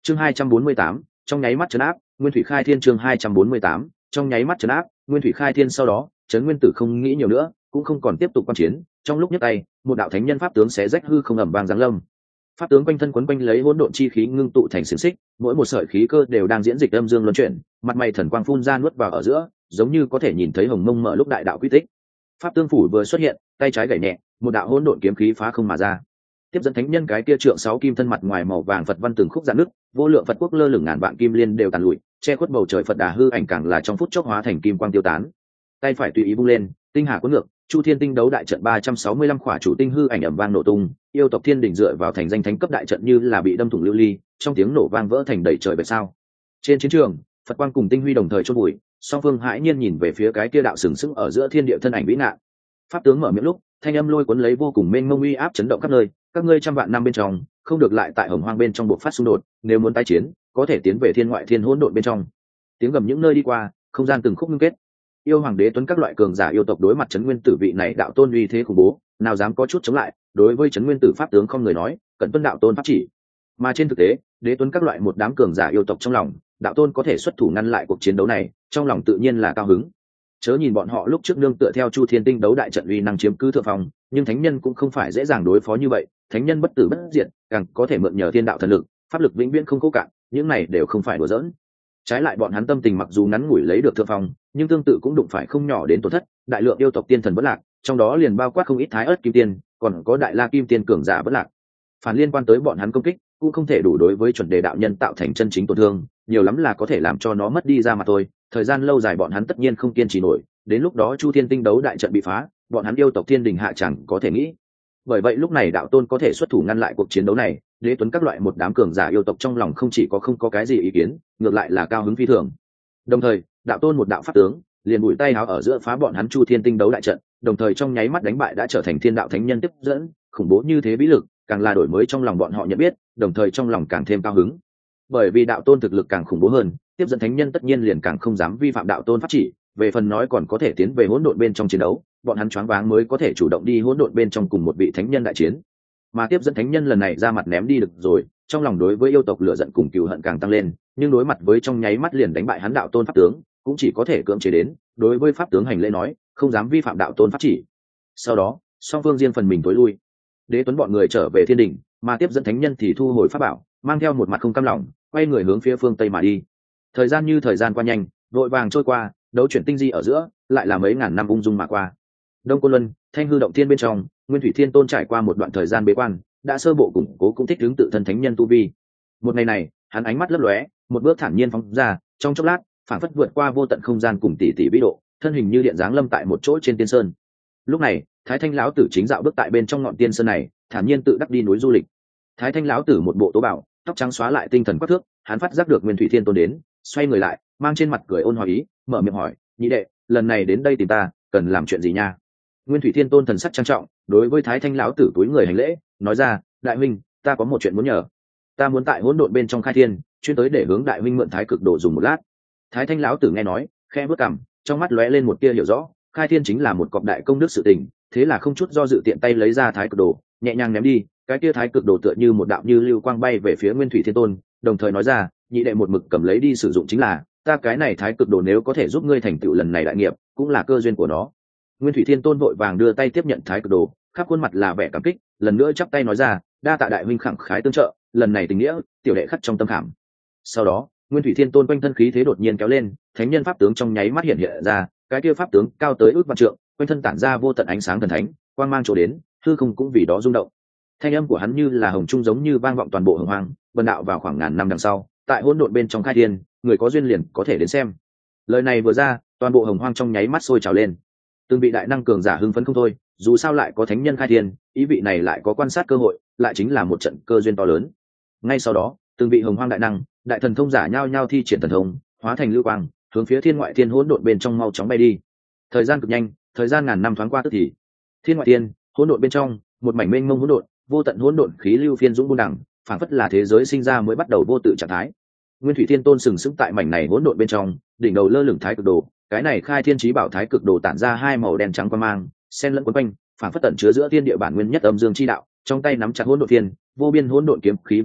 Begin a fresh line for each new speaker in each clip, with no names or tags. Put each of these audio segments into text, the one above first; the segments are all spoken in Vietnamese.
Chương 248, trong nháy mắt trấn áp, Nguyên Thủy Khai Thiên. Chương 248, trong nháy mắt trấn áp, Nguyên Thủy Khai Thiên. Sau đó, Trấn Nguyên Tử không nghĩ nhiều nữa, cũng không còn tiếp tục quan chiến, trong lúc nhấc tay, một đạo thánh nhân pháp tướng xé rách hư không ầm vang giáng lâm. Pháp tướng quanh thân quấn quanh lấy hỗn độn chi khí ngưng tụ thành xiềng xích, mỗi một sợi khí cơ đều đang diễn dịch âm dương luân chuyển, mặt mày thần quang phun ra nuốt vào ở giữa, giống như có thể nhìn thấy hồng mông mở lúc đại đạo quy tích. Pháp tương phủ vừa xuất hiện, tay trái gảy nhẹ, một đạo hỗn độn kiếm khí phá không mà ra. Tiếp dẫn thánh nhân cái kia trượng 6 kim thân mặt ngoài màu vàng Phật văn từng khúc rạn nứt, vô lượng Phật quốc lơ lửng ngàn vạn kim liên đều tàn lụi, che khuất bầu trời Phật đà hư ảnh càng là trong phút chốc hóa thành kim quang tiêu tán. Tay phải tùy ý vung lên, tinh hà cuốn ngược, Chu Thiên Tinh đấu đại trận 365 khỏa chủ tinh hư ảnh ầm vang nổ tung, yêu tộc thiên đỉnh dựa vào thành danh thánh cấp đại trận như là bị đâm thủng lưu ly, trong tiếng nổ vang vỡ thành đầy trời vệt sao. Trên chiến trường, Phật quang cùng tinh huy đồng thời chôn bụi, song phương hãi nhiên nhìn về phía cái kia đạo sừng sững ở giữa thiên địa thân ảnh vĩ ngạn. Pháp tướng mở miệng lúc, thanh âm lôi cuốn lấy vô cùng mênh mông uy áp chấn động khắp nơi, các ngươi trăm vạn năm bên trong, không được lại tại hồng hoang bên trong buộc phát xung đột, nếu muốn tái chiến, có thể tiến về thiên ngoại thiên hỗn độn bên trong. Tiếng gầm những nơi đi qua, không gian từng khúc ngưng kết. Yêu hoàng đế tuấn các loại cường giả yêu tộc đối mặt Trấn Nguyên Tử vị này đạo tôn uy thế khủng bố, nào dám có chút chống lại, đối với Trấn Nguyên Tử pháp tướng không người nói, cẩn tuân đạo tôn pháp chỉ. Mà trên thực tế, đế tuấn các loại một đám cường giả yêu tộc trong lòng, đạo tôn có thể xuất thủ ngăn lại cuộc chiến đấu này, trong lòng tự nhiên là cao hứng. Chớ nhìn bọn họ lúc trước nương tựa theo Chu Thiên Tinh đấu đại trận uy năng chiếm cứ thượng phong, nhưng thánh nhân cũng không phải dễ dàng đối phó như vậy, thánh nhân bất tử bất diệt, càng có thể mượn nhờ thiên đạo thần lực, pháp lực vĩnh viễn không cố cạn, những này đều không phải đùa giỡn. Trái lại bọn hắn tâm tình mặc dù ngắn ngủi lấy được thượng phong, nhưng tương tự cũng đụng phải không nhỏ đến tổn thất, đại lượng yêu tộc tiên thần bất lạc, trong đó liền bao quát không ít thái ớt kim tiên, còn có đại la kim tiên cường giả bất lạc. Phản liên quan tới bọn hắn công kích, cũng không thể đủ đối với chuẩn đề đạo nhân tạo thành chân chính tổn thương, nhiều lắm là có thể làm cho nó mất đi ra mà thôi, thời gian lâu dài bọn hắn tất nhiên không kiên trì nổi, đến lúc đó Chu Thiên Tinh đấu đại trận bị phá, bọn hắn yêu tộc thiên đình hạ chẳng có thể nghĩ. Bởi vậy lúc này đạo tôn có thể xuất thủ ngăn lại cuộc chiến đấu này, đế tuấn các loại một đám cường giả yêu tộc trong lòng không chỉ có không có cái gì ý kiến, ngược lại là cao hứng phi thường. Đồng thời, đạo tôn một đạo pháp tướng, liền bụi tay áo ở giữa phá bọn hắn Chu Thiên Tinh đấu đại trận, đồng thời trong nháy mắt đánh bại đã trở thành thiên đạo thánh nhân tiếp dẫn, khủng bố như thế vĩ lực, càng là đổi mới trong lòng bọn họ nhận biết, đồng thời trong lòng càng thêm cao hứng. Bởi vì đạo tôn thực lực càng khủng bố hơn, tiếp dẫn thánh nhân tất nhiên liền càng không dám vi phạm đạo tôn pháp chỉ, về phần nói còn có thể tiến về hỗn độn bên trong chiến đấu, bọn hắn choáng váng mới có thể chủ động đi hỗn độn bên trong cùng một vị thánh nhân đại chiến. Mà tiếp dẫn thánh nhân lần này ra mặt ném đi được rồi, trong lòng đối với yêu tộc lửa giận cùng cừu hận càng tăng lên, nhưng đối mặt với trong nháy mắt liền đánh bại hắn đạo tôn pháp tướng, cũng chỉ có thể cưỡng chế đến, đối với pháp tướng hành lễ nói, không dám vi phạm đạo tôn pháp chỉ. Sau đó, song phương riêng phần mình tối lui. Đế tuấn bọn người trở về thiên đình, mà tiếp dẫn thánh nhân thì thu hồi pháp bảo, mang theo một mặt không cam lòng, quay người hướng phía phương tây mà đi. Thời gian như thời gian qua nhanh, vội vàng trôi qua, đấu chuyển tinh di ở giữa, lại là mấy ngàn năm ung dung mà qua. Đông Côn Luân, Thanh Hư động thiên bên trong, Nguyên Thủy Thiên Tôn trải qua một đoạn thời gian bế quan, đã sơ bộ củng cố cũng thích ứng tự thân thánh nhân tu vi. Một ngày này, hắn ánh mắt lấp lóe, một bước thản nhiên phóng ra, trong chốc lát, phảng phất vượt qua vô tận không gian cùng tỷ tỷ vĩ độ, thân hình như điện giáng lâm tại một chỗ trên tiên sơn. Lúc này, Thái Thanh lão tử chính dạo bước tại bên trong ngọn tiên sơn này, thản nhiên tự đắc đi núi du lịch. Thái Thanh lão tử một bộ tố bảo, tóc trắng xóa lại tinh thần quắc thước, hắn phát giác được Nguyên Thủy Thiên Tôn đến, xoay người lại, mang trên mặt cười ôn hòa ý, mở miệng hỏi, nhị đệ, lần này đến đây tìm ta, cần làm chuyện gì nha? Nguyên Thủy Thiên Tôn thần sắc trang trọng, đối với Thái Thanh lão tử túi người hành lễ, nói ra, đại huynh, ta có một chuyện muốn nhờ. Ta muốn tại hỗn độn bên trong khai thiên, chuyên tới để hướng đại huynh mượn thái cực đồ dùng một lát. Thái Thanh lão tử nghe nói, khẽ bước cằm, trong mắt lóe lên một tia hiểu rõ, khai thiên chính là một cọc đại công đức sự tình, thế là không chút do dự tiện tay lấy ra thái cực đồ, nhẹ nhàng ném đi, cái tia thái cực đồ tựa như một đạo như lưu quang bay về phía Nguyên Thủy Thiên Tôn, đồng thời nói ra, nhị đệ một mực cầm lấy đi sử dụng chính là, ta cái này thái cực đồ nếu có thể giúp ngươi thành tựu lần này đại nghiệp, cũng là cơ duyên của nó. Nguyên Thủy Thiên Tôn vội vàng đưa tay tiếp nhận thái cực đồ, khắp khuôn mặt là vẻ cảm kích, lần nữa chắp tay nói ra, đa tạ đại huynh khẳng khái tương trợ, lần này tình nghĩa, tiểu đệ khắc trong tâm khảm. Sau đó, Nguyên Thủy Thiên Tôn quanh thân khí thế đột nhiên kéo lên, thánh nhân pháp tướng trong nháy mắt hiện hiện ra, cái kia pháp tướng cao tới ước vạn trượng, quanh thân tản ra vô tận ánh sáng thần thánh, quang mang chỗ đến, hư không cũng vì đó rung động. Thanh âm của hắn như là hồng trung giống như vang vọng toàn bộ hồng hoang, vần đạo vào khoảng ngàn năm đằng sau, tại hỗn độn bên trong khai thiên, người có duyên liền có thể đến xem. Lời này vừa ra, toàn bộ hồng hoang trong nháy mắt sôi trào lên. Từng vị đại năng cường giả hưng phấn không thôi, dù sao lại có thánh nhân khai thiên, ý vị này lại có quan sát cơ hội, lại chính là một trận cơ duyên to lớn. Ngay sau đó, từng vị hồng hoang đại năng, đại thần thông giả nhao nhao thi triển thần thông, hóa thành lưu quang, hướng phía thiên ngoại thiên hỗn độn bên trong mau chóng bay đi. Thời gian cực nhanh, thời gian ngàn năm thoáng qua tức thì. Thiên ngoại thiên, hỗn độn bên trong, một mảnh mênh mông hỗn độn, vô tận hỗn độn khí lưu phiên dũng buôn đẳng, phảng phất là thế giới sinh ra mới bắt đầu vô tự trạng thái. Nguyên Thủy Thiên Tôn sừng sững tại mảnh này hỗn độn bên trong, đỉnh đầu lơ lửng thái cực đồ, cái này khai thiên chí bảo thái cực đồ tản ra hai màu đen trắng quang mang, xen lẫn quấn quanh, phảng phất tẩn chứa giữa thiên địa bản nguyên nhất âm dương chi đạo, trong tay nắm chặt hỗn độn thiên, vô biên hỗn độn kiếm khí vần quanh,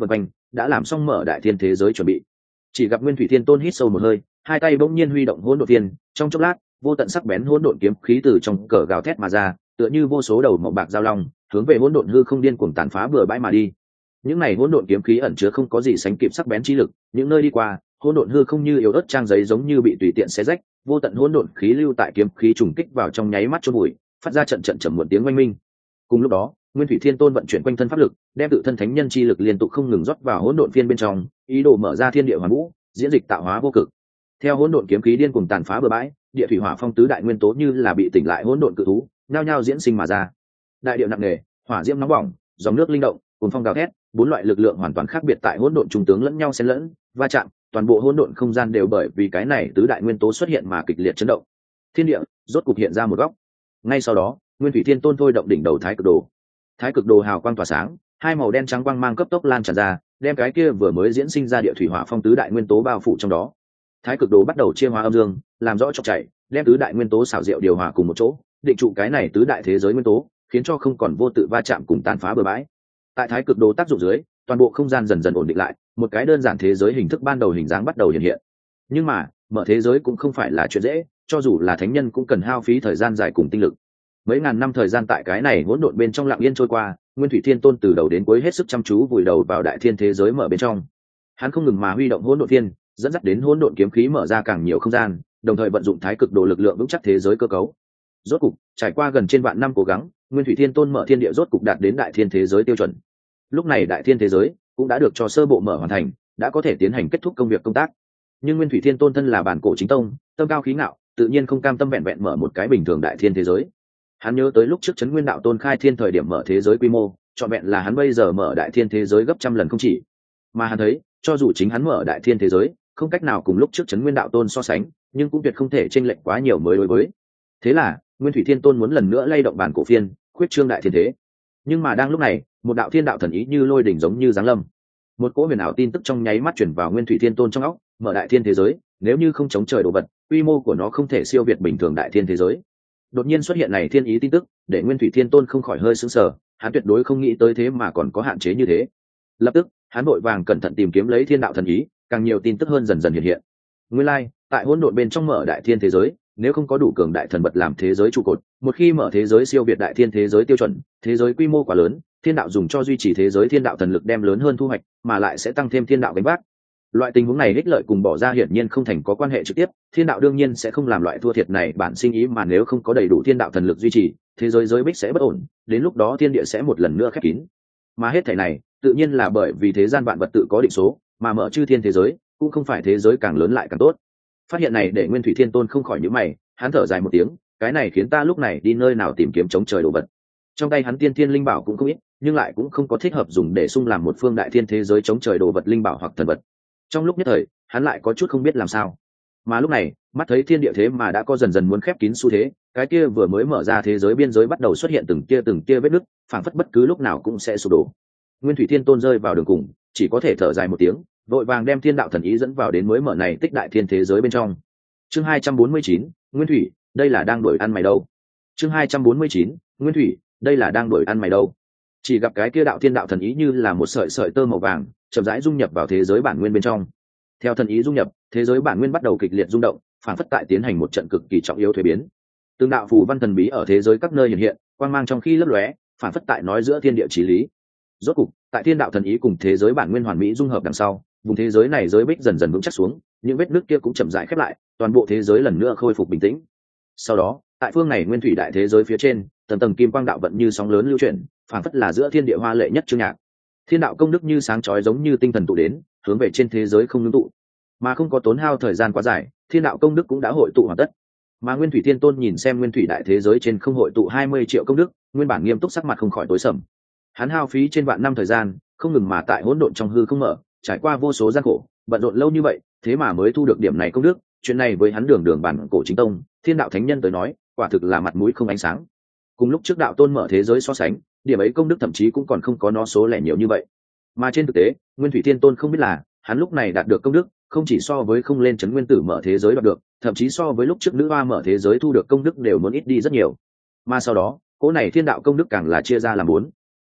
đã làm xong mở đại thiên thế giới chuẩn bị. Chỉ gặp Nguyên Thủy Thiên Tôn hít sâu một hơi, hai tay bỗng nhiên huy động hỗn độn thiên, trong chốc lát vô tận sắc bén hỗn độn kiếm khí từ trong cờ gào thét mà ra, tựa như vô số đầu màu bạc giao long hướng về hỗn độn hư không điên cuồng tàn phá bừa bãi mà đi. Những này hỗn độn kiếm khí ẩn chứa không có gì sánh kịp sắc bén chi lực, những nơi đi qua hỗn độn hư không như yếu ớt trang giấy giống như bị tùy tiện xé rách, vô tận hỗn độn khí lưu tại kiếm khí trùng kích vào trong nháy mắt chôn bụi, phát ra trận trận trầm muộn tiếng oanh minh. Cùng lúc đó Nguyên Thủy Thiên Tôn vận chuyển quanh thân pháp lực, đem tự thân thánh nhân chi lực liên tục không ngừng rót vào hỗn độn phiên bên trong, ý đồ mở ra thiên địa hoàn vũ, diễn dịch tạo hóa vô cực. Theo hỗn độn kiếm khí điên cuồng tàn phá bừa bãi, địa thủy hỏa phong tứ đại nguyên tố như là bị tỉnh lại hỗn độn cự thú, nhao nhao diễn sinh mà ra. Đại địa nặng nề, hỏa diễm nóng bỏng, dòng nước linh động, cuồng phong gào thét, bốn loại lực lượng hoàn toàn khác biệt tại hỗn độn trung tướng lẫn nhau xen lẫn, va chạm, toàn bộ hỗn độn không gian đều bởi vì cái này tứ đại nguyên tố xuất hiện mà kịch liệt chấn động. Thiên địa rốt cục hiện ra một góc. Ngay sau đó, Nguyên Thủy Thiên Tôn thôi động đỉnh đầu Thái Cực Đồ. Thái Cực Đồ hào quang tỏa sáng, hai màu đen trắng quang mang cấp tốc lan tràn ra, đem cái kia vừa mới diễn sinh ra địa thủy hỏa phong tứ đại nguyên tố bao phủ trong đó. Thái Cực Đồ bắt đầu chia hóa âm dương, làm rõ chọc chảy, đem tứ đại nguyên tố xảo diệu điều hòa cùng một chỗ, định trụ cái này tứ đại thế giới nguyên tố, khiến cho không còn vô tự va chạm cùng tàn phá bừa bãi. Tại Thái Cực Đồ tác dụng dưới, toàn bộ không gian dần dần ổn định lại, một cái đơn giản thế giới hình thức ban đầu hình dáng bắt đầu hiện hiện. Nhưng mà mở thế giới cũng không phải là chuyện dễ, cho dù là thánh nhân cũng cần hao phí thời gian dài cùng tinh lực. Mấy ngàn năm thời gian tại cái này hỗn độn bên trong lặng yên trôi qua, Nguyên Thủy Thiên Tôn từ đầu đến cuối hết sức chăm chú vùi đầu vào đại thiên thế giới mở bên trong. Hắn không ngừng mà huy động hỗn độn thiên, dẫn dắt đến hỗn độn kiếm khí mở ra càng nhiều không gian, đồng thời vận dụng Thái Cực Đồ lực lượng vững chắc thế giới cơ cấu. Rốt cục, trải qua gần trên vạn năm cố gắng, Nguyên Thủy Thiên Tôn mở thiên địa rốt cục đạt đến đại thiên thế giới tiêu chuẩn. Lúc này đại thiên thế giới cũng đã được cho sơ bộ mở hoàn thành, đã có thể tiến hành kết thúc công việc công tác. Nhưng Nguyên Thủy Thiên Tôn thân là bản cổ chính tông, tâm cao khí ngạo, tự nhiên không cam tâm vẹn vẹn mở một cái bình thường đại thiên thế giới. Hắn nhớ tới lúc trước Trấn Nguyên Đạo Tôn khai thiên thời điểm mở thế giới quy mô, trọn vẹn là hắn bây giờ mở đại thiên thế giới gấp trăm lần không chỉ. Mà hắn thấy, cho dù chính hắn mở đại thiên thế giới, không cách nào cùng lúc trước Trấn Nguyên Đạo Tôn so sánh, nhưng cũng tuyệt không thể chênh lệch quá nhiều mới đối với. Thế là, Nguyên Thủy Thiên Tôn muốn lần nữa lay động bản cổ phiên, khuyết trương đại thiên thế. Nhưng mà đang lúc này, một đạo thiên đạo thần ý như lôi đỉnh giống như giáng lâm. Một cỗ huyền ảo tin tức trong nháy mắt chuyển vào Nguyên Thủy Thiên Tôn trong óc, mở đại thiên thế giới, nếu như không chống trời đồ vật, quy mô của nó không thể siêu việt bình thường đại thiên thế giới. Đột nhiên xuất hiện này thiên ý tin tức, để Nguyên Thủy Thiên Tôn không khỏi hơi sững sờ, hắn tuyệt đối không nghĩ tới thế mà còn có hạn chế như thế. Lập tức, hắn vội vàng cẩn thận tìm kiếm lấy thiên đạo thần ý, càng nhiều tin tức hơn dần dần hiện hiện. Nguyên lai, tại hỗn độn bên trong mở đại thiên thế giới, nếu không có đủ cường đại thần vật làm thế giới trụ cột, một khi mở thế giới siêu việt đại thiên thế giới tiêu chuẩn, thế giới quy mô quá lớn, thiên đạo dùng cho duy trì thế giới thiên đạo thần lực đem lớn hơn thu hoạch, mà lại sẽ tăng thêm thiên đạo gánh vác. Loại tình huống này ích lợi cùng bỏ ra hiển nhiên không thành có quan hệ trực tiếp, thiên đạo đương nhiên sẽ không làm loại thua thiệt này bản sinh ý, mà nếu không có đầy đủ thiên đạo thần lực duy trì, thế giới giới bích sẽ bất ổn, đến lúc đó thiên địa sẽ một lần nữa khép kín. Mà hết thảy này, tự nhiên là bởi vì thế gian vạn vật tự có định số, mà mở chư thiên thế giới, cũng không phải thế giới càng lớn lại càng tốt. Phát hiện này để Nguyên Thủy Thiên Tôn không khỏi nhíu mày, hắn thở dài một tiếng, cái này khiến ta lúc này đi nơi nào tìm kiếm chống trời đồ vật. Trong tay hắn tiên thiên linh bảo cũng không ít, nhưng lại cũng không có thích hợp dùng để xung làm một phương đại thiên thế giới chống trời đồ vật linh bảo hoặc thần vật. Trong lúc nhất thời, hắn lại có chút không biết làm sao. Mà lúc này, mắt thấy thiên địa thế mà đã có dần dần muốn khép kín xu thế, cái kia vừa mới mở ra thế giới biên giới bắt đầu xuất hiện từng tia vết nứt, phảng phất bất cứ lúc nào cũng sẽ sụp đổ. Nguyên Thủy Thiên Tôn rơi vào đường cùng, chỉ có thể thở dài một tiếng, vội vàng đem thiên đạo thần ý dẫn vào đến mới mở này tích đại thiên thế giới bên trong. Chương 249, Nguyên Thủy, đây là đang đuổi ăn mày đâu? Chương 249, Nguyên Thủy, đây là đang đuổi ăn mày đâu? Chỉ gặp cái kia đạo thiên đạo thần ý như là một sợi sợi tơ màu vàng, chậm rãi dung nhập vào thế giới bản nguyên bên trong. Theo thần ý dung nhập, thế giới bản nguyên bắt đầu kịch liệt rung động, phản phất tại tiến hành một trận cực kỳ trọng yếu thuế biến. Từng đạo phù văn thần bí ở thế giới các nơi hiện hiện, quang mang trong khi lấp lóe, phản phất tại nói giữa thiên địa chí lý. Rốt cục, tại thiên đạo thần ý cùng thế giới bản nguyên hoàn mỹ dung hợp đằng sau, vùng thế giới này giới bích dần dần vững chắc xuống, những vết nứt kia cũng chậm rãi khép lại, toàn bộ thế giới lần nữa khôi phục bình tĩnh. Sau đó, tại phương này nguyên thủy đại thế giới phía trên, tầng tầng kim quang đạo vận như sóng lớn lưu chuyển, phản phất là giữa thiên địa hoa lệ nhất chương nhạc. Thiên đạo công đức như sáng chói giống như tinh thần tụ đến, hướng về trên thế giới không ngưng tụ, mà không có tốn hao thời gian quá dài, thiên đạo công đức cũng đã hội tụ hoàn tất. Mà Nguyên Thủy Thiên Tôn nhìn xem nguyên thủy đại thế giới trên không hội tụ 20 triệu công đức, nguyên bản nghiêm túc sắc mặt không khỏi tối sầm. Hắn hao phí trên vạn năm thời gian, không ngừng mà tại hỗn độn trong hư không mở, trải qua vô số gian khổ, bận rộn lâu như vậy, thế mà mới thu được điểm này công đức, chuyện này với hắn đường bản cổ chính tông, thiên đạo thánh nhân tới nói, quả thực là mặt mũi không ánh sáng. Cùng lúc trước đạo tôn mở thế giới so sánh, điểm ấy công đức thậm chí cũng còn không có nó số lẻ nhiều như vậy. Mà trên thực tế, Nguyên Thủy Thiên Tôn không biết là, hắn lúc này đạt được công đức, không chỉ so với không lên chấn nguyên tử mở thế giới đạt được, thậm chí so với lúc trước nữ hoa mở thế giới thu được công đức đều muốn ít đi rất nhiều. Mà sau đó, cỗ này thiên đạo công đức càng là chia ra làm 4.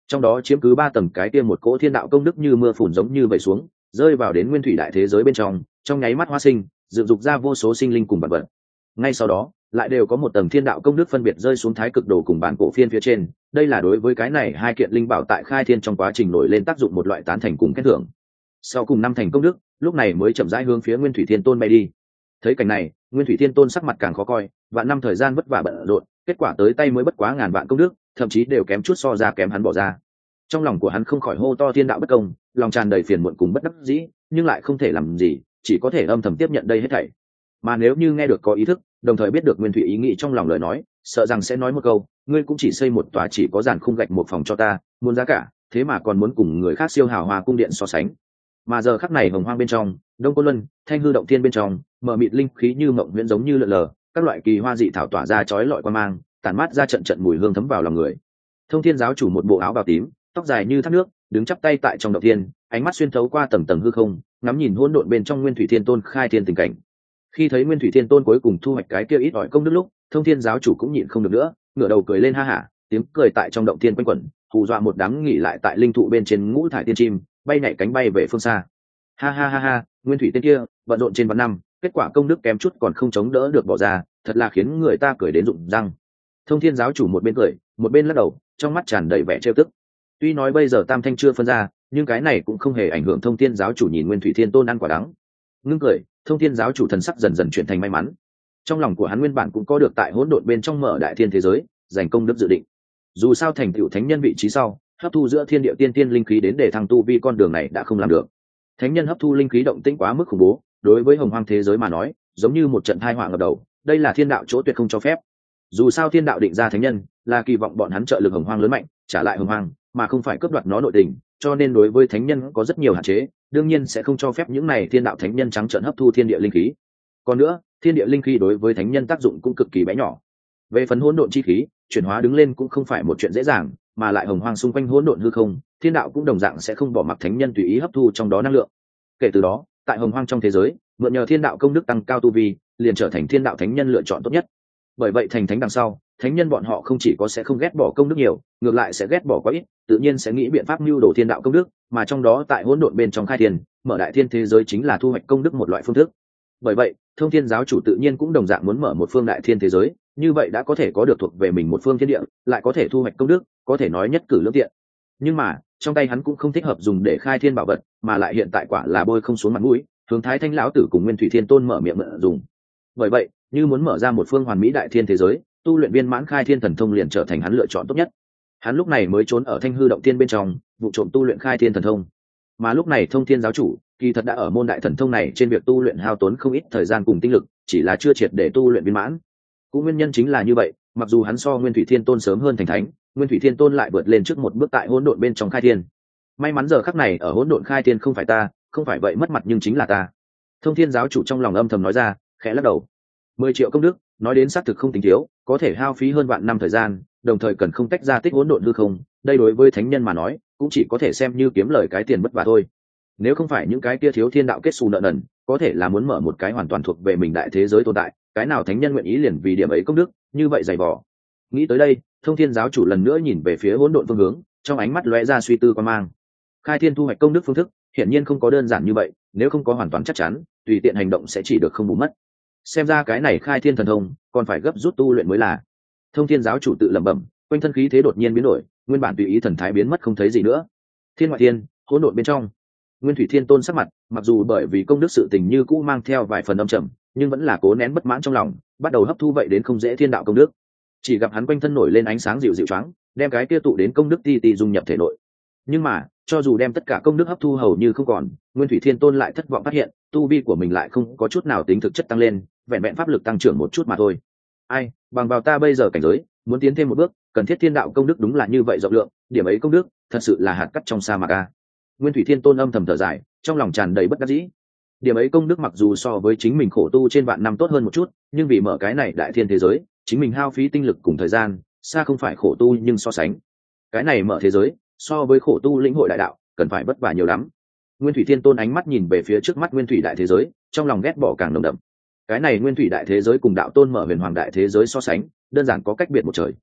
trong đó chiếm cứ 3 tầng cái kia một cỗ thiên đạo công đức như mưa phùn giống như vậy xuống, rơi vào đến nguyên thủy đại thế giới bên trong nháy mắt hoa sinh, dựng dục ra vô số sinh linh cùng vật vật. Ngay sau đó lại đều có một tầng thiên đạo công đức phân biệt rơi xuống thái cực đồ cùng bản cổ phiên phía trên. Đây là đối với cái này hai kiện linh bảo tại khai thiên trong quá trình nổi lên tác dụng một loại tán thành cùng khen thưởng. Sau cùng 5 thành công đức, lúc này mới chậm rãi hướng phía Nguyên Thủy Thiên Tôn bay đi. Thấy cảnh này, Nguyên Thủy Thiên Tôn sắc mặt càng khó coi, vạn năm thời gian vất vả bận rộn, kết quả tới tay mới bất quá ngàn vạn công đức, thậm chí đều kém chút so ra kém hắn bỏ ra. Trong lòng của hắn không khỏi hô to thiên đạo bất công, lòng tràn đầy phiền muộn cùng bất đắc dĩ, nhưng lại không thể làm gì, chỉ có thể âm thầm tiếp nhận đây hết thảy. Mà nếu như nghe được có ý thức, đồng thời biết được Nguyên Thủy ý nghĩ trong lòng lời nói, sợ rằng sẽ nói một câu, ngươi cũng chỉ xây một tòa chỉ có giàn khung gạch một phòng cho ta, muốn giá cả, thế mà còn muốn cùng người khác siêu hào hoa cung điện so sánh. Mà giờ khắc này hồng hoang bên trong, Đông Côn Luân, Thanh Hư Động Thiên bên trong, mở mịt linh khí như mộng huyễn giống như lượn lờ, các loại kỳ hoa dị thảo tỏa ra chói lọi quang mang, tản mát ra trận trận mùi hương thấm vào lòng người. Thông Thiên giáo chủ một bộ áo bào tím, tóc dài như thác nước, đứng chắp tay tại trong động thiên, ánh mắt xuyên thấu qua tầng tầng hư không, ngắm nhìn hỗn độn bên trong Nguyên Thủy Thiên Tôn khai thiên tình cảnh. Khi thấy Nguyên Thủy Thiên Tôn cuối cùng thu hoạch cái kia ít ỏi công đức lúc, Thông Thiên giáo chủ cũng nhịn không được nữa, ngửa đầu cười lên ha hả, tiếng cười tại trong động thiên quanh quẩn, hù dọa một đám nghỉ lại tại linh thụ bên trên ngũ thải tiên chim, bay nhảy cánh bay về phương xa. Ha ha ha ha, Nguyên Thủy Tiên kia, bận rộn trên vạn năm, kết quả công đức kém chút còn không chống đỡ được bỏ ra, thật là khiến người ta cười đến rụng răng. Thông Thiên giáo chủ một bên cười, một bên lắc đầu, trong mắt tràn đầy vẻ trêu tức. Tuy nói bây giờ tam thanh chưa phân ra, nhưng cái này cũng không hề ảnh hưởng Thông Thiên giáo chủ nhìn Nguyên Thủy Thiên Tôn ăn quả đắng. Ngưng cười, Thông Thiên giáo chủ thần sắc dần dần chuyển thành may mắn. Trong lòng của hắn nguyên bản cũng có được tại hỗn độn bên trong mở đại thiên thế giới, giành công đức dự định. Dù sao thành tựu thánh nhân vị trí sau, hấp thu giữa thiên địa tiên tiên linh khí đến để thăng tu vi con đường này đã không làm được. Thánh nhân hấp thu linh khí động tĩnh quá mức khủng bố, đối với hồng hoang thế giới mà nói, giống như một trận tai họa ngập đầu, đây là thiên đạo chỗ tuyệt không cho phép. Dù sao thiên đạo định ra thánh nhân, là kỳ vọng bọn hắn trợ lực hồng hoang lớn mạnh, trả lại hồng hoang, mà không phải cướp đoạt nó nội tình, cho nên đối với thánh nhân có rất nhiều hạn chế, đương nhiên sẽ không cho phép những này thiên đạo thánh nhân trắng trợn hấp thu thiên địa linh khí. Còn nữa, thiên địa linh khí đối với thánh nhân tác dụng cũng cực kỳ bé nhỏ. Về phần hỗn độn chi khí, chuyển hóa đứng lên cũng không phải một chuyện dễ dàng, mà lại hồng hoang xung quanh hỗn độn hư không, thiên đạo cũng đồng dạng sẽ không bỏ mặc thánh nhân tùy ý hấp thu trong đó năng lượng. Kể từ đó, tại hồng hoang trong thế giới, mượn nhờ thiên đạo công đức tăng cao tu vi, liền trở thành thiên đạo thánh nhân lựa chọn tốt nhất. Bởi vậy thành thánh đằng sau, thánh nhân bọn họ không chỉ có sẽ không ghét bỏ công đức nhiều, ngược lại sẽ ghét bỏ quá ít, tự nhiên sẽ nghĩ biện pháp mưu đồ thiên đạo công đức, mà trong đó tại hỗn độn bên trong khai thiên, mở đại thiên thế giới chính là thu hoạch công đức một loại phương thức. Bởi vậy, Thông Thiên giáo chủ tự nhiên cũng đồng dạng muốn mở một phương đại thiên thế giới, như vậy đã có thể có được thuộc về mình một phương thiên địa, lại có thể thu hoạch công đức, có thể nói nhất cử lưỡng tiện. Nhưng mà, trong tay hắn cũng không thích hợp dùng để khai thiên bảo vật, mà lại hiện tại quả là bôi không xuống mặt mũi, hướng Thái Thanh lão tử cùng Nguyên Thủy Thiên Tôn mở miệng mượn dùng. Bởi vậy, như muốn mở ra một phương hoàn mỹ đại thiên thế giới, tu luyện viên mãn khai thiên thần thông liền trở thành hắn lựa chọn tốt nhất. Hắn lúc này mới trốn ở Thanh Hư Động Thiên bên trong, vụ trộm tu luyện khai thiên thần thông. Mà lúc này Thông Thiên giáo chủ, kỳ thật đã ở môn đại thần thông này trên việc tu luyện hao tốn không ít thời gian cùng tinh lực, chỉ là chưa triệt để tu luyện viên mãn. Cũng nguyên nhân chính là như vậy, mặc dù hắn so Nguyên Thủy Thiên Tôn sớm hơn thành thánh, Nguyên Thủy Thiên Tôn lại vượt lên trước một bước tại hỗn độn bên trong khai thiên. May mắn giờ khắc này ở hỗn độn khai thiên không phải ta, không phải vậy mất mặt nhưng chính là ta. Thông Thiên giáo chủ trong lòng âm thầm nói ra, khẽ lắc đầu. 10 triệu công đức, nói đến xác thực không tính thiếu, có thể hao phí hơn vạn năm thời gian, đồng thời cần không tách ra tích hỗn độn hư không, đây đối với thánh nhân mà nói, cũng chỉ có thể xem như kiếm lời cái tiền bất vả thôi. Nếu không phải những cái kia thiếu thiên đạo kết xù nợ nần, có thể là muốn mở một cái hoàn toàn thuộc về mình đại thế giới tồn tại, cái nào thánh nhân nguyện ý liền vì điểm ấy công đức, như vậy dày vò. Nghĩ tới đây, Thông Thiên giáo chủ lần nữa nhìn về phía hỗn độn phương hướng, trong ánh mắt lóe ra suy tư quan mang. Khai thiên thu hoạch công đức phương thức, hiển nhiên không có đơn giản như vậy, nếu không có hoàn toàn chắc chắn, tùy tiện hành động sẽ chỉ được không bù mất. Xem ra cái này khai thiên thần thông, còn phải gấp rút tu luyện mới là. Thông Thiên giáo chủ tự lẩm bẩm, quanh thân khí thế đột nhiên biến đổi, nguyên bản tùy ý thần thái biến mất không thấy gì nữa. Thiên ngoại thiên, hỗn độn bên trong, Nguyên Thủy Thiên Tôn sắc mặt, mặc dù bởi vì công đức sự tình như cũ mang theo vài phần âm trầm, nhưng vẫn là cố nén bất mãn trong lòng, bắt đầu hấp thu vậy đến không dễ thiên đạo công đức. Chỉ gặp hắn quanh thân nổi lên ánh sáng dịu dịu choáng, đem cái kia tụ đến công đức ti ti dung nhập thể nội. Nhưng mà, cho dù đem tất cả công đức hấp thu hầu như không còn, Nguyên Thủy Thiên Tôn lại thất vọng phát hiện, tu vi của mình lại không có chút nào tính thực chất tăng lên, vẹn vẹn pháp lực tăng trưởng một chút mà thôi. Ai, bằng vào ta bây giờ cảnh giới, muốn tiến thêm một bước, cần thiết thiên đạo công đức đúng là như vậy rộng lượng, điểm ấy công đức, thật sự là hạt cát trong sa mạc a. Nguyên Thủy Thiên Tôn âm thầm thở dài, trong lòng tràn đầy bất đắc dĩ. Điểm ấy công đức mặc dù so với chính mình khổ tu trên vạn năm tốt hơn một chút, nhưng vì mở cái này đại thiên thế giới, chính mình hao phí tinh lực cùng thời gian, xa không phải khổ tu nhưng so sánh. Cái này mở thế giới, so với khổ tu lĩnh hội đại đạo, cần phải vất vả nhiều lắm. Nguyên Thủy Thiên Tôn ánh mắt nhìn về phía trước mắt Nguyên Thủy đại thế giới, trong lòng ghét bỏ càng nồng đậm. Cái này Nguyên Thủy đại thế giới cùng đạo tôn mở huyền hoàng đại thế giới so sánh, đơn giản có cách biệt một trời.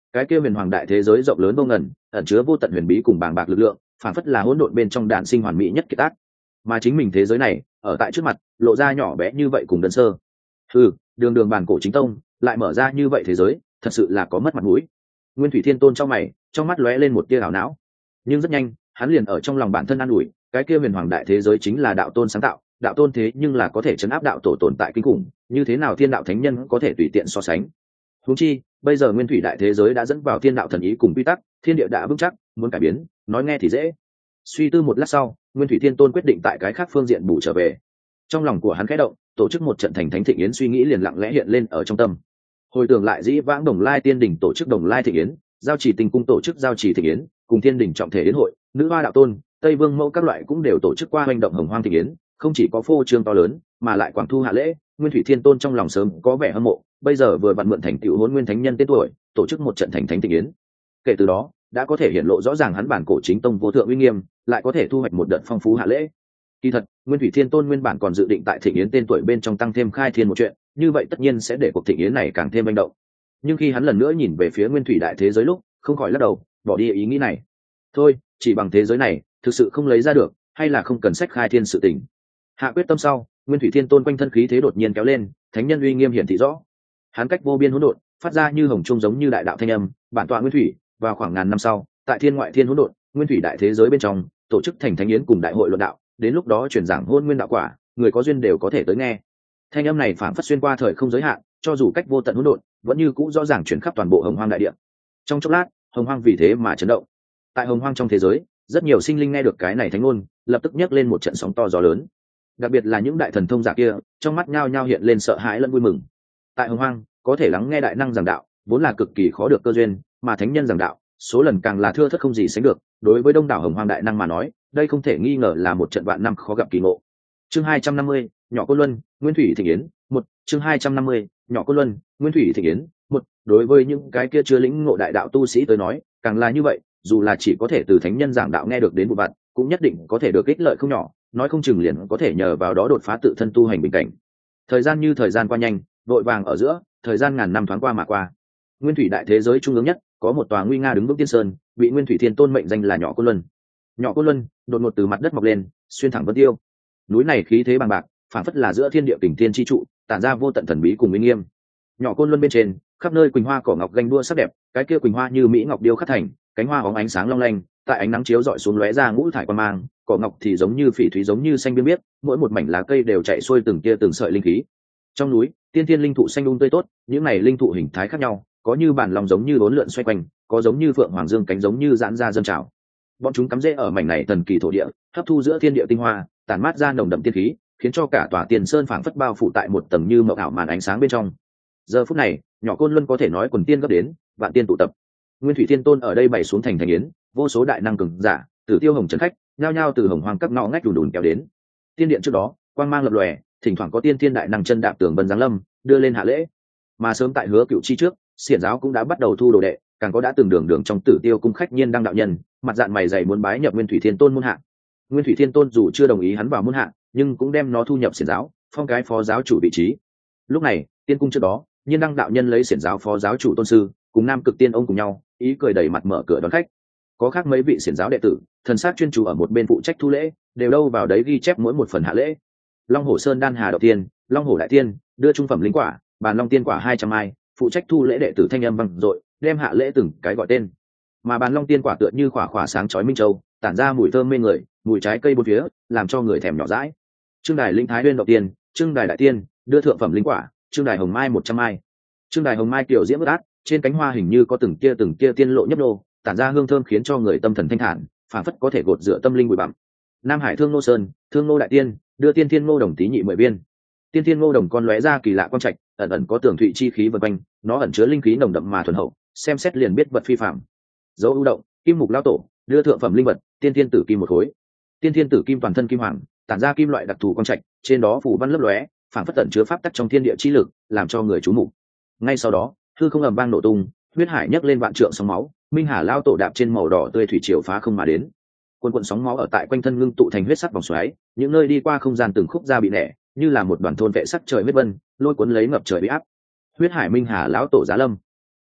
cái kia huyền hoàng đại thế giới rộng lớn vô ngần, ẩn chứa vô tận huyền bí cùng bàng bạc lực lượng, phản phất là hỗn độn bên trong đạn sinh hoàn mỹ nhất kiệt tác. Mà chính mình thế giới này ở tại trước mặt lộ ra nhỏ bé như vậy cùng đơn sơ. Đường đường bản cổ chính tông lại mở ra như vậy thế giới, thật sự là có mất mặt mũi. Nguyên Thủy Thiên Tôn trong mày, trong mắt lóe lên một tia ảo não, nhưng rất nhanh hắn liền ở trong lòng bản thân an ủi, cái kia huyền hoàng đại thế giới chính là đạo tôn sáng tạo, đạo tôn thế nhưng là có thể chấn áp đạo tổ tồn tại kinh khủng, như thế nào thiên đạo thánh nhân có thể tùy tiện so sánh. Huống chi bây giờ nguyên thủy đại thế giới đã dẫn vào thiên đạo thần ý cùng quy tắc, thiên địa đã vững chắc, muốn cải biến nói nghe thì dễ. Suy tư một lát sau, Nguyên Thủy Thiên Tôn quyết định tại cái khác phương diện bù trở về. Trong lòng của hắn khẽ động, tổ chức một trận thành thánh thịnh yến suy nghĩ liền lặng lẽ hiện lên ở trong tâm. Hồi tưởng lại dĩ vãng Đồng Lai Tiên Đỉnh tổ chức Đồng Lai thịnh yến, Giao Chỉ Tinh Cung tổ chức Giao Chỉ thịnh yến, cùng Thiên Đỉnh trọng thể yến hội, Nữ Hoa đạo tôn, Tây Vương Mẫu các loại cũng đều tổ chức qua hành động hồng hoang thịnh yến, không chỉ có phô trương to lớn, mà lại quảng thu hạ lễ. Nguyên Thủy Thiên Tôn trong lòng sớm có vẻ hâm mộ, bây giờ vừa vặn mượn thành tựu Hỗn Nguyên Thánh Nhân tên tuổi, tổ chức một trận thành thánh thịnh yến. Kể từ đó, đã có thể hiện lộ rõ ràng hắn bản cổ chính tông vô thượng uy nghiêm, lại có thể thu hoạch một đợt phong phú hạ lễ. Kỳ thật, Nguyên Thủy Thiên Tôn nguyên bản còn dự định tại thịnh yến tên tuổi bên trong tăng thêm khai thiên một chuyện, như vậy tất nhiên sẽ để cuộc thịnh yến này càng thêm manh động. Nhưng khi hắn lần nữa nhìn về phía Nguyên Thủy đại thế giới lúc, không khỏi lắc đầu, bỏ đi ý nghĩ này. Thôi, chỉ bằng thế giới này, thực sự không lấy ra được, hay là không cần sách khai thiên sự tình. Hạ quyết tâm sau, Nguyên Thủy Thiên Tôn quanh thân khí thế đột nhiên kéo lên, thánh nhân uy nghiêm hiển thị rõ. Hắn cách vô biên hỗn độn, phát ra như hồng trung giống như đại đạo thanh âm, bản tọa Nguyên Thủy, vào khoảng ngàn năm sau, tại thiên ngoại thiên hỗn độn, Nguyên Thủy đại thế giới bên trong, tổ chức thành thánh yến cùng đại hội luận đạo, đến lúc đó truyền giảng hôn nguyên đạo quả, người có duyên đều có thể tới nghe. Thanh âm này phảng phất xuyên qua thời không giới hạn, cho dù cách vô tận hỗn độn, vẫn như cũ rõ ràng truyền khắp toàn bộ Hồng Hoang đại địa. Trong chốc lát, Hồng Hoang vì thế mà chấn động. Tại Hồng Hoang trong thế giới, rất nhiều sinh linh nghe được cái này thánh ngôn, lập tức nhấc lên một trận sóng to gió lớn. Đặc biệt là những đại thần thông giả kia, trong mắt nhao nhao hiện lên sợ hãi lẫn vui mừng. Tại Hồng Hoang, có thể lắng nghe đại năng giảng đạo, vốn là cực kỳ khó được cơ duyên, mà thánh nhân giảng đạo, số lần càng là thưa thớt không gì sánh được. Đối với đông đảo Hồng Hoang đại năng mà nói, đây không thể nghi ngờ là một trận vạn năm khó gặp kỳ ngộ. Chương 250, nhỏ Côn Luân, Nguyên Thủy thịnh yến, 1, chương 250, nhỏ Côn Luân, Nguyên Thủy thịnh yến, 1. Đối với những cái kia chưa lĩnh ngộ đại đạo tu sĩ tới nói, càng là như vậy, dù là chỉ có thể từ thánh nhân giảng đạo nghe được đến một vạn, cũng nhất định có thể được ích lợi không nhỏ, nói không chừng liền có thể nhờ vào đó đột phá tự thân tu hành bình cảnh. Thời gian như thời gian qua nhanh, vội vàng ở giữa, thời gian ngàn năm thoáng qua mà qua. Nguyên Thủy đại thế giới trung ương nhất, có một tòa nguy nga đứng vững tiên sơn, bị Nguyên Thủy Thiên Tôn mệnh danh là nhỏ Côn Luân. Nhỏ Côn Luân đột ngột từ mặt đất mọc lên, xuyên thẳng vân tiêu. Núi này khí thế bằng bạc, phản phất là giữa thiên địa kình thiên chi trụ, tản ra vô tận thần bí cùng uy nghiêm. Nhỏ Côn Luân bên trên, khắp nơi quỳnh hoa cỏ ngọc ganh đua sắc đẹp, cái kia quỳnh hoa như mỹ ngọc điêu khắc thành, cánh hoa óng ánh sáng long lanh, tại ánh nắng chiếu rọi xuống lóe ra ngũ thải quang mang, cỏ ngọc thì giống như phỉ thúy giống như xanh biếc biếc, mỗi một mảnh lá cây đều chạy xuôi từng tia từng sợi linh khí. Trong núi, tiên thiên linh thụ xanh tươi tốt, những này linh thụ hình thái khác nhau, có như bản lòng giống như bốn lượn xoay quanh, có giống như phượng hoàng dương cánh giống như giãn ra dâng trào. Bọn chúng cắm rễ ở mảnh này thần kỳ thổ địa, hấp thu giữa thiên địa tinh hoa, tản mát ra nồng đậm tiên khí, khiến cho cả tòa tiền sơn phảng phất bao phủ tại một tầng như mộng ảo màn ánh sáng bên trong. Giờ phút này, nhỏ Côn Luân có thể nói quần tiên gấp đến, vạn tiên tụ tập. Nguyên Thủy Thiên Tôn ở đây bày xuống thành yến, vô số đại năng cường giả, Tử Tiêu Hồng trấn khách, nhao nhao từ Hồng Hoang các ngõ ngách đùn đùn kéo đến. Tiên điện trước đó, quang mang lập lòe, thỉnh thoảng có tiên thiên đại năng chân đạp tường vân giáng lâm, đưa lên hạ lễ. Mà sớm tại Hứa Cựu chi trước, Xiển giáo cũng đã bắt đầu thu đồ đệ, càng có đã từng đường trong Tử Tiêu cung khách nhiên đăng đạo nhân, mặt dạng mày dày muốn bái nhập Nguyên Thủy Thiên Tôn môn hạ. Nguyên Thủy Thiên Tôn dù chưa đồng ý hắn vào môn hạ, nhưng cũng đem nó thu nhập Xiển giáo, phong cái phó giáo chủ vị trí. Lúc này, tiên cung trước đó, nhiên đăng đạo nhân lấy Xiển giáo phó giáo chủ tôn sư, cùng Nam Cực Tiên ông cùng nhau, ý cười đầy mặt mở cửa đón khách. Có khác mấy vị Xiển giáo đệ tử, thần sắc chuyên chú ở một bên phụ trách thu lễ, đều đâu vào đấy ghi chép mỗi một phần hạ lễ. Long Hổ Sơn Đan Hà Đạo Tiên, Long Hổ Đại Tiên, đưa trung phẩm linh quả, bàn Long Tiên quả 200 ai, phụ trách thu lễ đệ tử thanh âm vang dội, đem hạ lễ từng cái gọi tên. Mà bàn Long Tiên quả tựa như khỏa sáng chói minh châu, tản ra mùi thơm mê người, mùi trái cây bốn phía, làm cho người thèm nhỏ dãi. Trương Đài Linh Thái Nguyên Đạo Tiên, Trương Đài Đại Tiên, đưa thượng phẩm linh quả, Trương Đài Hồng Mai 100 ai. Trương Đài Hồng Mai kiểu diễm ướt át, trên cánh hoa hình như có từng tia tiên lộ nhấp nô, tản ra hương thơm khiến cho người tâm thần thanh thản, phảng phất có thể gột rửa tâm linh bụi bặm. Nam Hải Thương Nô Sơn, Thương Nô Đại Tiên, đưa tiên thiên ngô đồng tí nhị 10 viên. Tiên thiên ngô đồng con lóe ra kỳ lạ quang trạch, ẩn ẩn có tường thụy chi khí vần quanh, nó ẩn chứa linh khí nồng đậm mà thuần hậu, xem xét liền biết vật phi phàm. Dấu ưu động, Kim Mục Lão Tổ, đưa thượng phẩm linh vật, tiên thiên tử kim một khối. Tiên thiên tử kim toàn thân kim hoàng, tản ra kim loại đặc thù quang trạch, trên đó phủ văn lấp lóe, phảng phất tẩn chứa pháp tắc trong thiên địa chi lực, làm cho người chú mục. Ngay sau đó, hư không ầm vang nổ tung, huyết hải nhấc lên vạn trượng sóng máu, Minh Hà Lão Tổ đạp trên màu đỏ tươi thủy triều phá không mà đến. Cuồn cuộn sóng máu ở tại quanh thân ngưng tụ thành huyết sắc vòng xoáy, những nơi đi qua không gian từng khúc ra bị nẻ, như là một đoàn thôn vệ sắc trời huyết vân, lôi cuốn lấy ngập trời bị áp. Huyết hải Minh Hà Lão Tổ giá lâm.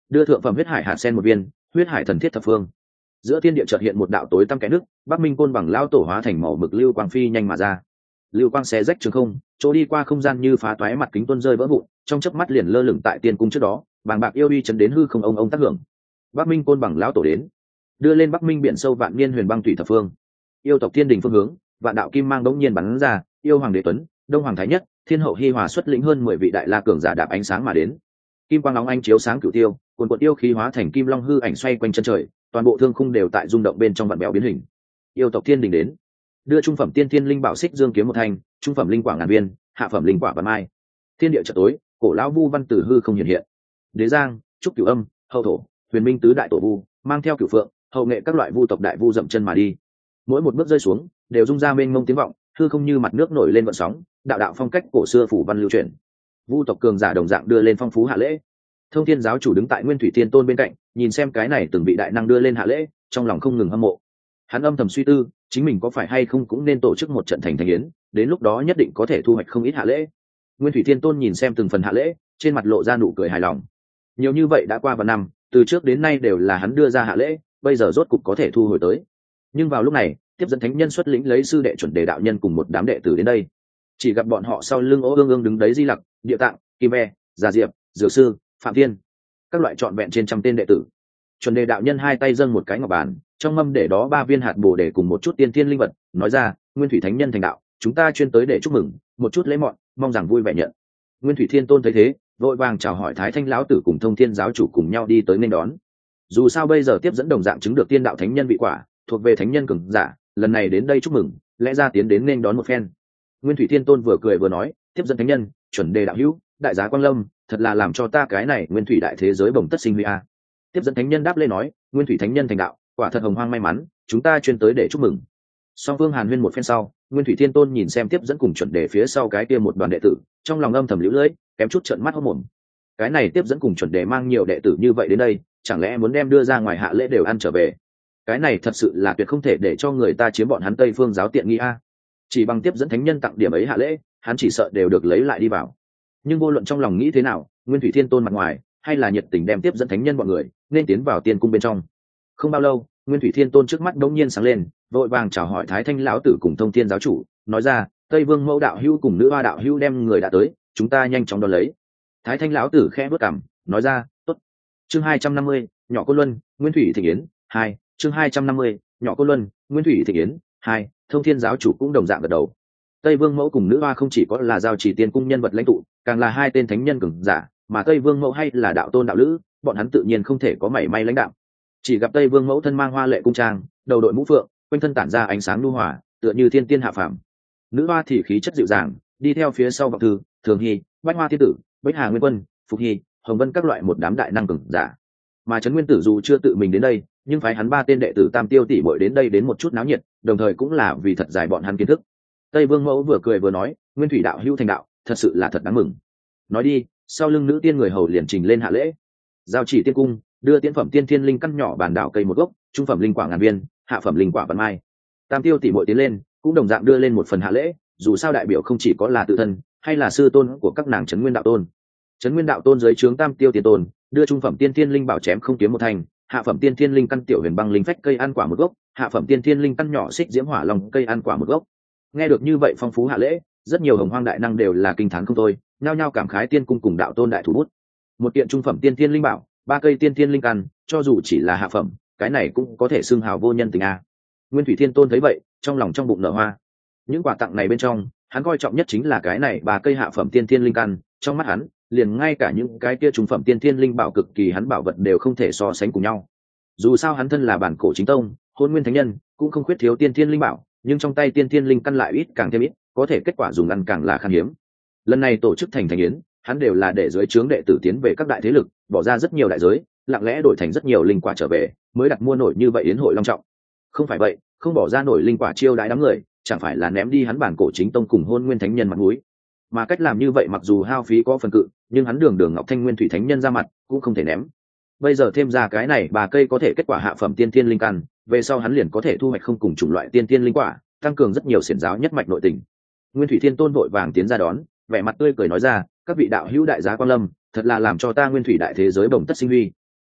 đưa thượng phẩm huyết hải hạt sen một viên, huyết hải thần thiết thập phương. Giữa thiên địa chợt hiện một đạo tối tăm kẽ nước, Bắc Minh côn bằng lao tổ hóa thành màu mực lưu quang phi nhanh mà ra. Lưu quang xé rách trường không, chỗ đi qua không gian như phá toái mặt kính tuôn rơi vỡ vụn, trong chớp mắt liền lơ lửng tại tiên cung trước đó, bàng bạc yêu uy chấn đến hư không ông tác hưởng. Bắc Minh côn bằng lão tổ đến, đưa lên Bắc Minh biển sâu vạn niên huyền băng thủy thập phương. Yêu tộc thiên đình phương hướng, vạn đạo kim mang đống nhiên bắn ra, yêu hoàng đế tuấn, đông hoàng thái nhất, thiên hậu hi hòa xuất lĩnh hơn 10 vị đại la cường giả đạp ánh sáng mà đến. Kim quang nóng ánh chiếu sáng cửu tiêu, cuồn cuộn yêu khí hóa thành kim long hư ảnh xoay quanh chân trời, toàn bộ thương khung đều tại rung động bên trong vạn béo biến hình. Yêu tộc thiên đình đến, đưa trung phẩm tiên thiên linh bảo xích dương kiếm một thanh, trung phẩm linh quả ngàn viên, hạ phẩm linh quả vạn mai. Thiên địa chợt tối, cổ lão vu văn tử hư không hiện hiện. Đế giang, trúc cửu âm, hậu thổ, huyền minh tứ đại tổ vu, mang theo cửu phượng, hậu nghệ các loại vu tộc đại vu dậm chân mà đi. Mỗi một bước rơi xuống, đều rung ra mênh mông tiếng vọng, hư không như mặt nước nổi lên vận sóng, đạo đạo phong cách cổ xưa phủ văn lưu truyền. Vu tộc cường giả đồng dạng đưa lên phong phú hạ lễ. Thông thiên giáo chủ đứng tại Nguyên Thủy Thiên Tôn bên cạnh, nhìn xem cái này từng vị đại năng đưa lên hạ lễ, trong lòng không ngừng hâm mộ. Hắn âm thầm suy tư, chính mình có phải hay không cũng nên tổ chức một trận thành thánh yến, đến lúc đó nhất định có thể thu hoạch không ít hạ lễ. Nguyên Thủy Thiên Tôn nhìn xem từng phần hạ lễ, trên mặt lộ ra nụ cười hài lòng. Nhiều như vậy đã qua vài năm, từ trước đến nay đều là hắn đưa ra hạ lễ, bây giờ rốt cục có thể thu hồi tới. Nhưng vào lúc này, tiếp dẫn thánh nhân xuất lĩnh lấy sư đệ chuẩn đề đạo nhân cùng một đám đệ tử đến đây. Chỉ gặp bọn họ sau lưng Ô Ương Ương đứng đấy Di Lặc, Địa Tạng, Kim E, Già Diệp, Dược Sư, Phạm Thiên, các loại trọn vẹn trên trăm tên đệ tử. Chuẩn đề đạo nhân hai tay dâng một cái ngọc bàn, trong mâm để đó 3 viên hạt bồ đề cùng một chút tiên thiên linh vật, nói ra: Nguyên Thủy Thánh Nhân thành đạo, chúng ta chuyên tới để chúc mừng, một chút lễ mọn, mong rằng vui vẻ nhận. Nguyên Thủy Thiên Tôn thấy thế, vội vàng chào hỏi Thái Thanh lão tử cùng Thông Thiên giáo chủ cùng nhau đi tới nên đón. Dù sao bây giờ tiếp dẫn đồng dạng chứng được tiên đạo thánh nhân vị quả, thuộc về thánh nhân cường giả, lần này đến đây chúc mừng, lẽ ra tiến đến nên đón một phen. Nguyên Thủy Thiên Tôn vừa cười vừa nói: tiếp dẫn thánh nhân, chuẩn đề đạo hữu, đại giá quang lâm, thật là làm cho ta cái này nguyên thủy đại thế giới bồng tất sinh huy a. Tiếp dẫn thánh nhân đáp lên nói: Nguyên Thủy Thánh Nhân thành đạo, quả thật hồng hoang may mắn, chúng ta chuyên tới để chúc mừng. Song Vương Hàn Huyên một phen sau, Nguyên Thủy Thiên Tôn nhìn xem tiếp dẫn cùng chuẩn đề phía sau cái kia một đoàn đệ tử, trong lòng âm thầm liễu lưỡi, kém chút trợn mắt hốt mồm. Cái này tiếp dẫn cùng chuẩn đề mang nhiều đệ tử như vậy đến đây, chẳng lẽ muốn đem đưa ra ngoài hạ lễ đều ăn trở về? Cái này thật sự là tuyệt không thể để cho người ta chiếm bọn hắn Tây Phương giáo tiện nghi a. Chỉ bằng tiếp dẫn thánh nhân tặng điểm ấy hạ lễ, hắn chỉ sợ đều được lấy lại đi vào. Nhưng vô luận trong lòng nghĩ thế nào, Nguyên Thủy Thiên Tôn mặt ngoài hay là nhiệt tình đem tiếp dẫn thánh nhân bọn người nên tiến vào tiên cung bên trong. Không bao lâu, Nguyên Thủy Thiên Tôn trước mắt đống nhiên sáng lên, vội vàng chào hỏi Thái Thanh lão tử cùng Thông Thiên giáo chủ, nói ra: Tây Vương Mẫu đạo hữu cùng Nữ Hoa đạo hữu đem người đã tới, chúng ta nhanh chóng đón lấy. Thái Thanh lão tử khẽ bước cằm, nói ra: tốt. Chương 250, nhỏ Côn Luân, Nguyên Thủy Thịnh Yến 2. Chương 250, nhỏ Côn Luân, Nguyên Thủy Thịnh Yến 2. Thông Thiên giáo chủ cũng đồng dạng gật đầu. Tây Vương Mẫu cùng Nữ Hoa không chỉ có là giao chỉ tiên cung nhân vật lãnh tụ, càng là hai tên thánh nhân cường giả, mà Tây Vương Mẫu hay là đạo tôn đạo lữ, bọn hắn tự nhiên không thể có mảy may lãnh đạo. Chỉ gặp Tây Vương Mẫu thân mang hoa lệ cung trang, đầu đội mũ phượng, quanh thân tản ra ánh sáng nhu hòa, tựa như thiên tiên hạ phàm. Nữ Hoa thì khí chất dịu dàng, đi theo phía sau Vọng Thư, Thường Hy, Bách Hoa Thiên Tử, Bách Hà Nguyên Quân, Phục Hy, Hồng Vân các loại một đám đại năng cường giả. Mà Trấn Nguyên Tử dù chưa tự mình đến đây, nhưng phái hắn 3 tên đệ tử Tam Tiêu tỷ muội đến đây đến một chút náo nhiệt, đồng thời cũng là vì thật giải bọn hắn kiến thức. Tây Vương Mẫu vừa cười vừa nói: Nguyên Thủy đạo hữu thành đạo, thật sự là thật đáng mừng. Nói đi, sau lưng nữ tiên người hầu liền trình lên hạ lễ. Giao chỉ tiên cung, đưa tiễn phẩm tiên thiên linh căn nhỏ bản đảo cây một gốc, trung phẩm linh quả ngàn viên, hạ phẩm linh quả vạn mai. Tam Tiêu tỷ muội tiến lên, cũng đồng dạng đưa lên một phần hạ lễ, dù sao đại biểu không chỉ có là tự thân, hay là sư tôn của các nàng Trấn Nguyên đạo tôn. Trấn Nguyên đạo tôn dưới trướng Tam Tiêu tiền tôn, đưa trung phẩm tiên thiên linh bảo chém không kiếm một thành, hạ phẩm tiên thiên linh căn tiểu huyền băng linh phách cây ăn quả một gốc, hạ phẩm tiên thiên linh căn nhỏ xích diễm hỏa long cây ăn quả một gốc. Nghe được như vậy phong phú hạ lễ, rất nhiều hồng hoang đại năng đều là kinh thán không thôi, nhao nhao cảm khái tiên cung cùng đạo tôn đại thủ bút. Một kiện trung phẩm tiên thiên linh bảo, 3 cây tiên thiên linh căn, cho dù chỉ là hạ phẩm, cái này cũng có thể xưng hào vô nhân tình a. Nguyên Thủy Thiên Tôn thấy vậy, trong lòng trong bụng nở hoa. Những quà tặng này bên trong, hắn coi trọng nhất chính là cái này 3 cây hạ phẩm tiên thiên linh căn, trong mắt hắn, liền ngay cả những cái kia trung phẩm tiên thiên linh bảo cực kỳ hắn bảo vật đều không thể so sánh cùng nhau. Dù sao hắn thân là bản cổ chính tông, Hôn Nguyên thánh nhân, cũng không khuyết thiếu tiên thiên linh bảo, nhưng trong tay tiên thiên linh căn lại ít càng thêm ít, có thể kết quả dùng ăn càng là khan hiếm. Lần này tổ chức thành yến, hắn đều là để dưới trướng đệ tử tiến về các đại thế lực, bỏ ra rất nhiều đại giới, lặng lẽ đổi thành rất nhiều linh quả trở về, mới đặt mua nổi như vậy yến hội long trọng. Không phải vậy, không bỏ ra nổi linh quả chiêu đãi đám người, chẳng phải là ném đi hắn bản cổ chính tông cùng Hôn Nguyên thánh nhân mặt mũi. Mà cách làm như vậy mặc dù hao phí có phần cự, nhưng hắn đường đường Ngọc Thanh Nguyên Thủy thánh nhân ra mặt, cũng không thể ném. Bây giờ thêm ra cái này 3 cây có thể kết quả hạ phẩm tiên thiên linh căn, về sau hắn liền có thể thu hoạch không cùng chủng loại tiên thiên linh quả, tăng cường rất nhiều xiển giáo nhất mạch nội tình. Nguyên Thủy Thiên Tôn vội vàng tiến ra đón, vẻ mặt tươi cười nói ra: các vị đạo hữu đại giá quan lâm, thật là làm cho ta Nguyên Thủy đại thế giới bồng tất sinh huy.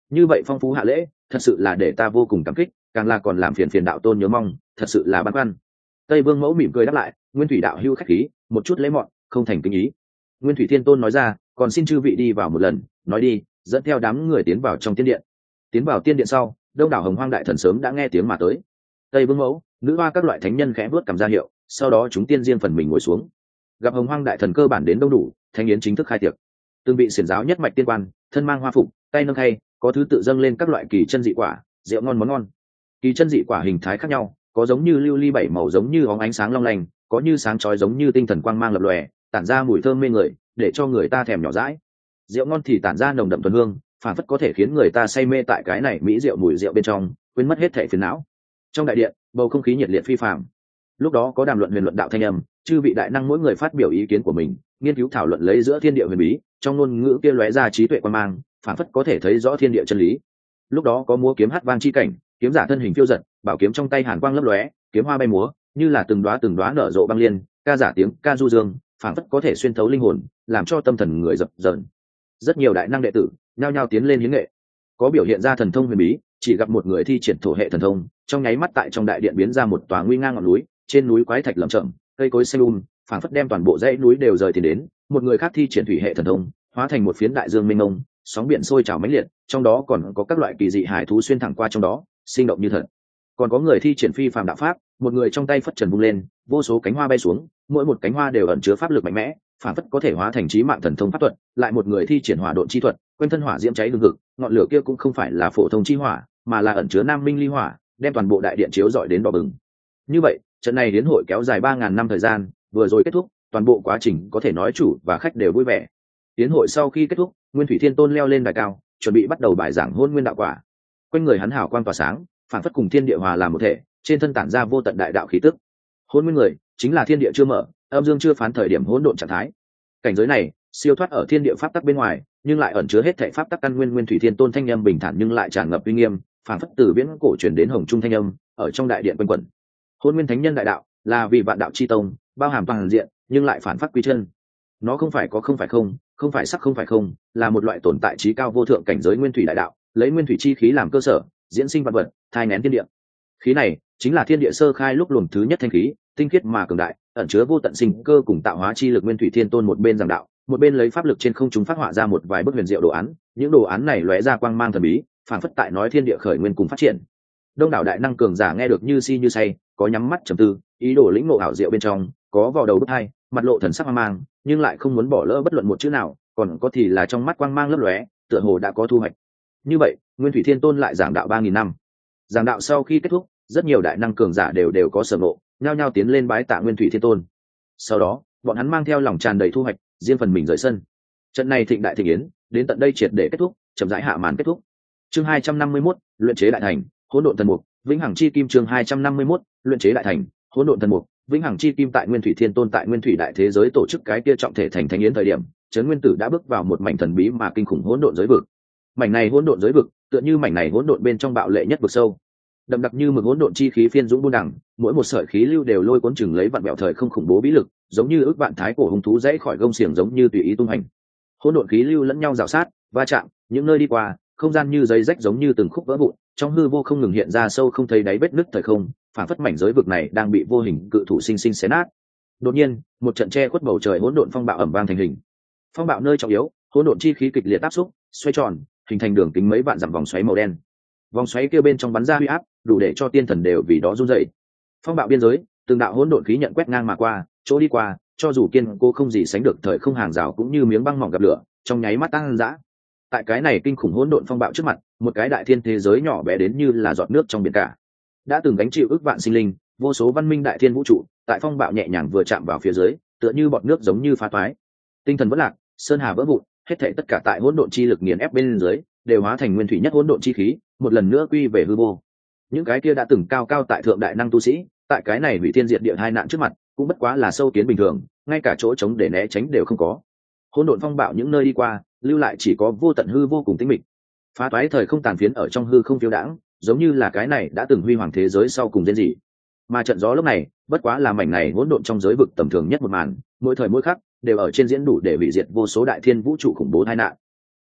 như vậy phong phú hạ lễ thật sự là để ta vô cùng cảm kích, càng là còn làm phiền phiền đạo tôn nhớ mong, thật sự là băn khoăn. Tây Vương Mẫu mỉm cười đáp lại, Nguyên Thủy đạo hữu khách khí, một chút lễ mọn không thành kính ý. Nguyên Thủy Thiên Tôn nói ra, còn xin chư vị đi vào một lần, nói đi, dẫn theo đám người tiến vào trong tiên điện. Tiến vào tiên điện sau, đông đảo Hồng Hoang đại thần sớm đã nghe tiếng mà tới. Tây Vương Mẫu, nữ hoa các loại thánh nhân khẽ vuốt cầm ra hiệu, sau đó chúng tiên riêng phần mình ngồi xuống. Gặp Hồng Hoang đại thần cơ bản đến đông đủ, thánh yến chính thức khai tiệc. Từng vị xiển giáo nhất mạch tiên quan, thân mang hoa phục, tay nâng khay, có thứ tự dâng lên các loại kỳ chân dị quả, rượu ngon món ngon. Kỳ chân dị quả hình thái khác nhau, có giống như lưu ly bảy màu giống như óng ánh sáng long lanh, có như sáng chói giống như tinh thần quang mang lập lòe, tản ra mùi thơm mê người, để cho người ta thèm nhỏ dãi. Rượu ngon thì tản ra nồng đậm thuần hương, phản phất có thể khiến người ta say mê tại cái này mỹ rượu mùi rượu bên trong, quên mất hết thảy phiền não. Trong đại điện, bầu không khí nhiệt liệt phi phàm. Lúc đó có đàm luận huyền luận đạo thanh âm, chư vị đại năng mỗi người phát biểu ý kiến của mình, nghiên cứu thảo luận lấy giữa thiên địa huyền bí, trong ngôn ngữ kia lóe ra trí tuệ quan mang, phản phất có thể thấy rõ thiên địa chân lý. Lúc đó có múa kiếm hát vang chi cảnh, kiếm giả thân hình phiêu giật, bảo kiếm trong tay hàn quang lấp lóe, kiếm hoa bay múa, như là từng đóa nở rộ băng liên, ca giả tiếng ca du dương, phản phất có thể xuyên thấu linh hồn, làm cho tâm thần người dập dờn. Rất nhiều đại năng đệ tử nhao nhao tiến lên hiến nghệ, có biểu hiện ra thần thông huyền bí, chỉ gặp một người thi triển thổ hệ thần thông, trong nháy mắt tại trong đại điện biến ra một tòa nguy ngang ngọn núi, trên núi quái thạch lởm chởm, cây cối xanh phảng phất đem toàn bộ dãy núi đều rời tiền đến. Một người khác thi triển thủy hệ thần thông, hóa thành một phiến đại dương mênh mông, sóng biển sôi trào mãnh liệt, trong đó còn có các loại kỳ dị hải thú xuyên thẳng qua trong đó, sinh động như thật. Còn có người thi triển phi phàm đạo pháp, một người trong tay phất trần vung lên, vô số cánh hoa bay xuống, mỗi một cánh hoa đều ẩn chứa pháp lực mạnh mẽ, phản phất có thể hóa thành chí mạng thần thông pháp thuật. Lại một người thi triển hỏa độn chi thuật, quanh thân hỏa diễm cháy hừng hực, ngọn lửa kia cũng không phải là phổ thông chi hỏa, mà là ẩn chứa nam minh ly hỏa, đem toàn bộ đại điện chiếu rọi đến đỏ bừng. Như vậy, trận này đến hội kéo dài 3000 năm thời gian, vừa rồi kết thúc, toàn bộ quá trình có thể nói chủ và khách đều vui vẻ. Tiến hội sau khi kết thúc, Nguyên Thủy Thiên Tôn leo lên đài cao, chuẩn bị bắt đầu bài giảng Hôn Nguyên đạo quả. Quanh người hắn hào quang tỏa sáng, phản phất cùng thiên địa hòa làm một thể, trên thân tản ra vô tận đại đạo khí tức. Hôn Nguyên người chính là thiên địa chưa mở, âm dương chưa phán thời điểm hỗn độn trạng thái. Cảnh giới này siêu thoát ở thiên địa pháp tắc bên ngoài, nhưng lại ẩn chứa hết thảy pháp tắc căn nguyên. Nguyên Thủy Thiên Tôn thanh âm bình thản nhưng lại tràn ngập uy nghiêm, phản phất từ viễn cổ truyền đến hồng trung thanh âm, ở trong đại điện quanh quẩn. Hôn Nguyên thánh nhân đại đạo là vì vạn đạo chi tông, bao hàm toàn diện, nhưng lại phản phát quy chân. Nó không phải có không phải không, không phải sắc không phải không, là một loại tồn tại trí cao vô thượng cảnh giới nguyên thủy đại đạo, lấy nguyên thủy chi khí làm cơ sở, diễn sinh vạn vật, thai nghén thiên địa. Khí này chính là thiên địa sơ khai lúc luồng thứ nhất thanh khí, tinh khiết mà cường đại, ẩn chứa vô tận sinh cơ cùng tạo hóa chi lực. Nguyên Thủy Thiên Tôn một bên giảng đạo, một bên lấy pháp lực trên không trung phát họa ra một vài bức huyền diệu đồ án. Những đồ án này lóe ra quang mang thần bí, phản phất tại nói thiên địa khởi nguyên cùng phát triển. Đông đảo đại năng cường giả nghe được như si như say, có nhắm mắt trầm tư, ý đồ lĩnh ngộ ảo diệu bên trong, có vào đầu bức hai, mặt lộ thần sắc hoang mang, nhưng lại không muốn bỏ lỡ bất luận một chữ nào, còn có thì là trong mắt quang mang lấp lóe, tựa hồ đã có thu hoạch. Như vậy, Nguyên Thủy Thiên Tôn lại giảng đạo 3000 năm. Giảng đạo sau khi kết thúc, rất nhiều đại năng cường giả đều có sở ngộ, nhao nhao tiến lên bái tạ Nguyên Thủy Thiên Tôn. Sau đó, bọn hắn mang theo lòng tràn đầy thu hoạch, riêng phần mình rời sân. Trận này thịnh đại thịnh yến, đến tận đây triệt để kết thúc, chậm rãi hạ màn kết thúc. Chương 251, luyện chế đại thành, hỗn độn thần mục, vĩnh hằng chi kim. Chương 251, luyện chế đại thành, hỗn độn thần mục, vĩnh hằng chi kim. Tại Nguyên Thủy Thiên Tôn tại Nguyên Thủy đại thế giới tổ chức cái kia trọng thể thành thánh yến thời điểm, Trấn Nguyên Tử đã bước vào một mảnh thần bí mà kinh khủng hỗn độn giới vực. Mảnh này hỗn độn giới vực, tựa như mảnh này hỗn độn bên trong bạo lệ nhất vực sâu, đậm đặc như mực hỗn độn chi khí phiên dũng buôn đẳng, mỗi một sợi khí lưu đều lôi cuốn chừng lấy vạn bẹo thời không khủng bố bí lực, giống như ước vạn thái cổ hung thú dãy khỏi gông xiềng, giống như tùy ý tung hành. Hỗn độn khí lưu lẫn nhau rào sát, va chạm, những nơi đi qua, không gian như giấy rách, giống như từng khúc vỡ vụn, trong hư vô không ngừng hiện ra sâu không thấy đáy vết nứt thời không, phản phất mảnh giới vực này đang bị vô hình cự thủ sinh sinh xé nát. Đột nhiên, một trận che khuất bầu trời hỗn độn phong bạo ầm vang thành hình. Phong bạo nơi trọng yếu, hỗn độn chi khí kịch liệt áp xúc, xoay tròn, hình thành đường kính mấy vạn dặm vòng xoáy màu đen. Vòng xoáy kia bên trong bắn ra huy áp, đủ để cho tiên thần đều vì đó run rẩy. Phong bạo biên giới, từng đạo hỗn độn khí nhận quét ngang mà qua, chỗ đi qua, cho dù kiên cố không gì sánh được thời không hàng rào cũng như miếng băng mỏng gặp lửa, trong nháy mắt tăng dã. Tại cái này kinh khủng hỗn độn phong bạo trước mặt, một cái đại thiên thế giới nhỏ bé đến như là giọt nước trong biển cả, đã từng gánh chịu ức vạn sinh linh, vô số văn minh đại thiên vũ trụ, tại phong bạo nhẹ nhàng vừa chạm vào phía dưới, tựa như bọt nước giống như phá toái. Tinh thần vỡ lạc, sơn hà vỡ vụn, hết thảy tất cả tại hỗn độn chi lực nghiền ép bên dưới, đều hóa thành nguyên thủy nhất hỗn độn chi khí, một lần nữa quy về hư vô. Những cái kia đã từng cao cao tại thượng đại năng tu sĩ, tại cái này hủy thiên diệt địa hai nạn trước mặt, cũng bất quá là sâu kiến bình thường, ngay cả chỗ trống để né tránh đều không có. Hỗn độn phong bạo những nơi đi qua, lưu lại chỉ có vô tận hư vô cùng tĩnh mịch. Phá toái thời không tàn phiến ở trong hư không phiêu đãng, giống như là cái này đã từng huy hoàng thế giới sau cùng rên rỉ. Mà trận gió lúc này, bất quá là mảnh này hỗn độn trong giới vực tầm thường nhất một màn, mỗi thời mỗi khắc đều ở trên diễn đủ để hủy diệt vô số đại thiên vũ trụ khủng bố tai nạn.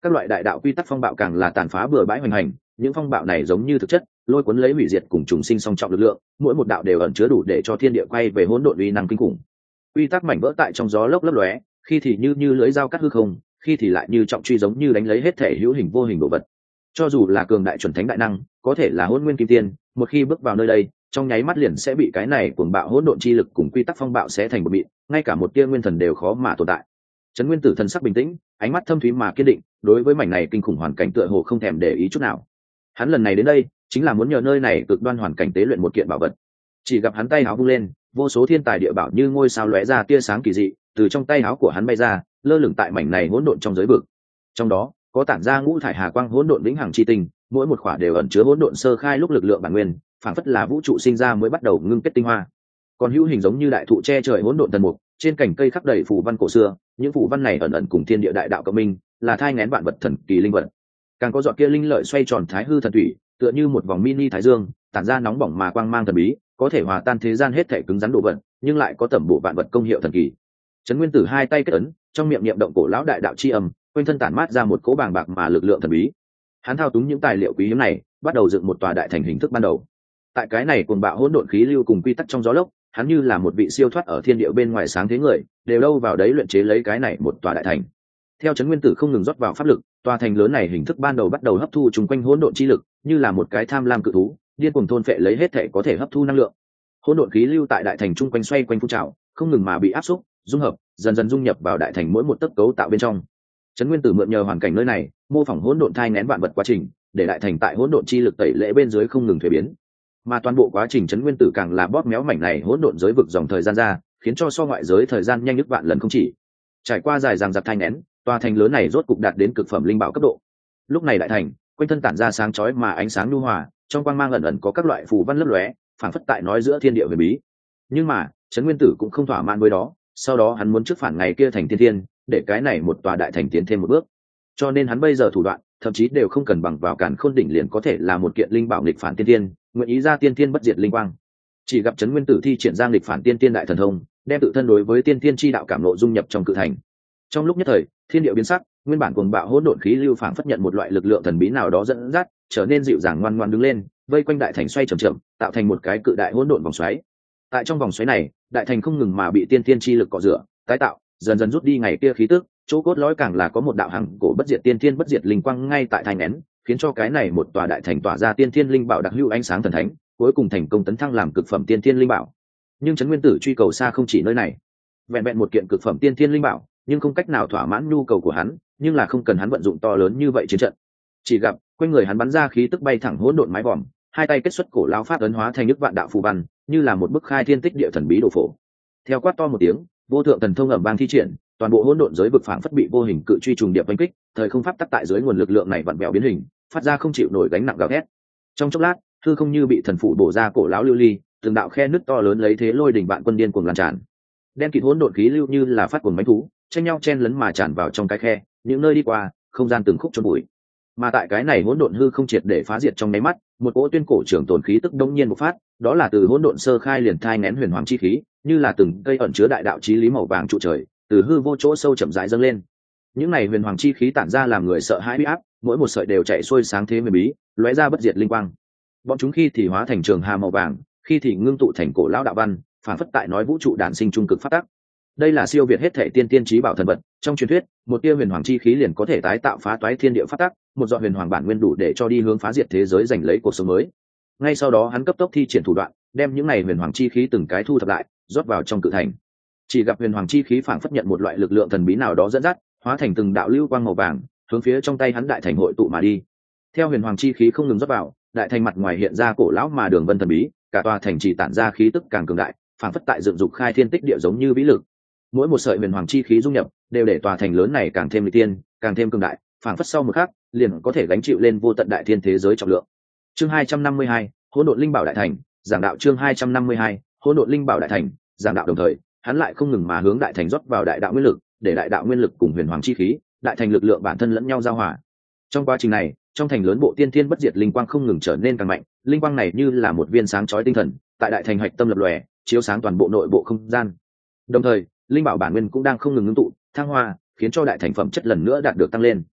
Các loại đại đạo quy tắc phong bạo càng là tàn phá bừa bãi hoành hành, những phong bạo này giống như thực chất lôi cuốn lấy hủy diệt cùng trùng sinh song trọng lực lượng, mỗi một đạo đều ẩn chứa đủ để cho thiên địa quay về hỗn độn uy năng kinh khủng. Quy tắc mảnh vỡ tại trong gió lốc lấp lóe, khi thì như lưỡi dao cắt hư không, khi thì lại như trọng truy giống như đánh lấy hết thể hữu hình vô hình đồ vật. Cho dù là cường đại chuẩn thánh đại năng, có thể là hỗn nguyên kim tiên, một khi bước vào nơi đây, trong nháy mắt liền sẽ bị cái này cuồng bạo hỗn độn chi lực cùng quy tắc phong bạo sẽ thành một mịn, ngay cả một tia nguyên thần đều khó mà tồn tại. Trấn Nguyên Tử thần sắc bình tĩnh, ánh mắt thâm thúy mà kiên định, đối với mảnh này kinh khủng hoàn cảnh tựa hồ không thèm để ý chút nào. Hắn lần này đến đây, chính là muốn nhờ nơi này cực đoan hoàn cảnh tế luyện một kiện bảo vật. Chỉ gặp hắn tay áo vung lên, vô số thiên tài địa bảo như ngôi sao lóe ra tia sáng kỳ dị, từ trong tay áo của hắn bay ra, lơ lửng tại mảnh này hỗn độn trong giới vực. Trong đó, có tản ra ngũ thải hà quang hỗn độn vĩnh hằng chi tinh, mỗi một khỏa đều ẩn chứa hỗn độn sơ khai lúc lực lượng bản nguyên, phảng phất là vũ trụ sinh ra mới bắt đầu ngưng kết tinh hoa. Còn hữu hình giống như đại thụ che trời hỗn độn thần mục, trên cành cây khắc đầy phù văn cổ xưa, những phù văn này ẩn ẩn cùng thiên địa đại đạo cộng minh, là thai nghén vạn vật thần kỳ linh vật. Càng có giọt kia linh lợi xoay tròn thái hư thần thủy, tựa như một vòng mini thái dương, tản ra nóng bỏng mà quang mang thần bí, có thể hòa tan thế gian hết thể cứng rắn đồ vật, nhưng lại có tẩm bổ vạn vật công hiệu thần kỳ. Trấn Nguyên Tử hai tay kết ấn, trong miệng niệm động cổ lão đại đạo chi âm, quanh thân tản mát ra một cỗ bàng bạc mà lực lượng thần bí. Hắn thao túng những tài liệu quý hiếm này, bắt đầu dựng một tòa đại thành hình thức ban đầu. Tại cái này cuồng bạo hỗn độn khí lưu cùng quy tắc trong gió lốc, hắn như là một vị siêu thoát ở thiên địa bên ngoài sáng thế người, đều đâu vào đấy luyện chế lấy cái này một tòa đại thành. Theo Trấn Nguyên Tử không ngừng rót vào pháp lực, tòa thành lớn này hình thức ban đầu bắt đầu hấp thu chung quanh hỗn độn chi lực, như là một cái tham lam cự thú, điên cuồng thôn phệ lấy hết thể có thể hấp thu năng lượng. Hỗn độn khí lưu tại đại thành chung quanh xoay quanh phun trào, không ngừng mà bị áp xúc, dung hợp, dần dần dung nhập vào đại thành mỗi một tấc cấu tạo bên trong. Trấn Nguyên Tử mượn nhờ hoàn cảnh nơi này, mô phỏng hỗn độn thai nén vạn vật quá trình, để đại thành tại hỗn độn chi lực tẩy lễ bên dưới không ngừng thuế biến. Mà toàn bộ quá trình Trấn Nguyên Tử càng là bóp méo mảnh này hỗn độn giới vực dòng thời gian ra, khiến cho so ngoại giới thời gian nhanh nhất vạn lần không chỉ. Trải qua dài dằng dặc thai nén, tòa thành lớn này rốt cục đạt đến cực phẩm linh bảo cấp độ. Lúc này đại thành, quanh thân tản ra sáng chói mà ánh sáng nhu hòa, trong quang mang ẩn ẩn có các loại phù văn lấp lóe, phảng phất tại nói giữa thiên địa huyền bí. Nhưng mà, Trấn Nguyên Tử cũng không thỏa mãn với đó, sau đó hắn muốn trước phản ngày kia thành tiên thiên, để cái này một tòa đại thành tiến thêm một bước. Cho nên hắn bây giờ thủ đoạn, thậm chí đều không cần bằng vào Càn Khôn đỉnh liền có thể là một kiện linh bảo nghịch phản tiên thiên, nguyện ý ra tiên thiên bất diệt linh quang. Chỉ gặp Trấn Nguyên Tử thi triển ra nghịch phản tiên thiên đại thần thông, đem tự thân đối với tiên thiên chi đạo cảm ngộ dung nhập trong cự thành. Trong lúc nhất thời, thiên địa biến sắc, nguyên bản cuồng bạo hỗn độn khí lưu phảng phất nhận một loại lực lượng thần bí nào đó dẫn dắt, trở nên dịu dàng ngoan ngoãn đứng lên, vây quanh đại thành xoay chậm chậm, tạo thành một cái cự đại hỗn độn vòng xoáy. Tại trong vòng xoáy này, đại thành không ngừng mà bị tiên thiên chi lực cọ rửa, tái tạo, dần dần rút đi ngày kia khí tức, chỗ cốt lõi càng là có một đạo hằng cổ bất diệt tiên thiên bất diệt linh quang ngay tại thành nén, khiến cho cái này một tòa đại thành tỏa ra tiên thiên linh bảo đặc hữu ánh sáng thần thánh, cuối cùng thành công tấn thăng làm cực phẩm tiên thiên linh bảo. Nhưng Trấn Nguyên Tử truy cầu xa không chỉ nơi này, vẹn vẹn một kiện cực phẩm tiên thiên linh bảo, nhưng không cách nào thỏa mãn nhu cầu của hắn, nhưng là không cần hắn vận dụng to lớn như vậy chiến trận. Chỉ gặp quanh người hắn bắn ra khí tức bay thẳng hỗn độn mái vòm, hai tay kết xuất cổ lão pháp ấn hóa thành nước vạn đạo phù văn, như là một bức khai thiên tích địa thần bí đồ phổ. Theo quát to một tiếng, vô thượng thần thông ầm vang thi triển, toàn bộ hỗn độn giới vực phảng phất bị vô hình cự truy trùng điệp đánh kích, thời không pháp tắc tại dưới nguồn lực lượng này vặn vẹo biến hình, phát ra không chịu nổi gánh nặng gào thét. Trong chốc lát, hư không như bị thần phủ bổ ra cổ lão lưu ly, từng đạo khe nứt to lớn lấy thế lôi đỉnh vạn quân điên cuồng lan tràn. Đen kịt hỗn độn khí lưu như là phát cuồng mãnh thú, tranh nhau chen lấn mà tràn vào trong cái khe, những nơi đi qua, không gian từng khúc chôn bụi. Mà tại cái này hỗn độn hư không triệt để phá diệt trong nháy mắt, một cỗ tuyên cổ trường tồn khí tức đông nhiên bộc phát, đó là từ hỗn độn sơ khai liền thai nén huyền hoàng chi khí, như là từng cây ẩn chứa đại đạo chí lý màu vàng trụ trời, từ hư vô chỗ sâu chậm rãi dâng lên. Những này huyền hoàng chi khí tản ra làm người sợ hãi uy áp, mỗi một sợi đều chạy xuôi sáng thế huyền bí, lóe ra bất diệt linh quang. Bọn chúng khi thì hóa thành trường hà màu vàng, khi thì ngưng tụ thành cổ lão đạo văn, phản phất tại nói vũ trụ đản sinh trung cực phát tác. Đây là siêu việt hết thể tiên tiên chí bảo thần vật, trong truyền thuyết, một tia huyền hoàng chi khí liền có thể tái tạo phá toái thiên địa phát tác, một giọt huyền hoàng bản nguyên đủ để cho đi hướng phá diệt thế giới giành lấy cuộc sống mới. Ngay sau đó hắn cấp tốc thi triển thủ đoạn, đem những này huyền hoàng chi khí từng cái thu thập lại, rót vào trong cự thành. Chỉ gặp huyền hoàng chi khí phảng phất nhận một loại lực lượng thần bí nào đó dẫn dắt, hóa thành từng đạo lưu quang màu vàng, hướng phía trong tay hắn đại thành hội tụ mà đi. Theo huyền hoàng chi khí không ngừng rót vào, đại thành mặt ngoài hiện ra cổ lão mà đường vân thần bí, cả tòa thành trì tản ra khí tức càng cường đại, phảng phất tại dựng dục khai thiên tích địa giống như vĩ lực. Mỗi một sợi huyền hoàng chi khí dung nhập, đều để tòa thành lớn này càng thêm nguy tiên, càng thêm cường đại, phảng phất sau một khắc, liền có thể gánh chịu lên vô tận đại thiên thế giới trọng lượng. Chương 252, Hỗn độn linh bảo đại thành, giảng đạo chương 252, Hỗn độn linh bảo đại thành, giảng đạo đồng thời, hắn lại không ngừng mà hướng đại thành rót vào đại đạo nguyên lực, để đại đạo nguyên lực cùng huyền hoàng chi khí, đại thành lực lượng bản thân lẫn nhau giao hòa. Trong quá trình này, trong thành lớn bộ tiên thiên bất diệt linh quang không ngừng trở nên càng mạnh, linh quang này như là một viên sáng chói tinh thần, tại đại thành hạch tâm lập lòe, chiếu sáng toàn bộ nội bộ không gian. Đồng thời, linh bảo bản nguyên cũng đang không ngừng ngưng tụ, thăng hoa, khiến cho đại thành phẩm chất lần nữa đạt được tăng lên.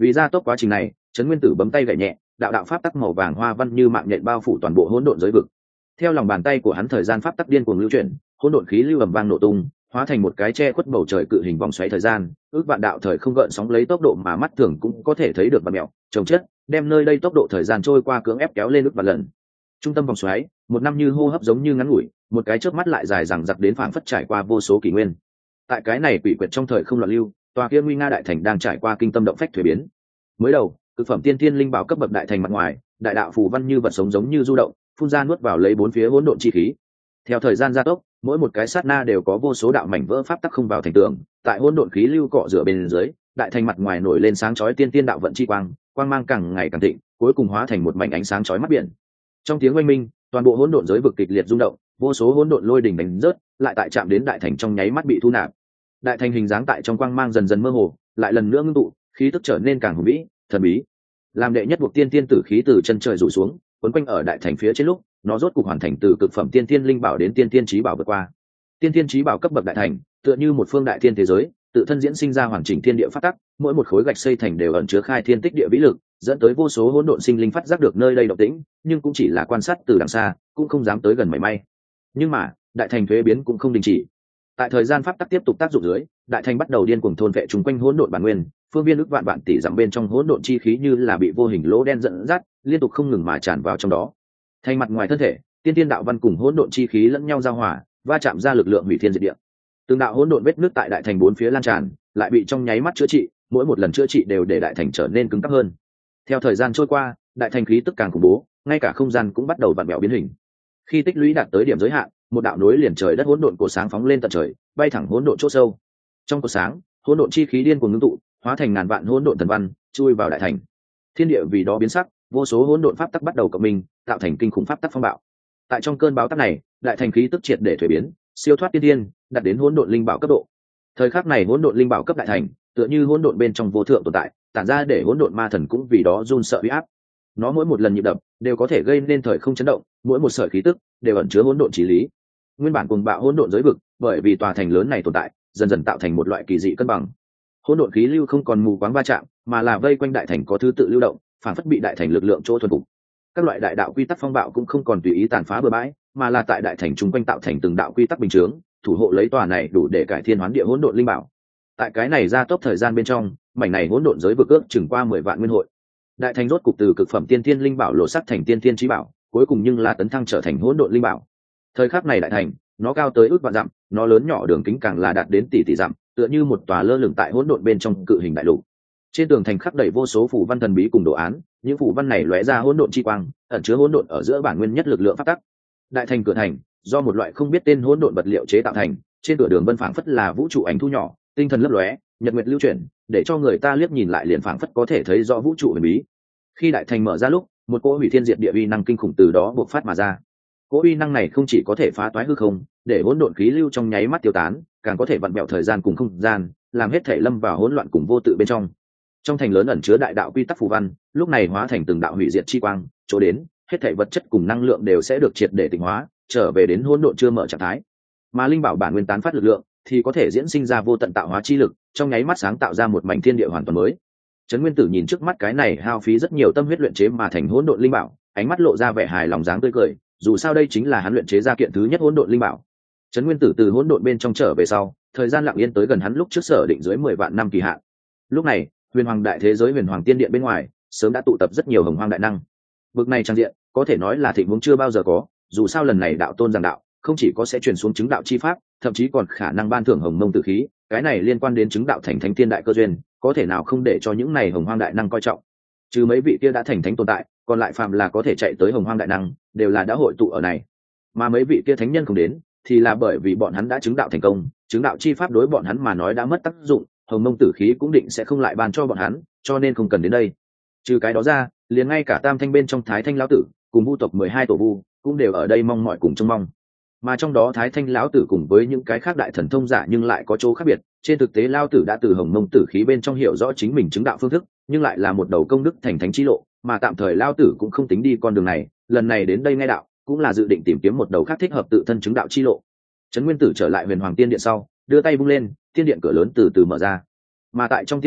Vì ra tốc quá trình này, Trấn Nguyên Tử bấm tay gảy nhẹ, đạo đạo pháp tắc màu vàng hoa văn như mạng nhện bao phủ toàn bộ hỗn độn giới vực. Theo lòng bàn tay của hắn thời gian pháp tắc điên cuồng lưu chuyển, hỗn độn khí lưu ầm vang nổ tung, hóa thành một cái che khuất bầu trời cự hình vòng xoáy thời gian, ước vạn đạo thời không gợn sóng lấy tốc độ mà mắt thường cũng có thể thấy được vặn mèo, chồng chất, đem nơi đây tốc độ thời gian trôi qua cưỡng ép kéo lên ước vạn lần. Trung tâm vòng xoáy, một năm như hô hấp giống như ngắn ngủi, một cái chớp mắt lại dài dằng dặc đến phảng phất trải qua vô số kỷ nguyên. Tại cái này quỷ quyệt trong thời không loạn lưu, tòa kia nguy nga đại thành đang trải qua kinh tâm động phách thuế biến. Mới đầu, thực phẩm tiên thiên linh bảo cấp bậc đại thành mặt ngoài, đại đạo phù văn như vật sống giống như du động, phun ra nuốt vào lấy bốn phía hỗn độn chi khí. Theo thời gian gia tốc, mỗi một cái sát na đều có vô số đạo mảnh vỡ pháp tắc không vào thành tường, tại hỗn độn khí lưu cọ rửa bên dưới, đại thành mặt ngoài nổi lên sáng chói tiên tiên đạo vận chi quang, quang mang càng ngày càng thịnh, cuối cùng hóa thành một mảnh ánh sáng chói mắt biển. Trong tiếng oanh minh, toàn bộ hỗn độn giới vực kịch liệt rung động, vô số hỗn độn lôi đỉnh đánh rớt, lại tại chạm đến đại thành trong nháy mắt bị thu nạp. Đại thành hình dáng tại trong quang mang dần dần mơ hồ, lại lần nữa ngưng tụ, khí tức trở nên càng hùng vĩ, thần bí. Làm đệ nhất buộc tiên tiên tử khí từ chân trời rủ xuống, quấn quanh ở đại thành phía trên lúc, nó rốt cục hoàn thành từ cực phẩm tiên tiên linh bảo đến tiên tiên chí bảo vượt qua. Tiên tiên chí bảo cấp bậc đại thành, tựa như một phương đại thiên thế giới, tự thân diễn sinh ra hoàn chỉnh thiên địa phát tắc, mỗi một khối gạch xây thành đều ẩn chứa khai thiên tích địa vĩ lực, dẫn tới vô số hỗn độn sinh linh phát giác được nơi đây động tĩnh, nhưng cũng chỉ là quan sát từ đằng xa, cũng không dám tới gần mảy may. Nhưng mà, đại thành thuế biến cũng không đình chỉ. Tại thời gian pháp tắc tiếp tục tác dụng dưới, đại thành bắt đầu điên cuồng thôn vệ chúng quanh hỗn độn bản nguyên, phương viên ức vạn vạn tỷ dặm bên trong hỗn độn chi khí như là bị vô hình lỗ đen dẫn dắt, liên tục không ngừng mà tràn vào trong đó. Thành mặt ngoài thân thể, tiên tiên đạo văn cùng hỗn độn chi khí lẫn nhau giao hòa, va chạm ra lực lượng hủy thiên diệt địa. Từng đạo hỗn độn vết nứt tại đại thành bốn phía lan tràn, lại bị trong nháy mắt chữa trị, mỗi một lần chữa trị đều để đại thành trở nên cứng cáp hơn. Theo thời gian trôi qua, đại thành khí tức càng khủng bố, ngay cả không gian cũng bắt đầu vặn vẹo biến hình. Khi tích lũy đạt tới điểm giới hạn, một đạo núi liền trời đất hỗn độn cổ sáng phóng lên tận trời, bay thẳng hỗn độn chỗ sâu. Trong cổ sáng, hỗn độn chi khí điên cuồng ngưng tụ, hóa thành ngàn vạn hỗn độn thần văn, chui vào đại thành. Thiên địa vì đó biến sắc, vô số hỗn độn pháp tắc bắt đầu cộng minh, tạo thành kinh khủng pháp tắc phong bạo. Tại trong cơn bão tắc này, đại thành khí tức triệt để thuế biến, siêu thoát tiên tiên, đạt đến hỗn độn linh bảo cấp độ. Thời khắc này hỗn độn linh bảo cấp đại thành, tựa như hỗn độn bên trong vô thượng tồn tại, tản ra để hỗn độn ma thần cũng vì đó run sợ uy áp. Nó mỗi một lần nhịp đập đều có thể gây nên thời không chấn động, mỗi một sợi khí tức đều ẩn chứa hỗn độn chí lý. Nguyên bản cuồng bạo hỗn độn giới vực, bởi vì tòa thành lớn này tồn tại, dần dần tạo thành một loại kỳ dị cân bằng. Hỗn độn khí lưu không còn mù quáng va chạm, mà là vây quanh đại thành có thứ tự lưu động, phản phất bị đại thành lực lượng chỗ thuần phục. Các loại đại đạo quy tắc phong bạo cũng không còn tùy ý tàn phá bừa bãi, mà là tại đại thành trung quanh tạo thành từng đạo quy tắc bình chướng, thủ hộ lấy tòa này đủ để cải thiên hoán địa hỗn độn linh bảo. Tại cái này gia tốc thời gian bên trong, mảnh này hỗn độn giới vực ước chừng qua 10 vạn nguyên hội. Đại thành rốt cục từ cực phẩm tiên thiên linh bảo lộ sắc thành tiên thiên chí bảo, cuối cùng nhưng là tấn thăng trở thành hỗn độn linh bảo. Thời khắc này đại thành, nó cao tới ước vạn dặm, nó lớn nhỏ đường kính càng là đạt đến tỷ tỷ dặm, tựa như một tòa lơ lửng tại hỗn độn bên trong cự hình đại lục. Trên tường thành khắc đầy vô số phù văn thần bí cùng đồ án, những phù văn này lóe ra hỗn độn chi quang, ẩn chứa hỗn độn ở giữa bản nguyên nhất lực lượng pháp tắc. Đại thành cửa thành, do một loại không biết tên hỗn độn vật liệu chế tạo thành, trên cửa đường vân phảng phất là vũ trụ ánh thu nhỏ, tinh thần lấp lóe, nhật nguyệt lưu chuyển, để cho người ta liếc nhìn lại liền phảng phất có thể thấy rõ vũ trụ huyền bí. Khi đại thành mở ra lúc, một cỗ hủy thiên diệt địa uy năng kinh khủng từ đó bộc phát mà ra. Cỗ uy năng này không chỉ có thể phá toái hư không, để hỗn độn khí lưu trong nháy mắt tiêu tán, càng có thể vặn vẹo thời gian cùng không gian, làm hết thể lâm vào hỗn loạn cùng vô tự bên trong. Trong thành lớn ẩn chứa đại đạo quy tắc phù văn, lúc này hóa thành từng đạo hủy diệt chi quang, chỗ đến, hết thể vật chất cùng năng lượng đều sẽ được triệt để tịnh hóa, trở về đến hỗn độn chưa mở trạng thái. Mà linh bảo bản nguyên tán phát lực lượng, thì có thể diễn sinh ra vô tận tạo hóa chi lực, trong nháy mắt sáng tạo ra một mảnh thiên địa hoàn toàn mới. Trấn Nguyên Tử nhìn trước mắt cái này hao phí rất nhiều tâm huyết luyện chế mà thành hỗn độn linh bảo, ánh mắt lộ ra vẻ hài lòng dáng tươi cười, dù sao đây chính là hắn luyện chế ra kiện thứ nhất hỗn độn linh bảo. Trấn Nguyên Tử từ hỗn độn bên trong trở về sau, thời gian lặng yên tới gần hắn lúc trước sở định dưới 10 vạn năm kỳ hạn. Lúc này, huyền hoàng đại thế giới huyền hoàng tiên điện bên ngoài, sớm đã tụ tập rất nhiều hồng hoang đại năng. Vực này trang diện, có thể nói là thịnh vượng chưa bao giờ có, dù sao lần này đạo tôn giảng đạo, không chỉ có sẽ truyền xuống chứng đạo chi pháp, thậm chí còn khả năng ban thưởng hồng mông tử khí, cái này liên quan đến chứng đạo thành thánh tiên đại cơ duyên, có thể nào không để cho những này hồng hoang đại năng coi trọng. Trừ mấy vị kia đã thành thánh tồn tại, còn lại phàm là có thể chạy tới hồng hoang đại năng, đều là đã hội tụ ở này. Mà mấy vị kia thánh nhân không đến, thì là bởi vì bọn hắn đã chứng đạo thành công, chứng đạo chi pháp đối bọn hắn mà nói đã mất tác dụng, hồng mông tử khí cũng định sẽ không lại ban cho bọn hắn, cho nên không cần đến đây. Trừ cái đó ra, liền ngay cả tam thanh bên trong thái thanh lão tử cùng vu tộc 12 tổ vu cũng đều ở đây mong mọi cùng trông mong. Mà trong đó thái thanh lão tử cùng với những cái khác đại thần thông giả nhưng lại có chỗ khác biệt. Trên thực tế lão tử đã từ hồng mông tử khí bên trong hiểu rõ chính mình chứng đạo phương thức, nhưng lại là một đầu công đức thành thánh chi lộ, mà tạm thời lão tử cũng không tính đi con đường này, lần này đến đây nghe đạo cũng là dự định tìm kiếm một đầu khác thích hợp tự thân chứng đạo chi lộ. Trấn Nguyên Tử trở lại huyền hoàng tiên điện sau, đưa tay vung lên, tiên điện cửa lớn từ từ mở ra. Mà tại trong tiên điện,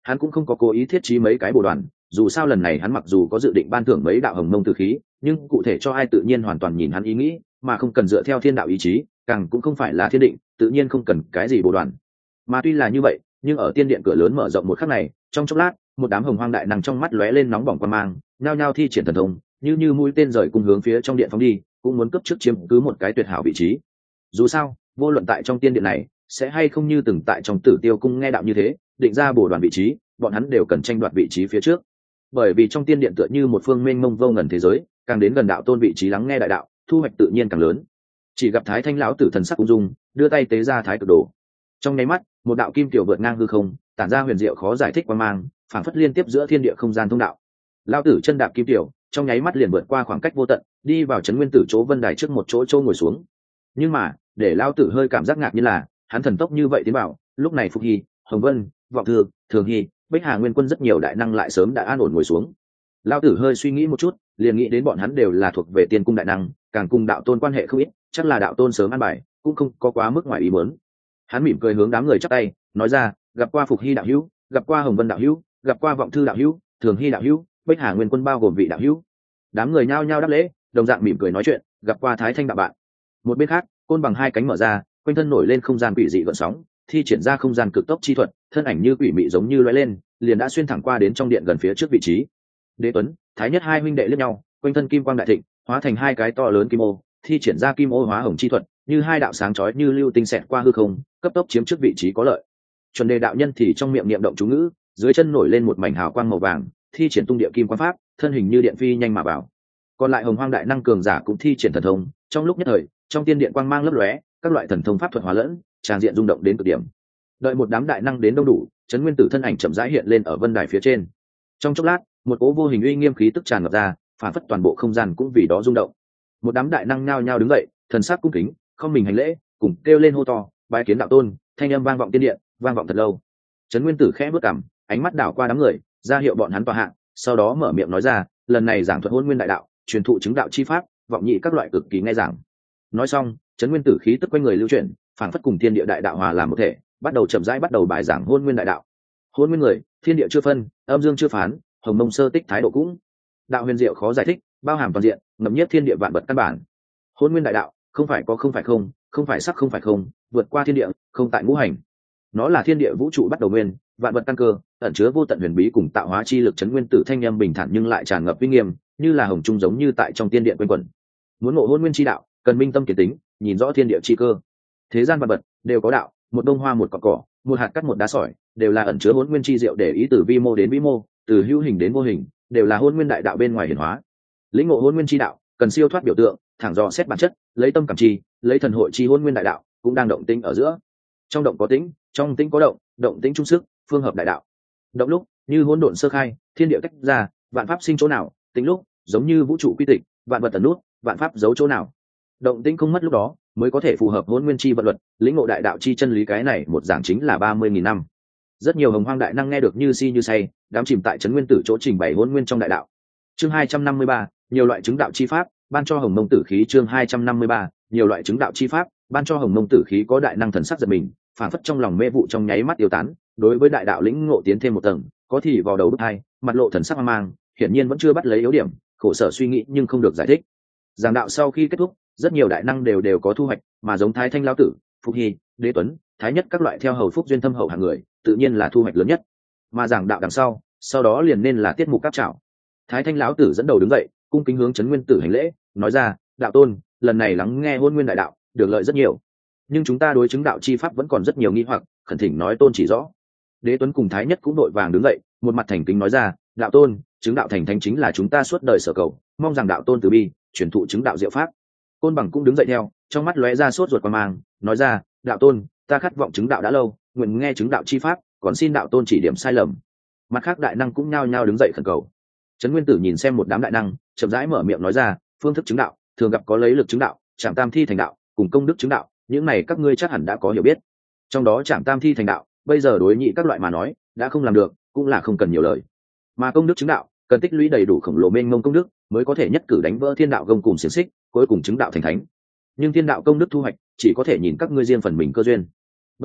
hắn cũng không có cố ý thiết trí mấy cái bồ đoàn, dù sao lần này hắn mặc dù có dự định ban thưởng mấy đạo hồng mông tử khí, nhưng cụ thể cho ai tự nhiên hoàn toàn nhìn hắn ý nghĩ, mà không cần dựa theo thiên đạo ý chí, càng cũng không phải là thiên định, tự nhiên không cần cái gì bồ đoàn. Mà tuy là như vậy, nhưng ở tiên điện cửa lớn mở rộng một khắc này, trong chốc lát, một đám hồng hoang đại năng trong mắt lóe lên nóng bỏng quan mang, nhao nhao thi triển thần thông, như mũi tên rời cùng hướng phía trong điện phóng đi, cũng muốn cấp trước chiếm cứ một cái tuyệt hảo vị trí. Dù sao, vô luận tại trong tiên điện này, sẽ hay không như từng tại trong Tử Tiêu cung nghe đạo như thế, định ra bổ đoàn vị trí, bọn hắn đều cần tranh đoạt vị trí phía trước. Bởi vì trong tiên điện tựa như một phương mênh mông vô ngần thế giới, càng đến gần đạo tôn vị trí lắng nghe đại đạo, thu hoạch tự nhiên càng lớn. Chỉ gặp Thái Thanh lão tử thần sắc ung dung, đưa tay tế ra Thái Cực Đồ. Trong nháy mắt, một đạo kim tiểu vượt ngang hư không, tản ra huyền diệu khó giải thích quang mang, phảng phất liên tiếp giữa thiên địa không gian thông đạo. Lão tử chân đạp kim tiểu, trong nháy mắt liền vượt qua khoảng cách vô tận, đi vào trấn nguyên tử chỗ vân đài trước một chỗ ngồi xuống. Nhưng mà, để lão tử hơi cảm giác ngạc nhiên là, hắn thần tốc như vậy tiến vào, lúc này Phục Hy, Hồng Vân, Vọng Thư, Thường Hy, Bích Hà Nguyên Quân rất nhiều đại năng lại sớm đã an ổn ngồi xuống. Lão tử hơi suy nghĩ một chút, liền nghĩ đến bọn hắn đều là thuộc về tiên cung đại năng, càng cùng đạo tôn quan hệ không ít, chắc là đạo tôn sớm an bài, cũng không có quá mức ngoài ý muốn. Hắn mỉm cười hướng đám người chắp tay, nói ra, gặp qua Phục Hy đạo hữu, gặp qua Hồng Vân đạo hữu, gặp qua Vọng Thư đạo hữu, Thường Hy đạo hữu, Bích Hà Nguyên Quân bao gồm vị đạo hữu. Đám người nhao nhao đáp lễ, đồng dạng mỉm cười nói chuyện, gặp qua Thái Thanh đạo bạn. Một bên khác, côn bằng hai cánh mở ra, quanh thân nổi lên không gian quỷ dị gợn sóng, thi triển ra không gian cực tốc chi thuật, thân ảnh như quỷ mị giống như lóe lên, liền đã xuyên thẳng qua đến trong điện gần phía trước vị trí. Đế Tuấn, Thái Nhất hai huynh đệ liếc nhau, quanh thân kim quang đại thịnh, hóa thành hai cái to lớn kim ô, thi triển ra kim ô hóa hồng chi thuật, như hai đạo sáng chói như lưu tinh xẹt qua hư không, cấp tốc chiếm trước vị trí có lợi. Chuẩn đề đạo nhân thì trong miệng niệm động chú ngữ, dưới chân nổi lên một mảnh hào quang màu vàng, thi triển tung địa kim quang pháp, thân hình như điện phi nhanh mà vào. Còn lại hồng hoang đại năng cường giả cũng thi triển thần thông, trong lúc nhất thời, trong tiên điện quang mang lấp lóe, các loại thần thông pháp thuật hòa lẫn, tràn diện rung động đến cực điểm. Đợi một đám đại năng đến đông đủ, trấn nguyên tử thân ảnh chậm rãi hiện lên ở vân đài phía trên. Trong chốc lát, một cỗ vô hình uy nghiêm khí tức tràn ngập ra, phản phất toàn bộ không gian cũng vì đó rung động. Một đám đại năng nhao nhao đứng dậy, thần sắc cung kính, không mình hành lễ, cùng kêu lên hô to, bái kiến đạo tôn, thanh âm vang vọng tiên điện, vang vọng thật lâu. Trấn nguyên tử khẽ bước cằm, ánh mắt đảo qua đám người, ra hiệu bọn hắn tọa hạ, sau đó mở miệng nói ra, lần này giảng thuật hôn nguyên đại đạo, truyền thụ chứng đạo chi pháp, vọng nhị các loại cực kỳ nghe giảng. Nói xong, trấn nguyên tử khí tức quanh người lưu chuyển, phảng phất cùng thiên địa đại đạo hòa làm một thể, bắt đầu chậm rãi bắt đầu bài giảng hôn nguyên đại đạo. Hôn nguyên người, thiên địa chưa phân, âm dương chưa phán, hồng mông sơ tích thái độ cũng. Đạo huyền diệu khó giải thích, bao hàm toàn diện, ngầm nhất thiên địa vạn vật căn bản. Hôn nguyên đại đạo, không phải có không phải không, không phải sắc không phải không, vượt qua thiên địa, không tại ngũ hành. Nó là thiên địa vũ trụ bắt đầu nguyên, vạn vật căn cơ, ẩn chứa vô tận huyền bí cùng tạo hóa chi lực. Trấn nguyên tử thanh âm bình thản nhưng lại tràn ngập uy nghiêm, như là hồng trung giống như tại trong tiên điện quanh quẩn. Muốn ngộ hôn nguyên chi đạo, cần minh tâm kiến tính, nhìn rõ thiên địa chi cơ. Thế gian vạn vật đều có đạo, một bông hoa một cọng cỏ, một hạt cát một đá sỏi, đều là ẩn chứa hôn nguyên chi diệu, để ý từ vi mô đến vĩ mô, từ hữu hình đến vô hình, đều là hôn nguyên đại đạo bên ngoài hiển hóa. Lĩnh ngộ hôn nguyên chi đạo, cần siêu thoát biểu tượng, thẳng dò xét bản chất, lấy tâm cảm chi, lấy thần hội chi. Hôn nguyên đại đạo cũng đang động tĩnh ở giữa. Trong động có tĩnh, trong tĩnh có động, động tĩnh chung sức, phương hợp đại đạo. Động lúc như hỗn độn sơ khai, thiên địa cách ra, vạn pháp sinh chỗ nào; tĩnh lúc giống như vũ trụ quy tịch, vạn vật tẩn nút, vạn pháp giấu chỗ nào. Động tĩnh không mất lúc đó, mới có thể phù hợp hôn nguyên chi vận luật, lĩnh ngộ đại đạo chi chân lý. Cái này một giảng chính là 30.000 năm. Rất nhiều hồng hoang đại năng nghe được như si như say, đám chìm tại trấn nguyên tử chỗ trình bày hôn nguyên trong đại đạo. Chương 253, nhiều loại chứng đạo chi pháp, ban cho hồng mông tử khí. Chương 253, nhiều loại chứng đạo chi pháp, ban cho hồng mông tử khí. Có đại năng thần sắc giật mình, phản phất trong lòng mê vụ trong nháy mắt tiêu tán, đối với đại đạo lĩnh ngộ tiến thêm một tầng. Có thì vào đầu đúc hai, mặt lộ thần sắc hoang mang, hiển nhiên vẫn chưa bắt lấy yếu điểm, khổ sở suy nghĩ nhưng không được giải thích. Giảng đạo sau khi kết thúc, rất nhiều đại năng đều có thu hoạch, mà giống Thái Thanh lão tử, Phục Hy, Đế Tuấn, Thái Nhất các loại theo hầu phúc duyên thâm hậu hạng người, tự nhiên là thu hoạch lớn nhất. Mà giảng đạo đằng sau đó liền nên là tiết mục cáp trảo. Thái Thanh lão tử dẫn đầu đứng dậy, cung kính hướng trấn nguyên tử hành lễ, nói ra, đạo tôn, lần này lắng nghe hôn nguyên đại đạo, được lợi rất nhiều, nhưng chúng ta đối chứng đạo chi pháp vẫn còn rất nhiều nghi hoặc, khẩn thỉnh nói tôn chỉ rõ. Đế Tuấn cùng Thái Nhất cũng đội vàng đứng dậy, một mặt thành kính nói ra, đạo tôn, chứng đạo thành thánh chính là chúng ta suốt đời sở cầu, mong rằng đạo tôn từ bi truyền thụ chứng đạo diệu pháp. Côn bằng cũng đứng dậy theo, trong mắt lóe ra sốt ruột quan mang, nói ra, đạo tôn, ta khát vọng chứng đạo đã lâu, nguyện nghe chứng đạo chi pháp, còn xin đạo tôn chỉ điểm sai lầm. Mặt khác đại năng cũng nhao nhao đứng dậy khẩn cầu. Trấn nguyên tử nhìn xem một đám đại năng, chậm rãi mở miệng nói ra, phương thức chứng đạo thường gặp có lấy lực chứng đạo, trảm tam thi thành đạo, cùng công đức chứng đạo, những này các ngươi chắc hẳn đã có hiểu biết. Trong đó trảm tam thi thành đạo, bây giờ đối nhị các loại mà nói đã không làm được, cũng là không cần nhiều lời. Mà công đức chứng đạo cần tích lũy đầy đủ khổng lồ mênh mông công đức, mới có thể nhất cử đánh vỡ thiên đạo gông cùng xiềng xích, cuối cùng chứng đạo thành thánh. Nhưng thiên đạo công đức thu hoạch chỉ có thể nhìn các ngươi riêng phần mình cơ duyên. Bây giờ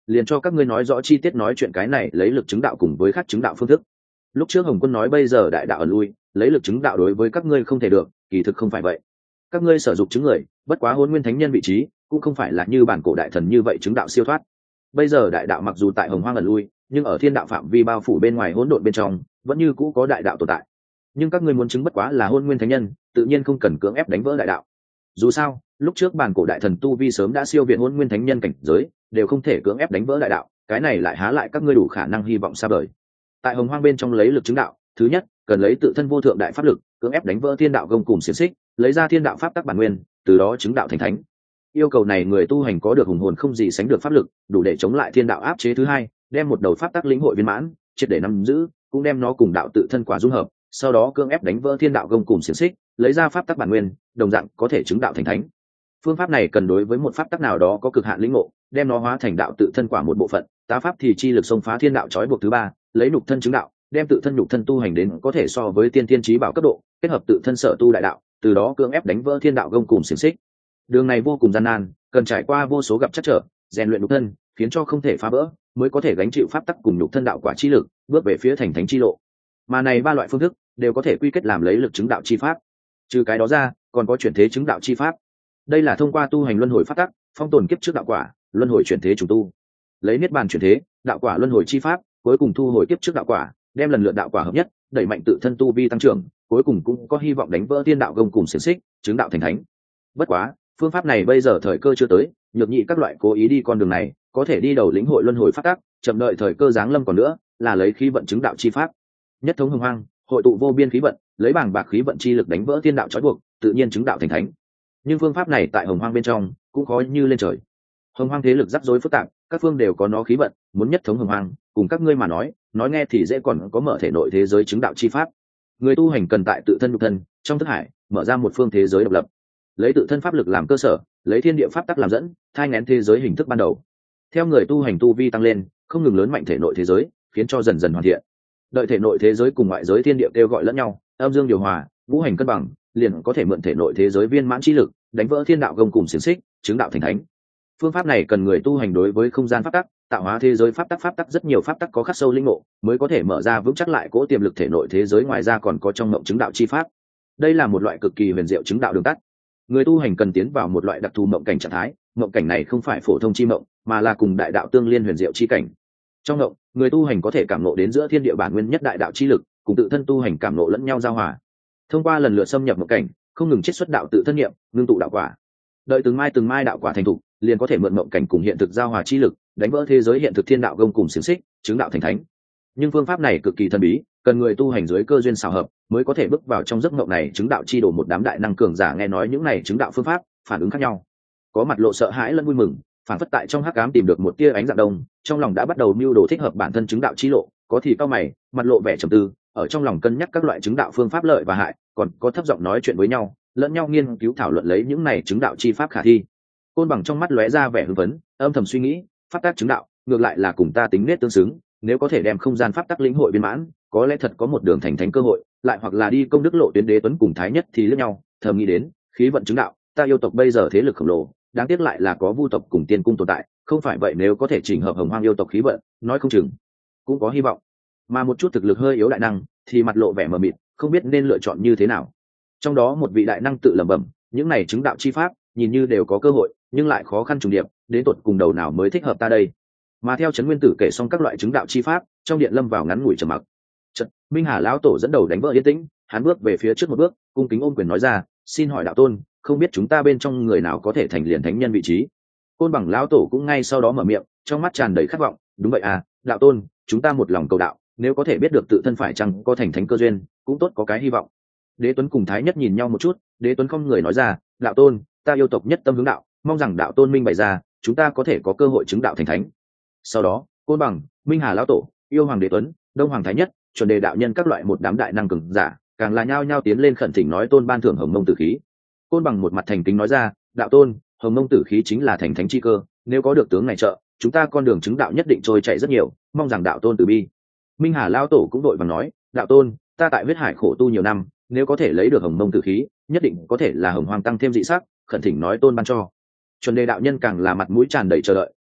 liền cho các ngươi nói rõ chi tiết nói chuyện cái này lấy lực chứng đạo cùng với khác chứng đạo phương thức. Lúc trước Hồng Quân nói bây giờ đại đạo ẩn lui, lấy lực chứng đạo đối với các ngươi không thể được, kỳ thực không phải vậy. Các ngươi sử dụng chứng người, bất quá Hỗn Nguyên Thánh Nhân vị trí, cũng không phải là như bản cổ đại thần như vậy chứng đạo siêu thoát. Bây giờ đại đạo mặc dù tại Hồng Hoang ẩn lui, nhưng ở thiên đạo phạm vi bao phủ bên ngoài hỗn độn bên trong, vẫn như cũ có đại đạo tồn tại. Nhưng các ngươi muốn chứng bất quá là Hỗn Nguyên Thánh Nhân, tự nhiên không cần cưỡng ép đánh vỡ đại đạo. Dù sao, lúc trước bản cổ đại thần tu vi sớm đã siêu việt Hỗn Nguyên Thánh Nhân cảnh giới, đều không thể cưỡng ép đánh vỡ đại đạo, cái này lại há lại các ngươi đủ khả năng hy vọng xa vời. Tại Hồng Hoang bên trong lấy lực chứng đạo, thứ nhất, cần lấy tự thân vô thượng đại pháp lực, cưỡng ép đánh vỡ thiên đạo gông cùm xiềng xích, lấy ra thiên đạo pháp tắc bản nguyên, từ đó chứng đạo thành thánh. Yêu cầu này người tu hành có được hùng hồn không gì sánh được pháp lực, đủ để chống lại thiên đạo áp chế. Thứ hai, đem một đầu pháp tắc lĩnh hội viên mãn, triệt để nắm giữ, cũng đem nó cùng đạo tự thân quả dung hợp, sau đó cưỡng ép đánh vỡ thiên đạo gông cùm xiềng xích, lấy ra pháp tắc bản nguyên, đồng dạng có thể chứng đạo thành thánh. Phương pháp này cần đối với một pháp tắc nào đó có cực hạn lĩnh ngộ, đem nó hóa thành đạo tự thân quả một bộ phận, tá pháp thì chi lực xông phá thiên đạo trói buộc. Thứ ba, lấy nhục thân chứng đạo, đem tự thân nhục thân tu hành đến có thể so với tiên thiên chí bảo cấp độ, kết hợp tự thân sở tu đại đạo, từ đó cưỡng ép đánh vỡ thiên đạo gông cùm xiềng xích. Đường này vô cùng gian nan, cần trải qua vô số gặp trắc trở, rèn luyện nhục thân, khiến cho không thể phá vỡ, mới có thể gánh chịu pháp tắc cùng nhục thân đạo quả chi lực, bước về phía thành thánh chi lộ. Mà này ba loại phương thức đều có thể quy kết làm lấy lực chứng đạo chi pháp. Trừ cái đó ra, còn có chuyển thế chứng đạo chi pháp. Đây là thông qua tu hành luân hồi pháp tắc, phong tồn kiếp trước đạo quả, luân hồi chuyển thế trùng tu. Lấy niết bàn chuyển thế, đạo quả luân hồi chi pháp, cuối cùng thu hồi kiếp trước đạo quả, đem lần lượt đạo quả hợp nhất, đẩy mạnh tự thân tu vi tăng trưởng, cuối cùng cũng có hy vọng đánh vỡ thiên đạo gông cùm xiềng xích, chứng đạo thành thánh. Bất quá, phương pháp này bây giờ thời cơ chưa tới, nhược nhị các loại cố ý đi con đường này, có thể đi đầu lĩnh hội luân hồi pháp tắc, chậm đợi thời cơ giáng lâm. Còn nữa, là lấy khí vận chứng đạo chi pháp. Nhất thống hồng hoang, hội tụ vô biên khí vận, lấy bảng bạc khí vận chi lực đánh vỡ thiên đạo trói buộc, tự nhiên chứng đạo thành thánh. Nhưng phương pháp này tại hồng hoang bên trong cũng khó như lên trời. Hồng hoang thế lực rắc rối phức tạp, các phương đều có nó khí vận, muốn nhất thống hồng hoang, cùng các ngươi mà nói nghe thì dễ, còn có mở thể nội thế giới chứng đạo chi pháp. Người tu hành cần tại tự thân nhục thân trong thức hải mở ra một phương thế giới độc lập, lấy tự thân pháp lực làm cơ sở, lấy thiên địa pháp tắc làm dẫn, thai nghén thế giới hình thức ban đầu. Theo người tu hành tu vi tăng lên, không ngừng lớn mạnh thể nội thế giới, khiến cho dần dần hoàn thiện. Đợi thể nội thế giới cùng ngoại giới thiên địa kêu gọi lẫn nhau, âm dương điều hòa, ngũ hành cân bằng, liền có thể mượn thể nội thế giới viên mãn chi lực, đánh vỡ thiên đạo gông cùm xiềng xích, chứng đạo thành thánh. Phương pháp này cần người tu hành đối với không gian pháp tắc, tạo hóa thế giới pháp tắc rất nhiều pháp tắc có khắc sâu linh ngộ, mới có thể mở ra vững chắc lại cỗ tiềm lực thể nội thế giới. Ngoài ra còn có trong mộng chứng đạo chi pháp. Đây là một loại cực kỳ huyền diệu chứng đạo đường tắt. Người tu hành cần tiến vào một loại đặc thù mộng cảnh trạng thái, mộng cảnh này không phải phổ thông chi mộng, mà là cùng đại đạo tương liên huyền diệu chi cảnh. Trong mộng, người tu hành có thể cảm ngộ đến giữa thiên địa bản nguyên nhất đại đạo chi lực, cùng tự thân tu hành cảm ngộ lẫn nhau giao hòa. Thông qua lần lượt xâm nhập mộng cảnh, không ngừng chiết xuất đạo tự thân niệm, ngưng tụ đạo quả. Đợi từng mai đạo quả thành thục, liền có thể mượn mộng cảnh cùng hiện thực giao hòa chi lực, đánh vỡ thế giới hiện thực thiên đạo gông cùng xiềng xích, chứng đạo thành thánh. Nhưng phương pháp này cực kỳ thần bí, cần người tu hành dưới cơ duyên xảo hợp mới có thể bước vào trong giấc mộng này chứng đạo chi đồ. Một đám đại năng cường giả nghe nói những này chứng đạo phương pháp, phản ứng khác nhau, có mặt lộ sợ hãi lẫn vui mừng, phản phất tại trong hắc ám tìm được một tia ánh dạng đông, trong lòng đã bắt đầu mưu đồ thích hợp bản thân chứng đạo chi lộ. Có thì cao mày, mặt lộ vẻ trầm tư, ở trong lòng cân nhắc các loại chứng đạo phương pháp lợi và hại, còn có thấp giọng nói chuyện với nhau, lẫn nhau nghiên cứu thảo luận lấy những này chứng đạo chi pháp khả thi. Côn Bằng trong mắt lóe ra vẻ hưng phấn, âm thầm suy nghĩ, pháp tác chứng đạo ngược lại là cùng ta tính nết tương xứng, nếu có thể đem không gian pháp tắc lĩnh hội viên mãn, có lẽ thật có một đường thành thánh cơ hội. Lại hoặc là đi công đức lộ tuyến, Đế Tuấn cùng Thái Nhất thì lẫn nhau thầm nghĩ đến, khí vận chứng đạo, ta yêu tộc bây giờ thế lực khổng lồ, đáng tiếc lại là có vu tộc cùng tiên cung tồn tại, không phải vậy nếu có thể chỉnh hợp hồng hoang yêu tộc khí vận, nói không chừng cũng có hy vọng. Mà một chút thực lực hơi yếu đại năng thì mặt lộ vẻ mờ mịt, không biết nên lựa chọn như thế nào. Trong đó một vị đại năng tự lẩm bẩm, những này chứng đạo chi pháp nhìn như đều có cơ hội, nhưng lại khó khăn trùng điệp, đến tột cùng đầu nào mới thích hợp ta đây. Mà theo Trấn Nguyên Tử kể xong các loại chứng đạo chi pháp, trong điện lâm vào ngắn ngủi trầm mặc. Chợt, Minh Hà lão tổ dẫn đầu đánh vỡ yên tĩnh, hắn bước về phía trước một bước, cung kính ôm quyền nói ra, xin hỏi đạo tôn, không biết chúng ta bên trong người nào có thể thành liền thánh nhân vị trí. Côn Bằng lão tổ cũng ngay sau đó mở miệng, trong mắt tràn đầy khát vọng, đúng vậy à, đạo tôn, chúng ta một lòng cầu đạo, nếu có thể biết được tự thân phải chăng có thành thánh cơ duyên, cũng tốt có cái hy vọng. Đế Tuấn cùng Thái Nhất nhìn nhau một chút, Đế Tuấn không người nói ra, đạo tôn, ta yêu tộc nhất tâm hướng đạo, mong rằng đạo tôn minh bày ra, chúng ta có thể có cơ hội chứng đạo thành thánh. Sau đó, Côn Bằng, Minh Hà lão tổ, Yêu Hoàng Đế Tuấn, Đông Hoàng Thái Nhất, Chuẩn Đề đạo nhân các loại một đám đại năng cường giả, càng là nhao nhao tiến lên khẩn thỉnh nói tôn ban thưởng Hồng Mông Tử khí. Côn Bằng một mặt thành kính nói ra, đạo tôn, Hồng Mông Tử khí chính là thành thánh chi cơ, nếu có được tướng này trợ, chúng ta con đường chứng đạo nhất định trôi chạy rất nhiều, mong rằng đạo tôn từ bi. Minh Hà lão tổ cũng đội vàng nói, đạo tôn, ta tại huyết hải khổ tu nhiều năm, nếu có thể lấy được Hồng Mông Tử khí, nhất định có thể là hồng hoàng tăng thêm dị sắc, khẩn thỉnh nói tôn ban cho. Chuẩn Đề đạo nhân càng là mặt mũi tràn đầy chờ đợi,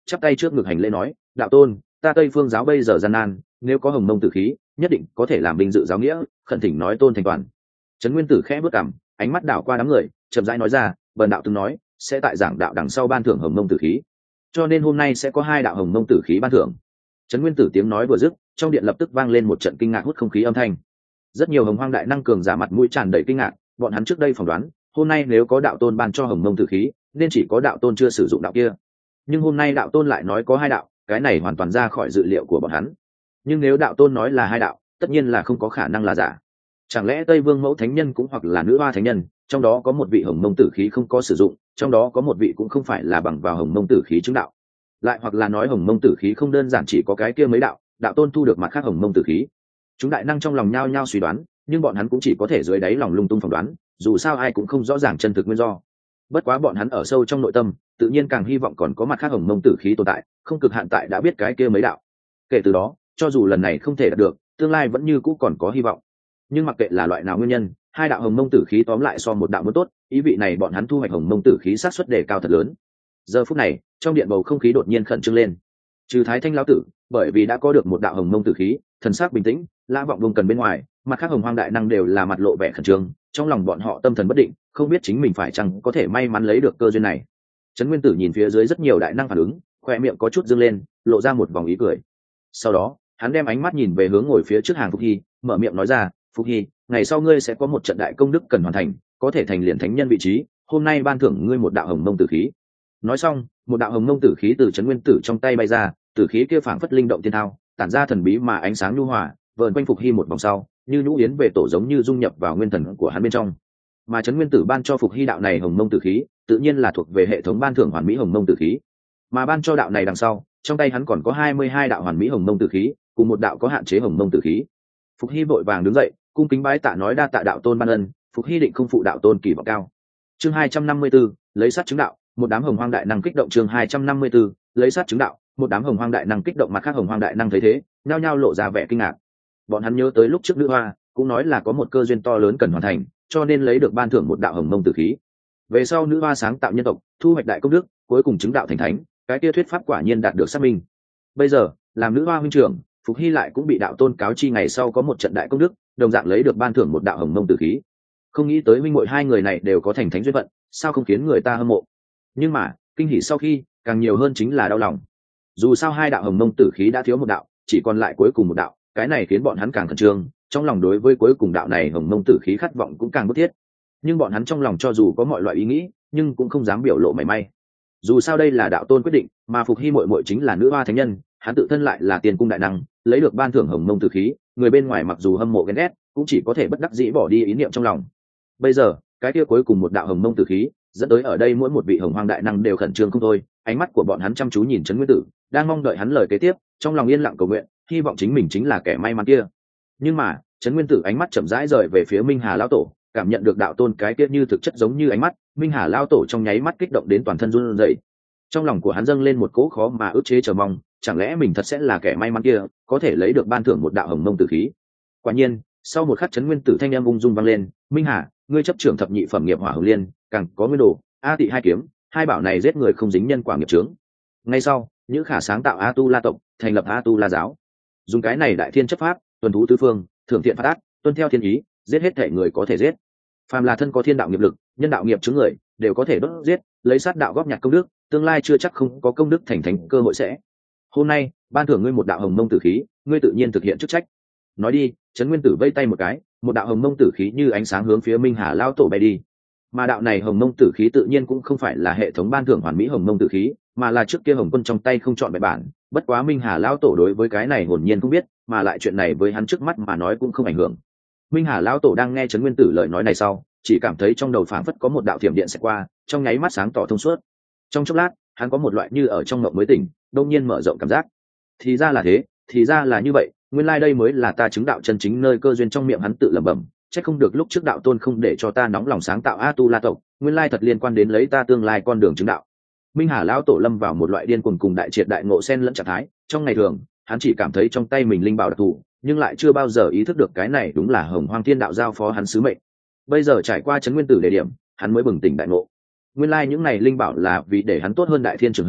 chắp tay trước ngực hành lễ nói: đạo tôn, ta Tây Phương giáo bây giờ gian nan, nếu có hồng mông tử khí nhất định có thể làm binh dự giáo nghĩa, khẩn thỉnh nói tôn thành toàn. Trấn Nguyên Tử khẽ bước cằm, ánh mắt đảo qua đám người, chậm rãi nói ra: bần đạo từng nói sẽ tại giảng đạo đằng sau ban thưởng hồng mông tử khí, cho nên hôm nay sẽ có 2 đạo hồng mông tử khí ban thưởng. Trấn Nguyên Tử tiếng nói vừa dứt, trong điện lập tức vang lên một trận kinh ngạc hút không khí âm thanh. Rất nhiều hồng hoang đại năng cường giả mặt mũi tràn đầy kinh ngạc, bọn hắn trước đây phỏng đoán hôm nay nếu có đạo tôn ban cho hồng mông tử khí nên chỉ có đạo tôn chưa sử dụng đạo kia, nhưng hôm nay đạo tôn lại nói có 2 đạo, cái này hoàn toàn ra khỏi dự liệu của bọn hắn. Nhưng nếu đạo tôn nói là 2 đạo, tất nhiên là không có khả năng là giả. Chẳng lẽ Tây Vương Mẫu Thánh Nhân cũng hoặc là Nữ Hoa Thánh Nhân, trong đó có một vị hồng mông tử khí không có sử dụng, trong đó có một vị cũng không phải là bằng vào hồng mông tử khí chứng đạo, lại hoặc là nói hồng mông tử khí không đơn giản chỉ có cái kia mấy đạo, đạo tôn thu được mặt khác hồng mông tử khí. Chúng đại năng trong lòng nhao nhao suy đoán, nhưng bọn hắn cũng chỉ có thể dưới đáy lòng lung tung phỏng đoán, dù sao ai cũng không rõ ràng chân thực nguyên do. Bất quá bọn hắn ở sâu trong nội tâm tự nhiên càng hy vọng còn có mặt khác hồng mông tử khí tồn tại, không cực hạn tại đã biết cái kia mấy đạo. Kể từ đó, cho dù lần này không thể đạt được, tương lai vẫn như cũ còn có hy vọng. Nhưng mặc kệ là loại nào nguyên nhân, 2 đạo hồng mông tử khí tóm lại so một đạo muốn tốt, ý vị này bọn hắn thu hoạch hồng mông tử khí xác suất đề cao thật lớn. Giờ phút này, trong điện bầu không khí đột nhiên khẩn trương lên. Trừ Thái Thanh lão tử, bởi vì đã có được một đạo hồng mông tử khí, thần sắc bình tĩnh, Lã Vọng Vương cần bên ngoài, mặt khác hồng hoang đại năng đều là mặt lộ vẻ khẩn trương, trong lòng bọn họ tâm thần bất định, không biết chính mình phải chăng có thể may mắn lấy được cơ duyên này. Trấn Nguyên Tử nhìn phía dưới rất nhiều đại năng phản ứng, khoe miệng có chút dương lên, lộ ra một vòng ý cười. Sau đó, hắn đem ánh mắt nhìn về hướng ngồi phía trước hàng Phục Hy, mở miệng nói ra: Phục Hy, ngày sau ngươi sẽ có một trận đại công đức cần hoàn thành, có thể thành liền thánh nhân vị trí, hôm nay ban thưởng ngươi một đạo hồng mông tử khí. Nói xong, một đạo hồng mông tử khí từ Trấn Nguyên Tử trong tay bay ra, tử khí kia phảng phất linh động thiên thao, tản ra thần bí mà ánh sáng nhu hòa, vờn quanh Phục Hy một vòng sau, như nhũ yến về tổ giống như dung nhập vào nguyên thần của hắn bên trong. Mà Trấn Nguyên Tử ban cho Phục Hy đạo này hồng mông tử khí, tự nhiên là thuộc về hệ thống ban thưởng hoàn mỹ hồng mông tử khí. Mà ban cho đạo này đằng sau, trong tay hắn còn có 22 đạo hoàn mỹ hồng mông tử khí, cùng một đạo có hạn chế hồng mông tử khí. Phục Hy vội vàng đứng dậy, cung kính bái tạ nói: đa tạ đạo tôn ban ân, Phục Hy định không phụ đạo tôn kỳ vọng cao. Chương 254, lấy sát chứng đạo, một đám hồng hoang đại năng kích động. Chương 254, lấy sát chứng đạo, một đám hồng hoang đại năng kích động. Mặt khác hồng hoang đại năng thấy thế, nhao nhao lộ ra vẻ kinh ngạc. Bọn hắn nhớ tới lúc trước Nữ Hoa cũng nói là có một cơ duyên to lớn cần hoàn thành, cho nên lấy được ban thưởng một đạo hồng mông tử khí. Về sau Nữ Hoa sáng tạo nhân tộc, thu hoạch đại công đức, cuối cùng chứng đạo thành thánh, cái kia thuyết pháp quả nhiên đạt được xác minh. Bây giờ, làm Nữ Hoa huynh trưởng, Phục Hy lại cũng bị đạo tôn cáo chi ngày sau có một trận đại công đức, đồng dạng lấy được ban thưởng một đạo hồng mông tử khí. Không nghĩ tới huynh muội 2 người này đều có thành thánh duyên phận, sao không khiến người ta hâm mộ. Nhưng mà, kinh hỉ sau khi, càng nhiều hơn chính là đau lòng. Dù sao 2 đạo hồng mông tử khí đã thiếu một đạo, chỉ còn lại cuối cùng một đạo, cái này khiến bọn hắn càng khẩn trương, trong lòng đối với cuối cùng đạo này hồng mông tử khí khát vọng cũng càng bức thiết. Nhưng bọn hắn trong lòng cho dù có mọi loại ý nghĩ, nhưng cũng không dám biểu lộ mảy may. Dù sao đây là đạo tôn quyết định, mà Phục Hy muội muội chính là Nữ Hoa thánh nhân, hắn tự thân lại là tiền cung đại năng, lấy được ban thưởng hồng mông tử khí, người bên ngoài mặc dù hâm mộ ghen ghét, cũng chỉ có thể bất đắc dĩ bỏ đi ý niệm trong lòng. Bây giờ, cái kia cuối cùng một đạo hồng mông tử khí, dẫn tới ở đây mỗi một vị hồng hoang đại năng đều khẩn trương không thôi, ánh mắt của bọn hắn chăm chú nhìn Trấn Nguyên Tử, đang mong đợi hắn lời kế tiếp, trong lòng yên lặng cầu nguyện, hy vọng chính mình chính là kẻ may mắn kia. Nhưng mà, Trấn Nguyên Tử ánh mắt chậm rãi rời về phía Minh Hà lão tổ, cảm nhận được đạo tôn cái kia như thực chất giống như ánh mắt, Minh Hà lão tổ trong nháy mắt kích động đến toàn thân run rẩy. Trong lòng của hắn dâng lên một cỗ khó mà ức chế chờ mong, chẳng lẽ mình thật sẽ là kẻ may mắn kia, có thể lấy được ban thưởng một đạo hồng mông tử khí. Quả nhiên, sau một khắc Trấn Nguyên Tử thanh âm ung dung vang lên: Minh Hà, ngươi chấp trưởng thập nhị phẩm nghiệp hỏa hồng liên, càng có nguyên đồ, A Tị 2 kiếm, 2 bảo này giết người không dính nhân quả nghiệp chướng. Ngay sau, Nhữ Khả sáng tạo A Tu La tộc, thành lập A Tu La giáo. Dùng cái này đại thiên chấp pháp, tuần thú tứ phương, thưởng thiện phát ác, tuân theo thiên ý, giết hết thể người có thể giết. Phàm là thân có thiên đạo nghiệp lực, nhân đạo nghiệp chứng người, đều có thể đốt giết, lấy sát đạo góp nhặt công đức, tương lai chưa chắc không có công đức thành thánh cơ hội sẽ. Hôm nay, ban thưởng ngươi một đạo hồng mông tử khí, ngươi tự nhiên thực hiện chức trách. Nói đi, Trấn Nguyên Tử vây tay một cái, một đạo hồng mông tử khí như ánh sáng hướng phía Minh Hà lão tổ bay đi. Mà đạo này hồng mông tử khí tự nhiên cũng không phải là hệ thống ban thưởng hoàn mỹ hồng mông tử khí, mà là trước kia Hồng Quân trong tay không chọn bài bản. Bất quá Minh Hà lão tổ đối với cái này hồn nhiên không biết, mà lại chuyện này với hắn trước mắt mà nói cũng không ảnh hưởng. Minh Hà lão tổ đang nghe Trấn Nguyên Tử lời nói này sau, chỉ cảm thấy trong đầu phảng phất có một đạo thiểm điện xẹt qua, trong nháy mắt sáng tỏ thông suốt. Trong chốc lát, hắn có một loại như ở trong mộng mới tỉnh, đột nhiên mở rộng cảm giác. Thì ra là thế, thì ra là như vậy, nguyên lai đây mới là ta chứng đạo chân chính nơi cơ duyên. Trong miệng hắn tự lẩm bẩm, chắc không được lúc trước đạo tôn không để cho ta nóng lòng sáng tạo A Tu La tộc, nguyên lai thật liên quan đến lấy ta tương lai con đường chứng đạo. Minh Hà lão tổ lâm vào một loại điên cuồng cùng đại triệt đại ngộ xen lẫn trạng thái. Trong ngày thường, hắn chỉ cảm thấy trong tay mình linh bảo đặc thù, nhưng lại chưa bao giờ ý thức được cái này đúng là Hồng Hoang Thiên Đạo giao phó hắn sứ mệnh. Bây giờ trải qua Trấn Nguyên Tử đề điểm, hắn mới bừng tỉnh đại ngộ. Nguyên lai những này linh bảo là vì để hắn tốt hơn đại thiên trưởng hình,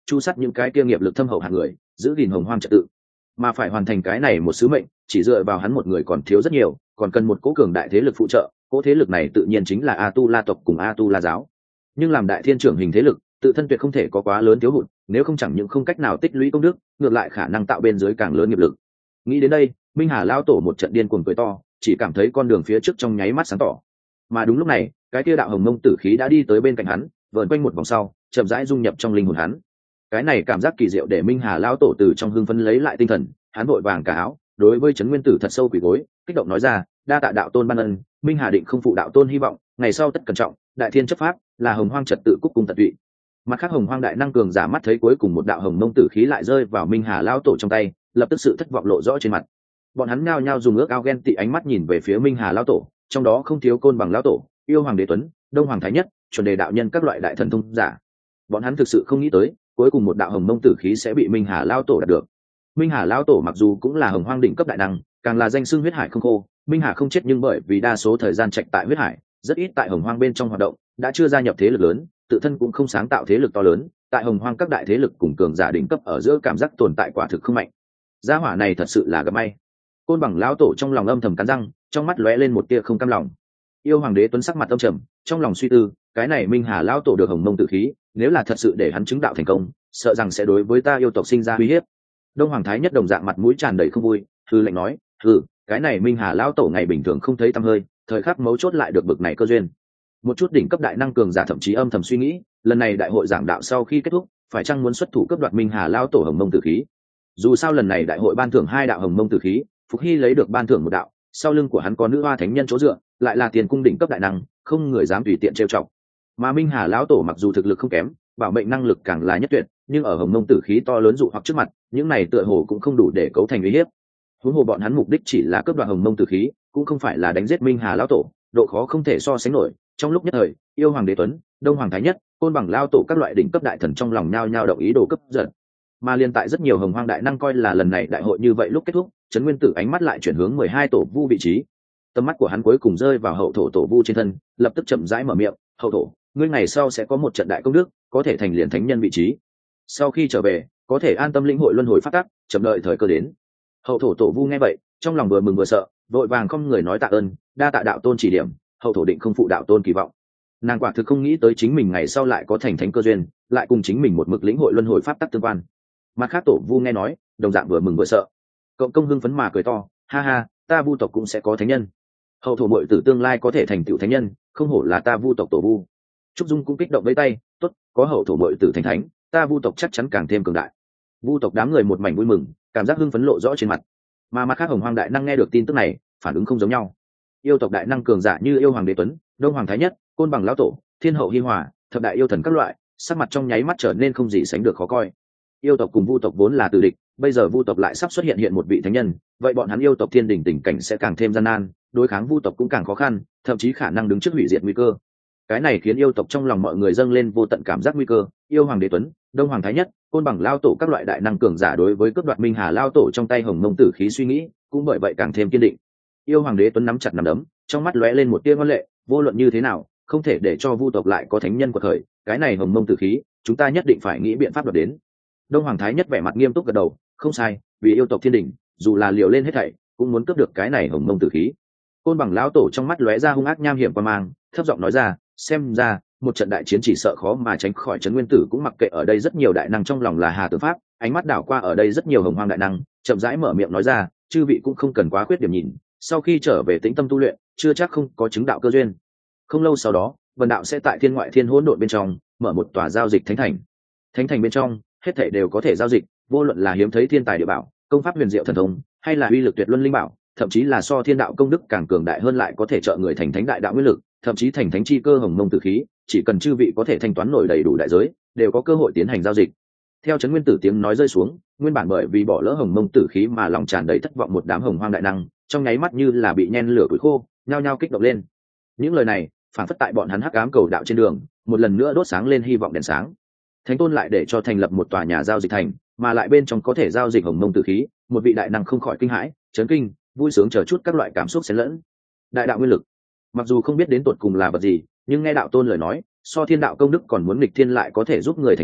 chu sát những cái kia nghiệp lực thâm hậu hạng người, giữ gìn hồng hoang trật tự. Mà phải hoàn thành cái này một sứ mệnh, chỉ dựa vào hắn một người còn thiếu rất nhiều, còn cần một cố cường đại thế lực phụ trợ. Cố thế lực này tự nhiên chính là A Tu La tộc cùng A Tu La giáo. Nhưng làm đại thiên trưởng hình thế lực, tự thân tuyệt không thể có quá lớn thiếu hụt, nếu không chẳng những không cách nào tích lũy công đức, ngược lại khả năng tạo bên dưới càng lớn nghiệp lực. Nghĩ đến đây, Minh Hà lão tổ một trận điên cuồng cười to, chỉ cảm thấy con đường phía trước trong nháy mắt sáng tỏ. Mà đúng lúc này, cái kia đạo hồng mông tử khí đã đi tới bên cạnh hắn, vờn quanh một vòng sau, chậm rãi dung nhập trong linh hồn hắn. Cái này cảm giác kỳ diệu để Minh Hà lão tổ từ trong hưng phấn lấy lại tinh thần, hắn vội vàng cả áo, đối với Trấn Nguyên Tử thật sâu quỳ gối, kích động nói ra, đa tạ đạo tôn ban ân, Minh Hà định không phụ đạo tôn hy vọng, ngày sau tất cẩn trọng, đại thiên chấp pháp, là hồng hoang trật tự cúc cung tận tụy. Mặt khác hồng hoang đại năng cường giả mắt thấy cuối cùng một đạo hồng mông tử khí lại rơi vào Minh Hà lão tổ trong tay, lập tức sự thất vọng lộ rõ trên mặt. Bọn hắn nhao nhao dùng ước ao ghen tị ánh mắt nhìn về phía Minh Hà lão tổ, trong đó không thiếu Côn Bằng lão tổ, Yêu Hoàng Đế Tuấn, Đông Hoàng Thái Nhất, chuẩn đề đạo nhân các loại đại thần thông giả. Bọn hắn thực sự không nghĩ tới, cuối cùng một đạo hồng mông tử khí sẽ bị Minh Hà lão tổ đạt được. Minh Hà lão tổ mặc dù cũng là hồng hoang đỉnh cấp đại năng, càng là danh xưng huyết hải không khô. Minh Hà không chết nhưng bởi vì đa số thời gian trạch tại huyết hải, rất ít tại hồng hoang bên trong hoạt động, đã chưa gia nhập thế lực lớn, tự thân cũng không sáng tạo thế lực to lớn. Tại hồng hoang các đại thế lực cùng cường giả đỉnh cấp ở giữa cảm giác tồn tại quả thực không mạnh. Gia hỏa này thật sự là gặp may. Côn Bằng lão tổ trong lòng âm thầm cắn răng, trong mắt lóe lên một tia không cam lòng. Yêu Hoàng Đế Tuấn sắc mặt âm trầm, trong lòng suy tư, cái này Minh Hà lão tổ được hồng mông tự khí, nếu là thật sự để hắn chứng đạo thành công, sợ rằng sẽ đối với ta yêu tộc sinh ra uy hiếp. Đông Hoàng Thái Nhất đồng dạng mặt mũi tràn đầy không vui, hư lệnh nói, cái này Minh Hà lão tổ ngày bình thường không thấy tăm hơi, thời khắc mấu chốt lại được bực này cơ duyên. Một chút đỉnh cấp đại năng cường giả thậm chí âm thầm suy nghĩ, lần này đại hội giảng đạo sau khi kết thúc, phải chăng muốn xuất thủ cướp đoạt Minh Hà lão tổ hồng mông tử khí. Dù sao lần này đại hội ban thưởng 2 đạo hồng mông tử khí, Phục Hy lấy được ban thưởng 1 đạo, sau lưng của hắn có nữ hoa thánh nhân chỗ dựa, lại là tiền cung đỉnh cấp đại năng, không người dám tùy tiện trêu chọc. Mà Minh Hà lão tổ mặc dù thực lực không kém, bảo mệnh năng lực càng là nhất tuyệt, nhưng ở hồng mông tử khí to lớn dụ hoặc trước mặt, những này tựa hồ cũng không đủ để cấu thành uy hiếp. Huống hồ bọn hắn mục đích chỉ là cướp đoạt hồng mông tử khí, cũng không phải là đánh giết Minh Hà lão tổ, độ khó không thể so sánh nổi. Trong lúc nhất thời, Yêu Hoàng Đế Tuấn, Đông Hoàng Thái Nhất, Côn Bằng lão tổ các loại đỉnh cấp đại thần trong lòng nhao nhao động ý đồ cướp giật. Mà liên tại rất nhiều hồng hoang đại năng coi là lần này đại hội như vậy lúc kết thúc, Trấn Nguyên Tử ánh mắt lại chuyển hướng 12 tổ vu vị trí. Tầm mắt của hắn cuối cùng rơi vào hậu thổ tổ vu trên thân, lập tức chậm rãi mở miệng, "Hậu thổ, ngươi ngày sau sẽ có một trận đại công đức, có thể thành liền thánh nhân vị trí. Sau khi trở về, có thể an tâm lĩnh hội luân hồi pháp tắc, chậm đợi thời cơ đến." Hậu thổ tổ vu nghe vậy, trong lòng vừa mừng vừa sợ, vội vàng không người nói tạ ơn, đa tạ đạo tôn chỉ điểm, hậu thổ định không phụ đạo tôn kỳ vọng. Nàng quả thực không nghĩ tới chính mình ngày sau lại có thành thánh cơ duyên, lại cùng chính mình một mực lĩnh hội luân hồi pháp tắc tương quan. Mặt khác tổ vu nghe nói, đồng dạng vừa mừng vừa sợ. Cộng công hưng phấn mà cười to, ha ha, ta vu tộc cũng sẽ có thánh nhân. Hậu thổ muội tử tương lai có thể thành tựu thánh nhân, không hổ là ta vu tộc tổ vu. Trúc Dung cũng kích động với tay, tốt, có hậu thổ muội tử thành thánh, ta vu tộc chắc chắn càng thêm cường đại. Vu tộc đám người một mảnh vui mừng, cảm giác hưng phấn lộ rõ trên mặt. Mà mặt khác hồng hoang đại năng nghe được tin tức này, phản ứng không giống nhau. Yêu tộc đại năng cường giả như Yêu Hoàng Đế Tuấn, Đông Hoàng Thái Nhất, Côn Bằng lão tổ, Thiên Hậu Hi Hòa, thập đại yêu thần các loại, sắc mặt trong nháy mắt trở nên không gì sánh được khó coi. Yêu tộc cùng vu tộc vốn là tử địch, bây giờ vu tộc lại sắp xuất hiện một vị thánh nhân, vậy bọn hắn yêu tộc thiên đình tình cảnh sẽ càng thêm gian nan, đối kháng vu tộc cũng càng khó khăn, thậm chí khả năng đứng trước hủy diệt nguy cơ. Cái này khiến yêu tộc trong lòng mọi người dâng lên vô tận cảm giác nguy cơ. Yêu Hoàng Đế Tuấn, Đông Hoàng Thái Nhất, Côn Bằng lao tổ các loại đại năng cường giả đối với cướp đoạt Minh Hà lao tổ trong tay hồng mông tử khí suy nghĩ, cũng bởi vậy càng thêm kiên định. Yêu Hoàng Đế Tuấn nắm chặt nắm đấm, trong mắt lóe lên một tia ngoan lệ, vô luận như thế nào, không thể để cho vu tộc lại có thánh nhân quật khởi, cái này hồng mông tử khí, chúng ta nhất định phải nghĩ biện pháp đoạt đến. Đông Hoàng Thái Nhất vẻ mặt nghiêm túc gật đầu, không sai, vì yêu tộc thiên đình, dù là liều lên hết thảy, cũng muốn cướp được cái này hồng mông tử khí. Côn Bằng lão tổ trong mắt lóe ra hung ác nham hiểm qua mang, thấp giọng nói ra, xem ra một trận đại chiến chỉ sợ khó mà tránh khỏi. Trấn Nguyên Tử cũng mặc kệ ở đây rất nhiều đại năng trong lòng là Hà Tử Pháp, ánh mắt đảo qua ở đây rất nhiều hồng hoang đại năng, chậm rãi mở miệng nói ra, chư vị cũng không cần quá khuyết điểm nhìn, sau khi trở về tĩnh tâm tu luyện, chưa chắc không có chứng đạo cơ duyên. Không lâu sau đó, Vân đạo sẽ tại thiên ngoại thiên hỗn độn bên trong mở một tòa giao dịch thánh thành. Thánh thành bên trong, hết thảy đều có thể giao dịch, vô luận là hiếm thấy thiên tài địa bảo, công pháp huyền diệu thần thông, hay là uy lực tuyệt luân linh bảo, thậm chí là so thiên đạo công đức càng cường đại hơn lại có thể trợ người thành thánh đại đạo nguyên lực, thậm chí thành thánh chi cơ hồng mông tử khí, chỉ cần chư vị có thể thanh toán nổi đầy đủ đại giới, đều có cơ hội tiến hành giao dịch. Theo Trấn Nguyên Tử tiếng nói rơi xuống, nguyên bản bởi vì bỏ lỡ hồng mông tử khí mà lòng tràn đầy thất vọng một đám hồng hoang đại năng, trong nháy mắt như là bị nhen lửa củi khô, nhao nhao kích động lên. Những lời này, phản phất tại bọn hắn hắc ám cầu đạo trên đường, một lần nữa đốt sáng lên hy vọng đèn sáng. Thánh tôn lại để cho thành lập một tòa nhà giao dịch thành, mà lại bên trong có thể giao dịch hồng mông tử khí, một vị đại năng không khỏi kinh hãi, chấn kinh, vui sướng chờ chút các loại cảm xúc xen lẫn. Đại đạo nguyên lực, mặc dù không biết đến tột cùng là vật gì, nhưng nghe đạo tôn lời nói, so thiên đạo công đức còn muốn nghịch thiên lại có thể giúp người thành thánh,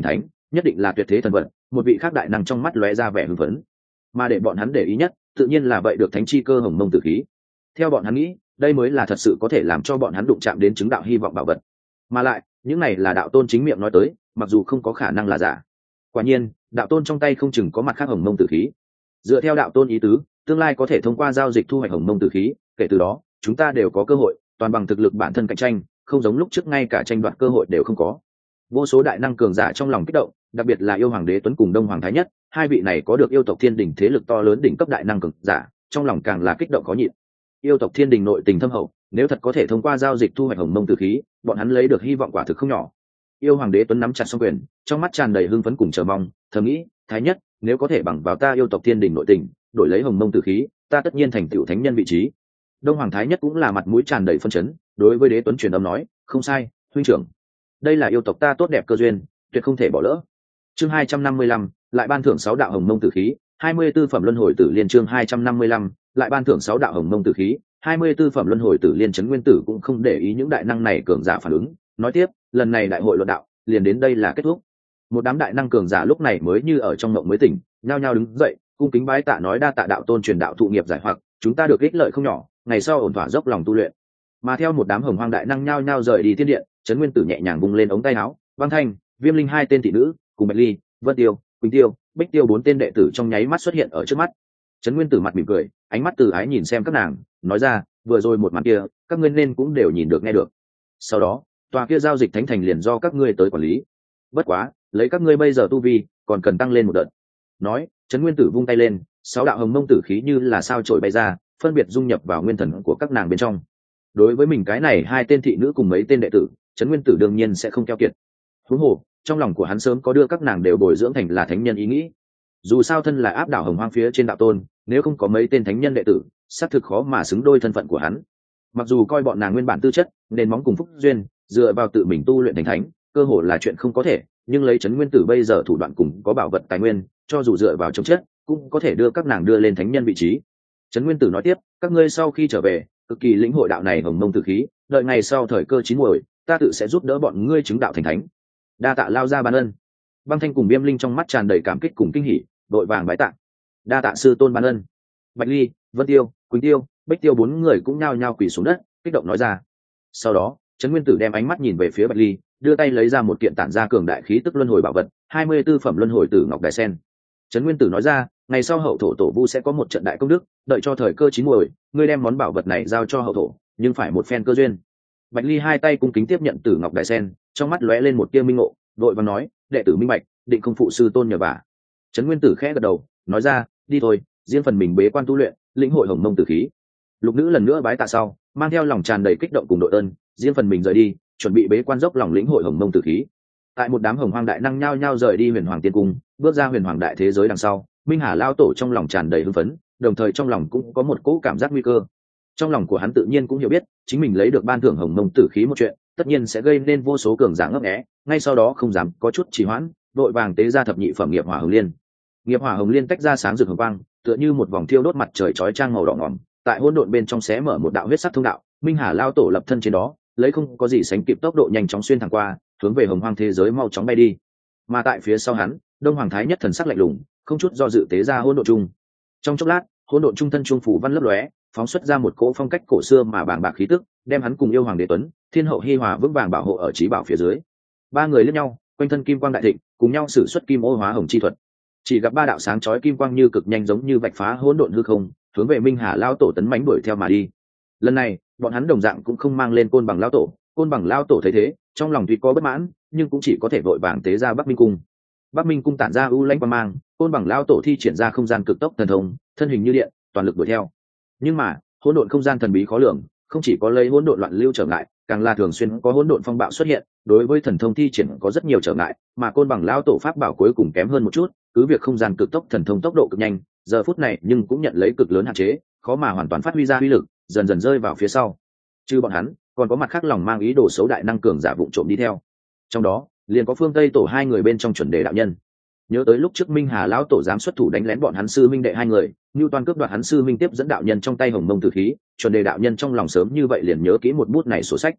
nhất định là tuyệt thế thần vật. Một vị khác đại năng trong mắt lóe ra vẻ hưng phấn, mà để bọn hắn để ý nhất tự nhiên là vậy được thánh chi cơ hồng mông tử khí. Theo bọn hắn nghĩ, đây mới là thật sự có thể làm cho bọn hắn đụng chạm đến chứng đạo hy vọng bảo vật, mà lại những này là đạo tôn chính miệng nói tới, mặc dù không có khả năng là giả. Quả nhiên đạo tôn trong tay không chừng có mặt khác hồng mông tử khí. Dựa theo đạo tôn ý tứ, tương lai có thể thông qua giao dịch thu hoạch hồng mông tử khí, kể từ đó chúng ta đều có cơ hội toàn bằng thực lực bản thân cạnh tranh, không giống lúc trước ngay cả tranh đoạt cơ hội đều không có. Vô số đại năng cường giả trong lòng kích động, đặc biệt là yêu hoàng đế tuấn cùng đông hoàng thái nhất, hai vị này có được yêu tộc thiên đình thế lực to lớn đỉnh cấp đại năng cường giả, trong lòng càng là kích động khó nhịn. Yêu tộc thiên đình nội tình thâm hậu, nếu thật có thể thông qua giao dịch thu hoạch hồng mông tử khí, bọn hắn lấy được hy vọng quả thực không nhỏ. Yêu hoàng đế tuấn nắm chặt song quyền, trong mắt tràn đầy hưng phấn cùng chờ mong, thầm nghĩ, thái nhất, nếu có thể bằng vào ta yêu tộc thiên đình nội tình đổi lấy hồng mông tử khí, ta tất nhiên thành tựu thánh nhân vị trí. Đông hoàng thái nhất cũng là mặt mũi tràn đầy phân chấn, đối với đế tuấn truyền âm nói, không sai, huynh trưởng, đây là yêu tộc ta tốt đẹp cơ duyên, tuyệt không thể bỏ lỡ. Chương 255, lại ban thưởng 6 đạo hồng mông tử khí, 24 phẩm luân hồi tử liên. Chương 255, lại ban thưởng 6 đạo hồng mông tử khí, 24 phẩm luân hồi tử liên. Trấn Nguyên Tử cũng không để ý những đại năng này cường giả phản ứng, nói tiếp, lần này đại hội luận đạo liền đến đây là kết thúc. Một đám đại năng cường giả lúc này mới như ở trong mộng mới tỉnh, nhao nhao đứng dậy, cung kính bái tạ nói đa tạ đạo tôn truyền đạo thụ nghiệp giải hoặc, chúng ta được ích lợi không nhỏ, ngày sau ổn thỏa dốc lòng tu luyện. Mà theo một đám hồng hoang đại năng nhao nhao rời đi thiên điện, Trấn Nguyên Tử nhẹ nhàng vung lên ống tay áo, Băng Thanh, Viêm Linh hai tên thị nữ, cùng Bạch Ly, Vân Tiêu, Quỳnh Tiêu, Bích Tiêu 4 tên đệ tử trong nháy mắt xuất hiện ở trước mắt. Trấn Nguyên Tử mặt mỉm cười, ánh mắt từ ái nhìn xem các nàng, nói ra, vừa rồi một màn kia, các ngươi nên cũng đều nhìn được nghe được. Sau đó, tòa kia giao dịch thánh thành liền do các ngươi tới quản lý. Bất quá, lấy các ngươi bây giờ tu vi, còn cần tăng lên một đợt. Nói, Trấn Nguyên Tử vung tay lên, 6 đạo hồng mông tử khí như là sao chổi bay ra, phân biệt dung nhập vào nguyên thần của các nàng bên trong. Đối với mình cái này hai tên thị nữ cùng mấy tên đệ tử, Trấn Nguyên Tử đương nhiên sẽ không keo kiệt. Huống hồ, trong lòng của hắn sớm có đưa các nàng đều bồi dưỡng thành là thánh nhân ý nghĩ. Dù sao thân là áp đảo hồng hoang phía trên đạo tôn, nếu không có mấy tên thánh nhân đệ tử, xác thực khó mà xứng đôi thân phận của hắn. Mặc dù coi bọn nàng nguyên bản tư chất, nền móng cùng phúc duyên, dựa vào tự mình tu luyện thành thánh, cơ hội là chuyện không có thể, nhưng lấy Trấn Nguyên Tử bây giờ thủ đoạn cùng có bảo vật tài nguyên, cho dù dựa vào chống chết, cũng có thể đưa các nàng đưa lên thánh nhân vị trí. Trấn Nguyên Tử nói tiếp, các ngươi sau khi trở về, cực kỳ lĩnh hội đạo này hồng mông tử khí, đợi ngày sau thời cơ chín muồi, ta tự sẽ giúp đỡ bọn ngươi chứng đạo thành thánh. Đa tạ lao ra ban ân. Băng Thanh cùng Viêm Linh trong mắt tràn đầy cảm kích cùng kinh hỉ, vội vàng bái tạ. Đa tạ sư tôn ban ân. Bạch Ly, Vân Tiêu, Quỳnh Tiêu, Bích Tiêu 4 người cũng nhao nhao quỳ xuống đất, kích động nói ra. Sau đó, Trấn Nguyên Tử đem ánh mắt nhìn về phía Bạch Ly, đưa tay lấy ra một kiện tản ra cường đại khí tức luân hồi bảo vật, 24 phẩm luân hồi tử ngọc đài sen. Trấn Nguyên Tử nói ra, ngày sau hậu thổ tổ vu sẽ có một trận đại công đức, đợi cho thời cơ chín muồi, ngươi đem món bảo vật này giao cho hậu thổ, nhưng phải một phen cơ duyên. Bạch Ly hai tay cung kính tiếp nhận tử ngọc đài sen, trong mắt lóe lên một tia minh ngộ, vội vàng nói, đệ tử minh bạch, định không phụ sư tôn nhờ vả. Trấn Nguyên Tử khẽ gật đầu, nói ra, đi thôi, riêng phần mình bế quan tu luyện, lĩnh hội hồng mông tử khí. Lục nữ lần nữa bái tạ sau, mang theo lòng tràn đầy kích động cùng đội ơn, riêng phần mình rời đi, chuẩn bị bế quan dốc lòng lĩnh hội hồng mông tử khí. Tại một đám hồng hoang đại năng nhao nhao rời đi huyền hoàng tiên cung, bước ra huyền hoàng đại thế giới đằng sau, Minh Hà lao tổ trong lòng tràn đầy hưng phấn, đồng thời trong lòng cũng có một cỗ cảm giác nguy cơ. Trong lòng của hắn tự nhiên cũng hiểu biết, chính mình lấy được ban thưởng hồng mông tử khí một chuyện, tất nhiên sẽ gây nên vô số cường giả ngấp nghé, ngay sau đó không dám có chút trì hoãn, đội vàng tế ra thập nhị phẩm nghiệp hỏa hồng liên. Nghiệp hỏa hồng liên tách ra sáng rực hồng quang, tựa như một vòng thiêu đốt mặt trời chói chang màu đỏ ngòm, tại hỗn độn bên trong xé mở một đạo huyết sắc thông đạo, Minh Hà lao tổ lập thân trên đó, lấy không có gì sánh kịp tốc độ nhanh chóng xuyên thẳng qua, hướng về hồng hoang thế giới mau chóng bay đi. Mà tại phía sau hắn, Đông Hoàng Thái Nhất thần sắc lạnh lùng, không chút do dự tế ra hỗn độn trung. Trong chốc lát, hỗn độn trung thân trung phủ văn lấp lóe, phóng xuất ra một cỗ phong cách cổ xưa mà bàng bạc khí tức, đem hắn cùng yêu hoàng đế tuấn, thiên hậu hi hòa vững vàng bảo hộ ở trí bảo phía dưới. Ba người liếc nhau, quanh thân kim quang đại thịnh, cùng nhau sử xuất kim ô hóa hồng chi thuật. Chỉ gặp ba đạo sáng chói kim quang như cực nhanh giống như vạch phá hỗn độn hư không, hướng về Minh Hà lao tổ tấn mãnh đuổi theo mà đi. Lần này, bọn hắn đồng dạng cũng không mang lên côn bằng lao tổ, côn bằng lao tổ thấy thế, trong lòng tuy có bất mãn, nhưng cũng chỉ có thể vội vàng tế ra Bắc Minh cung. Bắc Minh cung tản ra u lãnh quang mang, côn bằng lao tổ thi triển ra không gian cực tốc thần thông, thân hình như điện, toàn lực đuổi theo. Nhưng mà, hỗn độn không gian thần bí khó lường, không chỉ có lấy hỗn độn loạn lưu trở ngại, càng là thường xuyên có hỗn độn phong bạo xuất hiện, đối với thần thông thi triển có rất nhiều trở ngại, mà côn bằng lao tổ pháp bảo cuối cùng kém hơn một chút, cứ việc không gian cực tốc thần thông tốc độ cực nhanh, giờ phút này nhưng cũng nhận lấy cực lớn hạn chế, khó mà hoàn toàn phát huy ra uy lực, dần dần rơi vào phía sau. Trừ bọn hắn, còn có mặt khác lòng mang ý đồ xấu đại năng cường giả vụng trộm đi theo. Trong đó, liền có Phương Tây tổ hai người bên trong chuẩn đề đạo nhân. Nhớ tới lúc trước Minh Hà lão tổ dám xuất thủ đánh lén bọn hắn sư minh đệ hai người, Nưu Toan cướp đoạt hắn sư minh tiếp dẫn đạo nhân trong tay hồng mông tử khí, chuẩn đề đạo nhân trong lòng sớm như vậy liền nhớ kỹ một bút này sổ sách.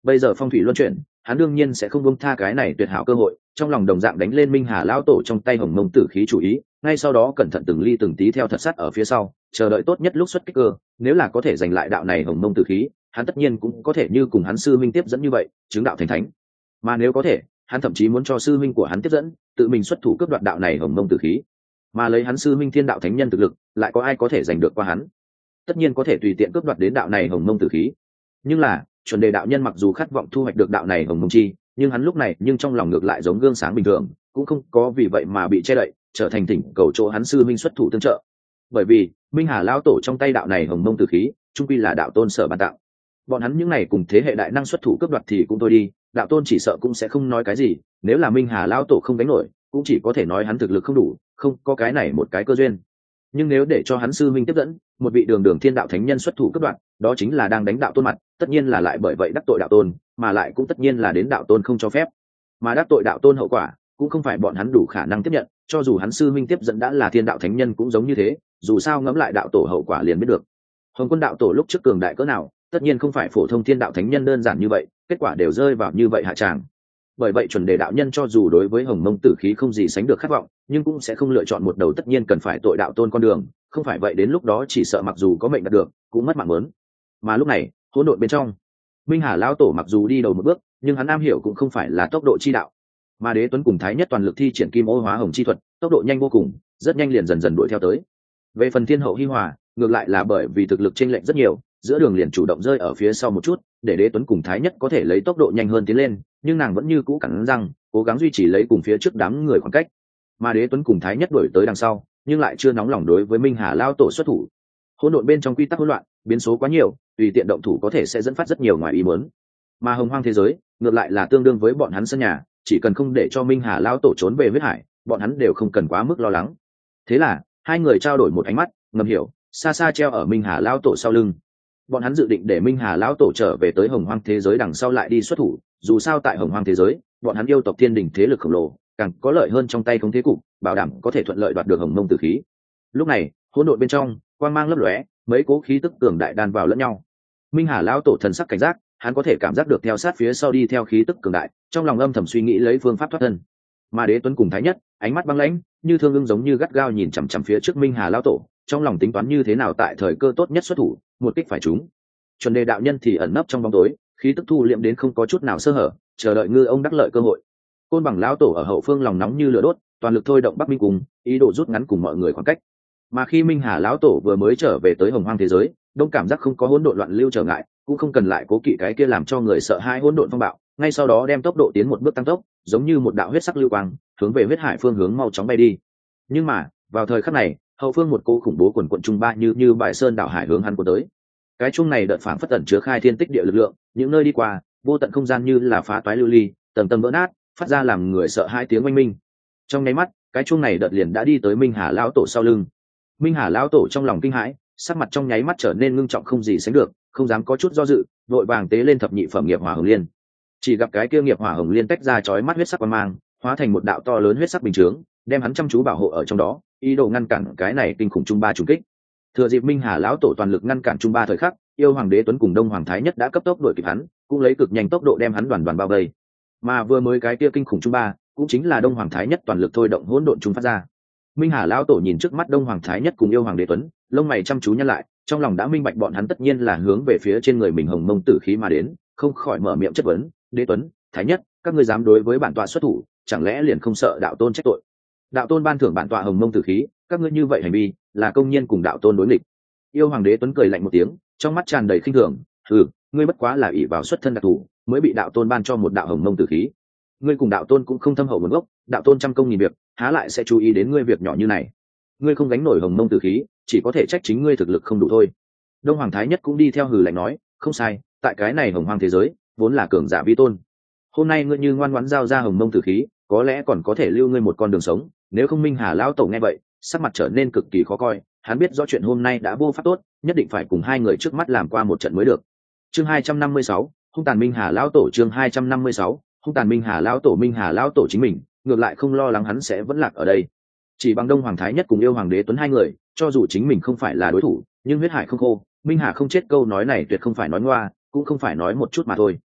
bây giờ phong thủy luân chuyển, hắn đương nhiên sẽ không buông tha cái này tuyệt hảo cơ hội, trong lòng đồng dạng đánh lên minh hà lão tổ trong tay hồng mông tử khí chủ ý, ngay sau đó cẩn thận từng ly từng tí theo thật sát ở phía sau, chờ đợi tốt nhất lúc xuất kích cơ, nếu là có thể giành lại đạo này hồng mông tử khí, hắn tất nhiên cũng có thể như cùng hắn sư minh tiếp dẫn như vậy, chứng đạo thành thánh. Mà nếu có thể, hắn thậm chí muốn cho sư minh của hắn tiếp dẫn, tự mình xuất thủ cướp đoạt đạo này hồng mông tử khí. Mà lấy hắn sư minh thiên đạo thánh nhân thực lực, lại có ai có thể giành được qua hắn? Tất nhiên có thể tùy tiện cướp đoạt đến đạo này hồng mông tử khí. Nhưng là, chuẩn đề đạo nhân mặc dù khát vọng thu hoạch được đạo này hồng mông chi, nhưng hắn lúc này nhưng trong lòng ngược lại giống gương sáng bình thường, cũng không có vì vậy mà bị che đậy, trở thành thỉnh cầu chỗ hắn sư minh xuất thủ tương trợ. Bởi vì minh hà lão tổ trong tay đạo này hồng mông tử khí, chung quy là đạo tôn sở ban tặng. Bọn hắn những này cùng thế hệ đại năng xuất thủ cướp đoạt thì cũng thôi đi, đạo tôn chỉ sợ cũng sẽ không nói cái gì, nếu là minh hà lão tổ không đánh nổi, cũng chỉ có thể nói hắn thực lực không đủ, không có cái này một cái cơ duyên. Nhưng nếu để cho hắn sư minh tiếp dẫn, một vị đường đường thiên đạo thánh nhân xuất thủ cướp đoạt, đó chính là đang đánh đạo tôn mặt, tất nhiên là lại bởi vậy đắc tội đạo tôn, mà lại cũng tất nhiên là đến đạo tôn không cho phép. Mà đắc tội đạo tôn hậu quả, cũng không phải bọn hắn đủ khả năng tiếp nhận, cho dù hắn sư minh tiếp dẫn đã là thiên đạo thánh nhân cũng giống như thế, dù sao ngẫm lại đạo tổ hậu quả liền biết được. Hồng Quân đạo tổ lúc trước cường đại cỡ nào, tất nhiên không phải phổ thông thiên đạo thánh nhân đơn giản như vậy, kết quả đều rơi vào như vậy hạ tràng. Bởi vậy chuẩn đề đạo nhân cho dù đối với hồng mông tử khí không gì sánh được khát vọng, nhưng cũng sẽ không lựa chọn một đầu tất nhiên cần phải tội đạo tôn con đường, không phải vậy đến lúc đó chỉ sợ mặc dù có mệnh đạt được, cũng mất mạng lớn. Mà lúc này, hỗn độn bên trong, minh hà lão tổ mặc dù đi đầu một bước, nhưng hắn am hiểu cũng không phải là tốc độ chi đạo, mà Đế Tuấn cùng Thái Nhất toàn lực thi triển kim ô hóa hồng chi thuật, tốc độ nhanh vô cùng, rất nhanh liền dần dần đuổi theo tới. Về phần thiên hậu hi hòa, ngược lại là bởi vì thực lực chênh lệch rất nhiều, giữa đường liền chủ động rơi ở phía sau một chút, để Đế Tuấn cùng Thái Nhất có thể lấy tốc độ nhanh hơn tiến lên, nhưng nàng vẫn như cũ cắn răng, cố gắng duy trì lấy cùng phía trước đám người khoảng cách. Mà Đế Tuấn cùng Thái Nhất đuổi tới đằng sau, nhưng lại chưa nóng lòng đối với minh hà lao tổ xuất thủ. Hỗn độn bên trong quy tắc hỗn loạn, biến số quá nhiều, tùy tiện động thủ có thể sẽ dẫn phát rất nhiều ngoài ý muốn. Mà hồng hoang thế giới, ngược lại là tương đương với bọn hắn sân nhà, chỉ cần không để cho minh hà lao tổ trốn về huyết hải, bọn hắn đều không cần quá mức lo lắng. Thế là hai người trao đổi một ánh mắt, ngầm hiểu, xa xa treo ở minh hà lao tổ sau lưng. Bọn hắn dự định để minh hà lão tổ trở về tới hồng hoang thế giới đằng sau lại đi xuất thủ, dù sao tại hồng hoang thế giới, bọn hắn yêu tộc thiên đình thế lực khổng lồ, càng có lợi hơn trong tay không thế cục, bảo đảm có thể thuận lợi đoạt được hồng mông tử khí. Lúc này hỗn độn bên trong, quang mang lấp lóe, mấy cố khí tức cường đại đan vào lẫn nhau. Minh hà lão tổ thần sắc cảnh giác, hắn có thể cảm giác được theo sát phía sau đi theo khí tức cường đại, trong lòng âm thầm suy nghĩ lấy phương pháp thoát thân. Mà Đế Tuấn cùng Thái Nhất, ánh mắt băng lãnh, như thương ưng giống như gắt gao nhìn chằm chằm phía trước minh hà lão tổ, trong lòng tính toán như thế nào tại thời cơ tốt nhất xuất thủ, một kích phải trúng. Chuẩn đề đạo nhân thì ẩn nấp trong bóng tối, khí tức thu liệm đến không có chút nào sơ hở, chờ đợi ngư ông đắc lợi cơ hội. Côn Bằng lão tổ ở hậu phương lòng nóng như lửa đốt, toàn lực thôi động Bắc Minh cùng, ý đồ rút ngắn cùng mọi người khoảng cách. Mà khi minh hà lão tổ vừa mới trở về tới hồng hoang thế giới, đông cảm giác không có hỗn độn loạn lưu trở ngại, cũng không cần lại cố kỵ cái kia làm cho người sợ hãi hỗn độn phong bạo, ngay sau đó đem tốc độ tiến một bước tăng tốc, giống như một đạo huyết sắc lưu quang, hướng về huyết hải phương hướng mau chóng bay đi. Nhưng mà vào thời khắc này, hậu phương một cô khủng bố quần quận trung ba như bài sơn đảo hải hướng hắn cuốn tới. Cái chung này đợt phảng phất tẩn chứa khai thiên tích địa lực lượng, những nơi đi qua, vô tận không gian như là phá toái lưu ly, tầng tầng vỡ nát, phát ra làm người sợ hai tiếng oanh minh. Trong nháy mắt, cái chung này đợt liền đã đi tới minh hà lão tổ sau lưng. Minh hà lão tổ trong lòng kinh hãi, sắc mặt trong nháy mắt trở nên ngưng trọng không gì sánh được, không dám có chút do dự, vội vàng tế lên thập nhị phẩm nghiệp hỏa hồng liên. Chỉ gặp cái kia nghiệp hỏa hồng liên tách ra chói mắt huyết sắc quang mang, hóa thành một đạo to lớn huyết sắc bình chướng, đem hắn chăm chú bảo hộ ở trong đó, ý đồ ngăn cản cái này kinh khủng trung ba trùng kích. Thừa dịp minh hà lão tổ toàn lực ngăn cản trung ba thời khắc, yêu hoàng Đế Tuấn cùng đông hoàng Thái Nhất đã cấp tốc đuổi kịp hắn, cũng lấy cực nhanh tốc độ đem hắn đoàn đoàn bao vây. Mà vừa mới cái kia kinh khủng trung ba, cũng chính là đông hoàng Thái Nhất toàn lực thôi động hỗn độn trung phát ra. Minh hà lão tổ nhìn trước mắt đông hoàng Thái Nhất cùng yêu hoàng Đế Tuấn, lông mày chăm chú nhăn lại, trong lòng đã minh bạch bọn hắn tất nhiên là hướng về phía trên người mình hồng mông tử khí mà đến, không khỏi mở miệng chất vấn: Đế Tuấn, Thái Nhất, các ngươi dám đối với bản tọa xuất thủ, chẳng lẽ liền không sợ đạo tôn trách tội? Đạo tôn ban thưởng bản tọa hồng mông tử khí, các ngươi như vậy hành vi là công nhiên cùng đạo tôn đối nghịch. Yêu hoàng Đế Tuấn cười lạnh một tiếng, trong mắt tràn đầy khinh thường: ngươi bất quá là ỷ vào xuất thân đặc thù, mới bị đạo tôn ban cho một đạo hồng mông tử khí. Ngươi cùng đạo tôn cũng không thâm hậu nguồn gốc, đạo tôn trăm công nghìn việc, há lại sẽ chú ý đến ngươi việc nhỏ như này? Ngươi không gánh nổi hồng mông tử khí, chỉ có thể trách chính ngươi thực lực không đủ thôi. Đông hoàng Thái Nhất cũng đi theo hừ lạnh nói: không sai, tại cái này hồng hoang thế giới, vốn là cường giả vi tôn. Hôm nay ngươi như ngoan ngoãn giao ra hồng mông tử khí, có lẽ còn có thể lưu ngươi một con đường sống. Nếu không minh hà lão tổ nghe vậy, sắc mặt trở nên cực kỳ khó coi, hắn biết rõ chuyện hôm nay đã vô pháp tốt, nhất định phải cùng hai người trước mắt làm qua một trận mới được. Chương 256, hung tàn minh hà lão tổ. Chương 256, hung tàn minh hà lão tổ. Minh hà lão tổ chính mình ngược lại không lo lắng hắn sẽ vẫn lạc ở đây, chỉ bằng đông hoàng Thái Nhất cùng yêu hoàng Đế Tuấn hai người, cho dù chính mình không phải là đối thủ, nhưng huyết hải không khô, minh hà không chết câu nói này tuyệt không phải nói ngoa, cũng không phải nói một chút mà thôi.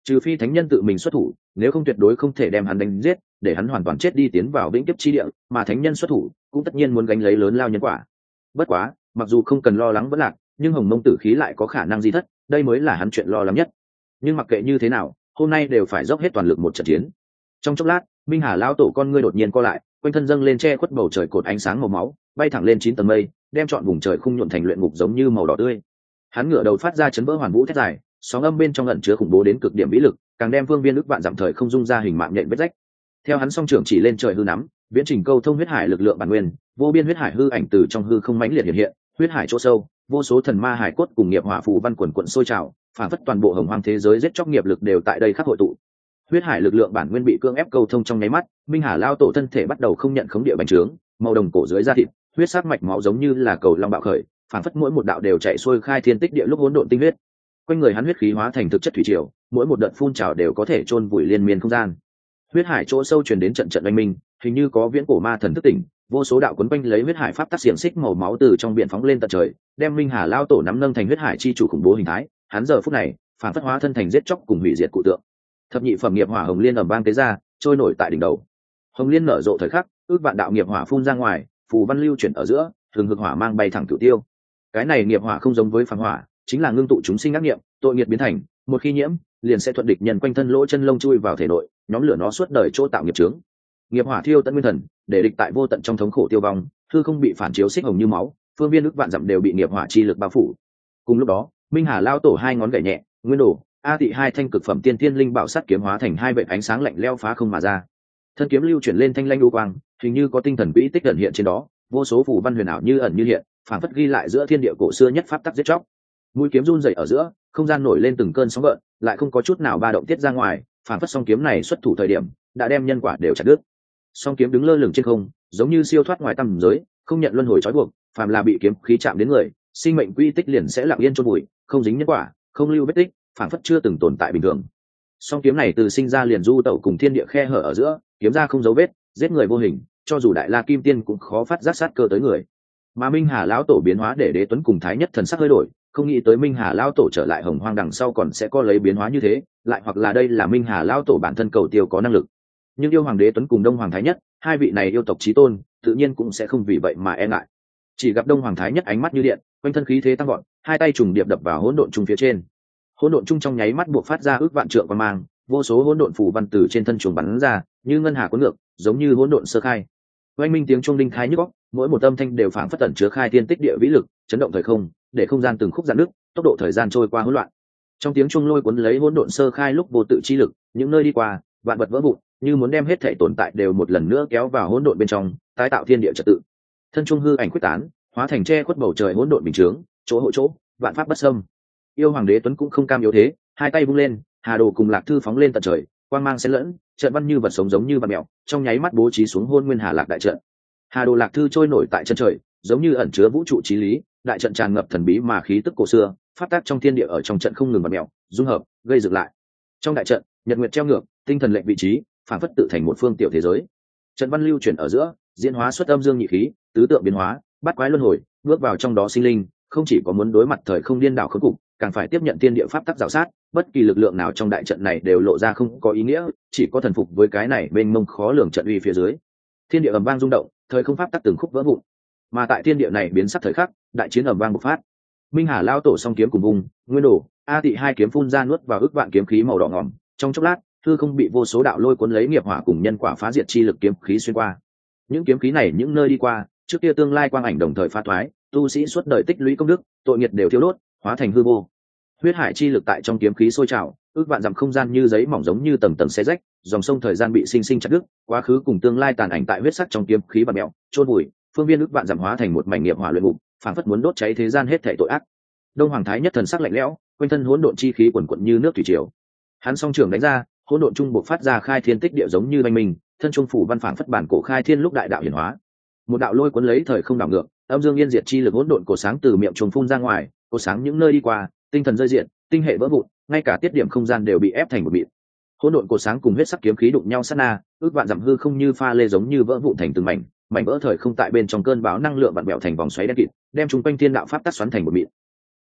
trừ phi thánh nhân tự mình xuất thủ, nếu không tuyệt đối không thể đem hắn đánh giết, để hắn hoàn toàn chết đi tiến vào vĩnh kiếp chi địa, mà thánh nhân xuất thủ cũng tất nhiên muốn gánh lấy lớn lao nhân quả. Bất quá mặc dù không cần lo lắng vẫn lạc, nhưng hồng mông tử khí lại có khả năng di thất, đây mới là hắn chuyện lo lắng nhất. Nhưng mặc kệ như thế nào, hôm nay đều phải dốc hết toàn lực một trận chiến. Trong chốc lát, minh hà lao tổ con ngươi đột nhiên co lại, quanh thân dâng lên che khuất bầu trời cột ánh sáng màu máu, bay thẳng lên 9 tầng mây, đem trọn vùng trời khung nhuộm thành luyện ngục giống như màu đỏ tươi. Hắn ngửa đầu phát ra chấn vỡ hoàn vũ thét dài, sóng âm bên trong ẩn chứa khủng bố đến cực điểm vĩ lực, càng đem vương viên ức vạn giảm thời không dung ra hình mạng nhện vết rách. Theo hắn song trưởng chỉ lên trời hư nắm, viễn trình câu thông huyết hải lực lượng bản nguyên, vô biên huyết hải hư ảnh từ trong hư không mãnh liệt hiện hiện, huyết hải chỗ sâu, vô số thần ma hải cốt cùng nghiệp hỏa phù văn quần quận sôi trào, phản phất toàn bộ hồng hoang thế giới giết chóc nghiệp lực đều tại đây khắc hội tụ. Huyết hải lực lượng bản nguyên bị cưỡng ép câu thông trong nháy mắt, minh hà lao tổ thân thể bắt đầu không nhận khống địa bành trướng, màu đồng cổ dưới da thịt, huyết sắc mạch máu giống như là cầu long bạo khởi, phản phất mỗi một đạo đều chạy xuôi khai thiên tích địa lúc hỗn độn tinh huyết. Quanh người hắn huyết khí hóa thành thực chất thủy triều, mỗi một đợt phun trào đều có thể chôn vùi liên miên không gian. Huyết hải chỗ sâu truyền đến trận trận oanh minh, hình như có viễn cổ ma thần thức tỉnh, vô số đạo quấn quanh lấy huyết hải pháp tắc xiềng xích màu máu từ trong biển phóng lên tận trời, đem minh hà lao tổ nắm nâng thành huyết hải chi chủ khủng bố hình thái. Hắn giờ phút này phản phất hóa thân thành giết chóc cùng hủy diệt cụ tượng. Thập nhị phẩm nghiệp hỏa hồng liên ầm vang tế ra, trôi nổi tại đỉnh đầu. Hồng liên nở rộ thời khắc, ước vạn đạo nghiệp hỏa phun ra ngoài, phù văn lưu chuyển ở giữa, thường hực hỏa mang bay thẳng cửu tiêu. Cái này nghiệp hỏa không giống với phàm hỏa, chính là ngưng tụ chúng sinh ác nghiệm, tội nghiệp biến thành, một khi nhiễm, liền sẽ thuận địch nhân quanh thân lỗ chân lông chui vào thể nội, nhóm lửa nó suốt đời chỗ tạo nghiệp chướng. Nghiệp hỏa thiêu tận nguyên thần, để địch tại vô tận trong thống khổ tiêu vong, hư không bị phản chiếu xích hồng như máu, phương viên ức vạn dặm đều bị nghiệp hỏa chi lực bao phủ. Cùng lúc đó, minh hà lao tổ hai ngón gảy nhẹ, nguyên đồ a tị hai thanh cực phẩm tiên thiên linh bảo sắt kiếm hóa thành hai vệt ánh sáng lạnh lẽo phá không mà ra. Thân kiếm lưu chuyển lên thanh lanh u quang, hình như có tinh thần quỹ tích ẩn hiện trên đó, vô số phù văn huyền ảo như ẩn như hiện, phản phất ghi lại giữa thiên địa cổ xưa nhất pháp tắc giết chóc. Mũi kiếm run rẩy ở giữa, không gian nổi lên từng cơn sóng gợn, lại không có chút nào ba động tiết ra ngoài, phản phất song kiếm này xuất thủ thời điểm đã đem nhân quả đều chặt đứt. Song kiếm đứng lơ lửng trên không, giống như siêu thoát ngoài tầm giới, không nhận luân hồi trói buộc, phàm là bị kiếm khí chạm đến người, sinh mệnh quy tích liền sẽ lặng yên chôn vùi, không dính nhân quả, không lưu vết tích, phản phất chưa từng tồn tại bình thường. Song kiếm này từ sinh ra liền du tẩu cùng thiên địa khe hở ở giữa, kiếm ra không dấu vết, giết người vô hình, cho dù đại la kim tiên cũng khó phát giác sát cơ tới người. Mà minh hà lão tổ biến hóa để đế tuấn cùng thái nhất thần sắc hơi đổi, không nghĩ tới minh hà lão tổ trở lại hồng hoang đằng sau còn sẽ có lấy biến hóa như thế, lại hoặc là đây là minh hà lão tổ bản thân cầu tiêu có năng lực. Nhưng yêu hoàng đế tuấn cùng đông hoàng thái nhất, hai vị này yêu tộc chí tôn, tự nhiên cũng sẽ không vì vậy mà e ngại. Chỉ gặp đông hoàng thái nhất ánh mắt như điện, quanh thân khí thế tăng gọn, hai tay trùng điệp đập vào hỗn độn trung phía trên. Hỗn độn trung trong nháy mắt buộc phát ra ước vạn trượng quang mang, vô số hỗn độn phù văn từ trên thân trùng bắn ra, như ngân hà cuốn ngược, giống như hỗn độn sơ khai. Oanh minh tiếng chuông đinh thái nhức óc, mỗi một âm thanh đều phảng phất tẩn chứa khai thiên tích địa vĩ lực, chấn động thời không, để không gian từng khúc giãn nứt, tốc độ thời gian trôi qua hỗn loạn. Trong tiếng chuông lôi cuốn lấy hỗn độn sơ khai lúc vô tự chi lực, những nơi đi qua, vạn vật vỡ vụn, như muốn đem hết thảy tồn tại đều một lần nữa kéo vào hỗn độn bên trong, tái tạo thiên địa trật tự. Thân trung hư ảnh quyết tán, hóa thành che khuất bầu trời hỗn độn bình chướng, chỗ hộ chỗ, vạn pháp bất xâm. Yêu hoàng đế tuấn cũng không cam yếu thế, hai tay vung lên, hà đồ cùng lạc thư phóng lên tận trời, quang mang xen lẫn, trận văn như vật sống giống như vật mèo, trong nháy mắt bố trí xuống hôn nguyên hà lạc đại trận. Hà đồ lạc thư trôi nổi tại chân trời, giống như ẩn chứa vũ trụ chí lý, đại trận tràn ngập thần bí mà khí tức cổ xưa, phát tác trong thiên địa ở trong trận không ngừng vật mèo, dung hợp, gây dựng lại. Trong đại trận, nhật nguyệt treo ngược, tinh thần lệnh vị trí, phản phất tự thành một phương tiểu thế giới. Trận văn lưu chuyển ở giữa, diễn hóa xuất âm dương nhị khí, tứ tượng biến hóa, bát quái luân hồi, bước vào trong đó sinh linh, không chỉ có muốn đối mặt thời không điên đảo khốn cục, càng phải tiếp nhận thiên địa pháp tắc rào sát, bất kỳ lực lượng nào trong đại trận này đều lộ ra không có ý nghĩa, chỉ có thần phục với cái này mênh mông khó lường trận uy phía dưới. Thiên địa ầm vang rung động, thời không pháp tắc từng khúc vỡ vụn. Mà tại thiên địa này biến sắc thời khắc, đại chiến ầm vang bộc phát. Minh Hà lao tổ song kiếm cùng vùng, nguyên đổ, a tị hai kiếm phun ra nuốt vào ức vạn kiếm khí màu đỏ ngòm, trong chốc lát, hư không bị vô số đạo lôi cuốn lấy nghiệp hỏa cùng nhân quả phá diệt chi lực kiếm khí xuyên qua. Những kiếm khí này những nơi đi qua, trước kia tương lai quang ảnh đồng thời phá thoái, tu sĩ suốt đời tích lũy công đức, tội nghiệp đều thiêu đốt, hóa thành hư vô. Huyết hải chi lực tại trong kiếm khí sôi trào, ước vạn dặm không gian như giấy mỏng giống như tầng tầng xé rách, dòng sông thời gian bị sinh sinh chặt đứt, quá khứ cùng tương lai tàn ảnh tại huyết sắc trong kiếm khí bạt mèo, chôn vùi, phương viên ước vạn dặm hóa thành một mảnh nghiệp hỏa luyện ngục, phảng phất muốn đốt cháy thế gian hết thảy tội ác. Đông Hoàng Thái nhất thần sắc lạnh lẽo, quanh thân hỗn độn chi khí quần quật như nước thủy triều. Hắn song trường đánh ra, hỗn độn trung bộc phát ra khai thiên tích địa giống như oanh minh, thân trung phủ văn phảng phất bản cổ khai thiên lúc đại đạo hiển hóa. Một đạo lôi cuốn lấy thời không đảo ngược, âm dương yên diệt chi lực hỗn độn cổ sáng từ miệng trùng phun ra ngoài, cổ sáng những nơi đi qua, tinh thần rơi diện, tinh hệ vỡ vụn, ngay cả tiết điểm không gian đều bị ép thành một mịn. Hỗn độn cổ sáng cùng huyết sắc kiếm khí đụng nhau sát na, ước vạn dặm hư không như pha lê giống như vỡ vụn thành từng mảnh, mảnh vỡ thời không tại bên trong cơn bão năng lượng vặn vẹo thành vòng xoáy đen kịt, đem chúng quanh thiên đạo pháp tắc xoắn thành một mịn.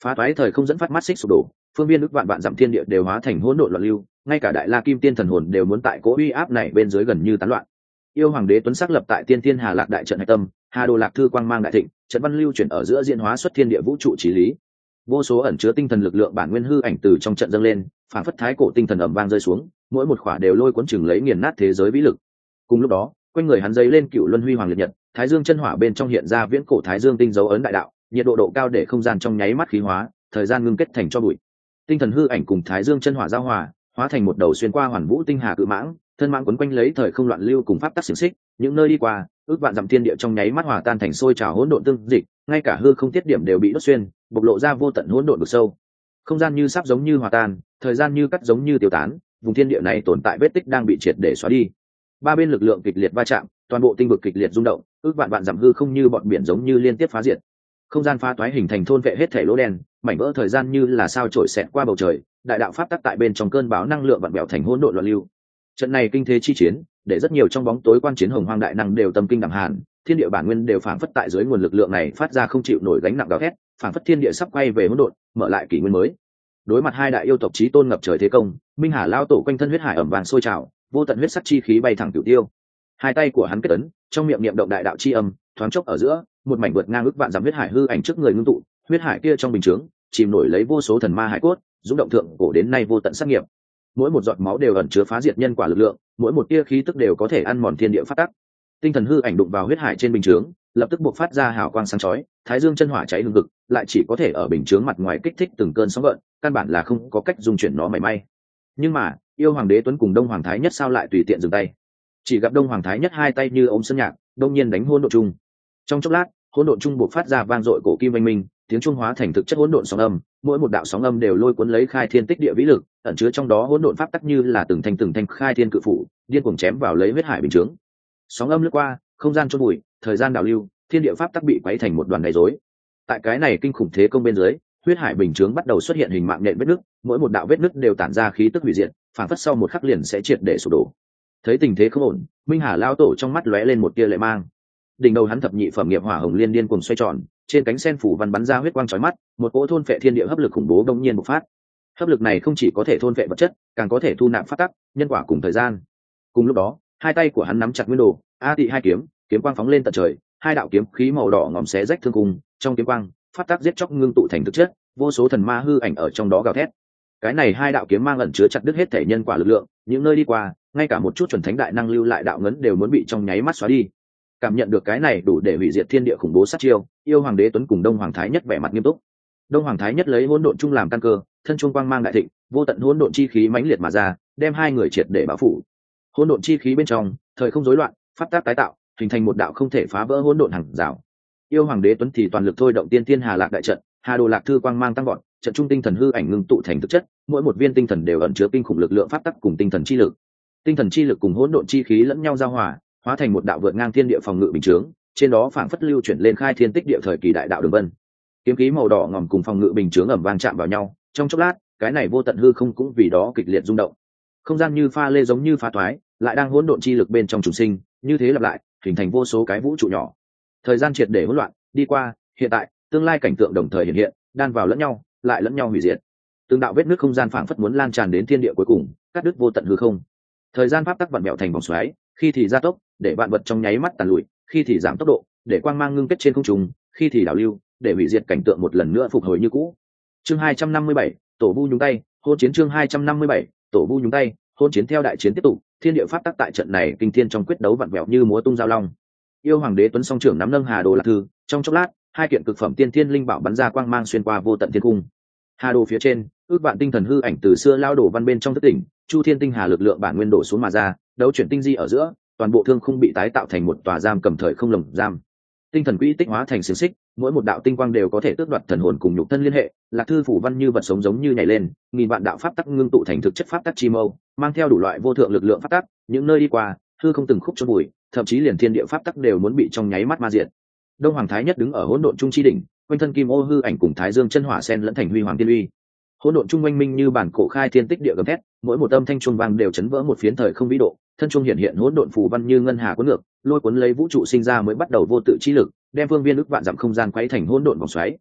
phá toái thời không dẫn phát mắt xích sụp đổ, phương viên ức vạn vạn dặm thiên địa đều hóa thành hỗn độn loạn lưu, ngay cả đại la kim tiên thần hồn đều muốn tại cỗ uy áp này bên dưới gần như tán loạn. Yêu hoàng đế tuấn sắc lập tại tiên thiên hà lạc đại trận hạch tâm, hà đồ lạc thư quang mang đại thịnh, trận văn lưu chuyển ở giữa diễn hóa xuất thiên địa vũ trụ chí lý. Vô số ẩn chứa tinh thần lực lượng bản nguyên hư ảnh từ trong trận dâng lên, phản phất thái cổ tinh thần ầm vang rơi xuống, mỗi một khỏa đều lôi cuốn chừng lấy nghiền nát thế giới vĩ lực. Cùng lúc đó, quanh người hắn giấy lên cựu luân huy hoàng liệt nhật, thái dương chân hỏa bên trong hiện ra viễn cổ thái dương tinh dấu ấn đại đạo, nhiệt độ độ cao để không gian trong nháy mắt khí hóa, thời gian ngưng kết thành cho bụi. Tinh thần hư ảnh cùng thái dương chân hỏa giao hòa, hóa thành một đầu xuyên qua hoàn vũ tinh hà cự mãng, thân mãng quấn quanh lấy thời không loạn lưu cùng pháp tắc xiềng xích, những nơi đi qua, ước vạn dặm thiên địa trong nháy mắt hòa tan thành sôi trào hỗn độn tương dịch, ngay cả hư không tiết điểm đều bị đốt xuyên, bộc lộ ra vô tận hỗn độn vực sâu. Không gian như sắp giống như hòa tan, thời gian như cắt giống như tiêu tán, vùng thiên địa này tồn tại vết tích đang bị triệt để xóa đi. Ba bên lực lượng kịch liệt va chạm, toàn bộ tinh vực kịch liệt rung động, ước vạn vạn dặm hư không như bọn biển giống như liên tiếp phá diệt. Không gian phá toái hình thành thôn vệ hết thể lỗ đen, mảnh vỡ thời gian như là sao chổi xẹt qua bầu trời, đại đạo pháp tắc tại bên trong cơn bão năng lượng vặn vẹo thành hỗn độn loạn lưu. Trận này kinh thế chi chiến, để rất nhiều trong bóng tối quan chiến hồng hoang đại năng đều tâm kinh đảm hàn, thiên địa bản nguyên đều phảng phất tại dưới nguồn lực lượng này phát ra không chịu nổi gánh nặng gào thét, phảng phất thiên địa sắp quay về hỗn độn, mở lại kỷ nguyên mới. Đối mặt hai đại yêu tộc chí tôn ngập trời thế công, Minh Hà lao tổ quanh thân huyết hải ẩm vàng sôi trào, vô tận huyết sắc chi khí bay thẳng cửu tiêu. Hai tay của hắn kết ấn, trong miệng niệm động đại đạo chi âm, thoáng chốc ở giữa, một mảnh vượt ngang ức vạn dặm huyết hải hư ảnh trước người ngưng tụ, huyết hải kia trong bình chướng, chìm nổi lấy vô số thần ma hải cốt, dũng động thượng cổ đến nay vô tận sát nghiệp. Mỗi một giọt máu đều ẩn chứa phá diệt nhân quả lực lượng, mỗi một tia khí tức đều có thể ăn mòn thiên địa phát tắc. Tinh thần hư ảnh đụng vào huyết hải trên bình chướng, lập tức bộc phát ra hào quang sáng chói, thái dương chân hỏa cháy hừng hực, lại chỉ có thể ở bình chướng mặt ngoài kích thích từng cơn sóng gợn, căn bản là không có cách dung chuyển nó mảy may. Nhưng mà, yêu hoàng đế tuấn cùng đông hoàng thái nhất sao lại tùy tiện dừng tay? Chỉ gặp đông hoàng thái nhất hai tay như ống sơn nhạc, đông nhiên đánh hỗn độn chung. Trong chốc lát, hỗn độn chung bộc phát ra vang dội cổ kim oanh minh, tiếng trung hóa thành thực chất hỗn độn sóng âm, mỗi một đạo sóng âm đều lôi cuốn lấy khai thiên tích địa vĩ lực, ẩn chứa trong đó hỗn độn pháp tắc như là từng thanh khai thiên cự phủ, điên cuồng chém vào lấy huyết hải bình chướng. Sóng âm lướt qua, không gian chôn bụi, thời gian đảo lưu, thiên địa pháp tắc bị quấy thành một đoàn gây rối. Tại cái này kinh khủng thế công bên dưới, huyết hải bình chướng bắt đầu xuất hiện hình mạng nhện vết nứt, mỗi một đạo vết nứt đều tản ra khí tức hủy diệt, phản phất sau một khắc liền sẽ triệt để sụp đổ. Thấy tình thế không ổn, Minh Hà lao tổ trong mắt lóe lên một tia lệ mang. Đỉnh đầu hắn thập nhị phẩm nghiệp hỏa hồng liên điên cuồng xoay tròn, trên cánh sen phủ văn bắn ra huyết quang chói mắt, một cỗ thôn phệ thiên địa hấp lực khủng bố đột nhiên bộc phát. Hấp lực này không chỉ có thể thôn phệ vật chất, càng có thể thu nạp pháp tắc, nhân quả cùng thời gian. Cùng lúc đó, hai tay của hắn nắm chặt nguyên đồ, A Tị hai kiếm, kiếm quang phóng lên tận trời, hai đạo kiếm khí màu đỏ ngòm xé rách thương cung, trong kiếm quang, pháp tắc giết chóc ngưng tụ thành thực chất, vô số thần ma hư ảnh ở trong đó gào thét. Cái này hai đạo kiếm mang ẩn chứa chặt đứt hết thể nhân quả lực lượng, những nơi đi qua, ngay cả một chút chuẩn thánh đại năng lưu lại đạo ngấn đều muốn bị trong nháy mắt xóa đi. Cảm nhận được cái này đủ để hủy diệt thiên địa khủng bố sát chiêu, yêu hoàng đế tuấn cùng đông hoàng thái nhất vẻ mặt nghiêm túc. Đông hoàng thái nhất lấy hỗn độn chung làm căn cơ, thân trung quang mang đại thịnh, vô tận hỗn độn chi khí mãnh liệt mà ra, đem hai người triệt để bao phủ. Hỗn độn chi khí bên trong, thời không rối loạn, pháp tắc tái tạo, hình thành một đạo không thể phá vỡ hỗn độn hàng rào. Yêu hoàng đế tuấn thì toàn lực thôi động tiên thiên hà lạc đại trận, hà đồ lạc thư quang mang tăng vọt, trận trung tinh thần hư ảnh ngưng tụ thành thực chất, mỗi một viên tinh thần đều ẩn chứa kinh khủng lực lượng pháp tắc cùng tinh thần chi lực. Tinh thần chi lực cùng hỗn độn chi khí lẫn nhau giao hòa, hóa thành một đạo vượt ngang thiên địa phòng ngự bình chướng, trên đó phảng phất lưu chuyển lên khai thiên tích địa thời kỳ đại đạo đường vân. Kiếm khí màu đỏ ngòm cùng phòng ngự bình chướng ầm vang chạm vào nhau, trong chốc lát, cái này vô tận hư không cũng vì đó kịch liệt rung động. Không gian như pha lê giống như phá toái, lại đang hỗn độn chi lực bên trong trùng sinh, như thế lặp lại, hình thành vô số cái vũ trụ nhỏ. Thời gian triệt để hỗn loạn, đi qua, hiện tại, tương lai cảnh tượng đồng thời hiện hiện, đan vào lẫn nhau, lại lẫn nhau hủy diệt. Từng đạo vết nứt không gian phảng phất muốn lan tràn đến thiên địa cuối cùng, cắt đứt vô tận hư không. Thời gian pháp tắc vặn vẹo thành vòng xoáy, khi thì gia tốc, để vạn vật trong nháy mắt tàn lụi, khi thì giảm tốc độ, để quang mang ngưng kết trên không trung, khi thì đảo lưu, để hủy diệt cảnh tượng một lần nữa phục hồi như cũ. Chương 257, tổ vu nhúng tay, hôn chiến chương 257, tổ vu nhúng tay, hôn chiến theo đại chiến tiếp tục, thiên địa pháp tắc tại trận này kinh thiên trong quyết đấu vặn vẹo như múa tung giao long. Yêu hoàng đế tuấn song trưởng nắm nâng hà đồ lạc thư, trong chốc lát, hai kiện cực phẩm tiên thiên linh bảo bắn ra quang mang xuyên qua vô tận thiên cung. Hà đồ phía trên, ước vạn tinh thần hư ảnh từ xưa lao đổ văn bên trong thất tỉnh, chu thiên tinh hà lực lượng bản nguyên đổ xuống mà ra, đấu chuyển tinh di ở giữa, toàn bộ thương khung bị tái tạo thành một tòa giam cầm thời không lồng giam. Tinh thần quỹ tích hóa thành xiềng xích, mỗi một đạo tinh quang đều có thể tước đoạt thần hồn cùng nhục thân liên hệ, lạc thư phủ văn như vật sống giống như nhảy lên, nghìn vạn đạo pháp tắc ngưng tụ thành thực chất pháp tắc chi mâu, mang theo đủ loại vô thượng lực lượng pháp tắc, những nơi đi qua, hư không từng khúc chôn bụi, thậm chí liền thiên địa pháp tắc đều muốn bị trong nháy mắt ma diệt. Đông hoàng thái nhất đứng ở hỗn độn trung chi đỉnh, quanh thân kim ô hư ảnh cùng thái dương chân hỏa sen lẫn thành huy hoàng tiên uy. Hỗn độn trung oanh minh như bản cổ khai thiên tích địa gầm thét, mỗi một âm thanh chuông vang đều chấn vỡ một phiến thời không vĩ độ, thân trung hiện hiện hỗn độn phù văn như ngân hà cuốn ngược, lôi cuốn lấy vũ trụ sinh ra mới bắt đầu vô tự chi lực, đem phương viên ức vạn dặm không gian quấy thành hỗn độn vòng xoáy.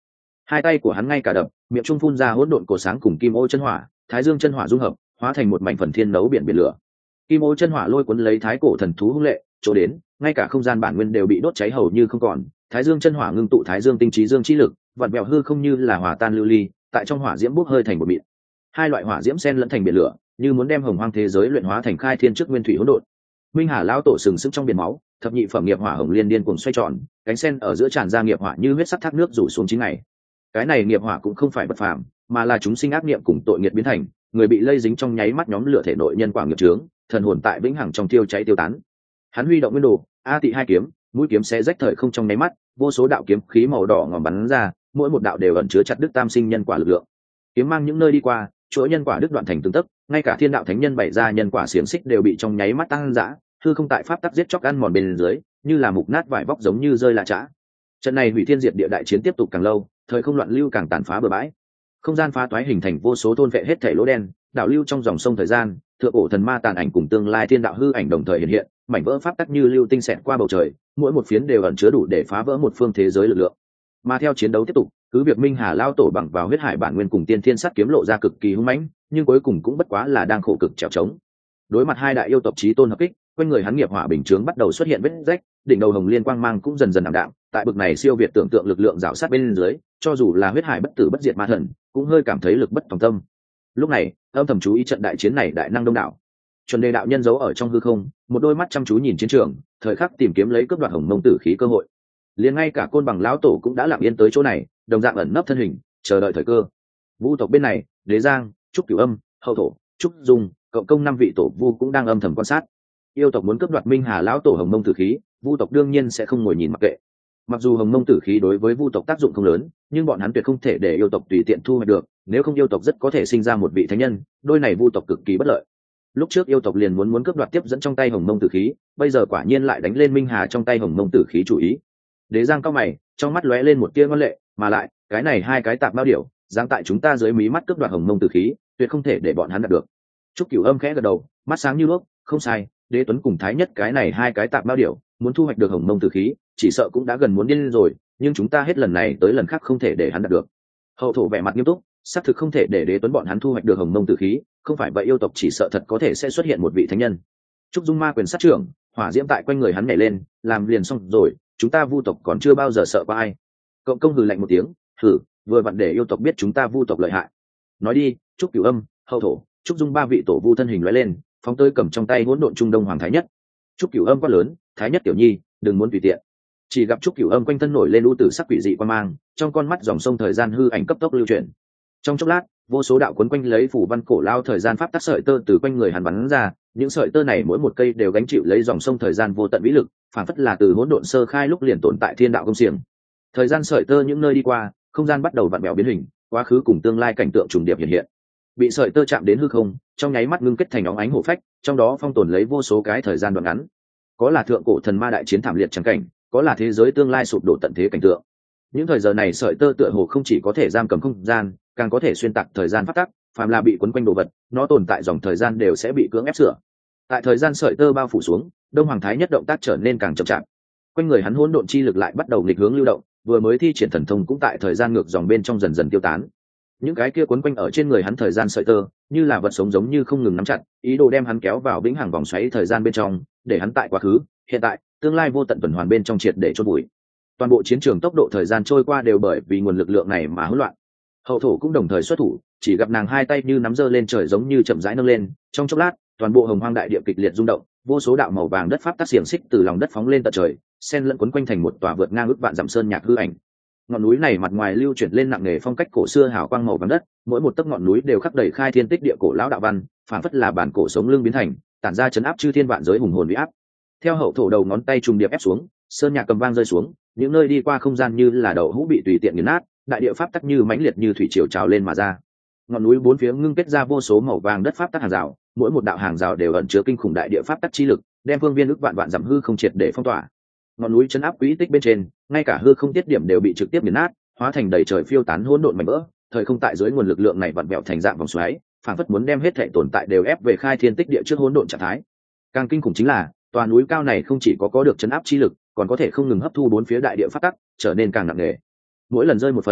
Hai tay của hắn ngay cả đập, miệng trung phun ra hỗn độn cổ sáng cùng kim ô chân hỏa, thái dương chân hỏa dung hợp, hóa thành một mảnh phần thiên nấu biển biển lửa. Kim ô chân hỏa lôi cuốn lấy thái cổ thần thú hung lệ, chỗ đến, ngay cả không gian bản nguyên đều bị đốt cháy hầu như không còn. Thái dương chân hỏa ngưng tụ thái dương tinh trí dương chi lực, vặn vẹo hư không như là hòa tan lưu ly, tại trong hỏa diễm bốc hơi thành một mịn. Hai loại hỏa diễm xen lẫn thành biển lửa, như muốn đem hồng hoang thế giới luyện hóa thành khai thiên trước nguyên thủy hỗn độn. Minh Hà lão tổ sừng sững trong biển máu, thập nhị phẩm nghiệp hỏa hồng liên điên cuồng xoay tròn, cánh sen ở giữa tràn ra nghiệp hỏa như huyết sắc thác nước rủ xuống 9 ngày. Cái này nghiệp hỏa cũng không phải bất phàm, mà là chúng sinh ác niệm cùng tội nghiệp biến thành, người bị lây dính trong nháy mắt nhóm lửa thể nội nhân quả nghiệp chướng, thần hồn tại vĩnh hằng trong tiêu cháy tiêu tán. Hắn huy động nguyên đồ, A Tị hai kiếm, mũi kiếm xé rách thời không trong nháy mắt, vô số đạo kiếm khí màu đỏ ngòm bắn ra, mỗi một đạo đều ẩn chứa chặt đứt tam sinh nhân quả lực lượng. Kiếm mang những nơi đi qua, chuỗi nhân quả đứt đoạn thành từng tấc, ngay cả thiên đạo thánh nhân bày ra nhân quả xiềng xích đều bị trong nháy mắt tăng dã, hư không tại pháp tắc giết chóc ăn mòn bên dưới, như là mục nát vải vóc giống như rơi lạ chã. Trận này hủy thiên diệt địa đại chiến tiếp tục càng lâu, thời không loạn lưu càng tàn phá bừa bãi, không gian phá toái hình thành vô số thôn vệ hết thể lỗ đen, đảo lưu trong dòng sông thời gian, thượng cổ thần ma tàn ảnh cùng tương lai thiên đạo hư ảnh đồng thời hiện hiện, mảnh vỡ pháp tắc như lưu tinh xẹt qua bầu trời, mỗi một phiến đều ẩn chứa đủ để phá vỡ một phương thế giới lực lượng. Mà theo chiến đấu tiếp tục, cứ việc Minh Hà lao tổ bằng vào huyết hải bản nguyên cùng tiên thiên sắt kiếm lộ ra cực kỳ hung mãnh, nhưng cuối cùng cũng bất quá là đang khổ cực trèo trống. Đối mặt hai đại yêu tộc chí tôn hợp kích, quanh người hắn nghiệp hỏa bình chướng bắt đầu xuất hiện vết rách, đỉnh đầu hồng liên quang mang cũng dần dần ảm đạm, tại bực này siêu việt tưởng tượng lực lượng rào sát bên dưới, cho dù là huyết hải bất tử bất diệt ma thần, cũng hơi cảm thấy lực bất tòng tâm. Lúc này, âm thầm chú ý trận đại chiến này đại năng đông đảo. Chuẩn Đề đạo nhân giấu ở trong hư không, một đôi mắt chăm chú nhìn chiến trường, thời khắc tìm kiếm lấy cướp đoạt hồng mông tử khí cơ hội. Liền ngay cả Côn Bằng lão tổ cũng đã lặng yên tới chỗ này, đồng dạng ẩn nấp thân hình, chờ đợi thời cơ. Vu tộc bên này, Đế Giang, Trúc Cửu Âm, Hậu Thổ, Trúc Dung, cộng công 5 vị tổ vu cũng đang âm thầm quan sát. Yêu tộc muốn cướp đoạt Minh Hà lão tổ hồng mông tử khí, Vu tộc đương nhiên sẽ không ngồi nhìn mặc kệ. Mặc dù hồng mông tử khí đối với Vu tộc tác dụng không lớn, nhưng bọn hắn tuyệt không thể để yêu tộc tùy tiện thu hoạch được, nếu không yêu tộc rất có thể sinh ra một vị thánh nhân, đôi này Vu tộc cực kỳ bất lợi. Lúc trước yêu tộc liền muốn cướp đoạt tiếp dẫn trong tay hồng mông tử khí, bây giờ quả nhiên lại đánh lên Minh Hà trong tay hồng mông tử khí chủ ý. Đế Giang cao mày, trong mắt lóe lên một tia ngoan lệ, mà lại, cái này hai cái tạp bao điểu, giáng tại chúng ta dưới mí mắt cướp đoạt hồng mông tử khí, tuyệt không thể để bọn hắn đạt được. Trúc Cửu Âm khẽ gật đầu, mắt sáng như đuốc, không sai, Đế Tuấn cùng Thái Nhất cái này hai cái tạp bao điểu, muốn thu hoạch được hồng mông tử khí, chỉ sợ cũng đã gần muốn điên rồi, nhưng chúng ta hết lần này tới lần khác không thể để hắn đạt được. Hậu Thổ vẻ mặt nghiêm túc, xác thực không thể để Đế Tuấn bọn hắn thu hoạch được hồng mông tử khí, không phải vậy yêu tộc chỉ sợ thật có thể sẽ xuất hiện một vị thánh nhân. Trúc Dung ma quyền sát trưởng, hỏa diễm tại quanh người hắn nhảy lên, làm liền xong rồi, chúng ta Vu tộc còn chưa bao giờ sợ qua ai. Cộng công hừ lạnh một tiếng, hừ, vừa vặn để yêu tộc biết chúng ta Vu tộc lợi hại. Nói đi, Trúc Cửu Âm, Hậu Thổ, Trúc Dung ba vị tổ vu thân hình lóe lên, phóng tới cầm trong tay hỗn độn trung đông hoàng Thái Nhất. Trúc Cửu Âm quá lớn, Thái Nhất tiểu nhi, đừng muốn tùy tiện. Chỉ gặp Trúc Cửu Âm quanh thân nổi lên u tử sắc quỷ dị quan mang, trong con mắt dòng sông thời gian hư ảnh cấp tốc lưu chuyển. Trong chốc lát, vô số đạo cuốn quanh lấy phủ văn cổ lao thời gian pháp tắc sợi tơ từ quanh người hắn bắn ra, những sợi tơ này mỗi một cây đều gánh chịu lấy dòng sông thời gian vô tận vĩ lực, phản phất là từ hỗn độn sơ khai lúc liền tồn tại thiên đạo công xiềng. Thời gian sợi tơ những nơi đi qua, không gian bắt đầu vặn vẹo biến hình, quá khứ cùng tương lai cảnh tượng trùng điệp hiện hiện. Bị sợi tơ chạm đến hư không, trong nháy mắt ngưng kết thành óng ánh hổ phách, trong đó phong tồn lấy vô số cái thời gian đoạn ngắn. Có là thượng cổ thần ma đại chiến thảm liệt chẳng cảnh, có là thế giới tương lai sụp đổ tận thế cảnh tượng. Những thời giờ này sợi tơ tựa hồ không chỉ có thể giam cầm không gian, càng có thể xuyên tạc thời gian phát tắc, phàm là bị quấn quanh đồ vật, nó tồn tại dòng thời gian đều sẽ bị cưỡng ép sửa. Tại thời gian sợi tơ bao phủ xuống, Đông Hoàng Thái Nhất động tác trở nên càng chậm chạp. Quanh người hắn hỗn độn chi lực lại bắt đầu nghịch hướng lưu động, vừa mới thi triển thần thông cũng tại thời gian ngược dòng bên trong dần dần tiêu tán. Những cái kia quấn quanh ở trên người hắn thời gian sợi tơ, như là vật sống giống như không ngừng nắm chặt, ý đồ đem hắn kéo vào vĩnh hằng vòng xoáy thời gian bên trong, để hắn tại quá khứ, hiện tại, tương lai vô tận tuần hoàn bên trong triệt để chôn vùi. Toàn bộ chiến trường tốc độ thời gian trôi qua đều bởi vì nguồn lực lượng này mà hỗn loạn. Hậu Thổ cũng đồng thời xuất thủ, chỉ gặp nàng hai tay như nắm giơ lên trời giống như chậm rãi nâng lên, trong chốc lát, toàn bộ hồng hoang đại địa kịch liệt rung động, vô số đạo màu vàng đất pháp tác xiềng xích từ lòng đất phóng lên tận trời, xen lẫn quấn quanh thành một tòa vượt ngang ước vạn dặm sơn nhạc hư ảnh. Ngọn núi này mặt ngoài lưu chuyển lên nặng nề phong cách cổ xưa hào quang màu vàng đất, mỗi một tấc ngọn núi đều khắc đầy khai thiên tích địa cổ lão đạo văn, phản phất là bản cổ sống lưng biến thành, tản ra chấn áp chư thiên vạn giới hùng hồn uy áp. Theo Hậu Thổ đầu ngón tay trùng điệp ép xuống, sơn nhạc cầm vang rơi xuống, những nơi đi qua không gian như là đậu hũ bị tùy tiện nghiền nát, đại địa pháp tắc như mãnh liệt như thủy triều trào lên mà ra. Ngọn núi bốn phía ngưng kết ra vô số màu vàng đất pháp tắc hàng rào, mỗi một đạo hàng rào đều ẩn chứa kinh khủng đại địa pháp tắc chi lực, đem phương viên ước vạn vạn dặm hư không triệt để phong tỏa. Ngọn núi chấn áp quỹ tích bên trên, ngay cả hư không tiết điểm đều bị trực tiếp nghiền nát, hóa thành đầy trời phiêu tán hỗn độn mảnh vỡ. Thời không tại dưới nguồn lực lượng này vặn vẹo thành dạng vòng xoáy, phản phất muốn đem hết thảy tồn tại đều ép về khai thiên tích địa trước hỗn độn trạng thái. Càng kinh khủng chính là, tòa núi cao này không chỉ có được chấn áp chi lực, còn có thể không ngừng hấp thu bốn phía đại địa pháp tắc, trở nên càng nặng nề. Mỗi lần rơi một phần,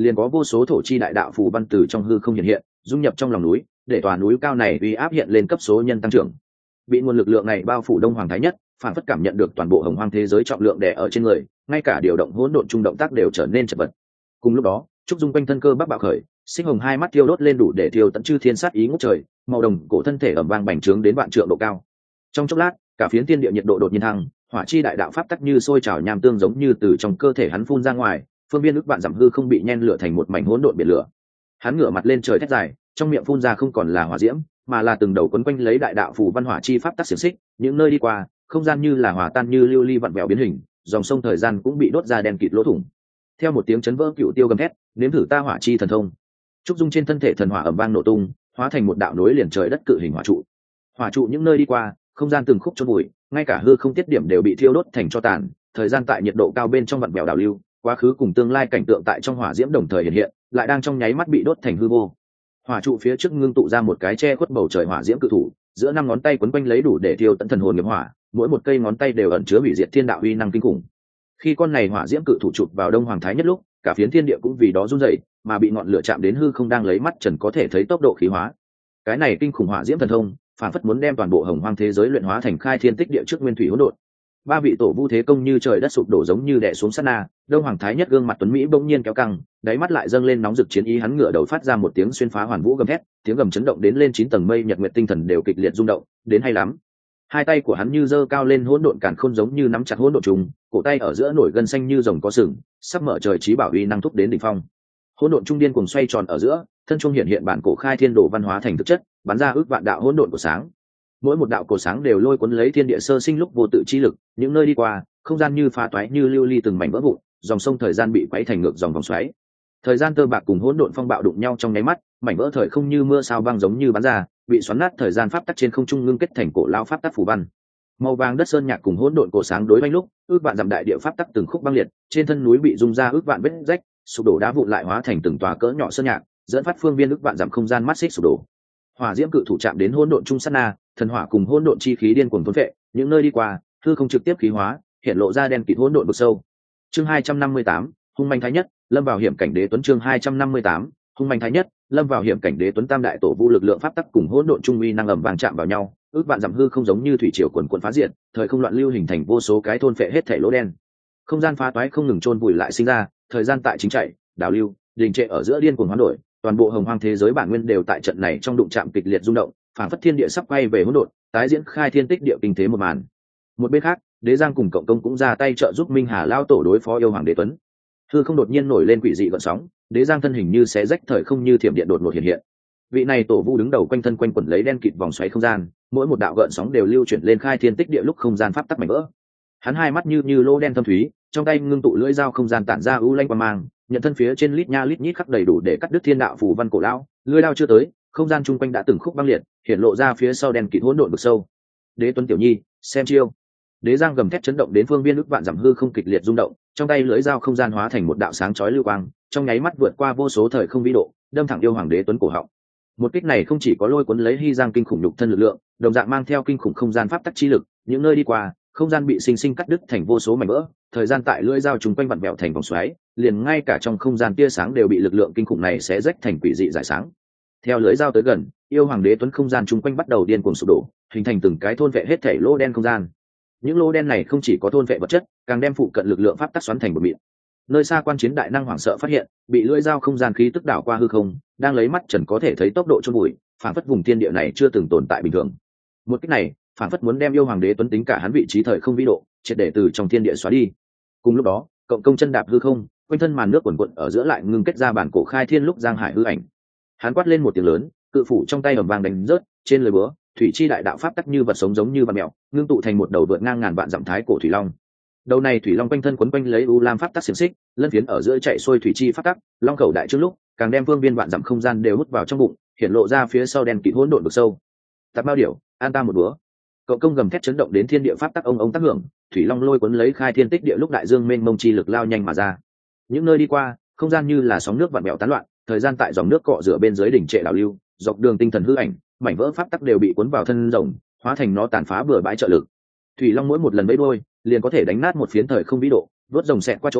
liền có vô số thổ chi đại đạo phù văn từ trong hư không hiện hiện, dung nhập trong lòng núi, để tòa núi cao này uy áp hiện lên cấp số nhân tăng trưởng. Bị nguồn lực lượng này bao phủ Đông Hoàng Thái Nhất, phản phất cảm nhận được toàn bộ hồng hoang thế giới trọng lượng đè ở trên người, ngay cả điều động hỗn độn trung động tác đều trở nên chật vật. Cùng lúc đó, trúc dung quanh thân cơ bắc bạo khởi, sinh hồng hai mắt thiêu đốt lên đủ để thiêu tận chư thiên sát ý ngút trời, màu đồng cổ thân thể ầm vang bành trướng đến vạn trượng độ cao. Trong chốc lát, cả phiến thiên địa nhiệt độ đột nhiên thăng, hỏa chi đại đạo pháp tắc như sôi trào nham tương giống như từ trong cơ thể hắn phun ra ngoài, phương viên ức vạn dặm hư không bị nhen lửa thành một mảnh hỗn độn biển lửa. Hắn ngửa mặt lên trời thét dài, trong miệng phun ra không còn là hỏa diễm, mà là từng đầu quấn quanh lấy đại đạo phù văn hỏa chi pháp tắc xiềng xích, những nơi đi qua, không gian như là hòa tan như lưu ly vặn vẹo biến hình, dòng sông thời gian cũng bị đốt ra đen kịt lỗ thủng. Theo một tiếng chấn vỡ cựu tiêu gầm thét, nếm thử ta hỏa chi thần thông. Trúc dung trên thân thể thần hỏa ầm vang nổ tung, hóa thành một đạo nối liền trời đất cự hình hỏa trụ. Hỏa trụ những nơi đi qua, không gian từng khúc chôn bụi, ngay cả hư không tiết điểm đều bị thiêu đốt thành tro tàn, thời gian tại nhiệt độ cao bên trong vặn vẹo đảo lưu, quá khứ cùng tương lai cảnh tượng tại trong hỏa diễm đồng thời hiện hiện, lại đang trong nháy mắt bị đốt thành hư vô. Hỏa trụ phía trước ngưng tụ ra một cái che khuất bầu trời hỏa diễm cự thủ, giữa năm ngón tay quấn quanh lấy đủ để thiêu tận thần hồn nghiệp hỏa, mỗi một cây ngón tay đều ẩn chứa hủy diệt thiên đạo uy năng kinh khủng. Khi con này hỏa diễm cự thủ chụp vào Đông Hoàng Thái Nhất lúc, cả phiến thiên địa cũng vì đó run rẩy, mà bị ngọn lửa chạm đến hư không đang lấy mắt trần có thể thấy tốc độ khí hóa. Cái này kinh khủng hỏa diễm thần thông, phản phất muốn đem toàn bộ hồng hoang thế giới luyện hóa thành khai thiên tích địa trước nguyên thủy hỗn độn. Ba vị tổ vu thế công như trời đất sụp đổ giống như đè xuống sát na, Đông Hoàng Thái Nhất gương mặt tuấn mỹ bỗng nhiên kéo căng, đáy mắt lại dâng lên nóng rực chiến ý, hắn ngửa đầu phát ra một tiếng xuyên phá hoàn vũ gầm thét, tiếng gầm chấn động đến lên 9 tầng mây nhật nguyệt tinh thần đều kịch liệt rung động, đến hay lắm. Hai tay của hắn như giơ cao lên hỗn độn càn khôn giống như nắm chặt hỗn độn trùng, cổ tay ở giữa nổi gân xanh như rồng có sừng, sắp mở trời trí bảo uy năng thúc đến đỉnh phong. Hỗn độn trung điên cuồng xoay tròn ở giữa, thân trung hiện hiện bản cổ khai thiên đồ văn hóa thành thực chất, bắn ra ước vạn đạo hỗn độn của sáng. Mỗi một đạo cổ sáng đều lôi cuốn lấy thiên địa sơ sinh lúc vô tự chi lực, những nơi đi qua, không gian như phá toái như lưu ly từng mảnh vỡ vụn, dòng sông thời gian bị quấy thành ngược dòng vòng xoáy. Thời gian tơ bạc cùng hỗn độn phong bạo đụng nhau trong nháy mắt, mảnh vỡ thời không như mưa sao băng giống như bắn ra, bị xoắn nát thời gian pháp tắc trên không trung ngưng kết thành cổ lao pháp tắc phù văn. Màu vàng đất sơn nhạc cùng hỗn độn cổ sáng đối banh lúc, ước vạn dặm đại địa pháp tắc từng khúc băng liệt, trên thân núi bị rung ra ước vạn vết rách, sụp đổ đá vụn lại hóa thành từng tòa cỡ nhỏ sơn nhạc, dẫn phát phương viên ước vạn dặm không gian mắt xích sụp đổ. Hỏa diễm cự thủ chạm đến hỗn độn trung sát na, thần hỏa cùng hỗn độn chi khí điên cuồng thôn phệ, những nơi đi qua, hư không trực tiếp khí hóa, hiện lộ ra đen kịt hỗn độn vực sâu. Chương 258, hung manh thái nhất, lâm vào hiểm cảnh đế tuấn. Chương 258, hung manh thái nhất, lâm vào hiểm cảnh đế tuấn. Tam đại tổ vu lực lượng pháp tắc cùng hỗn độn trung uy năng ầm vang chạm vào nhau, ước vạn dặm hư không giống như thủy triều cuồn cuộn phá diệt, thời không loạn lưu hình thành vô số cái thôn phệ hết thảy lỗ đen. Không gian phá toái không ngừng chôn vùi lại sinh ra, thời gian tại chính chạy, đảo lưu, đình trệ ở giữa điên cuồng hoán đổi, toàn bộ hồng hoang thế giới bản nguyên đều tại trận này trong đụng chạm kịch liệt rung động, phảng phất thiên địa sắp quay về hỗn độn, tái diễn khai thiên tích địa kinh thế một màn. Một bên khác, Đế Giang cùng Cộng Công cũng ra tay trợ giúp Minh Hà lao tổ đối phó yêu hoàng đế tuấn. Hư không đột nhiên nổi lên quỷ dị gợn sóng, Đế Giang thân hình như xé rách thời không như thiểm điện đột ngột hiện hiện. Vị này tổ vu đứng đầu quanh thân quanh quẩn lấy đen kịt vòng xoáy không gian, mỗi một đạo gợn sóng đều lưu chuyển lên khai thiên tích địa lúc không gian pháp tắc mảnh vỡ. Hắn hai mắt như lô đen thâm thúy, trong tay ngưng tụ lưỡi dao không gian tản ra u lanh quang mang, nhận thân phía trên lít nha lít nhít khắc đầy đủ để cắt đứt thiên đạo phù văn cổ lão, lưỡi dao chưa tới, không gian chung quanh đã từng khúc băng liệt, hiện lộ ra phía sau đen kịt hỗn độn vực sâu. Đế Tuấn tiểu nhi, xem chiêu. Đế Giang gầm thét chấn động đến phương viên ức vạn dặm hư không kịch liệt rung động, trong tay lưỡi dao không gian hóa thành một đạo sáng chói lưu quang, trong nháy mắt vượt qua vô số thời không vĩ độ, đâm thẳng yêu hoàng Đế Tuấn cổ họng. Một kích này không chỉ có lôi cuốn lấy Hy Giang kinh khủng nhục thân lực lượng, đồng dạng mang theo kinh khủng không gian pháp tắc chi lực, những nơi đi qua, không gian bị sinh sinh cắt đứt thành vô số mảnh vỡ, thời gian tại lưỡi dao trùng quanh vặn vẹo thành vòng xoáy, liền ngay cả trong không gian tia sáng đều bị lực lượng kinh khủng này xé rách thành quỷ dị rải sáng. Theo lưỡi dao tới gần, yêu hoàng Đế Tuấn không gian chung quanh bắt đầu điên cuồng sụp đổ, hình thành từng cái thôn vệ hết thảy lỗ đen không gian. Những lỗ đen này không chỉ có thôn vệ vật chất, càng đem phụ cận lực lượng pháp tắc xoắn thành một mịn. Nơi xa quan chiến đại năng hoảng sợ phát hiện, bị lưỡi dao không gian khí tức đảo qua hư không, đang lấy mắt trần có thể thấy tốc độ chôn bụi, phản phất vùng thiên địa này chưa từng tồn tại bình thường. Một cách này, phản phất muốn đem yêu hoàng Đế Tuấn tính cả hắn vị trí thời không vĩ độ, triệt để từ trong thiên địa xóa đi. Cùng lúc đó, Cộng Công chân đạp hư không, quanh thân màn nước quần quận ở giữa lại ngưng kết ra bản cổ khai thiên lúc giang hải hư ảnh. Hắn quát lên một tiếng lớn, cự phủ trong tay ầm vang đánh rớt, trên lưới búa, thủy chi đại đạo pháp tắc như vật sống giống như vật mèo, ngưng tụ thành một đầu vượt ngang ngàn vạn dặm thái cổ thủy long. Đầu này thủy long quanh thân quấn quanh lấy u lam pháp tắc xiềng xích, lân phiến ở giữa chạy xuôi thủy chi pháp tắc, long khẩu đại trước lúc, càng đem phương viên vạn dặm không gian đều hút vào trong bụng, hiện lộ ra phía sau đen kịt hỗn độn vực sâu. Tạp bao điểu, an ta một búa. Cộng Công gầm thét chấn động đến thiên địa pháp tắc ông tác hưởng, thủy long lôi cuốn lấy khai thiên tích địa lúc đại dương mênh mông chi lực lao nhanh mà ra. Những nơi đi qua, không gian như là sóng nước vặn vẹo tán loạn, thời gian tại dòng nước cọ rửa bên dưới đỉnh trệ đảo lưu, dọc đường tinh thần hư ảnh, mảnh vỡ pháp tắc đều bị cuốn vào thân rồng, hóa thành nó tàn phá bừa bãi trợ lực. Thủy long mỗi một lần vẫy đuôi, liền có thể đánh nát một phiến thời không vĩ độ, vớt rồng xẹt qua chỗ,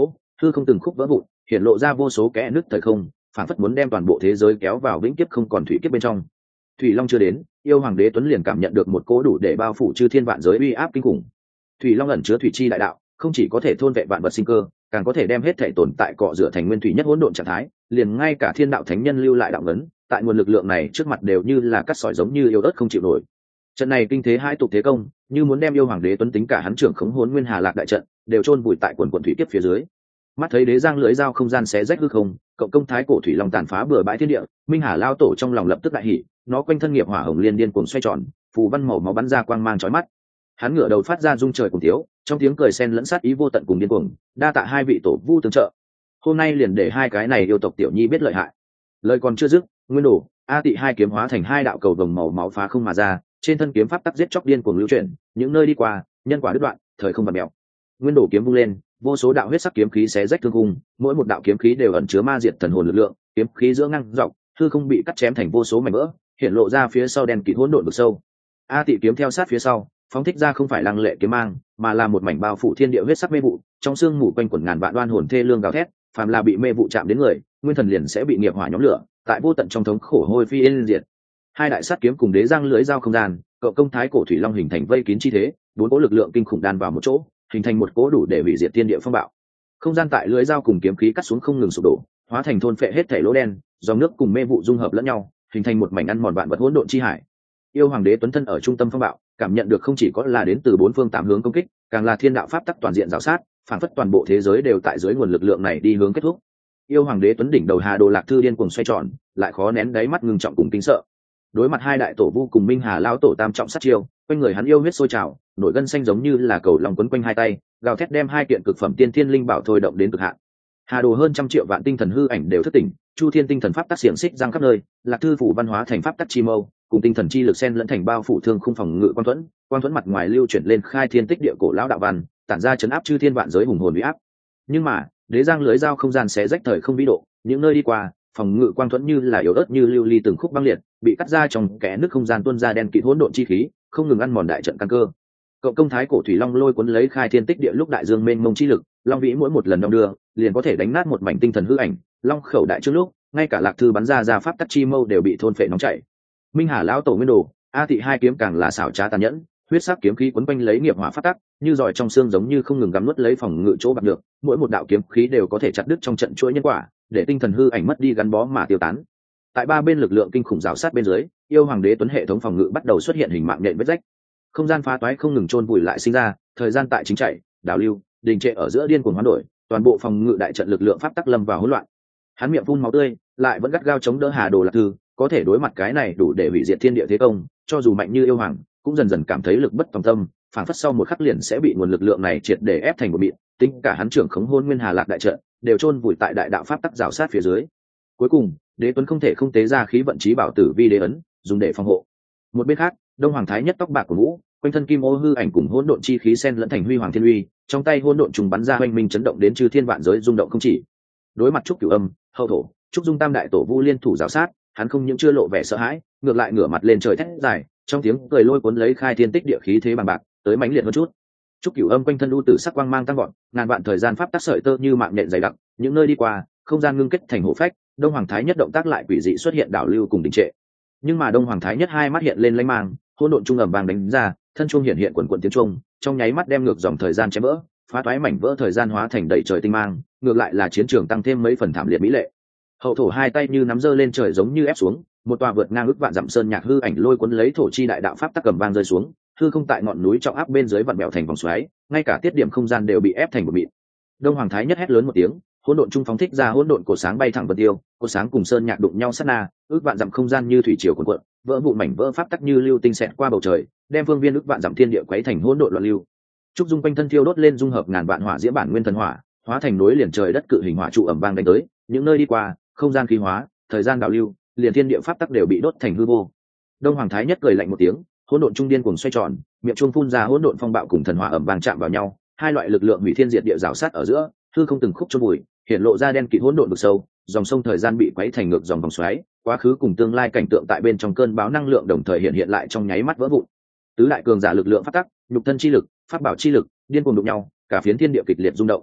hư không từng khúc vỡ vụn, hiện lộ ra vô số kẽ nứt thời không, phản phất muốn đem toàn bộ thế giới kéo vào vĩnh kiếp không còn thủy kiếp bên trong. Thủy Long chưa đến, yêu hoàng đế tuấn liền cảm nhận được một cỗ đủ để bao phủ chư thiên vạn giới uy áp kinh khủng. Thủy Long ẩn chứa thủy chi đại đạo, không chỉ có thể thôn vệ vạn vật sinh cơ, càng có thể đem hết thể tồn tại cọ rửa thành nguyên thủy nhất hỗn độn trạng thái, liền ngay cả thiên đạo thánh nhân lưu lại đạo ngấn, tại nguồn lực lượng này trước mặt đều như là cắt sỏi giống như yếu ớt không chịu nổi. Trận này kinh thế hai tục thế công, như muốn đem yêu hoàng đế tuấn tính cả hắn trưởng khống hỗn nguyên hà lạc đại trận, đều chôn vùi tại quần quần thủy kiếp phía dưới. Mắt thấy đế giang lưỡi dao không gian xé rách hư không, cộng công thái cổ thủy long tàn phá bừa bãi thiên địa, minh hà lao tổ trong lòng lập tức đại hỉ, nó quanh thân nghiệp hỏa hồng liên điên cuồng xoay tròn, phù văn màu máu bắn ra quang mang chói mắt. Hắn ngửa đầu phát ra rung trời cùng thiếu, trong tiếng cười xen lẫn sát ý vô tận cùng điên cuồng, đa tạ hai vị tổ vu tương trợ. Hôm nay liền để hai cái này yêu tộc tiểu nhi biết lợi hại. Lời còn chưa dứt, nguyên đồ a tị hai kiếm hóa thành hai đạo cầu vồng màu máu phá không mà ra, trên thân kiếm pháp tắc giết chóc điên cuồng lưu chuyển, những nơi đi qua, nhân quả đứt đoạn, thời không vặn mèo. Nguyên đồ kiếm vung lên, vô số đạo huyết sắc kiếm khí xé rách thương khung, mỗi một đạo kiếm khí đều ẩn chứa ma diệt thần hồn lực lượng, kiếm khí giữa ngang dọc, hư không bị cắt chém thành vô số mảnh vỡ, hiện lộ ra phía sau đen kịt hỗn độn vực sâu. A tị kiếm theo sát phía sau, phóng thích ra không phải lăng lệ kiếm mang, mà là một mảnh bao phủ thiên địa huyết sắc mê vụ, trong xương mù quanh quẩn ngàn vạn đoan hồn thê lương gào thét, phàm là bị mê vụ chạm đến người, nguyên thần liền sẽ bị nghiệp hỏa nhóm lửa, tại vô tận trong thống khổ hôi phi yên diệt. Hai đại sát kiếm cùng đế giang lưỡi dao không gian, cộng công thái cổ thủy long hình thành vây kín chi thế, bốn cỗ lực lượng kinh khủng đan vào một chỗ, hình thành một cỗ đủ để hủy diệt thiên địa phong bạo. Không gian tại lưỡi dao cùng kiếm khí cắt xuống không ngừng sụp đổ, hóa thành thôn phệ hết thể lỗ đen, dòng nước cùng mê vụ dung hợp lẫn nhau, hình thành một mảnh ăn mòn vạn vật hỗn độn chi hải. Yêu hoàng đế tuấn thân ở trung tâm phong bạo, cảm nhận được không chỉ có là đến từ bốn phương tám hướng công kích, càng là thiên đạo pháp tắc toàn diện rào sát, phản phất toàn bộ thế giới đều tại dưới nguồn lực lượng này đi hướng kết thúc. Yêu hoàng đế tuấn đỉnh đầu hà đồ lạc thư điên cuồng xoay tròn, lại khó nén đáy mắt ngưng trọng cùng kinh sợ. Đối mặt hai đại tổ vu cùng minh hà lão tổ tam trọng sát chiêu, quanh người hắn yêu huyết sôi trào, nổi gân xanh giống như là cầu lòng quấn quanh hai tay, gào thét đem hai kiện cực phẩm tiên thiên linh bảo thôi động đến cực hạn. Hà đồ hơn trăm triệu vạn tinh thần hư ảnh đều thức tỉnh, chu thiên tinh thần pháp tắc xiềng xích giang khắp nơi, lạc thư phủ văn hóa thành pháp tắc chi mâu, cùng tinh thần chi lực xen lẫn thành bao phủ thương khung phòng ngự quan thuẫn mặt ngoài lưu chuyển lên khai thiên tích địa cổ lão đạo văn, tản ra chấn áp chư thiên vạn giới hùng hồn uy áp. Nhưng mà đế giang lưới dao không gian xé rách thời không vĩ độ, những nơi đi qua, phòng ngự quang thuẫn như là yếu ớt như lưu ly từng khúc băng liệt, bị cắt ra trong kẽ nước không gian tuôn ra đen kịt hỗn độn chi khí, không ngừng ăn mòn đại trận căn cơ. Cộng công thái cổ thủy long lôi cuốn lấy khai thiên tích địa lúc đại dương mênh mông chi lực, long vĩ mỗi một lần đong đưa, liền có thể đánh nát một mảnh tinh thần hư ảnh, long khẩu đại trước lúc, ngay cả lạc thư bắn ra pháp tắc chi mâu đều bị thôn phệ nóng chảy. Minh hà lão tổ nguyên đồ, a tị hai kiếm càng là xảo trá tàn nhẫn, huyết sắc kiếm khí quấn quanh lấy nghiệp hỏa pháp tắc, như giỏi trong xương giống như không ngừng gắm nuốt lấy phòng ngự chỗ bạc được, mỗi một đạo kiếm khí đều có thể chặt đứt trong trận chuỗi nhân quả, để tinh thần hư ảnh mất đi gắn bó mà tiêu tán. Tại ba bên lực lượng kinh khủng rào sát bên dưới, yêu hoàng đế tuấn hệ thống phòng ngự bắt đầu xuất hiện hình mạng nhện vết rách, không gian phá toái không ngừng chôn vùi lại sinh ra, thời gian tại chính chạy đảo lưu đình trệ ở giữa điên cuồng hoán đổi, toàn bộ phòng ngự đại trận lực lượng pháp tắc lâm vào hỗn loạn. Hắn miệng phun máu tươi, lại vẫn gắt gao chống đỡ hà đồ lạc thư, có thể đối mặt cái này đủ để hủy diệt thiên địa thế công, cho dù mạnh như yêu hoàng cũng dần dần cảm thấy lực bất tòng tâm, phản phất sau một khắc liền sẽ bị nguồn lực lượng này triệt để ép thành một mịn, tính cả hắn trưởng khống hôn nguyên hà lạc đại trận đều chôn vùi tại đại đạo pháp tắc rào sát phía dưới. Cuối cùng đế tuấn không thể không tế ra khí vận chí bảo tử vi đế ấn, dùng để phòng hộ. Một bên khác, đông hoàng thái nhất tóc bạc của vũ, quanh thân kim ô hư ảnh cùng hỗn độn chi khí xen lẫn thành huy hoàng thiên uy, trong tay hỗn độn trùng bắn ra oanh minh chấn động đến chư thiên vạn giới rung động không chỉ. Đối mặt trúc cửu âm, hậu thổ, trúc dung tam đại tổ vu liên thủ rào sát, hắn không những chưa lộ vẻ sợ hãi, ngược lại ngửa mặt lên trời thét dài, trong tiếng cười lôi cuốn lấy khai thiên tích địa khí thế bằng bạc, tới mãnh liệt hơn chút. Trúc cửu âm quanh thân u tử sắc quang mang tăng vọt, ngàn vạn thời gian pháp tắc sợi tơ như mạng nhện dày đặc, những nơi đi qua, không gian ngưng kết thành hộ phách, đông hoàng thái nhất động tác lại quỷ dị xuất hiện đảo lưu cùng đình trệ. Nhưng mà đông hoàng thái nhất hai mắt hiện lên lanh mang, hỗn độn trung ầm vàng đánh ra, thân trung hiện hiện quần quần tiếng trung, trong nháy mắt đem ngược dòng thời gian chém vỡ, phá toái mảnh vỡ thời gian hóa thành đầy trời tinh mang, ngược lại là chiến trường tăng thêm mấy phần thảm liệt mỹ lệ. Hậu thổ hai tay như nắm giơ lên trời giống như ép xuống, một tòa vượt ngang ức vạn dặm sơn nhạc hư ảnh lôi cuốn lấy thổ chi đại đạo pháp tắc cầm vang rơi xuống, hư không tại ngọn núi trọng áp bên dưới vặn bẹo thành vòng xoáy, ngay cả tiết điểm không gian đều bị ép thành một mịn. Đông hoàng thái nhất hét lớn một tiếng, hỗn độn trung phóng thích ra hỗn độn cổ sáng bay thẳng vân tiêu, cổ sáng cùng sơn nhạc đụng nhau sát na, ước vạn dặm không gian như thủy triều cuộn cuộn, vỡ vụn mảnh vỡ pháp tắc như lưu tinh xẹt qua bầu trời, đem phương viên ước vạn dặm thiên địa quấy thành hỗn độn loạn lưu. Trúc dung quanh thân thiêu đốt lên dung hợp ngàn vạn hỏa diễm bản nguyên thần hỏa, hóa thành núi liền trời đất cự hình hỏa trụ ầm vang đánh tới, những nơi đi qua, không gian khí hóa, thời gian đảo lưu, liền thiên địa pháp tắc đều bị đốt thành hư vô. Đông hoàng thái nhất cười lạnh một tiếng, hỗn độn trung điên cuồng xoay tròn, miệng trung phun ra hỗn độn phong bạo cùng thần hỏa ầm vang chạm vào nhau, hai loại lực lượng hủy thiên diệt địa rào sát ở giữa, hư không từng khúc chôn bụi, hiện lộ ra đen kịt hỗn độn vực sâu, dòng sông thời gian bị quấy thành ngược dòng vòng xoáy, quá khứ cùng tương lai cảnh tượng tại bên trong cơn bão năng lượng đồng thời hiện lại trong nháy mắt vỡ vụn. Tứ đại cường giả lực lượng phát tắc, nhục thân chi lực, pháp bảo chi lực, điên cuồng đụng nhau, cả phiến thiên địa kịch liệt rung động.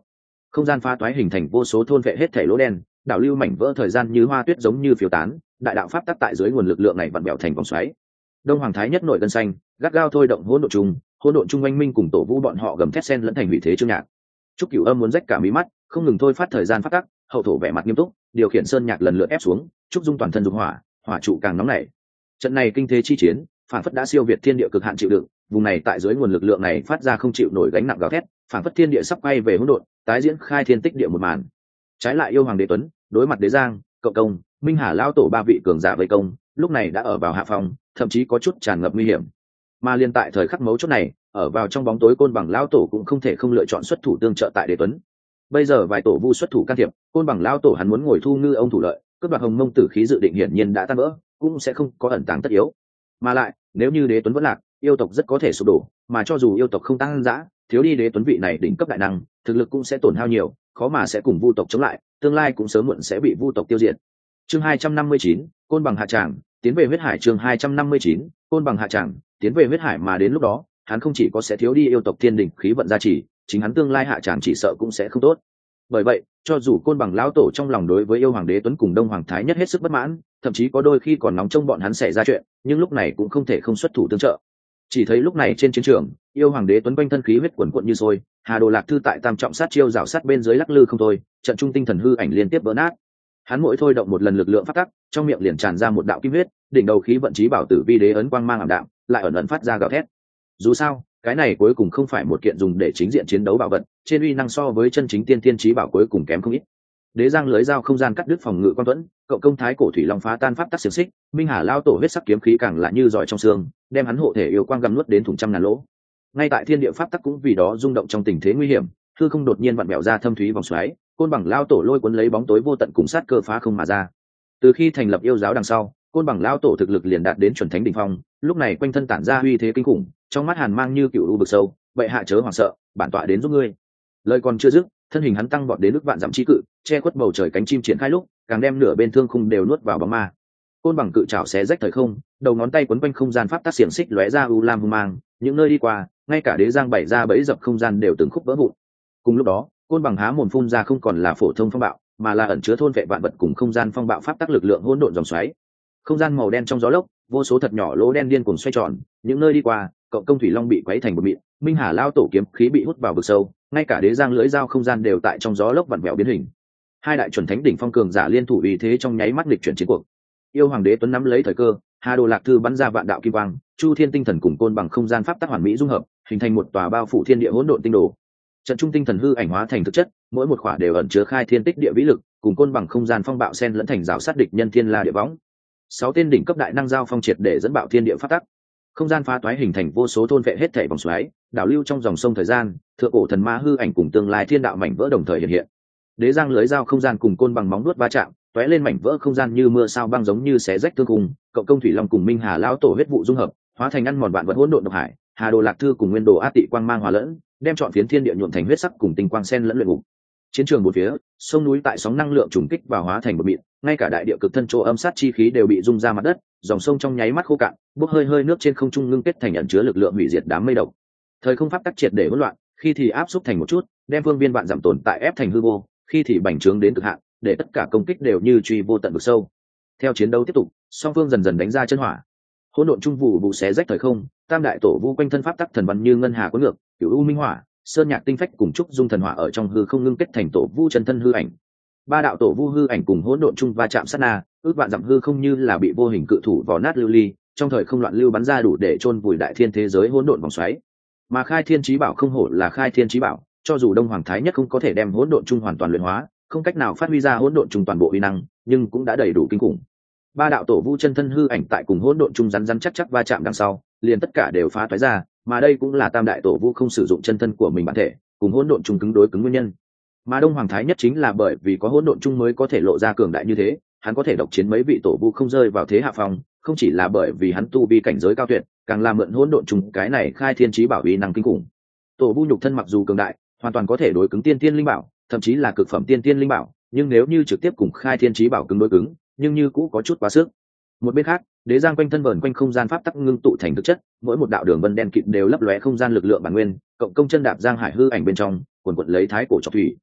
không gian phá toái hình thành vô số thôn vệ hết thể lỗ đen, đảo lưu mảnh vỡ thời gian như hoa tuyết giống như phiêu tán, đại đạo pháp tắc tại dưới nguồn lực lượng này vặn bẹo thành vòng xoáy. Đông Hoàng Thái nhất nổi gân xanh, gắt gao thôi động hỗn độn trung oanh minh cùng tổ vũ bọn họ gầm thét sen lẫn thành hủy thế chương nhạc. Trúc Cửu Âm muốn rách cả mí mắt, không ngừng thôi phát thời gian pháp tắc, hậu thổ vẻ mặt nghiêm túc, điều khiển sơn nhạc lần lượt ép xuống, Trúc Dung toàn thân dục hỏa, hỏa trụ càng nóng nảy. Trận này kinh thế chi chiến, phản phất đã siêu việt thiên địa cực hạn chịu đựng, vùng này tại dưới nguồn lực lượng này phát ra không chịu nổi gánh nặng gào thét, phản phất thiên địa sắp quay về hỗn độn, tái diễn khai thiên tích địa một màn. Trái lại yêu hoàng đế tuấn, đối mặt đế giang, cộng công, minh hà lao tổ ba vị cường giả vây công, lúc này đã ở vào hạ phòng, thậm chí có chút tràn ngập nguy hiểm. Mà liên tại thời khắc mấu chốt này, ở vào trong bóng tối côn bằng lao tổ cũng không thể không lựa chọn xuất thủ tương trợ tại đế tuấn. Bây giờ vài tổ vu xuất thủ can thiệp, côn bằng lao tổ hắn muốn ngồi thu ngư ông thủ lợi, cướp đoạt hồng mông tử khí dự định hiển nhiên đã tan vỡ, cũng sẽ không có ẩn tàng tất yếu. Mà lại, nếu như đế tuấn vẫn lạc, yêu tộc rất có thể sụp đổ, mà cho dù yêu tộc không tăng dã, thiếu đi đế tuấn vị này đỉnh cấp đại năng, thực lực cũng sẽ tổn hao nhiều, khó mà sẽ cùng vu tộc chống lại, tương lai cũng sớm muộn sẽ bị vu tộc tiêu diệt. Chương 259, côn bằng hạ tràng, tiến về huyết hải. Chương 259, côn bằng hạ tràng, tiến về huyết hải. Mà đến lúc đó, hắn không chỉ có sẽ thiếu đi yêu tộc thiên đỉnh khí vận gia trì, chính hắn tương lai hạ tràng chỉ sợ cũng sẽ không tốt. Bởi vậy, cho dù côn bằng lão tổ trong lòng đối với yêu hoàng đế tuấn cùng đông hoàng thái nhất hết sức bất mãn, thậm chí có đôi khi còn nóng trong bọn hắn xảy ra chuyện, nhưng lúc này cũng không thể không xuất thủ tương trợ. Chỉ thấy lúc này trên chiến trường, yêu hoàng đế tuấn quanh thân khí huyết quần quận như sôi, Hà Đồ Lạc Thư tại tam trọng sát chiêu rào sát bên dưới lắc lư không thôi, trận trung tinh thần hư ảnh liên tiếp vỡ nát. Hắn mỗi thôi động một lần lực lượng phát tắc, trong miệng liền tràn ra một đạo kim huyết, đỉnh đầu khí vận chí bảo tử vi đế ấn quang mang ảm đạm, lại ẩn ẩn phát ra gào thét. Dù sao, cái này cuối cùng không phải một kiện dùng để chính diện chiến đấu bảo vật, trên uy năng so với chân chính tiên tiên chí bảo cuối cùng kém không ít. Đế giang lưới dao không gian cắt đứt phòng ngự quan tuẫn, cậu công thái cổ thủy long phá tan pháp tắc xiềng xích, minh hà lao tổ huyết sắc kiếm khí càng là như giỏi trong xương, đem hắn hộ thể yêu quang gầm nuốt đến thủng trăm ngàn lỗ. Ngay tại thiên địa pháp tắc cũng vì đó rung động trong tình thế nguy hiểm, hư không đột nhiên vặn bẹo ra thâm thúy vòng xoáy, côn bằng lao tổ lôi cuốn lấy bóng tối vô tận cùng sát cơ phá không mà ra. Từ khi thành lập yêu giáo đằng sau, côn bằng lao tổ thực lực liền đạt đến chuẩn thánh đỉnh phong, lúc này quanh thân tản ra uy thế kinh khủng, trong mắt hàn mang như cựu u vực sâu, vậy hạ chớ hoảng sợ, bản tọa đến giúp ngươi. Lời còn chưa dứt, thân hình hắn tăng vọt đến nước vạn dặm chi cự, che khuất bầu trời cánh chim triển khai lúc, càng đem nửa bên thương khung đều nuốt vào bóng ma. Côn bằng cự trảo xé rách thời không, đầu ngón tay quấn quanh không gian pháp tắc xiềng xích lóe ra u lam hung mang, những nơi đi qua, ngay cả đế giang bảy ra bẫy dập không gian đều từng khúc vỡ vụn. Cùng lúc đó, côn bằng há mồm phun ra không còn là phổ thông phong bạo, mà là ẩn chứa thôn vệ vạn vật cùng không gian phong bạo pháp tắc lực lượng hỗn độn dòng xoáy. Không gian màu đen trong gió lốc, vô số thật nhỏ lỗ đen điên cuồng xoay tròn, những nơi đi qua, cộng công thủy long bị quấy thành bột mịn, minh hà lao tổ kiếm khí bị hút vào vực sâu, ngay cả đế giang lưỡi dao không gian đều tại trong gió lốc vặn vẹo biến hình. Hai đại chuẩn thánh đỉnh phong cường giả liên thủ vì thế trong nháy mắt lịch chuyển chiến cuộc. Yêu hoàng đế tuấn nắm lấy thời cơ, Hà Đồ Lạc Thư bắn ra vạn đạo kim quang, Chu Thiên tinh thần cùng côn bằng không gian pháp tắc hoàn mỹ dung hợp, hình thành một tòa bao phủ thiên địa hỗn độn tinh đồ. Trận trung tinh thần hư ảnh hóa thành thực chất, mỗi một khỏa đều ẩn chứa khai thiên tích địa vĩ lực, cùng côn bằng không gian phong bạo sen lẫn thành rào sát địch nhân thiên la địa võng. 6 tên đỉnh cấp đại năng giao phong triệt để dẫn bạo thiên địa pháp tắc. Không gian phá toái hình thành vô số thôn vệ hết thảy vòng xoáy, đảo lưu trong dòng sông thời gian, thượng cổ thần ma hư ảnh cùng tương lai thiên đạo mảnh vỡ đồng thời hiện hiện. Đế giang lưới dao không gian cùng côn bằng móng vuốt va chạm, tóe lên mảnh vỡ không gian như mưa sao băng giống như xé rách thương khung, cộng công thủy long cùng minh hà lão tổ huyết vụ dung hợp, hóa thành ăn mòn vạn vật hỗn độn độc hải, Hà Đồ Lạc Thư cùng nguyên đồ a tị quang mang hòa lẫn, đem trọn phiến thiên địa nhuộm thành huyết sắc cùng tinh quang sen lẫn luyện ngục. Chiến trường bốn phía, sông núi tại sóng năng lượng trùng kích và hóa thành một mịn, ngay cả đại địa cực thân chỗ âm sát chi khí đều bị rung ra mặt đất, dòng sông trong nháy mắt khô cạn, bốc hơi hơi nước trên không trung ngưng kết thành ẩn chứa lực lượng hủy diệt đám mây độc. Thời không pháp tắc triệt để hỗn loạn, khi thì áp xúc thành một chút, đem phương viên vạn giảm tồn tại ép thành hư vô, khi thì bành trướng đến cực hạn, để tất cả công kích đều như truy vô tận vực sâu. Theo chiến đấu tiếp tục, song phương dần dần đánh ra chân hỏa. Hỗn độn trung vụ vụ xé rách thời không, tam đại tổ vu quanh thân pháp tắc thần văn như ngân hà cuốn ngược, cửu u minh hỏa, sơn nhạc tinh phách cùng trúc dung thần hỏa ở trong hư không ngưng kết thành tổ vu chân thân hư ảnh. Ba đạo tổ vu hư ảnh cùng hỗn độn trung va chạm sát na, ước vạn dặm hư không như là bị vô hình cự thủ vò nát lưu ly, trong thời không loạn lưu bắn ra đủ để chôn vùi đại thiên thế giới hỗn độn vòng xoáy. Mà khai thiên chí bảo không hổ là khai thiên chí bảo, cho dù đông hoàng thái nhất không có thể đem hỗn độn trung hoàn toàn luyện hóa, không cách nào phát huy ra hỗn độn trung toàn bộ uy năng, nhưng cũng đã đầy đủ kinh khủng. Ba đạo tổ vu chân thân hư ảnh tại cùng hỗn độn trung rắn rắn chắc chắc va chạm đằng sau, liền tất cả đều phá toái ra, mà đây cũng là tam đại tổ vu không sử dụng chân thân của mình bản thể, cùng hỗn độn trung cứng đối cứng nguyên nhân. Mà đông hoàng thái nhất chính là bởi vì có hỗn độn trung mới có thể lộ ra cường đại như thế, hắn có thể độc chiến mấy vị tổ vu không rơi vào thế hạ phong, không chỉ là bởi vì hắn tu vi cảnh giới cao tuyệt, càng là mượn hỗn độn trung cái này khai thiên chí bảo uy năng kinh khủng. Tổ vu nhục thân mặc dù cường đại, hoàn toàn có thể đối cứng tiên tiên linh bảo, thậm chí là cực phẩm tiên tiên linh bảo, nhưng nếu như trực tiếp cùng khai thiên chí bảo cứng đối cứng, nhưng như cũ có chút quá sức. Một bên khác, đế giang quanh thân vờn quanh không gian pháp tắc ngưng tụ thành thực chất, mỗi một đạo đường vân đen kịt đều lấp lóe không gian lực lượng bản nguyên, cộng công chân đạp giang hải hư ảnh bên trong, cuồn cuộn lấy thái cổ trọc thủy.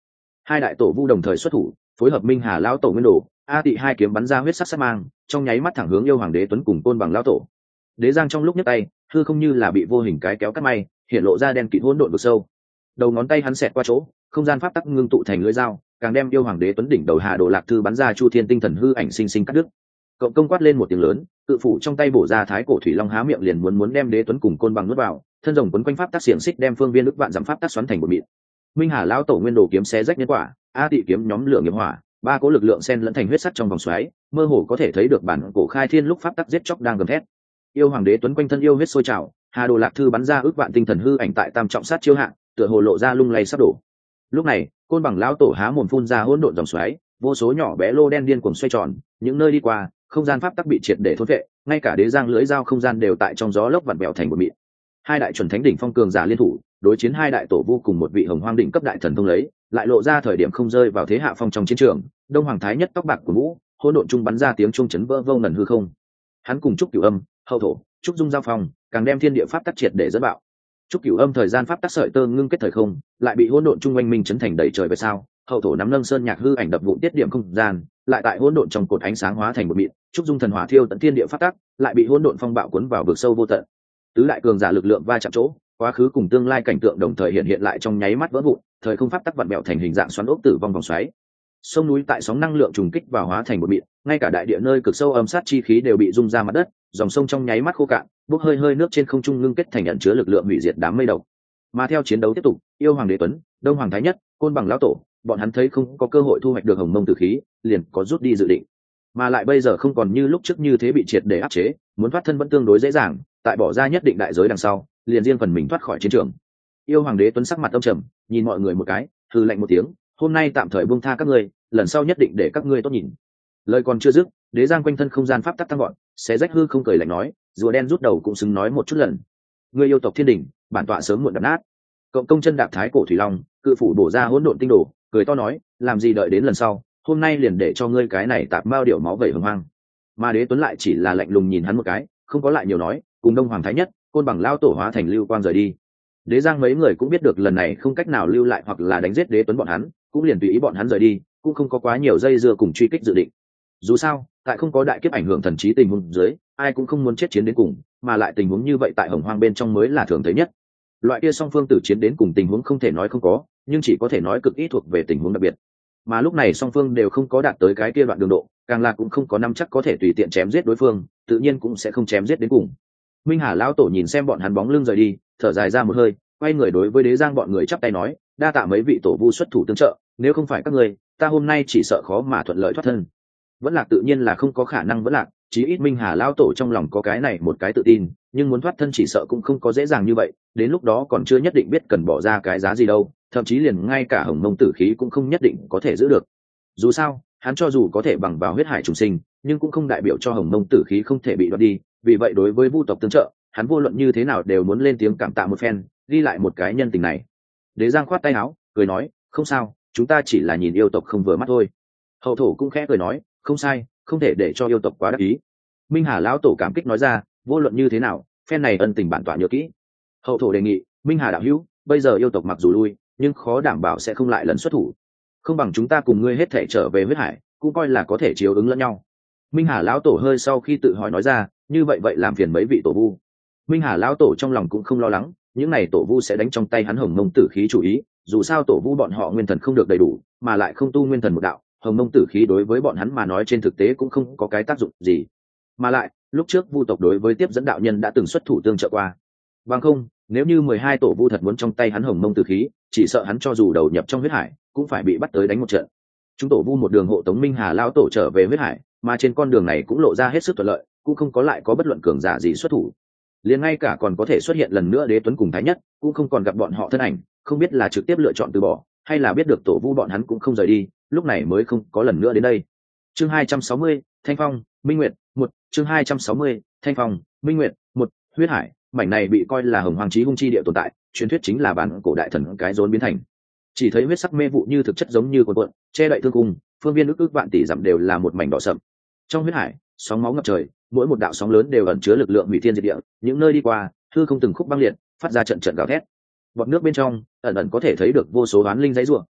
Hai đại tổ vu đồng thời xuất thủ, phối hợp Minh Hà lão tổ nguyên đồ, A Tị hai kiếm bắn ra huyết sắc sát mang, trong nháy mắt thẳng hướng yêu hoàng đế tuấn cùng Côn Bằng lão tổ. Đế giang trong lúc nhấc tay, hư không như là bị vô hình cái kéo cắt may, hiện lộ ra đen kịt hỗn độn vực sâu. Đầu ngón tay hắn xẹt qua chỗ, không gian pháp tắc ngưng tụ thành lưỡi dao, càng đem yêu hoàng đế tuấn đỉnh đầu Hà Đồ Lạc Thư bắn ra chu thiên tinh thần hư ảnh sinh sinh cắt đứt. Cộng công quát lên một tiếng lớn, cự phủ trong tay bổ ra thái cổ thủy long há miệng liền muốn đem đế tuấn cùng Côn Bằng nuốt vào, thân rồng quấn quanh pháp tắc xiềng xích đem phương viên ức vạn giảm pháp tắc xoắn thành một mịn. Minh Hà lão tổ nguyên đồ kiếm xé rách nhân quả, A Tị kiếm nhóm lửa nghiệp hỏa, ba cỗ lực lượng xen lẫn thành huyết sắt trong vòng xoáy, mơ hồ có thể thấy được bản cổ khai thiên lúc pháp tắc giết chóc đang gầm thét. Yêu hoàng đế tuấn quanh thân yêu huyết sôi trào, Hà Đồ Lạc Thư bắn ra ức vạn tinh thần hư ảnh tại tam trọng sát chiêu hạ, tựa hồ lộ ra lung lay sắp đổ. Lúc này, Côn Bằng lão tổ há mồm phun ra hỗn độn dòng xoáy, vô số nhỏ bé lô đen điên cuồng xoay tròn, những nơi đi qua, không gian pháp tắc bị triệt để thôn vệ, ngay cả đế giang lưỡi dao không gian đều tại trong gió lốc vặn bèo thành một mịn. Hai đại chuẩn thánh đỉnh phong cường giả liên thủ, đối chiến hai đại tổ vu cùng một vị hồng hoang đỉnh cấp đại thần thông lấy, lại lộ ra thời điểm không rơi vào thế hạ phong trong chiến trường. Đông Hoàng Thái Nhất tóc bạc của vũ, hỗn độn trung bắn ra tiếng chuông chấn vỡ vô ngần hư không. Hắn cùng Trúc Cửu Âm, Hậu Thổ, Trúc Dung giao phong, càng đem thiên địa pháp tắc triệt để dẫn bạo. Trúc Cửu Âm thời gian pháp tắc sợi tơ ngưng kết thời không, lại bị hỗn độn trung oanh minh chấn thành đầy trời về sao. Hậu Thổ nắm nâng sơn nhạc hư ảnh đập vụn tiết điểm không gian, lại tại hỗn độn trong cột ánh sáng hóa thành một mịn. Trúc Dung thần hỏa thiêu tận thiên địa pháp tắc, lại bị hỗn độn phong bạo cuốn vào vực sâu vô tận. Tứ đại cường giả lực lượng va chạm chỗ, quá khứ cùng tương lai cảnh tượng đồng thời hiện lại trong nháy mắt vỡ vụn, thời không pháp tắc vặn bẹo thành hình dạng xoắn ốc tử vong vòng xoáy. Sông núi tại sóng năng lượng trùng kích vào hóa thành một mịn, ngay cả đại địa nơi cực sâu âm sát chi khí đều bị rung ra mặt đất, dòng sông trong nháy mắt khô cạn, bốc hơi hơi nước trên không trung ngưng kết thành ẩn chứa lực lượng hủy diệt đám mây độc. Mà theo chiến đấu tiếp tục, yêu hoàng đế tuấn, Đông Hoàng Thái Nhất, Côn Bằng lão tổ, bọn hắn thấy không có cơ hội thu hoạch được hồng mông tử khí, liền có rút đi dự định. Mà lại bây giờ không còn như lúc trước như thế bị triệt để áp chế, muốn thoát thân vẫn tương đối dễ dàng, tại bỏ ra nhất định đại giới đằng sau, liền riêng phần mình thoát khỏi chiến trường. Yêu hoàng đế tuấn sắc mặt âm trầm, nhìn mọi người một cái, hừ lạnh một tiếng, hôm nay tạm thời buông tha các ngươi, lần sau nhất định để các ngươi tốt nhìn. Lời còn chưa dứt, đế giang quanh thân không gian pháp tắc tăng gọn, xé rách hư không cười lạnh nói, rùa đen rút đầu cũng xứng nói một chút lần. Ngươi yêu tộc thiên đình, bản tọa sớm muộn đập nát. Cộng công chân đạp thái cổ thủy long, cự phủ bổ ra hỗn độn tinh đồ, cười to nói, làm gì đợi đến lần sau, hôm nay liền để cho ngươi cái này tạp mao điểu máu vẩy hừng hoang. Mà đế tuấn lại chỉ là lạnh lùng nhìn hắn một cái, không có lại nhiều nói, cùng Đông Hoàng Thái Nhất, Côn Bằng lao tổ hóa thành lưu quang rời đi. Đế giang mấy người cũng biết được lần này không cách nào lưu lại hoặc là đánh giết đế tuấn bọn hắn, cũng liền tùy ý bọn hắn rời đi, cũng không có quá nhiều dây dưa cùng truy kích dự định. Dù sao, tại không có đại kiếp ảnh hưởng thần trí tình huống dưới, ai cũng không muốn chết chiến đến cùng, mà lại tình huống như vậy tại hồng hoang bên trong mới là thường thấy nhất. Loại kia song phương tử chiến đến cùng tình huống không thể nói không có, nhưng chỉ có thể nói cực ít thuộc về tình huống đặc biệt. Mà lúc này song phương đều không có đạt tới cái kia đoạn đường độ, càng là cũng không có năm chắc có thể tùy tiện chém giết đối phương, tự nhiên cũng sẽ không chém giết đến cùng. Minh Hà lão tổ nhìn xem bọn hắn bóng lưng rời đi, thở dài ra một hơi, quay người đối với đế giang bọn người chắp tay nói, đa tạ mấy vị tổ vu xuất thủ tương trợ, nếu không phải các ngươi, ta hôm nay chỉ sợ khó mà thuận lợi thoát thân. Vẫn lạc tự nhiên là không có khả năng vẫn lạc, chí ít Minh Hà lão tổ trong lòng có cái này một cái tự tin, nhưng muốn thoát thân chỉ sợ cũng không có dễ dàng như vậy, đến lúc đó còn chưa nhất định biết cần bỏ ra cái giá gì đâu, thậm chí liền ngay cả hồng mông tử khí cũng không nhất định có thể giữ được. Dù sao, hắn cho dù có thể bằng vào huyết hải trùng sinh, nhưng cũng không đại biểu cho hồng mông tử khí không thể bị đoạt đi, vì vậy đối với vu tộc tương trợ, hắn vô luận như thế nào đều muốn lên tiếng cảm tạ một phen, ghi lại một cái nhân tình này. Đế giang khoát tay áo, cười nói, không sao, chúng ta chỉ là nhìn yêu tộc không vừa mắt thôi. Hậu thổ cũng khẽ cười nói, không sai, không thể để cho yêu tộc quá đắc ý. Minh Hà lão tổ cảm kích nói ra, vô luận như thế nào, phen này ân tình bản tọa nhớ kỹ. Hậu thổ đề nghị, Minh Hà đạo hữu, bây giờ yêu tộc mặc dù lui, nhưng khó đảm bảo sẽ không lại lần xuất thủ, không bằng chúng ta cùng ngươi hết thể trở về huyết hải, cũng coi là có thể chiếu ứng lẫn nhau. Minh Hà lão tổ hơi sau khi tự hỏi nói ra, như vậy làm phiền mấy vị tổ vu. Minh Hà lão tổ trong lòng cũng không lo lắng, những này tổ vu sẽ đánh trong tay hắn hồng mông tử khí chủ ý, dù sao tổ vu bọn họ nguyên thần không được đầy đủ, mà lại không tu nguyên thần một đạo, hồng mông tử khí đối với bọn hắn mà nói trên thực tế cũng không có cái tác dụng gì. Mà lại, lúc trước vu tộc đối với tiếp dẫn đạo nhân đã từng xuất thủ tương trợ qua. Bằng không, nếu như 12 tổ vu thật muốn trong tay hắn hồng mông tử khí, chỉ sợ hắn cho dù đầu nhập trong huyết hải, cũng phải bị bắt tới đánh một trận. Chúng tổ vu một đường hộ tống Minh Hà lão tổ trở về huyết hải, mà trên con đường này cũng lộ ra hết sức thuận lợi, cũng không có lại có bất luận cường giả gì xuất thủ. Liền ngay cả còn có thể xuất hiện lần nữa đế tuấn cùng thái nhất, cũng không còn gặp bọn họ thân ảnh, không biết là trực tiếp lựa chọn từ bỏ, hay là biết được tổ vu bọn hắn cũng không rời đi, lúc này mới không có lần nữa đến đây. Chương 260, Thanh Phong, Minh Nguyệt, 1, chương 260, Thanh Phong, Minh Nguyệt, 1, huyết hải, mảnh này bị coi là hồng hoàng chí hung chi địa tồn tại, truyền thuyết chính là bản cổ đại thần cái rốn biến thành. Chỉ thấy huyết sắc mê vụ như thực chất giống như cuộn, che đậy thương cung, phương viên ức vạn tỷ dặm đều là một mảnh đỏ sậm. Trong huyết hải, sóng máu ngập trời, mỗi một đạo sóng lớn đều ẩn chứa lực lượng hủy thiên diệt địa, những nơi đi qua, hư không từng khúc băng liệt, phát ra trận trận gào thét. Bọt nước bên trong, ẩn ẩn có thể thấy được vô số oán linh giãy giụa,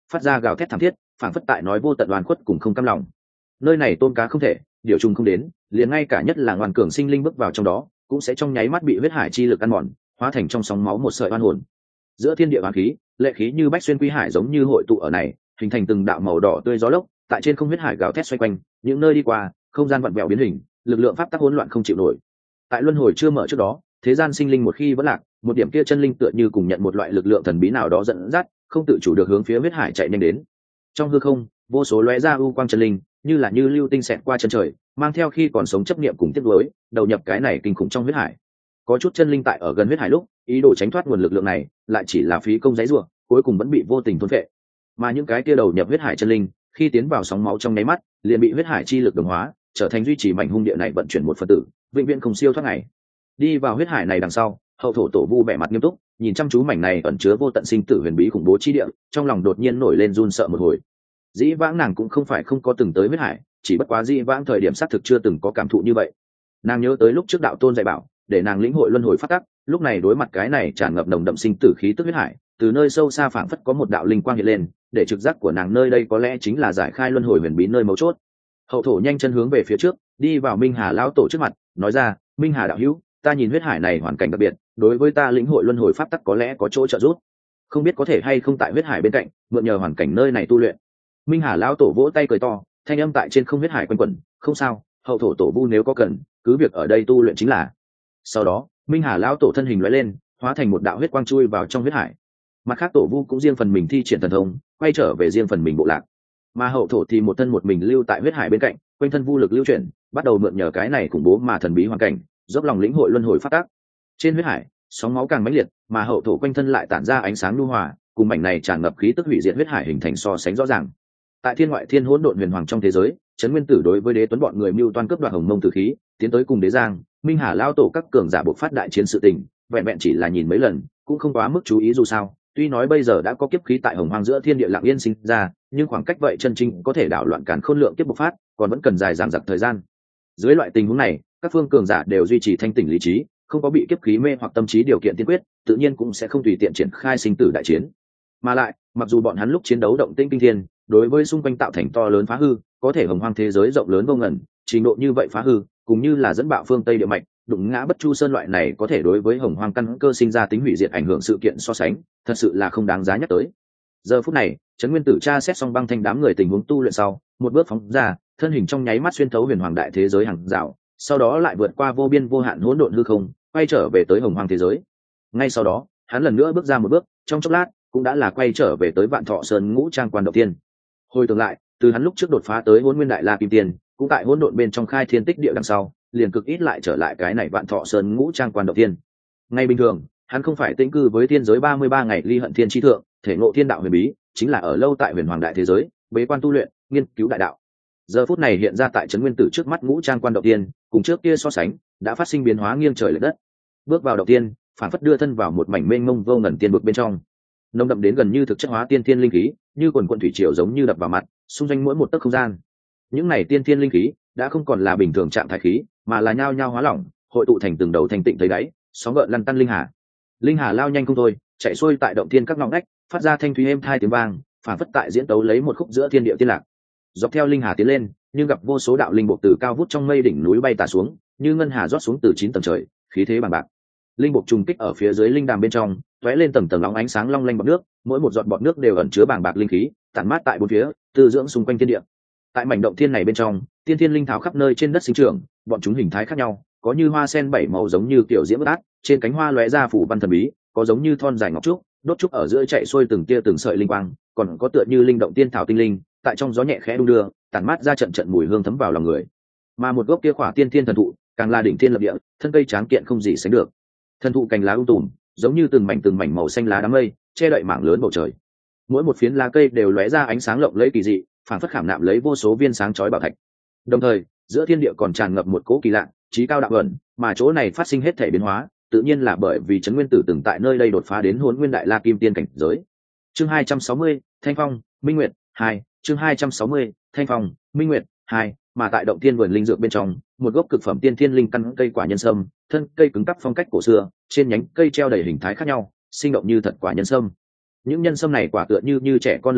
phát ra gào thét thảm thiết, phảng phất tại nói vô tận oan khuất cùng không cam lòng. Nơi này tôm cá không thể, điều trùng không đến, liền ngay cả nhất là ngoan cường sinh linh bước vào trong đó cũng sẽ trong nháy mắt bị huyết hải chi lực ăn mòn, hóa thành trong sóng máu một sợi oan hồn. Giữa thiên địa oán khí, lệ khí như bách xuyên quy hải giống như hội tụ ở này, hình thành từng đạo màu đỏ tươi gió lốc, tại trên không huyết hải gào thét xoay quanh, những nơi đi qua, không gian vặn vẹo biến hình, lực lượng pháp tắc hỗn loạn không chịu nổi. Tại luân hồi chưa mở trước đó, thế gian sinh linh một khi vẫn lạc, một điểm kia chân linh tựa như cùng nhận một loại lực lượng thần bí nào đó dẫn dắt, không tự chủ được hướng phía huyết hải chạy nhanh đến. Trong hư không, vô số lóe ra u quang chân linh, như là như lưu tinh xẹt qua chân trời, mang theo khi còn sống chấp niệm cùng tiếc nuối, đầu nhập cái này kinh khủng trong huyết hải. Có chút chân linh tại ở gần huyết hải lúc, ý đồ tránh thoát nguồn lực lượng này, lại chỉ là phí công giấy rủa, cuối cùng vẫn bị vô tình thôn phệ. Mà những cái kia đầu nhập huyết hải chân linh, khi tiến vào sóng máu trong nháy mắt, liền bị huyết hải chi lực đồng hóa, trở thành duy trì mảnh hung địa này vận chuyển một phần tử, vĩnh viễn không siêu thoát ngày. Đi vào huyết hải này đằng sau, hậu thổ tổ vu vẻ mặt nghiêm túc, nhìn chăm chú mảnh này ẩn chứa vô tận sinh tử huyền bí khủng bố chi địa, trong lòng đột nhiên nổi lên run sợ một hồi. Dĩ vãng nàng cũng không phải không có từng tới huyết hải, chỉ bất quá dĩ vãng thời điểm xác thực chưa từng có cảm thụ như vậy. Nàng nhớ tới lúc trước đạo tôn dạy bảo, để nàng lĩnh hội luân hồi phát tắc, lúc này đối mặt cái này tràn ngập nồng đậm sinh tử khí tức huyết hải, từ nơi sâu xa phảng phất có một đạo linh quang hiện lên, để trực giác của nàng nơi đây có lẽ chính là giải khai luân hồi huyền bí nơi mấu chốt. Hậu thổ nhanh chân hướng về phía trước, đi vào Minh Hà lão tổ trước mặt, nói ra: "Minh Hà đạo hữu, ta nhìn huyết hải này hoàn cảnh đặc biệt, đối với ta lĩnh hội luân hồi pháp tắc có lẽ có chỗ trợ giúp. Không biết có thể hay không tại huyết hải bên cạnh, mượn nhờ hoàn cảnh nơi này tu luyện." Minh Hà lão tổ vỗ tay cười to, thanh âm tại trên không huyết hải quanh quẩn: "Không sao, hậu thổ tổ vu nếu có cần, cứ việc ở đây tu luyện chính là." Sau đó, Minh Hà lão tổ thân hình lóe lên, hóa thành một đạo huyết quang chui vào trong huyết hải. Mặt khác tổ vu cũng riêng phần mình thi triển thần thông, quay trở về riêng phần mình bộ lạc. Mà hậu thổ thì một thân một mình lưu tại huyết hải bên cạnh, quanh thân vu lực lưu chuyển, bắt đầu mượn nhờ cái này khủng bố mà thần bí hoàn cảnh, dốc lòng lĩnh hội luân hồi pháp tắc. Trên huyết hải, sóng máu càng mãnh liệt, mà hậu thổ quanh thân lại tản ra ánh sáng nhu hòa, cùng mảnh này tràn ngập khí tức hủy diệt huyết hải hình thành so sánh rõ ràng. Tại thiên ngoại thiên hỗn độn huyền hoàng trong thế giới, trấn nguyên tử đối với đế tuấn bọn người mưu toan cướp đoạt hồng mông tử khí, tiến tới cùng đế giang, Minh Hà lao tổ các cường giả buộc phát đại chiến sự tình, vẹn vẹn chỉ là nhìn mấy lần, cũng không quá mức chú ý dù sao. Tuy nói bây giờ đã có kiếp khí tại hồng hoang giữa thiên địa lặng yên sinh ra, nhưng khoảng cách vậy chân chính có thể đảo loạn càn khôn lượng kiếp bộc phát, còn vẫn cần dài dằng dặc thời gian. Dưới loại tình huống này, các phương cường giả đều duy trì thanh tỉnh lý trí, không có bị kiếp khí mê hoặc tâm trí điều kiện tiên quyết, tự nhiên cũng sẽ không tùy tiện triển khai sinh tử đại chiến. Mà lại, mặc dù bọn hắn lúc chiến đấu động tĩnh kinh thiên, đối với xung quanh tạo thành to lớn phá hư, có thể hồng hoang thế giới rộng lớn vô ngần, trình độ như vậy phá hư, cũng như là dẫn bạo phương Tây địa mạch, đụng ngã bất chu sơn loại này có thể đối với hồng hoang căn cơ sinh ra tính hủy diệt ảnh hưởng sự kiện so sánh, thật sự là không đáng giá nhắc tới. Giờ phút này, trấn nguyên tử tra xét xong băng thanh đám người tình huống tu luyện sau, một bước phóng ra, thân hình trong nháy mắt xuyên thấu huyền hoàng đại thế giới hàng rào, sau đó lại vượt qua vô biên vô hạn hỗn độn hư không, quay trở về tới hồng hoang thế giới. Ngay sau đó, hắn lần nữa bước ra một bước, trong chốc lát cũng đã là quay trở về tới Vạn Thọ Sơn ngũ trang quan đầu tiên. Hồi tưởng lại, từ hắn lúc trước đột phá tới Hỗn Nguyên Đại La Kim Tiên, cũng tại hỗn độn bên trong khai thiên tích địa đằng sau, liền cực ít lại trở lại cái này Vạn Thọ Sơn ngũ trang quan đầu tiên. Ngay bình thường, hắn không phải tĩnh cư với thiên giới 33 ngày ly hận thiên chi thượng, thể ngộ thiên đạo huyền bí, chính là ở lâu tại huyền hoàng đại thế giới, bế quan tu luyện, nghiên cứu đại đạo. Giờ phút này hiện ra tại trấn nguyên tử trước mắt ngũ trang quan đầu tiên, cùng trước kia so sánh, đã phát sinh biến hóa nghiêng trời lệch đất. Bước vào đầu tiên, phản phất đưa thân vào một mảnh mênh mông vô ngần tiên vực bên trong, nồng đậm đến gần như thực chất hóa tiên thiên linh khí, như quần quần thủy triều giống như đập vào mặt, xung quanh mỗi một tấc không gian. Những này tiên thiên linh khí đã không còn là bình thường trạng thái khí, mà là nhao nhao hóa lỏng, hội tụ thành từng đầu thành tịnh thấy đáy, sóng gợn lăn tăn linh hà. Linh hà lao nhanh không thôi, chạy xuôi tại động thiên các ngõ ngách, phát ra thanh thúy êm thai tiếng vang, phản phất tại diễn tấu lấy một khúc giữa thiên địa tiên lạc. Dọc theo linh hà tiến lên, nhưng gặp vô số đạo linh bộ từ cao vút trong mây đỉnh núi bay tả xuống, như ngân hà rót xuống từ 9 tầng trời, khí thế bằng bạc. Linh bộ trùng kích ở phía dưới linh đàm bên trong, tóe lên tầng tầng nóng ánh sáng long lanh bọt nước, mỗi một giọt bọt nước đều ẩn chứa bàng bạc linh khí, tản mát tại bốn phía, tư dưỡng xung quanh thiên địa. Tại mảnh động thiên này bên trong, tiên thiên linh thảo khắp nơi trên đất sinh trưởng, bọn chúng hình thái khác nhau, có như hoa sen bảy màu giống như kiểu diễm át, trên cánh hoa lóe ra phủ văn thần bí, có giống như thon dài ngọc trúc, đốt trúc ở giữa chạy xuôi từng tia từng sợi linh quang, còn có tựa như linh động tiên thảo tinh linh, tại trong gió nhẹ khẽ đung đưa, tản mát ra trận trận mùi hương thấm vào lòng người. Mà một gốc kia khỏa tiên thiên thần thụ, càng là đỉnh thiên lập địa, thân cây tráng kiện không gì sánh được. Thần thụ cành lá tùm, giống như từng mảnh màu xanh lá đám mây, che đậy mảng lớn bầu trời. Mỗi một phiến lá cây đều lóe ra ánh sáng lộng lẫy kỳ dị, phản phất khảm nạm lấy vô số viên sáng chói bảo thạch. Đồng thời, giữa thiên địa còn tràn ngập một cỗ kỳ lạ, trí cao đạo ẩn, mà chỗ này phát sinh hết thể biến hóa, tự nhiên là bởi vì trấn nguyên tử từng tại nơi đây đột phá đến Hỗn Nguyên Đại La Kim Tiên cảnh giới. Chương 260, Thanh Phong, Minh Nguyệt 2, chương 260, Thanh Phong, Minh Nguyệt 2, mà tại động thiên vườn linh dược bên trong, một gốc cực phẩm tiên thiên linh căn cây quả nhân sâm, thân cây cứng cáp phong cách cổ xưa, trên nhánh cây treo đầy hình thái khác nhau, sinh động như thật quả nhân sâm. Những nhân sâm này quả tựa như trẻ con lớn nhỏ,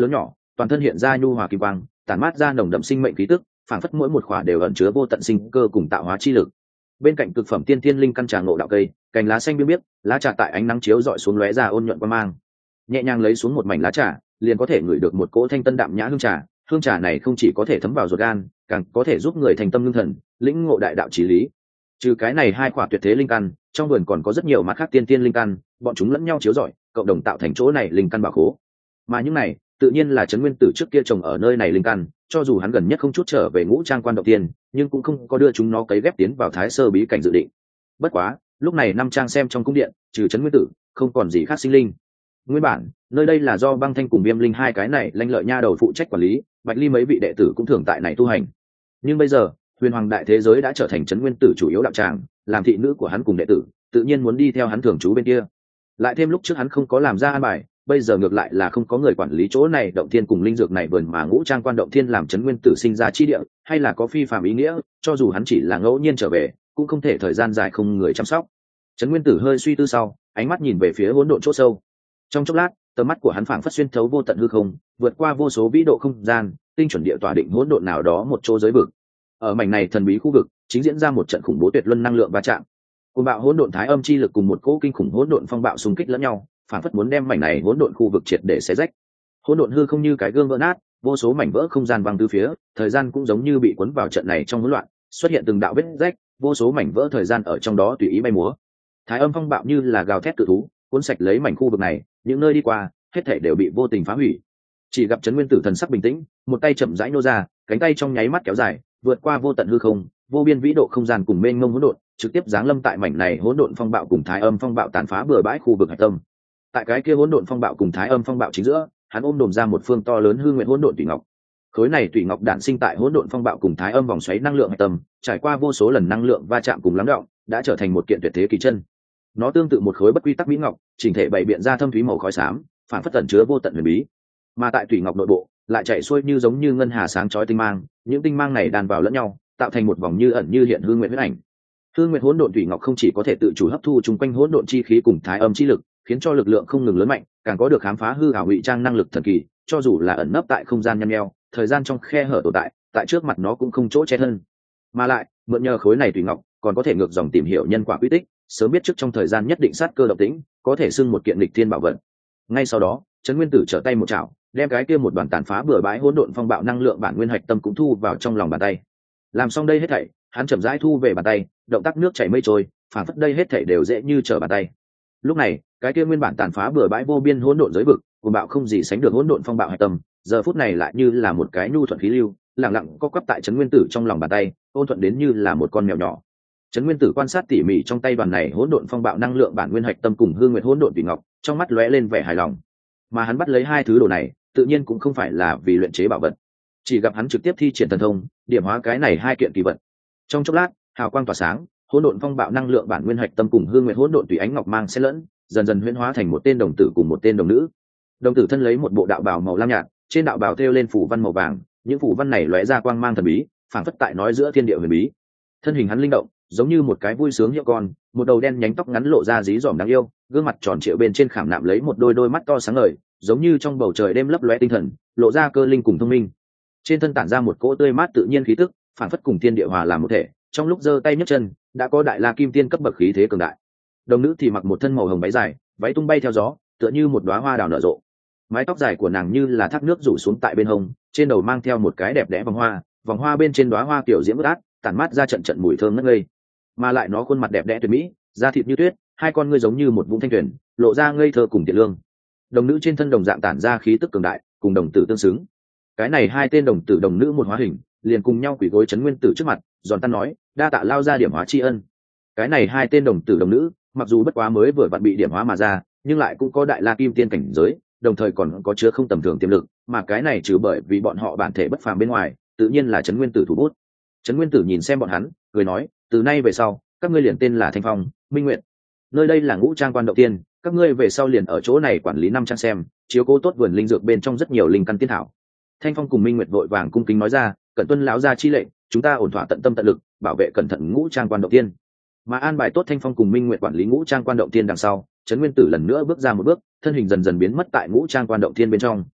toàn thân hiện ra nhu hòa kỳ quang, tản mát ra nồng đậm sinh mệnh khí tức, phảng phất mỗi một khỏa đều ẩn chứa vô tận sinh cơ cùng tạo hóa chi lực. Bên cạnh cực phẩm tiên thiên linh căn trà ngộ đạo cây, cành lá xanh biếc biếc, lá trà tại ánh nắng chiếu rọi xuống lóe ra ôn nhuận quang mang. Nhẹ nhàng lấy xuống một mảnh lá trà, liền có thể ngửi được một cỗ thanh tân đạm nhã hương trà. Hương trà này không chỉ có thể thấm vào ruột gan, càng có thể giúp người thành tâm ngưng thần, lĩnh ngộ đại đạo chí lý. Trừ cái này hai quả tuyệt thế linh căn, trong vườn còn có rất nhiều mặt khác tiên tiên linh căn, bọn chúng lẫn nhau chiếu rọi, cộng đồng tạo thành chỗ này linh căn bảo khố. Mà những này, tự nhiên là Trấn Nguyên Tử trước kia trồng ở nơi này linh căn, cho dù hắn gần nhất không chút trở về Ngũ Trang Quan động tiên, nhưng cũng không có đưa chúng nó cấy ghép tiến vào Thái Sơ bí cảnh dự định. Bất quá, lúc này năm trang xem trong cung điện, trừ Trấn Nguyên Tử, không còn gì khác sinh linh. Nguyên bản, nơi đây là do Băng Thanh cùng Viêm Linh hai cái này lanh lợi nha đầu phụ trách quản lý, Bạch Ly mấy vị đệ tử cũng thường tại này tu hành. Nhưng bây giờ, Huyền Hoàng đại thế giới đã trở thành Trấn Nguyên Tử chủ yếu đạo tràng, làm thị nữ của hắn cùng đệ tử, tự nhiên muốn đi theo hắn thường trú bên kia. Lại thêm lúc trước hắn không có làm ra an bài, bây giờ ngược lại là không có người quản lý chỗ này động thiên cùng linh dược này vườn, mà Ngũ Trang Quan động thiên làm Trấn Nguyên Tử sinh ra chi địa, hay là có phi phàm ý nghĩa, cho dù hắn chỉ là ngẫu nhiên trở về, cũng không thể thời gian dài không người chăm sóc. Trấn Nguyên Tử hơi suy tư sau, ánh mắt nhìn về phía hỗn độn chỗ sâu. Trong chốc lát, tầm mắt của hắn phảng phất xuyên thấu vô tận hư không, vượt qua vô số vĩ độ không gian, tinh chuẩn địa tỏa định hỗn độn nào đó một chỗ giới vực. Ở mảnh này thần bí khu vực, chính diễn ra một trận khủng bố tuyệt luân năng lượng va chạm. Cuồng bạo hỗn độn thái âm chi lực cùng một cỗ kinh khủng hỗn độn phong bạo xung kích lẫn nhau, phản phất muốn đem mảnh này hỗn độn khu vực triệt để xé rách. Hỗn độn hư không như cái gương vỡ nát, vô số mảnh vỡ không gian văng tứ phía, thời gian cũng giống như bị cuốn vào trận này trong hỗn loạn, xuất hiện từng đạo vết rách, vô số mảnh vỡ thời gian ở trong đó tùy ý bay múa. Thái âm phong bạo như là gào thét cự thú, cuốn sạch lấy mảnh khu vực này, những nơi đi qua, hết thảy đều bị vô tình phá hủy. Chỉ gặp Trấn Nguyên Tử thần sắc bình tĩnh, một tay chậm rãi nô ra, cánh tay trong nháy mắt kéo dài, vượt qua vô tận hư không, vô biên vĩ độ không gian cùng mênh mông hỗn độn, trực tiếp giáng lâm tại mảnh này hỗn độn phong bạo cùng thái âm phong bạo tàn phá bừa bãi khu vực hạch tâm. Tại cái kia hỗn độn phong bạo cùng thái âm phong bạo chính giữa, hắn ôm đồm ra một phương to lớn hư nguyện hỗn độn tùy ngọc. Khối này tùy ngọc đản sinh tại hỗn độn phong bạo cùng thái âm vòng xoáy năng lượng hạch tâm, trải qua vô số lần năng lượng va chạm cùng lắng đọng, đã trở thành một kiện tuyệt thế kỳ chân. Nó tương tự một khối bất quy tắc mỹ ngọc, chỉnh thể bày biện ra thâm thúy màu khói xám, phản phất tẩn chứa vô tận huyền bí. Mà tại tùy ngọc nội bộ, lại chạy xuôi như giống như ngân hà sáng chói tinh mang, những tinh mang này đan vào lẫn nhau, tạo thành một vòng như ẩn như hiện hư nguyện huyết ảnh. Hư nguyện hỗn độn thủy ngọc không chỉ có thể tự chủ hấp thu chung quanh hỗn độn chi khí cùng thái âm chi lực, khiến cho lực lượng không ngừng lớn mạnh, càng có được khám phá hư ảo ngụy trang năng lực thần kỳ, cho dù là ẩn nấp tại không gian nhăn nheo, thời gian trong khe hở tồn tại trước mặt nó cũng không chỗ che thân. Mà lại, mượn nhờ khối này thủy ngọc, còn có thể ngược dòng tìm hiểu nhân quả quy tích, sớm biết trước trong thời gian nhất định sát cơ động tĩnh, có thể xưng một kiện lịch thiên bảo vật. Ngay sau đó, Trấn Nguyên Tử trở tay một chảo, đem cái kia một đoàn tàn phá bừa bãi hỗn độn phong bạo năng lượng bản nguyên hạch tâm cũng thu vào trong lòng bàn tay. Làm xong đây hết thảy, hắn chậm rãi thu về bàn tay, động tác nước chảy mây trôi, phản phất đây hết thảy đều dễ như trở bàn tay. Lúc này, cái kia nguyên bản tàn phá bừa bãi vô biên hỗn độn giới vực, cuồng bạo không gì sánh được hỗn độn phong bạo hạch tâm, giờ phút này lại như là một cái nhu thuận khí lưu, lặng lặng co quắp tại Trấn Nguyên Tử trong lòng bàn tay, ôn thuận đến như là một con mèo nhỏ. Trấn Nguyên Tử quan sát tỉ mỉ trong tay đoàn này hỗn độn phong bạo năng lượng bản nguyên hạch tâm cùng hương nguyệt hỗn độn tùy ngọc, trong mắt lóe lên vẻ hài lòng. Mà hắn bắt lấy hai thứ đồ này, tự nhiên cũng không phải là vì luyện chế bảo vật, chỉ gặp hắn trực tiếp thi triển thần thông, điểm hóa cái này hai kiện kỳ vật. Trong chốc lát, hào quang tỏa sáng, hỗn độn phong bạo năng lượng bản nguyên hạch tâm cùng hương nguyệt hỗn độn tùy ánh ngọc mang xen lẫn, dần dần huyễn hóa thành một tên đồng tử cùng một tên đồng nữ. Đồng tử thân lấy một bộ đạo bào màu lam nhạt, trên đạo bào thêu lên phủ văn màu vàng, những phủ văn này lóe ra quang mang thần bí, phảng phất tại nói giữa thiên địa huyền bí. Thân hình hắn linh động, giống như một cái vui sướng hiệu con, một đầu đen nhánh tóc ngắn lộ ra dí dỏm đáng yêu, gương mặt tròn trịa bên trên khảm nạm lấy một đôi mắt to sáng ngời, giống như trong bầu trời đêm lấp lóe tinh thần, lộ ra cơ linh cùng thông minh. Trên thân tản ra một cỗ tươi mát tự nhiên khí tức, phảng phất cùng thiên địa hòa làm một thể, trong lúc giơ tay nhấc chân, đã có đại la kim tiên cấp bậc khí thế cường đại. Đồng nữ thì mặc một thân màu hồng váy dài, váy tung bay theo gió, tựa như một đóa hoa đào nở rộ. Mái tóc dài của nàng như là thác nước rủ xuống tại bên hông, trên đầu mang theo một cái đẹp đẽ vòng hoa bên trên đóa hoa kiểu diễm ướt át, tản mát ra trận trận mùi thơm ngất ngây. Mà lại nó khuôn mặt đẹp đẽ tuyệt mỹ, da thịt như tuyết, hai con ngươi giống như một vũng thanh tuyền, lộ ra ngây thơ cùng thiện lương. Đồng nữ trên thân đồng dạng tản ra khí tức cường đại, cùng đồng tử tương xứng. Cái này hai tên đồng tử đồng nữ một hóa hình, liền cùng nhau quỳ gối Trấn Nguyên Tử trước mặt, giòn tan nói, đa tạ lao ra điểm hóa tri ân. Cái này hai tên đồng tử đồng nữ, mặc dù bất quá mới vừa vặn bị điểm hóa mà ra, nhưng lại cũng có đại la kim tiên cảnh giới, đồng thời còn có chứa không tầm thường tiềm lực, mà cái này trừ bởi vì bọn họ bản thể bất phàm bên ngoài, tự nhiên là Trấn Nguyên Tử thủ bút. Trấn Nguyên Tử nhìn xem bọn hắn, cười nói, từ nay về sau, các ngươi liền tên là Thanh Phong, Minh Nguyệt. Nơi đây là Ngũ Trang Quan động tiên, các ngươi về sau liền ở chỗ này quản lý năm trang xem, chiếu cố tốt vườn linh dược bên trong rất nhiều linh căn tiên thảo. Thanh Phong cùng Minh Nguyệt vội vàng cung kính nói ra, cẩn tuân lão gia chi lệnh, chúng ta ổn thỏa tận tâm tận lực, bảo vệ cẩn thận Ngũ Trang Quan động tiên. Mà an bài tốt Thanh Phong cùng Minh Nguyệt quản lý Ngũ Trang Quan động tiên đằng sau, Trấn Nguyên Tử lần nữa bước ra một bước, thân hình dần dần biến mất tại Ngũ Trang Quan động tiên bên trong.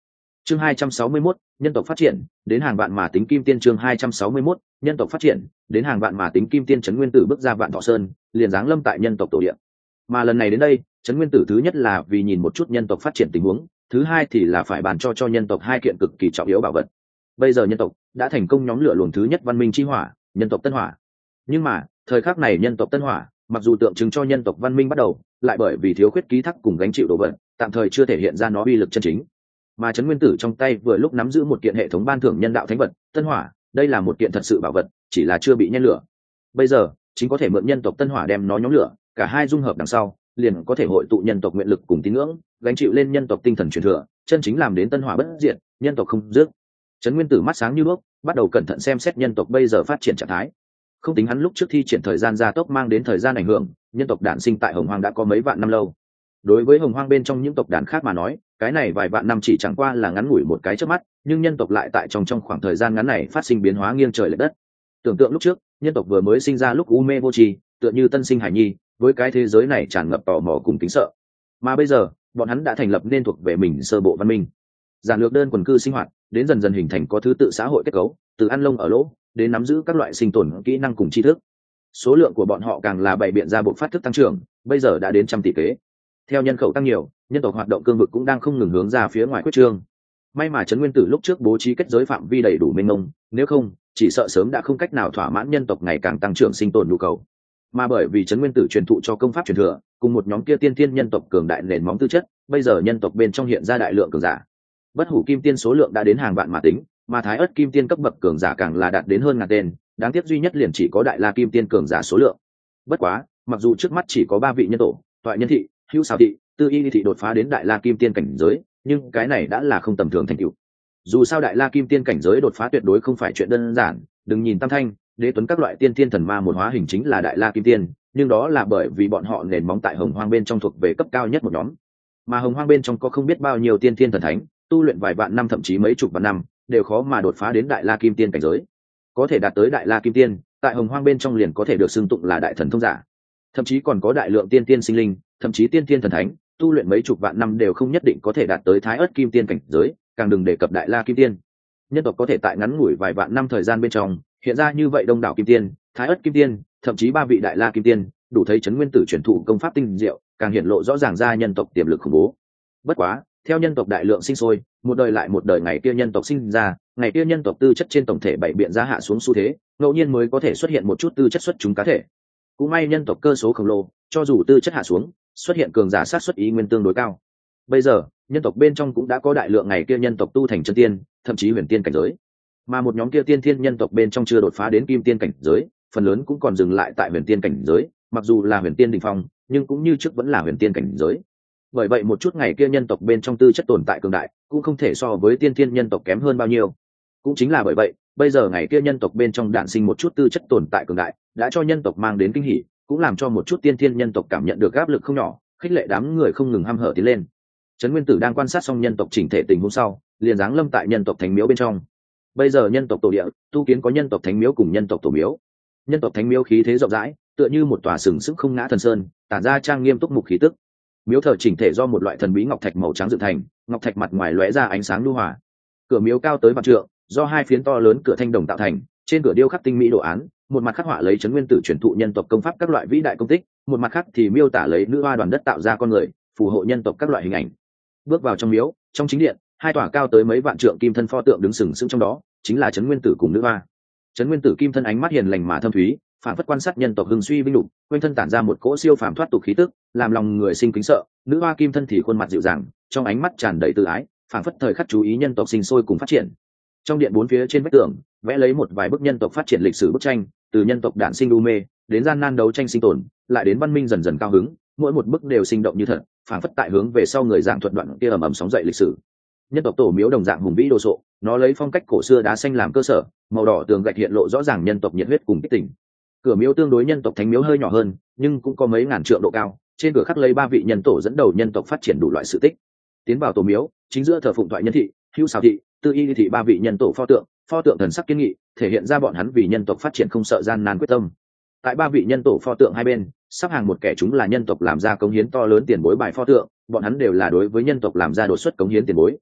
Chương 261, nhân tộc phát triển, đến hàng vạn mà tính kim tiên. Chương 261, nhân tộc phát triển, đến hàng vạn mà tính kim tiên. Trấn Nguyên Tử bước ra Vạn Thọ Sơn, liền giáng lâm tại nhân tộc tổ địa. Mà lần này đến đây, Trấn Nguyên Tử thứ nhất là vì nhìn một chút nhân tộc phát triển tình huống, thứ hai thì là phải bàn cho nhân tộc hai kiện cực kỳ trọng yếu bảo vật. Bây giờ nhân tộc đã thành công nhóm lửa luồng thứ nhất văn minh chi hỏa, nhân tộc Tân Hỏa. Nhưng mà, thời khắc này nhân tộc Tân Hỏa, mặc dù tượng trưng cho nhân tộc văn minh bắt đầu, lại bởi vì thiếu khuyết ký thác cùng gánh chịu đồ vật, tạm thời chưa thể hiện ra nó uy lực chân chính. Mà Trấn Nguyên Tử trong tay vừa lúc nắm giữ một kiện hệ thống ban thưởng nhân đạo thánh vật Tân Hỏa, đây là một kiện thật sự bảo vật, chỉ là chưa bị nhen lửa. Bây giờ chính có thể mượn nhân tộc Tân Hỏa đem nó nhóm lửa, cả hai dung hợp đằng sau, liền có thể hội tụ nhân tộc nguyện lực cùng tín ngưỡng, gánh chịu lên nhân tộc tinh thần truyền thừa, chân chính làm đến Tân Hỏa bất diệt, nhân tộc không dứt. Trấn Nguyên Tử mắt sáng như đuốc, bắt đầu cẩn thận xem xét nhân tộc bây giờ phát triển trạng thái. Không tính hắn lúc trước thi triển thời gian gia tốc mang đến thời gian ảnh hưởng, nhân tộc đản sinh tại Hồng Hoang đã có mấy vạn năm lâu. Đối với Hồng Hoang bên trong những tộc đàn khác mà nói, cái này vài vạn năm chỉ chẳng qua là ngắn ngủi một cái chớp mắt, nhưng nhân tộc lại tại trong khoảng thời gian ngắn này phát sinh biến hóa nghiêng trời lệch đất. Tưởng tượng lúc trước, nhân tộc vừa mới sinh ra lúc u mê vô tri, tựa như tân sinh hải nhi, với cái thế giới này tràn ngập tò mò cùng kính sợ. Mà bây giờ, bọn hắn đã thành lập nên thuộc về mình sơ bộ văn minh. Giản lược đơn quần cư sinh hoạt, đến dần dần hình thành có thứ tự xã hội kết cấu, từ ăn lông ở lỗ, đến nắm giữ các loại sinh tồn kỹ năng cùng tri thức. Số lượng của bọn họ càng là bày biện ra bộ phát thức tăng trưởng, bây giờ đã đến trăm tỷ kế. Theo nhân khẩu tăng nhiều, nhân tộc hoạt động cương vực cũng đang không ngừng hướng ra phía ngoài quyết trương. May mà Trấn Nguyên Tử lúc trước bố trí kết giới phạm vi đầy đủ mênh mông, nếu không, chỉ sợ sớm đã không cách nào thỏa mãn nhân tộc ngày càng tăng trưởng sinh tồn nhu cầu. Mà bởi vì Trấn Nguyên Tử truyền thụ cho công pháp truyền thừa, cùng một nhóm kia tiên tiên nhân tộc cường đại nền móng tư chất, bây giờ nhân tộc bên trong hiện ra đại lượng cường giả. Bất hủ kim tiên số lượng đã đến hàng vạn mà tính, mà thái ất kim tiên cấp bậc cường giả càng là đạt đến hơn ngàn tên, đáng tiếc duy nhất liền chỉ có đại la kim tiên cường giả số lượng. Bất quá, mặc dù trước mắt chỉ có 3 vị nhân tổ, Toại Nhân thị, Hữu Xào thị, Tư Y thị đột phá đến đại la kim tiên cảnh giới, nhưng cái này đã là không tầm thường thành tựu. Dù sao đại la kim tiên cảnh giới đột phá tuyệt đối không phải chuyện đơn giản, đừng nhìn Tam Thanh, Đế Tuấn các loại tiên thiên thần ma một hóa hình chính là đại la kim tiên, nhưng đó là bởi vì bọn họ nền móng tại Hồng Hoang bên trong thuộc về cấp cao nhất một nhóm. Mà Hồng Hoang bên trong có không biết bao nhiêu tiên thiên thần thánh, tu luyện vài vạn năm thậm chí mấy chục vạn năm, đều khó mà đột phá đến đại la kim tiên cảnh giới. Có thể đạt tới đại la kim tiên, tại Hồng Hoang bên trong liền có thể được xưng tụng là đại thần thông giả. Thậm chí còn có đại lượng tiên tiên sinh linh, thậm chí tiên tiên thần thánh, tu luyện mấy chục vạn năm đều không nhất định có thể đạt tới thái ất kim tiên cảnh giới, càng đừng đề cập đại la kim tiên. Nhân tộc có thể tại ngắn ngủi vài vạn năm thời gian bên trong hiện ra như vậy đông đảo kim tiên, thái ất kim tiên, thậm chí 3 vị đại la kim tiên, đủ thấy Trấn Nguyên Tử truyền thụ công pháp tinh diệu, càng hiện lộ rõ ràng ra nhân tộc tiềm lực khủng bố. Bất quá, theo nhân tộc đại lượng sinh sôi, một đời lại một đời, ngày kia nhân tộc sinh ra, ngày kia nhân tộc tư chất trên tổng thể bảy biện ra hạ xuống xu thế, ngẫu nhiên mới có thể xuất hiện một chút tư chất xuất chúng cá thể. Cũng may nhân tộc cơ số khổng lồ, cho dù tư chất hạ xuống, xuất hiện cường giả sát xuất ý nguyên tương đối cao. Bây giờ, nhân tộc bên trong cũng đã có đại lượng ngày kia nhân tộc tu thành chân tiên, thậm chí huyền tiên cảnh giới. Mà một nhóm kia tiên thiên nhân tộc bên trong chưa đột phá đến kim tiên cảnh giới, phần lớn cũng còn dừng lại tại huyền tiên cảnh giới, mặc dù là huyền tiên đỉnh phong, nhưng cũng như trước vẫn là huyền tiên cảnh giới. Bởi vậy một chút ngày kia nhân tộc bên trong tư chất tồn tại cường đại, cũng không thể so với tiên thiên nhân tộc kém hơn bao nhiêu. Cũng chính là bởi vậy, bây giờ ngày kia nhân tộc bên trong đản sinh một chút tư chất tồn tại cường đại, đã cho nhân tộc mang đến kinh hỉ, cũng làm cho một chút tiên thiên nhân tộc cảm nhận được áp lực không nhỏ, khích lệ đám người không ngừng hăm hở tiến lên. Trấn Nguyên Tử đang quan sát xong nhân tộc chỉnh thể tình huống sau, liền giáng lâm tại nhân tộc thánh miếu bên trong. Bây giờ nhân tộc tổ địa tu kiến có nhân tộc thánh miếu cùng nhân tộc tổ miếu. Nhân tộc thánh miếu khí thế rộng rãi, tựa như một tòa sừng sững không ngã thần sơn, tản ra trang nghiêm túc mục khí tức. Miếu thờ chỉnh thể do một loại thần bí ngọc thạch màu trắng dựng thành, ngọc thạch mặt ngoài lóe ra ánh sáng nhu hòa. Cửa miếu cao tới vạn trượng, do 2 phiến to lớn cửa thanh đồng tạo thành, trên cửa điêu khắc tinh mỹ đồ án, một mặt khắc họa lấy Trấn Nguyên Tử truyền thụ nhân tộc công pháp các loại vĩ đại công tích, một mặt khác thì miêu tả lấy nữ hoa đoàn đất tạo ra con người, phù hộ nhân tộc các loại hình ảnh. Bước vào trong miếu, trong chính điện, 2 tòa cao tới mấy vạn trượng kim thân pho tượng đứng sừng sững trong đó, chính là Trấn Nguyên Tử cùng nữ hoa. Trấn Nguyên Tử kim thân ánh mắt hiền lành mà thâm thúy, phản phất quan sát nhân tộc hưng suy vinh lục, quanh thân tản ra một cỗ siêu phàm thoát tục khí tức, làm lòng người sinh kính sợ. Nữ hoa kim thân thì khuôn mặt dịu dàng, trong ánh mắt tràn đầy tự ái, phản phất thời khắc chú ý nhân tộc sinh sôi cùng phát triển. Trong điện 4 phía trên vách tường vẽ lấy một vài bức nhân tộc phát triển lịch sử bức tranh, từ nhân tộc đản sinh u mê đến gian nan đấu tranh sinh tồn, lại đến văn minh dần dần cao hứng, mỗi một bức đều sinh động như thật, phản phất tại hướng về sau người giảng thuật đoạn kia ầm ầm sóng dậy lịch sử. Nhân tộc tổ miếu đồng dạng hùng vĩ đồ sộ, nó lấy phong cách cổ xưa đá xanh làm cơ sở, màu đỏ tường gạch hiện lộ rõ ràng nhân tộc nhiệt huyết cùng kích tình. Cửa miếu tương đối nhân tộc thánh miếu hơi nhỏ hơn, nhưng cũng có mấy ngàn trượng độ cao, trên cửa khắc lấy 3 vị nhân tổ dẫn đầu nhân tộc phát triển đủ loại sự tích. Tiến vào tổ miếu, chính giữa thờ phụng Thoại Nhân thị, Hữu Xào thị, Tư Y thị 3 vị nhân tổ pho tượng thần sắc kiên nghị, thể hiện ra bọn hắn vì nhân tộc phát triển không sợ gian nan quyết tâm. Tại 3 vị nhân tổ pho tượng hai bên, sắp hàng một kẻ chúng là nhân tộc làm ra cống hiến to lớn tiền bối bài pho tượng, bọn hắn đều là đối với nhân tộc làm ra đột xuất cống hiến tiền bối.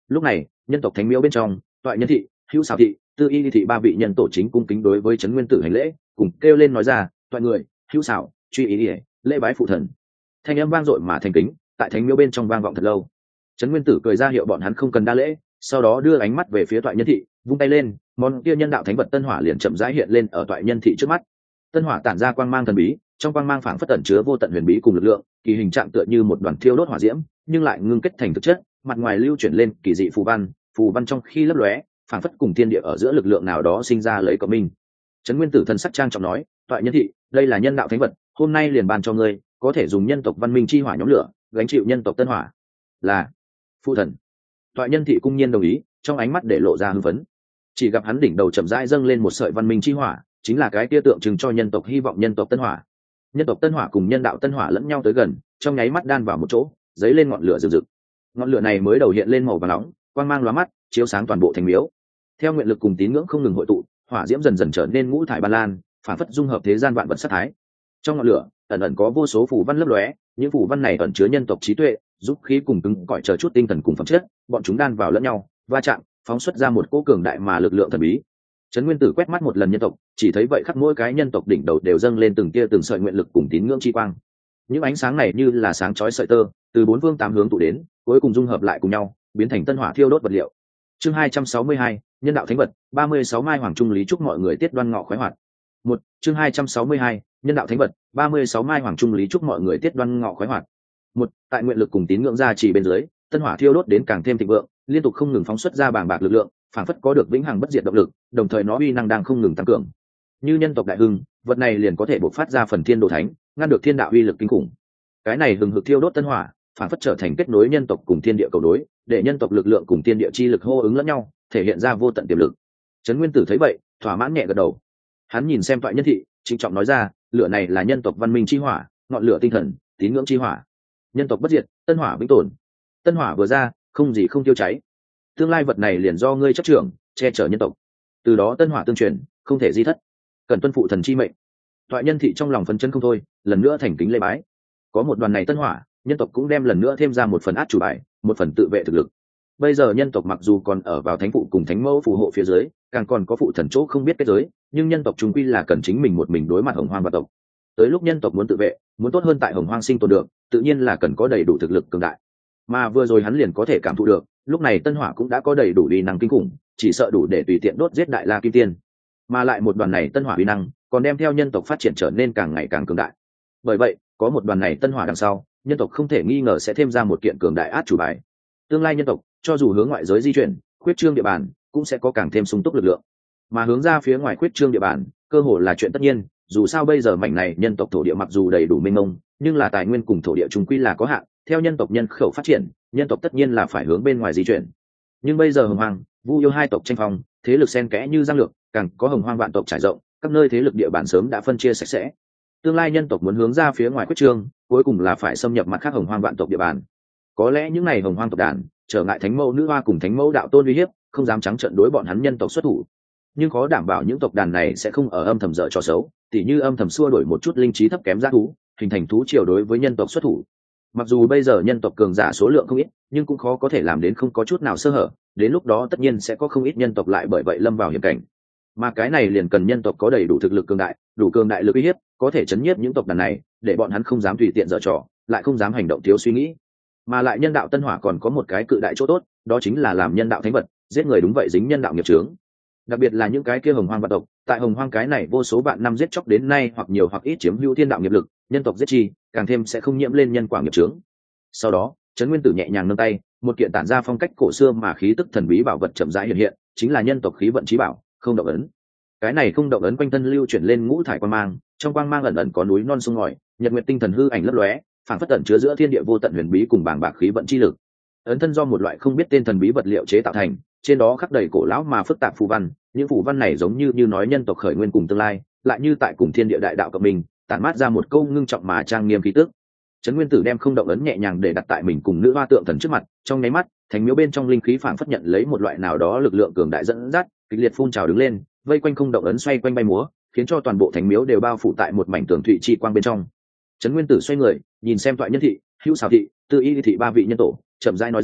Lúc này nhân tộc thánh miếu bên trong, toại nhân thị, hữu xảo thị, tư y thị ba vị nhân tổ chính cung kính đối với trấn nguyên tử hành lễ, cùng kêu lên nói ra: toại người, hữu xảo, truy ý ỉa, lễ bái phụ thần. Thanh âm vang dội mà thành kính, tại thánh miếu bên trong vang vọng thật lâu. Trấn nguyên tử cười ra hiệu bọn hắn không cần đa lễ, sau đó đưa ánh mắt về phía toại nhân thị, vung tay lên, món kia nhân đạo thánh vật tân hỏa liền chậm rãi hiện lên ở toại nhân thị trước mắt. Tân hỏa tản ra quang mang thần bí, trong quang mang phảng phất ẩn chứa vô tận huyền bí cùng lực lượng, kỳ hình trạng tựa như một đoàn thiêu đốt hỏa diễm, nhưng lại ngưng kết thành thực chất, mặt ngoài lưu chuyển lên kỳ dị phù văn trong khi lấp lóe, phảng phất cùng thiên địa ở giữa lực lượng nào đó sinh ra lấy cộng minh. Trấn nguyên tử thân sắc trang trọng nói: toại nhân thị, đây là nhân đạo thánh vật, hôm nay liền ban cho ngươi, có thể dùng nhân tộc văn minh chi hỏa nhóm lửa, gánh chịu nhân tộc tân hỏa. Là phụ thần. Toại nhân thị cung nhiên đồng ý, trong ánh mắt để lộ ra hưng phấn. Chỉ gặp hắn đỉnh đầu chậm rãi dâng lên một sợi văn minh chi hỏa, chính là cái tia tượng trưng cho nhân tộc hy vọng nhân tộc tân hỏa. Nhân tộc tân hỏa cùng nhân đạo tân hỏa lẫn nhau tới gần, trong nháy mắt đan vào một chỗ, dấy lên ngọn lửa rực rực. Ngọn lửa này mới đầu hiện lên màu vàng nóng, quang mang lóa mắt, chiếu sáng toàn bộ thành miếu. Theo nguyện lực cùng tín ngưỡng không ngừng hội tụ, hỏa diễm dần dần trở nên ngũ thải ban lan, phản phất dung hợp thế gian vạn vật sát thái. Trong ngọn lửa ẩn ẩn có vô số phù văn lấp lóe, những phù văn này ẩn chứa nhân tộc trí tuệ, giúp khí cùng cứng cỏi chờ chút tinh thần cùng phẩm chất, bọn chúng đan vào lẫn nhau, va chạm, phóng xuất ra một cỗ cường đại mà lực lượng thần bí. Trấn nguyên tử quét mắt một lần nhân tộc, chỉ thấy vậy khắp mỗi cái nhân tộc đỉnh đầu đều dâng lên từng tia từng sợi nguyện lực cùng tín ngưỡng chi quang. Những ánh sáng này như là sáng chói sợi tơ, từ bốn phương tám hướng tụ đến, cuối cùng dung hợp lại cùng nhau, biến thành tân hỏa thiêu đốt vật liệu. Chương 262, nhân đạo thánh vật, 36 mai hoàng trung lý chúc mọi người tiết đoan ngọ khoái hoạt. Chương 262, nhân đạo thánh vật, 36 mai hoàng trung lý chúc mọi người tiết đoan ngọ khoái hoạt. Tại nguyện lực cùng tín ngưỡng gia trì bên dưới, tân hỏa thiêu đốt đến càng thêm thịnh vượng, liên tục không ngừng phóng xuất ra bàng bạc lực lượng, phảng phất có được vĩnh hằng bất diệt động lực, đồng thời nó uy năng đang không ngừng tăng cường. Như nhân tộc đại hưng, vật này liền có thể bộc phát ra phần thiên đồ thánh, ngăn được thiên đạo uy lực kinh khủng. Cái này hừng hực thiêu đốt tân hỏa, phảng phất trở thành kết nối nhân tộc cùng thiên địa cầu đối, để nhân tộc lực lượng cùng thiên địa chi lực hô ứng lẫn nhau, thể hiện ra vô tận tiềm lực. Trấn nguyên tử thấy vậy, thỏa mãn nhẹ gật đầu. Hắn nhìn xem toại nhân thị, trịnh trọng nói ra: lửa này là nhân tộc văn minh chi hỏa, ngọn lửa tinh thần, tín ngưỡng chi hỏa. Nhân tộc bất diệt, tân hỏa vĩnh tồn. Tân hỏa vừa ra, không gì không tiêu cháy. Tương lai vật này liền do ngươi chấp trưởng, che chở nhân tộc. Từ đó tân hỏa tương truyền, không thể di thất. Cần tuân phụ thần chi mệnh. Toại nhân thị trong lòng phấn chấn không thôi, lần nữa thành kính lễ bái. Có một đoàn này tân hỏa, nhân tộc cũng đem lần nữa thêm ra một phần át chủ bài, một phần tự vệ thực lực. Bây giờ nhân tộc mặc dù còn ở vào thánh phụ cùng thánh mẫu phù hộ phía dưới, càng còn có phụ thần chỗ không biết kết giới, nhưng nhân tộc chúng quy là cần chính mình một mình đối mặt hồng hoang và tộc. Tới lúc nhân tộc muốn tự vệ, muốn tốt hơn tại hồng hoang sinh tồn được, tự nhiên là cần có đầy đủ thực lực cường đại. Mà vừa rồi hắn liền có thể cảm thụ được, lúc này tân hỏa cũng đã có đầy đủ uy năng kinh khủng, chỉ sợ đủ để tùy tiện đốt giết đại la kim tiên. Mà lại một đoàn này tân hỏa uy năng, còn đem theo nhân tộc phát triển trở nên càng ngày càng cường đại. Bởi vậy, có một đoàn này tân hỏa đằng sau, nhân tộc không thể nghi ngờ sẽ thêm ra một kiện cường đại át chủ bài. Tương lai nhân tộc, cho dù hướng ngoại giới di chuyển, khuyết trương địa bàn, cũng sẽ có càng thêm sung túc lực lượng. Mà hướng ra phía ngoài khuyết trương địa bàn, cơ hồ là chuyện tất nhiên, dù sao bây giờ mảnh này nhân tộc thổ địa mặc dù đầy đủ mênh mông, nhưng là tài nguyên cùng thổ địa chung quy là có hạn, theo nhân tộc nhân khẩu phát triển, nhân tộc tất nhiên là phải hướng bên ngoài di chuyển. Nhưng bây giờ hồng hoang, vu yêu hai tộc tranh phong, thế lực xen kẽ như giang lược, càng có hồng hoang vạn tộc trải rộng, các nơi thế lực địa bàn sớm đã phân chia sạch sẽ. Tương lai nhân tộc muốn hướng ra phía ngoài khuyết trương, cuối cùng là phải xâm nhập mặt khác hồng hoang vạn tộc địa bàn. Có lẽ những này hồng hoang tộc đàn trở ngại thánh mẫu nữ hoa cùng thánh mẫu đạo tôn uy hiếp, không dám trắng trợn đối bọn hắn nhân tộc xuất thủ. Nhưng khó đảm bảo những tộc đàn này sẽ không ở âm thầm dở trò xấu, tỉ như âm thầm xua đuổi một chút linh trí thấp kém dã thú, hình thành thú triều đối với nhân tộc xuất thủ. Mặc dù bây giờ nhân tộc cường giả số lượng không ít, nhưng cũng khó có thể làm đến không có chút nào sơ hở, đến lúc đó tất nhiên sẽ có không ít nhân tộc lại bởi vậy lâm vào hiểm cảnh. Mà cái này liền cần nhân tộc có đầy đủ thực lực cường đại, đủ cường đại lực uy hiếp, có thể chấn nhiếp những tộc đàn này, để bọn hắn không dám tùy tiện dở trò, lại không dám hành động thiếu suy nghĩ. Mà lại nhân đạo tân hỏa còn có một cái cự đại chỗ tốt, đó chính là làm nhân đạo thánh vật, giết người đúng vậy dính nhân đạo nghiệp chướng. Đặc biệt là những cái kia hồng hoang vạn tộc, tại hồng hoang cái này vô số vạn năm giết chóc đến nay hoặc nhiều hoặc ít chiếm hữu thiên đạo nghiệp lực, nhân tộc giết chi, càng thêm sẽ không nhiễm lên nhân quả nghiệp chướng. Sau đó, Trấn Nguyên Tử nhẹ nhàng nâng tay, một kiện tản ra phong cách cổ xưa mà khí tức thần bí bảo vật chậm rãi hiện hiện, chính là nhân tộc khí vận chí bảo, không động ấn. Cái này không động ấn quanh thân lưu chuyển lên ngũ thải quang mang, trong quang mang ẩn ẩn có núi non sông ngòi, nhật nguyệt tinh thần hư ảnh lấp lóe, phảng phất ẩn chứa giữa thiên địa vô tận huyền bí cùng bàng bạc khí vận chi lực. Ấn thân do một loại không biết tên thần bí vật liệu chế tạo thành, trên đó khắc đầy cổ lão mà phức tạp phù văn, những phù văn này giống như nói nhân tộc khởi nguyên cùng tương lai, lại như tại cùng thiên địa đại đạo cộng mình, tản mát ra một câu ngưng trọng mà trang nghiêm khí tức. Trấn Nguyên Tử đem không động ấn nhẹ nhàng để đặt tại mình cùng nữ hoa tượng thần trước mặt, trong nháy mắt, thánh miếu bên trong linh khí phảng phất nhận lấy một loại nào đó lực lượng cường đại dẫn dắt, kịch liệt phun trào đứng lên, vây quanh không động ấn xoay quanh bay múa, khiến cho toàn bộ thánh miếu đều bao phủ tại một mảnh tường thụy chi quang bên trong. Trấn Nguyên Tử xoay người, nhìn xem Toại Nhân thị, Hữu Xảo thị, Tư Y thị ba vị nhân tổ, chậm rãi nói ra,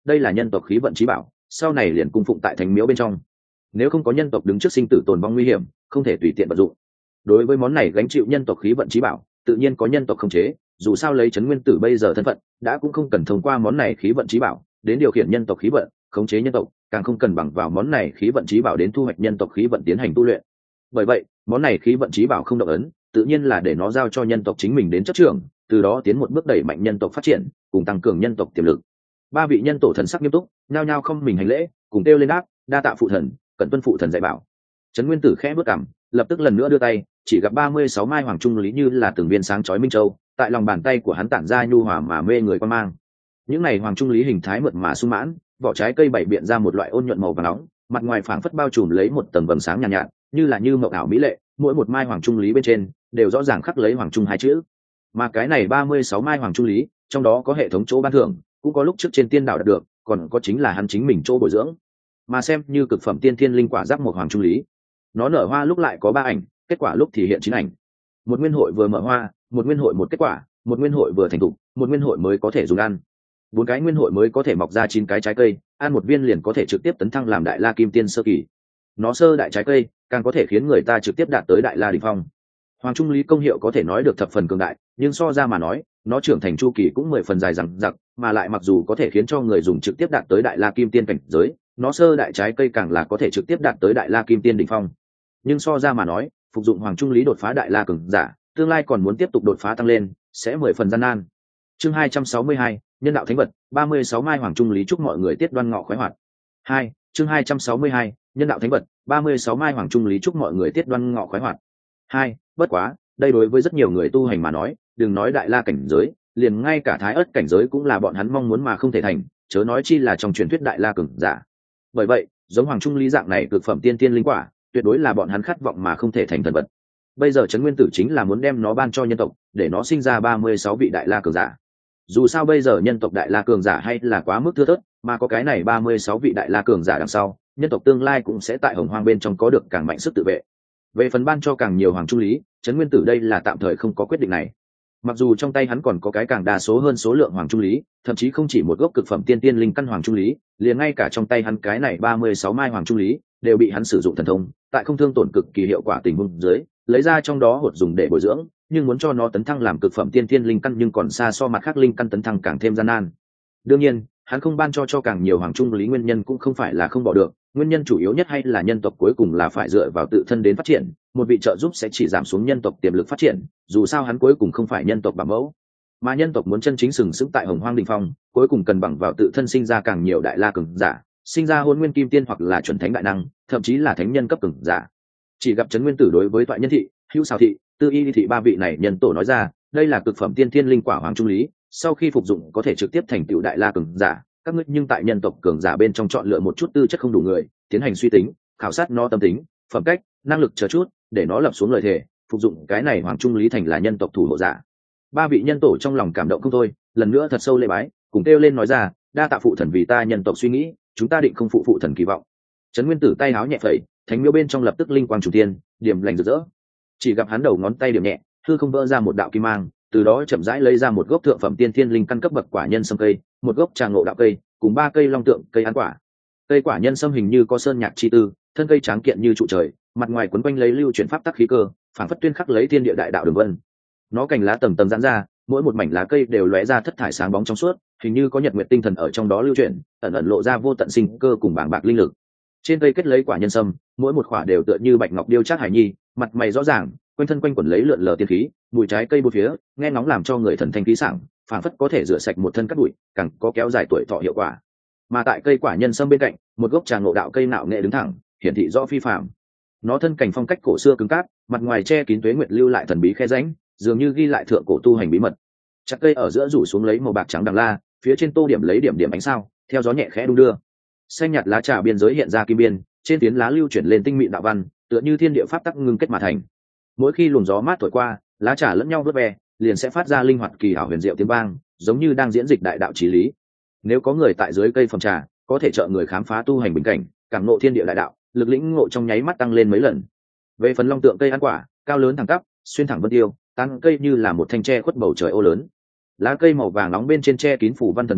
đây là nhân tộc khí vận chí bảo, sau này liền cung phụng tại thánh miếu bên trong. Nếu không có nhân tộc đứng trước sinh tử tồn vong nguy hiểm, không thể tùy tiện vận dụng. Đối với món này gánh chịu nhân tộc khí vận chí bảo, tự nhiên có nhân tộc khống chế, dù sao lấy Trấn Nguyên Tử bây giờ thân phận, đã cũng không cần thông qua món này khí vận chí bảo đến điều khiển nhân tộc khí vận, khống chế nhân tộc, càng không cần bằng vào món này khí vận chí bảo đến thu hoạch nhân tộc khí vận tiến hành tu luyện. Bởi vậy, món này khí vận chí bảo không động ấn, tự nhiên là để nó giao cho nhân tộc chính mình đến chấp trưởng, từ đó tiến một bước đẩy mạnh nhân tộc phát triển, cùng tăng cường nhân tộc tiềm lực. Ba vị nhân tổ thần sắc nghiêm túc, nhao nhao không mình hành lễ, cùng kêu lên đáp, đa tạ phụ thần, cẩn tuân phụ thần dạy bảo. Trấn Nguyên Tử khẽ bước cằm, lập tức lần nữa đưa tay, chỉ gặp 36 mai hoàng trung lý như là từng viên sáng chói minh châu, tại lòng bàn tay của hắn tản ra nhu hòa mà mê người quan mang. Những này hoàng trung lý hình thái mượt mà sung mãn, vỏ trái cây bảy biện ra một loại ôn nhuận màu vàng nóng, mặt ngoài phảng phất bao trùm lấy một tầng vầng sáng nhàn nhạt, như mộng ảo mỹ lệ, mỗi một mai hoàng trung lý bên trên đều rõ ràng khắc lấy hoàng trung hai chữ. Mà cái này 36 mai hoàng trung lý, trong đó có hệ thống chỗ ban thưởng, cũng có lúc trước trên tiên đảo đạt được, còn có chính là hắn chính mình chỗ bồi dưỡng. Mà xem như cực phẩm tiên thiên linh quả giáp một hoàng trung lý, nó nở hoa lúc lại có 3 ảnh, kết quả lúc thì hiện 9 ảnh. Một nguyên hội vừa mở hoa, một nguyên hội một kết quả, một nguyên hội vừa thành thục, một nguyên hội mới có thể dùng ăn. 4 cái nguyên hội mới có thể mọc ra 9 cái trái cây, ăn một viên liền có thể trực tiếp tấn thăng làm đại la kim tiên sơ kỳ. Nó sơ đại trái cây, càng có thể khiến người ta trực tiếp đạt tới đại la đỉnh phong. Hoàng trung lý công hiệu có thể nói được thập phần cường đại, nhưng so ra mà nói, nó trưởng thành chu kỳ cũng 10 phần dài dằng dặc, mà lại mặc dù có thể khiến cho người dùng trực tiếp đạt tới đại la kim tiên cảnh giới, nó sơ đại trái cây càng là có thể trực tiếp đạt tới đại la kim tiên đỉnh phong. Nhưng so ra mà nói, phục dụng hoàng trung lý đột phá đại la cường giả, tương lai còn muốn tiếp tục đột phá tăng lên, sẽ 10 phần gian nan. Chương 262, nhân đạo thánh vật, 36 mai hoàng trung lý chúc mọi người tiết đoan ngọ khoái hoạt. 2, chương 262, nhân đạo thánh vật, 36 mai hoàng trung lý chúc mọi người tiết đoan ngọ khoái hoạt. 2, bất quá, đây đối với rất nhiều người tu hành mà nói, đừng nói đại la cảnh giới, liền ngay cả thái ớt cảnh giới cũng là bọn hắn mong muốn mà không thể thành, chớ nói chi là trong truyền thuyết đại la cường giả. Bởi vậy, giống hoàng trung lý dạng này cực phẩm tiên tiên linh quả, tuyệt đối là bọn hắn khát vọng mà không thể thành thần vật. Bây giờ Trấn Nguyên Tử chính là muốn đem nó ban cho nhân tộc, để nó sinh ra 36 vị đại la cường giả. Dù sao bây giờ nhân tộc đại la cường giả hay là quá mức thưa thớt, mà có cái này 36 vị đại la cường giả đằng sau, nhân tộc tương lai cũng sẽ tại hồng hoang bên trong có được càng mạnh sức tự vệ. Về phần ban cho càng nhiều hoàng trung lý, Trấn Nguyên Tử đây là tạm thời không có quyết định này. Mặc dù trong tay hắn còn có cái càng đa số hơn số lượng hoàng trung lý, thậm chí không chỉ một gốc cực phẩm tiên tiên linh căn hoàng trung lý, liền ngay cả trong tay hắn cái này 36 mai hoàng trung lý đều bị hắn sử dụng thần thông, tại không thương tổn cực kỳ hiệu quả tình huống dưới, lấy ra trong đó hột dùng để bồi dưỡng, nhưng muốn cho nó tấn thăng làm cực phẩm tiên tiên linh căn nhưng còn xa so mặt khác linh căn tấn thăng càng thêm gian nan. Đương nhiên, hắn không ban cho càng nhiều hoàng trung lý nguyên nhân cũng không phải là không bỏ được, nguyên nhân chủ yếu nhất hay là nhân tộc cuối cùng là phải dựa vào tự thân đến phát triển, một vị trợ giúp sẽ chỉ giảm xuống nhân tộc tiềm lực phát triển, dù sao hắn cuối cùng không phải nhân tộc bảo mẫu, mà nhân tộc muốn chân chính sừng sững tại hồng hoang đỉnh phong, cuối cùng cần bằng vào tự thân sinh ra càng nhiều đại la cường giả, sinh ra hôn nguyên kim tiên hoặc là chuẩn thánh đại năng, thậm chí là thánh nhân cấp cường giả. Chỉ gặp Trấn Nguyên Tử đối với Toại Nhân thị, Hữu Xào thị, Tư Y thị ba vị này nhân tổ nói ra, đây là cực phẩm tiên thiên linh quả hoàng trung lý, sau khi phục dụng có thể trực tiếp thành tựu đại la cường giả, các ngươi nhưng tại nhân tộc cường giả bên trong chọn lựa một chút tư chất không đủ người, tiến hành suy tính, khảo sát nó tâm tính, phẩm cách, năng lực chờ chút, để nó lập xuống lời thề, phục dụng cái này hoàng trung lý thành là nhân tộc thủ hộ giả. Ba vị nhân tổ trong lòng cảm động không thôi, lần nữa thật sâu lễ bái, cùng kêu lên nói ra, đa tạ phụ thần vì ta nhân tộc suy nghĩ, chúng ta định không phụ phụ thần kỳ vọng. Trấn Nguyên Tử tay áo nhẹ phẩy, thánh miếu bên trong lập tức linh quang chủ tiên, điểm lành rực rỡ. Chỉ gặp hắn đầu ngón tay điểm nhẹ, hư không vỡ ra một đạo kim mang, từ đó chậm rãi lấy ra một gốc thượng phẩm tiên thiên linh căn cấp bậc quả nhân sâm cây, một gốc trà ngộ đạo cây, cùng 3 cây long tượng cây ăn quả. Cây quả nhân sâm hình như có sơn nhạc chi tư, thân cây tráng kiện như trụ trời, mặt ngoài quấn quanh lấy lưu chuyển pháp tắc khí cơ, phảng phất tuyên khắc lấy thiên địa đại đạo đường vân. Nó cành lá tầng tầng giãn ra, mỗi một mảnh lá cây đều lóe ra thất thải sáng bóng trong suốt, hình như có nhật nguyệt tinh thần ở trong đó lưu chuyển, ẩn ẩn lộ ra vô tận sinh cơ cùng bàng bạc linh lực. Trên cây kết lấy quả nhân sâm, mỗi một quả đều tựa như bạch ngọc điêu chắc hải nhi, mặt mày rõ ràng, quanh thân quanh quẩn lấy lượn lờ tiên khí, mùi trái cây bốn phía, nghe ngóng làm cho người thần thanh khí sảng, phảng phất có thể rửa sạch một thân cát bụi, càng có kéo dài tuổi thọ hiệu quả. Mà tại cây quả nhân sâm bên cạnh, một gốc trà ngộ đạo cây nạo nghệ đứng thẳng, hiển thị rõ phi phàm. Nó thân cảnh phong cách cổ xưa cứng cáp, mặt ngoài che kín tuế nguyệt lưu lại thần bí khe rãnh, dường như ghi lại thượng cổ tu hành bí mật. Chặt cây ở giữa rủ xuống lấy màu bạc trắng đằng la, phía trên tô điểm lấy điểm điểm ánh sao, theo gió nhẹ khẽ đung đưa. Xanh nhạt lá trà biên giới hiện ra kim biên, trên phiến lá lưu chuyển lên tinh mịn đạo văn, tựa như thiên địa pháp tắc ngưng kết mà thành. Mỗi khi luồng gió mát thổi qua, lá trà lẫn nhau vớt ve, liền sẽ phát ra linh hoạt kỳ ảo huyền diệu tiếng vang, giống như đang diễn dịch đại đạo chí lý. Nếu có người tại dưới cây phẩm trà, có thể trợ người khám phá tu hành bình cảnh, cảm ngộ thiên địa đại đạo, lực lĩnh ngộ trong nháy mắt tăng lên mấy lần. Về phần long tượng cây ăn quả, cao lớn thẳng tắp, xuyên thẳng vân tiêu, tán cây như là một thanh tre khuất bầu trời ô lớn. Lá cây màu vàng nóng bên trên tre kín phủ văn thần bí,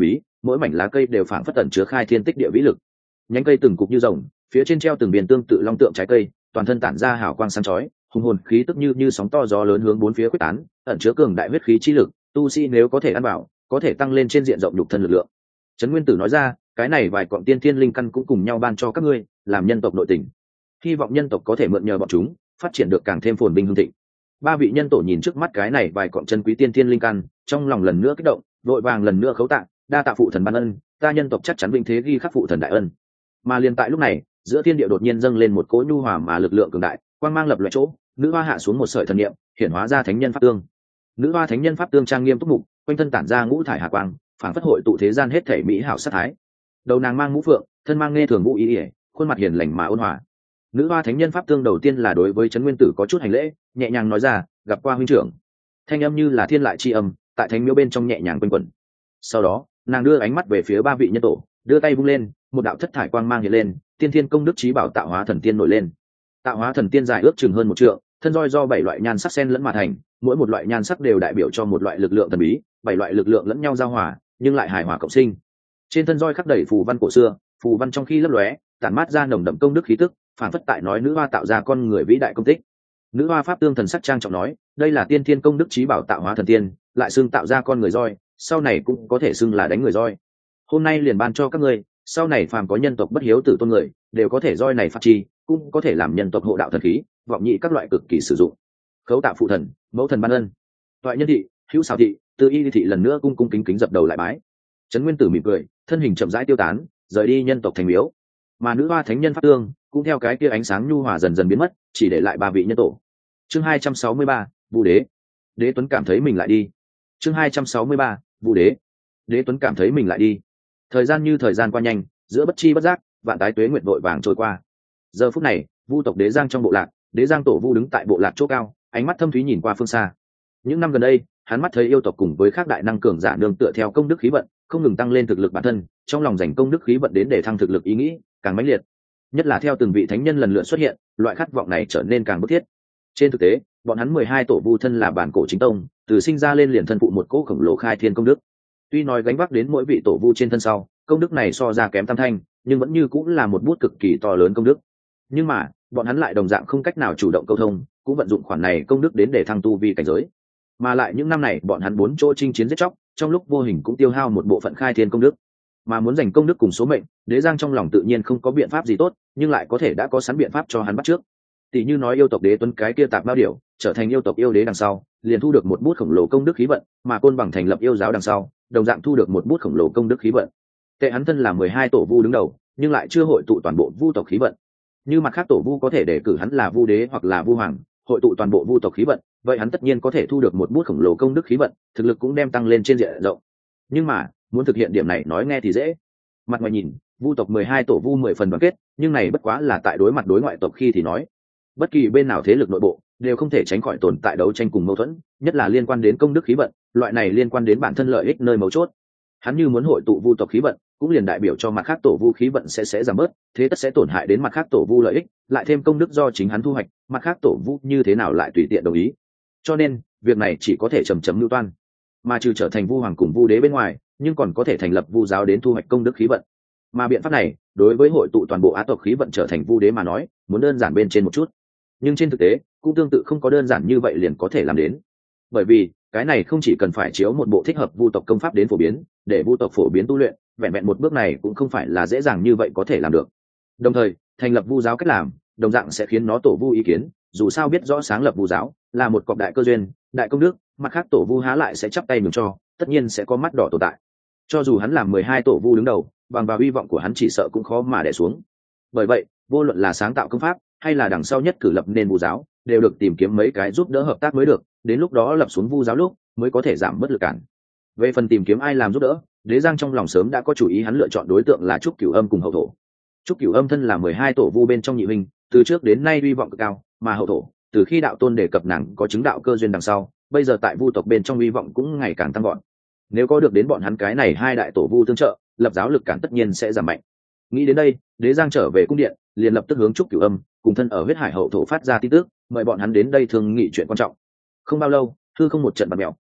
mỗi mảnh lá cây đều phảng phất tẩn chứa khai thiên tích địa vĩ lực. Nhánh cây từng cục như rồng, phía trên treo từng biển tương tự long tượng trái cây, toàn thân tản ra hào quang sáng chói, hùng hồn khí tức như sóng to gió lớn hướng bốn phía quyết tán, ẩn chứa cường đại huyết khí chi lực, tu sĩ nếu có thể ăn vào, có thể tăng lên trên diện rộng nhục thân lực lượng. Trấn Nguyên Tử nói ra, cái này vài cọng tiên thiên linh căn cũng cùng nhau ban cho các ngươi, làm nhân tộc nội tình. Hy vọng nhân tộc có thể mượn nhờ bọn chúng, phát triển được càng thêm phồn vinh hưng thịnh. Ba vị nhân tổ nhìn trước mắt cái này vài cọng chân quý tiên thiên linh căn, trong lòng lần nữa kích động, vội vàng lần nữa khấu tạ, đa tạ phụ thần ban ân, ta nhân tộc chắc chắn vinh thế ghi khắc phụ thần đại ân. Mà liền tại lúc này, giữa thiên địa đột nhiên dâng lên một cỗ nhu hòa mà lực lượng cường đại, quang mang lập loại chỗ, nữ hoa hạ xuống một sợi thần niệm, hiển hóa ra thánh nhân pháp tương. Nữ hoa thánh nhân pháp tương trang nghiêm túc mục, quanh thân tản ra ngũ thải hà quang, phản phất hội tụ thế gian hết thảy mỹ hảo sát thái. Đầu nàng mang mũ phượng, thân mang nghe thường vũ ý ỉa, khuôn mặt hiền lành mà ôn hòa. Nữ hoa thánh nhân pháp tương đầu tiên là đối với Trấn Nguyên Tử có chút hành lễ, nhẹ nhàng nói ra, gặp qua huynh trưởng. Thanh âm như là thiên lại chi âm, tại thánh miếu bên trong nhẹ nhàng quanh quẩn. Sau đó, nàng đưa ánh mắt về phía ba vị nhân tổ, đưa tay vung lên, một đạo thất thải quang mang hiện lên, tiên thiên công đức chí bảo tạo hóa thần tiên nổi lên. Tạo hóa thần tiên dài ước chừng hơn 1 trượng, thân roi do 7 loại nhan sắc xen lẫn mà thành, mỗi một loại nhan sắc đều đại biểu cho một loại lực lượng thần bí, 7 loại lực lượng lẫn nhau giao hòa, nhưng lại hài hòa cộng sinh. Trên thân roi khắc đầy phù văn cổ xưa, phù văn trong khi lấp lóe, tản mát ra nồng đậm công đức khí tức, phản phất tại nói nữ hoa tạo ra con người vĩ đại công tích. Nữ hoa pháp tương thần sắc trang trọng nói, đây là tiên thiên công đức chí bảo tạo hóa thần tiên, lại xưng tạo ra con người roi, sau này cũng có thể xưng là đánh người roi. Hôm nay liền ban cho các ngươi, sau này phàm có nhân tộc bất hiếu tử tôn người, đều có thể roi này phát chi, cũng có thể làm nhân tộc hộ đạo thần khí, vọng nhị các loại cực kỳ sử dụng. Khấu tạ phụ thần, mẫu thần ban ân. Toại nhân thị, hữu xào thị, tư y thị lần nữa cung cung kính kính dập đầu lại bái. Trấn Nguyên Tử mỉm cười, thân hình chậm rãi tiêu tán, rời đi nhân tộc thành miếu. Mà nữ hoa thánh nhân pháp tương cũng theo cái kia ánh sáng nhu hòa dần dần biến mất, chỉ để lại ba vị nhân tổ. Chương 263, Vũ Đế. Đế Tuấn cảm thấy mình lại đi. Chương 263, Vũ Đế. Đế Tuấn cảm thấy mình lại đi. Thời gian như thời gian qua nhanh, giữa bất chi bất giác, vạn tái tuế nguyệt vội vàng trôi qua. Giờ phút này, Vu tộc Đế Giang trong bộ lạc, Đế Giang tổ Vu đứng tại bộ lạc chỗ cao, ánh mắt thâm thúy nhìn qua phương xa. Những năm gần đây, hắn mắt thấy yêu tộc cùng với các đại năng cường giả nương tựa theo công đức khí vận, không ngừng tăng lên thực lực bản thân, trong lòng dành công đức khí vận đến để thăng thực lực ý nghĩ càng mãnh liệt. Nhất là theo từng vị thánh nhân lần lượt xuất hiện, loại khát vọng này trở nên càng bức thiết. Trên thực tế, bọn hắn 12 tổ Vu thân là bản cổ chính tông, từ sinh ra lên liền thân phụ một cỗ khổng lồ khai thiên công đức. Tuy nói gánh vác đến mỗi vị tổ Vu trên thân sau, công đức này so ra kém tam thanh, nhưng vẫn như cũng là một bút cực kỳ to lớn công đức. Nhưng mà, bọn hắn lại đồng dạng không cách nào chủ động câu thông, cũng vận dụng khoản này công đức đến để thăng tu vi cảnh giới. Mà lại những năm này, bọn hắn 4 chỗ chinh chiến giết chóc, trong lúc vô hình cũng tiêu hao một bộ phận khai thiên công đức. Mà muốn giành công đức cùng số mệnh, Đế Giang trong lòng tự nhiên không có biện pháp gì tốt, nhưng lại có thể đã có sẵn biện pháp cho hắn bắt trước. Tỷ như nói yêu tộc Đế Tuấn cái kia tạp bao điểu, trở thành yêu tộc yêu đế đằng sau, liền thu được một bút khổng lồ công đức khí vận, mà Côn Bằng thành lập yêu giáo đằng sau, đồng dạng thu được một bút khổng lồ công đức khí vận. Tệ hắn thân là 12 tổ Vu đứng đầu, nhưng lại chưa hội tụ toàn bộ Vu tộc khí vận. Như mặt khác tổ Vu có thể đề cử hắn là Vu đế hoặc là Vu hoàng, hội tụ toàn bộ Vu tộc khí vận, vậy hắn tất nhiên có thể thu được một bút khổng lồ công đức khí vận, thực lực cũng đem tăng lên trên diện rộng. Nhưng mà, muốn thực hiện điểm này nói nghe thì dễ. Mặt ngoài nhìn, Vu tộc 12 tổ Vu 10 phần đoàn kết, nhưng này bất quá là tại đối mặt đối ngoại tộc khi thì nói. Bất kỳ bên nào thế lực nội bộ đều không thể tránh khỏi tồn tại đấu tranh cùng mâu thuẫn, nhất là liên quan đến công đức khí vận, loại này liên quan đến bản thân lợi ích nơi mấu chốt. Hắn như muốn hội tụ Vu tộc khí vận, cũng liền đại biểu cho mặt khác tổ Vu khí vận sẽ giảm bớt, thế tất sẽ tổn hại đến mặt khác tổ Vu lợi ích, lại thêm công đức do chính hắn thu hoạch, mặt khác tổ Vu như thế nào lại tùy tiện đồng ý. Cho nên, việc này chỉ có thể chầm chậm lưu toan. Mà trừ trở thành Vu hoàng cùng Vu đế bên ngoài, nhưng còn có thể thành lập Vu giáo đến thu hoạch công đức khí vận. Mà biện pháp này, đối với hội tụ toàn bộ á tộc khí vận trở thành Vu đế mà nói, muốn đơn giản bên trên một chút. Nhưng trên thực tế, cũng tương tự không có đơn giản như vậy liền có thể làm đến. Bởi vì, cái này không chỉ cần phải chiếu một bộ thích hợp Vu tộc công pháp đến phổ biến, để Vu tộc phổ biến tu luyện, vẹn vẹn một bước này cũng không phải là dễ dàng như vậy có thể làm được. Đồng thời, thành lập Vu giáo cách làm, đồng dạng sẽ khiến nó tổ Vu ý kiến, dù sao biết rõ sáng lập Vu giáo là một cọc đại cơ duyên, đại công đức, mặt khác tổ Vu há lại sẽ chắp tay nhường cho, tất nhiên sẽ có mắt đỏ tồn tại. Cho dù hắn làm 12 tổ Vu đứng đầu, bằng vào hy vọng của hắn chỉ sợ cũng khó mà đè xuống. Bởi vậy, vô luận là sáng tạo công pháp hay là đằng sau nhất cử lập nên Vu giáo, đều được tìm kiếm mấy cái giúp đỡ hợp tác mới được, đến lúc đó lập xuống Vu giáo lúc mới có thể giảm bớt lực cản. Về phần tìm kiếm ai làm giúp đỡ, Đế Giang trong lòng sớm đã có chủ ý, hắn lựa chọn đối tượng là Trúc Cửu Âm cùng Hậu Thổ. Trúc Cửu Âm thân là 12 tổ Vu bên trong nhị huynh, từ trước đến nay uy vọng cực cao, mà Hậu Thổ, từ khi đạo tôn đề cập nàng có chứng đạo cơ duyên đằng sau, bây giờ tại Vu tộc bên trong uy vọng cũng ngày càng tăng vọt. Nếu có được đến bọn hắn cái này hai đại tổ Vu tương trợ, lập giáo lực cản tất nhiên sẽ giảm mạnh. Nghĩ đến đây, Đế Giang trở về cung điện, liền lập tức hướng Trúc Cửu Âm cùng thân ở huyết hải Hậu Thổ phát ra tin tức, mời bọn hắn đến đây thương nghị chuyện quan trọng. Không bao lâu, hư không một trận bạt mèo,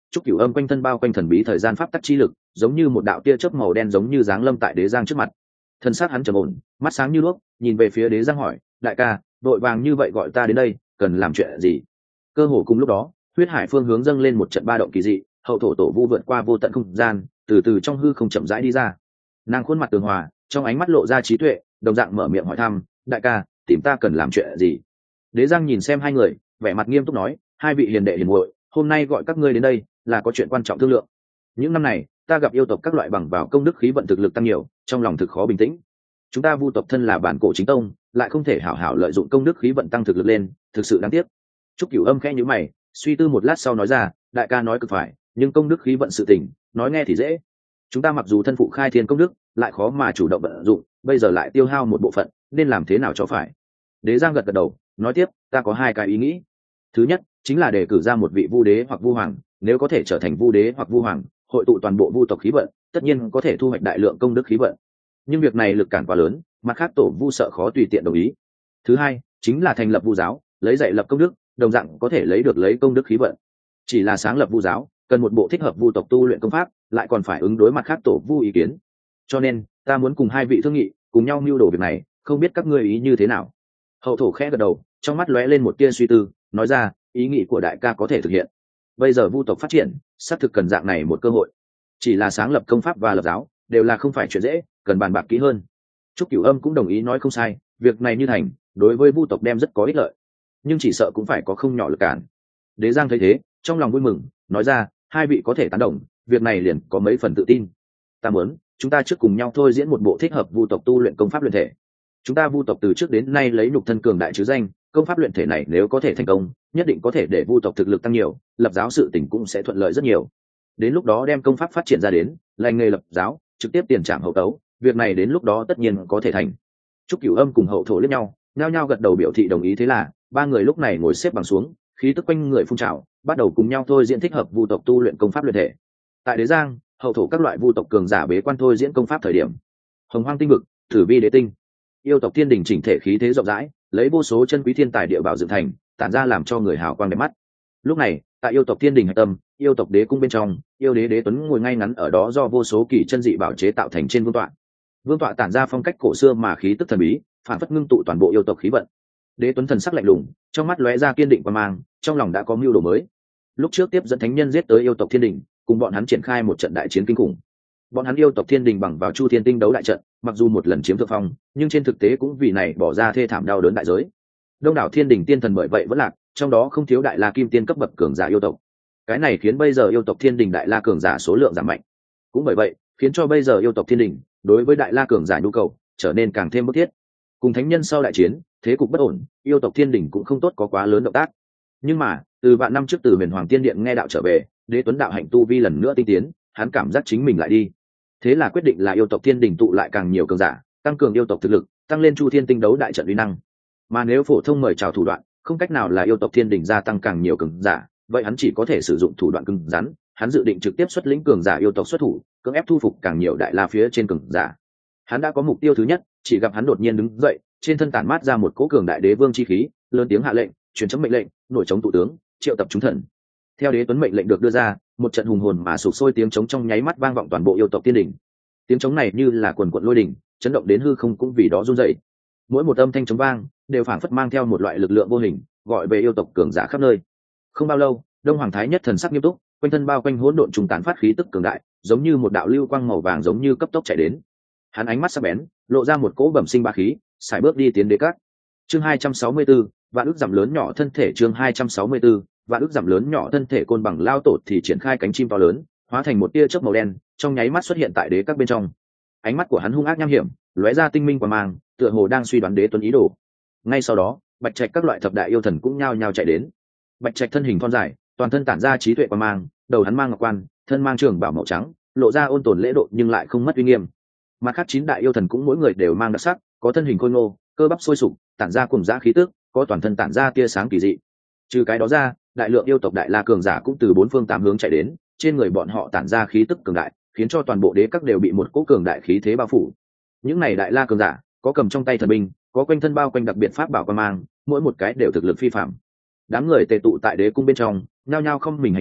Trúc Cửu Âm quanh thân bao quanh thần bí thời gian pháp tắc chi lực, giống như một đạo tia chớp màu đen giống như giáng lâm tại Đế Giang trước mặt. Thân xác hắn trầm ổn, mắt sáng như đuốc, nhìn về phía Đế Giang hỏi, đại ca, vội vàng như vậy gọi ta đến đây, cần làm chuyện gì? Cơ hồ cùng lúc đó, huyết hải phương hướng dâng lên một trận ba động kỳ dị, hậu thổ tổ vu vượt qua vô tận không gian, từ từ trong hư không chậm rãi đi ra. Nàng khuôn mặt tường hòa, trong ánh mắt lộ ra trí tuệ, đồng dạng mở miệng hỏi thăm, đại ca, tìm ta cần làm chuyện gì? Đế Giang nhìn xem hai người, vẻ mặt nghiêm túc nói, hai vị hiền đệ hiền muội, hôm nay gọi các ngươi đến đây là có chuyện quan trọng thương lượng. Những năm này ta gặp yêu tộc các loại bằng vào công đức khí vận thực lực tăng nhiều, trong lòng thực khó bình tĩnh. Chúng ta vu tộc thân là bản cổ chính tông, lại không thể hảo hảo lợi dụng công đức khí vận tăng thực lực lên, thực sự đáng tiếc. Trúc Cửu Âm khẽ nhíu mày, suy tư một lát sau nói ra, đại ca nói cực phải, nhưng công đức khí vận sự tình, nói nghe thì dễ. Chúng ta mặc dù thân phụ khai thiên công đức, lại khó mà chủ động vận dụng, bây giờ lại tiêu hao một bộ phận, nên làm thế nào cho phải? Đế Giang gật gật đầu, nói tiếp, ta có hai cái ý nghĩ. Thứ nhất, chính là đề cử ra một vị vu đế hoặc vu hoàng, nếu có thể trở thành vu đế hoặc vu hoàng, hội tụ toàn bộ vu tộc khí vận, tất nhiên có thể thu hoạch đại lượng công đức khí vận. Nhưng việc này lực cản quá lớn, mặt khác tổ vu sợ khó tùy tiện đồng ý. Thứ hai, chính là thành lập vu giáo, lấy dạy lập công đức, đồng dạng có thể lấy được lấy công đức khí vận. Chỉ là sáng lập vu giáo, cần một bộ thích hợp vu tộc tu luyện công pháp, lại còn phải ứng đối mặt khác tổ vu ý kiến. Cho nên, ta muốn cùng hai vị thương nghị, cùng nhau mưu đồ việc này, không biết các ngươi ý như thế nào? Hậu thổ khẽ gật đầu, trong mắt lóe lên một tia suy tư, nói ra, ý nghĩ của đại ca có thể thực hiện. Bây giờ vu tộc phát triển, xác thực cần dạng này một cơ hội. Chỉ là sáng lập công pháp và lập giáo, đều là không phải chuyện dễ, cần bàn bạc kỹ hơn. Trúc Cửu Âm cũng đồng ý nói không sai, việc này như thành, đối với vu tộc đem rất có ích lợi, nhưng chỉ sợ cũng phải có không nhỏ lực cản. Đế Giang thấy thế, trong lòng vui mừng, nói ra, hai vị có thể tán đồng, việc này liền có mấy phần tự tin. Ta muốn, chúng ta trước cùng nhau thôi diễn một bộ thích hợp vu tộc tu luyện công pháp luyện thể. Chúng ta vu tộc từ trước đến nay lấy nhục thân cường đại chứ danh, công pháp luyện thể này nếu có thể thành công, nhất định có thể để vu tộc thực lực tăng nhiều, lập giáo sự tình cũng sẽ thuận lợi rất nhiều. Đến lúc đó đem công pháp phát triển ra đến, lành nghề lập giáo, trực tiếp tiền trảm hậu tấu, việc này đến lúc đó tất nhiên có thể thành. Trúc Cửu Âm cùng hậu thổ liếc nhau, nhao nhao gật đầu biểu thị đồng ý. Thế là ba người lúc này ngồi xếp bằng xuống, khí tức quanh người phun trào, bắt đầu cùng nhau thôi diễn thích hợp vu tộc tu luyện công pháp luyện thể. Tại Đế Giang, hậu thổ các loại vu tộc cường giả bế quan thôi diễn công pháp thời điểm, Hồng Hoang tinh vực, Thử Vi Đế tinh, yêu tộc thiên đình chỉnh thể khí thế rộng rãi, lấy vô số chân quý thiên tài địa bảo dựng thành, tản ra làm cho người hào quang đẹp mắt. Lúc này, tại yêu tộc thiên đình hạch tâm, yêu tộc đế cung bên trong, yêu đế đế tuấn ngồi ngay ngắn ở đó do vô số kỳ chân dị bảo chế tạo thành trên vương tọa. Vương tọa tản ra phong cách cổ xưa mà khí tức thần bí, phản phất ngưng tụ toàn bộ yêu tộc khí vận. Đế tuấn thần sắc lạnh lùng, trong mắt lóe ra kiên định và mang, trong lòng đã có mưu đồ mới. Lúc trước tiếp dẫn thánh nhân giết tới yêu tộc thiên đình, cùng bọn hắn triển khai một trận đại chiến kinh khủng. Bọn hắn yêu tộc thiên đình bằng vào chu thiên tinh đấu đại trận, mặc dù một lần chiếm thượng phong, nhưng trên thực tế cũng vì này bỏ ra thê thảm đau đớn đại giới. Đông đảo thiên đình tiên thần bởi vậy vẫn lạc, trong đó không thiếu đại la kim tiên cấp bậc cường giả yêu tộc. Cái này khiến bây giờ yêu tộc thiên đình đại la cường giả số lượng giảm mạnh. Cũng bởi vậy, khiến cho bây giờ yêu tộc thiên đình đối với đại la cường giả nhu cầu trở nên càng thêm bức thiết. Cùng thánh nhân sau đại chiến, thế cục bất ổn, yêu tộc thiên đình cũng không tốt có quá lớn động tác. Nhưng mà, từ vạn năm trước từ Huyền Hoàng Tiên Điện nghe đạo trở về, Đế Tuấn đạo hạnh tu vi lần nữa tinh tiến, hắn cảm giác chính mình lại đi. Thế là quyết định là yêu tộc thiên đình tụ lại càng nhiều cường giả, tăng cường yêu tộc thực lực, tăng lên chu thiên tinh đấu đại trận uy năng. Mà nếu phổ thông mời chào thủ đoạn không cách nào là yêu tộc thiên đình gia tăng càng nhiều cường giả, vậy hắn chỉ có thể sử dụng thủ đoạn cứng rắn. Hắn dự định trực tiếp xuất lĩnh cường giả yêu tộc xuất thủ, cưỡng ép thu phục càng nhiều đại la phía trên cường giả. Hắn đã có mục tiêu thứ nhất, chỉ gặp hắn đột nhiên đứng dậy, trên thân tản mát ra một cỗ cường đại đế vương chi khí, lớn tiếng hạ lệnh, truyền chấm mệnh lệnh, nổi chống tụ tướng, triệu tập chúng thần. Theo Đế Tuấn mệnh lệnh được đưa ra, một trận hùng hồn mà sục sôi tiếng trống trong nháy mắt vang vọng toàn bộ yêu tộc thiên đình. Tiếng trống này như là quần quận lôi đình, chấn động đến hư không cũng vì đó run rẩy. Mỗi một âm thanh trống vang đều phảng phất mang theo một loại lực lượng vô hình, gọi về yêu tộc cường giả khắp nơi. Không bao lâu, Đông Hoàng Thái Nhất thần sắc nghiêm túc, quanh thân bao quanh hỗn độn trùng tán phát khí tức cường đại, giống như một đạo lưu quang màu vàng giống như cấp tốc chạy đến. Hắn ánh mắt sắc bén, lộ ra một cỗ bẩm sinh ba khí, sải bước đi tiến đế các. Chương 264, vạn ức giảm lớn nhỏ thân thể. Chương 264, vạn ức giảm lớn nhỏ thân thể. Côn Bằng lao tổ thì triển khai cánh chim to lớn, hóa thành một tia chớp màu đen, trong nháy mắt xuất hiện tại đế các bên trong. Ánh mắt của hắn hung ác nham hiểm, lóe ra tinh minh quang mang, tựa hồ đang suy đoán Đế Tuấn ý đồ. Ngay sau đó, Bạch Trạch các loại thập đại yêu thần cũng nhao nhao chạy đến. Bạch Trạch thân hình thon dài, toàn thân tản ra trí tuệ quang mang, đầu hắn mang ngọc quan, thân mang trường bảo màu trắng, lộ ra ôn tồn lễ độ nhưng lại không mất uy nghiêm. Mặt khác 9 đại yêu thần cũng mỗi người đều mang đặc sắc, có thân hình khôi ngô, cơ bắp sôi sục, tản ra cùng dã khí tức, có toàn thân tản ra tia sáng kỳ dị. Trừ cái đó ra, đại lượng yêu tộc đại la cường giả cũng từ 4 phương 8 hướng chạy đến, trên người bọn họ tản ra khí tức cường đại, khiến cho toàn bộ đế các đều bị một cỗ cường đại khí thế bao phủ. Những này đại la cường giả, có cầm trong tay thần binh, có quanh thân bao quanh đặc biệt pháp bảo quan mang, mỗi một cái đều thực lực phi phàm. Đám người tề tụ tại đế cung bên trong, nhao nhao không mình hành lễ,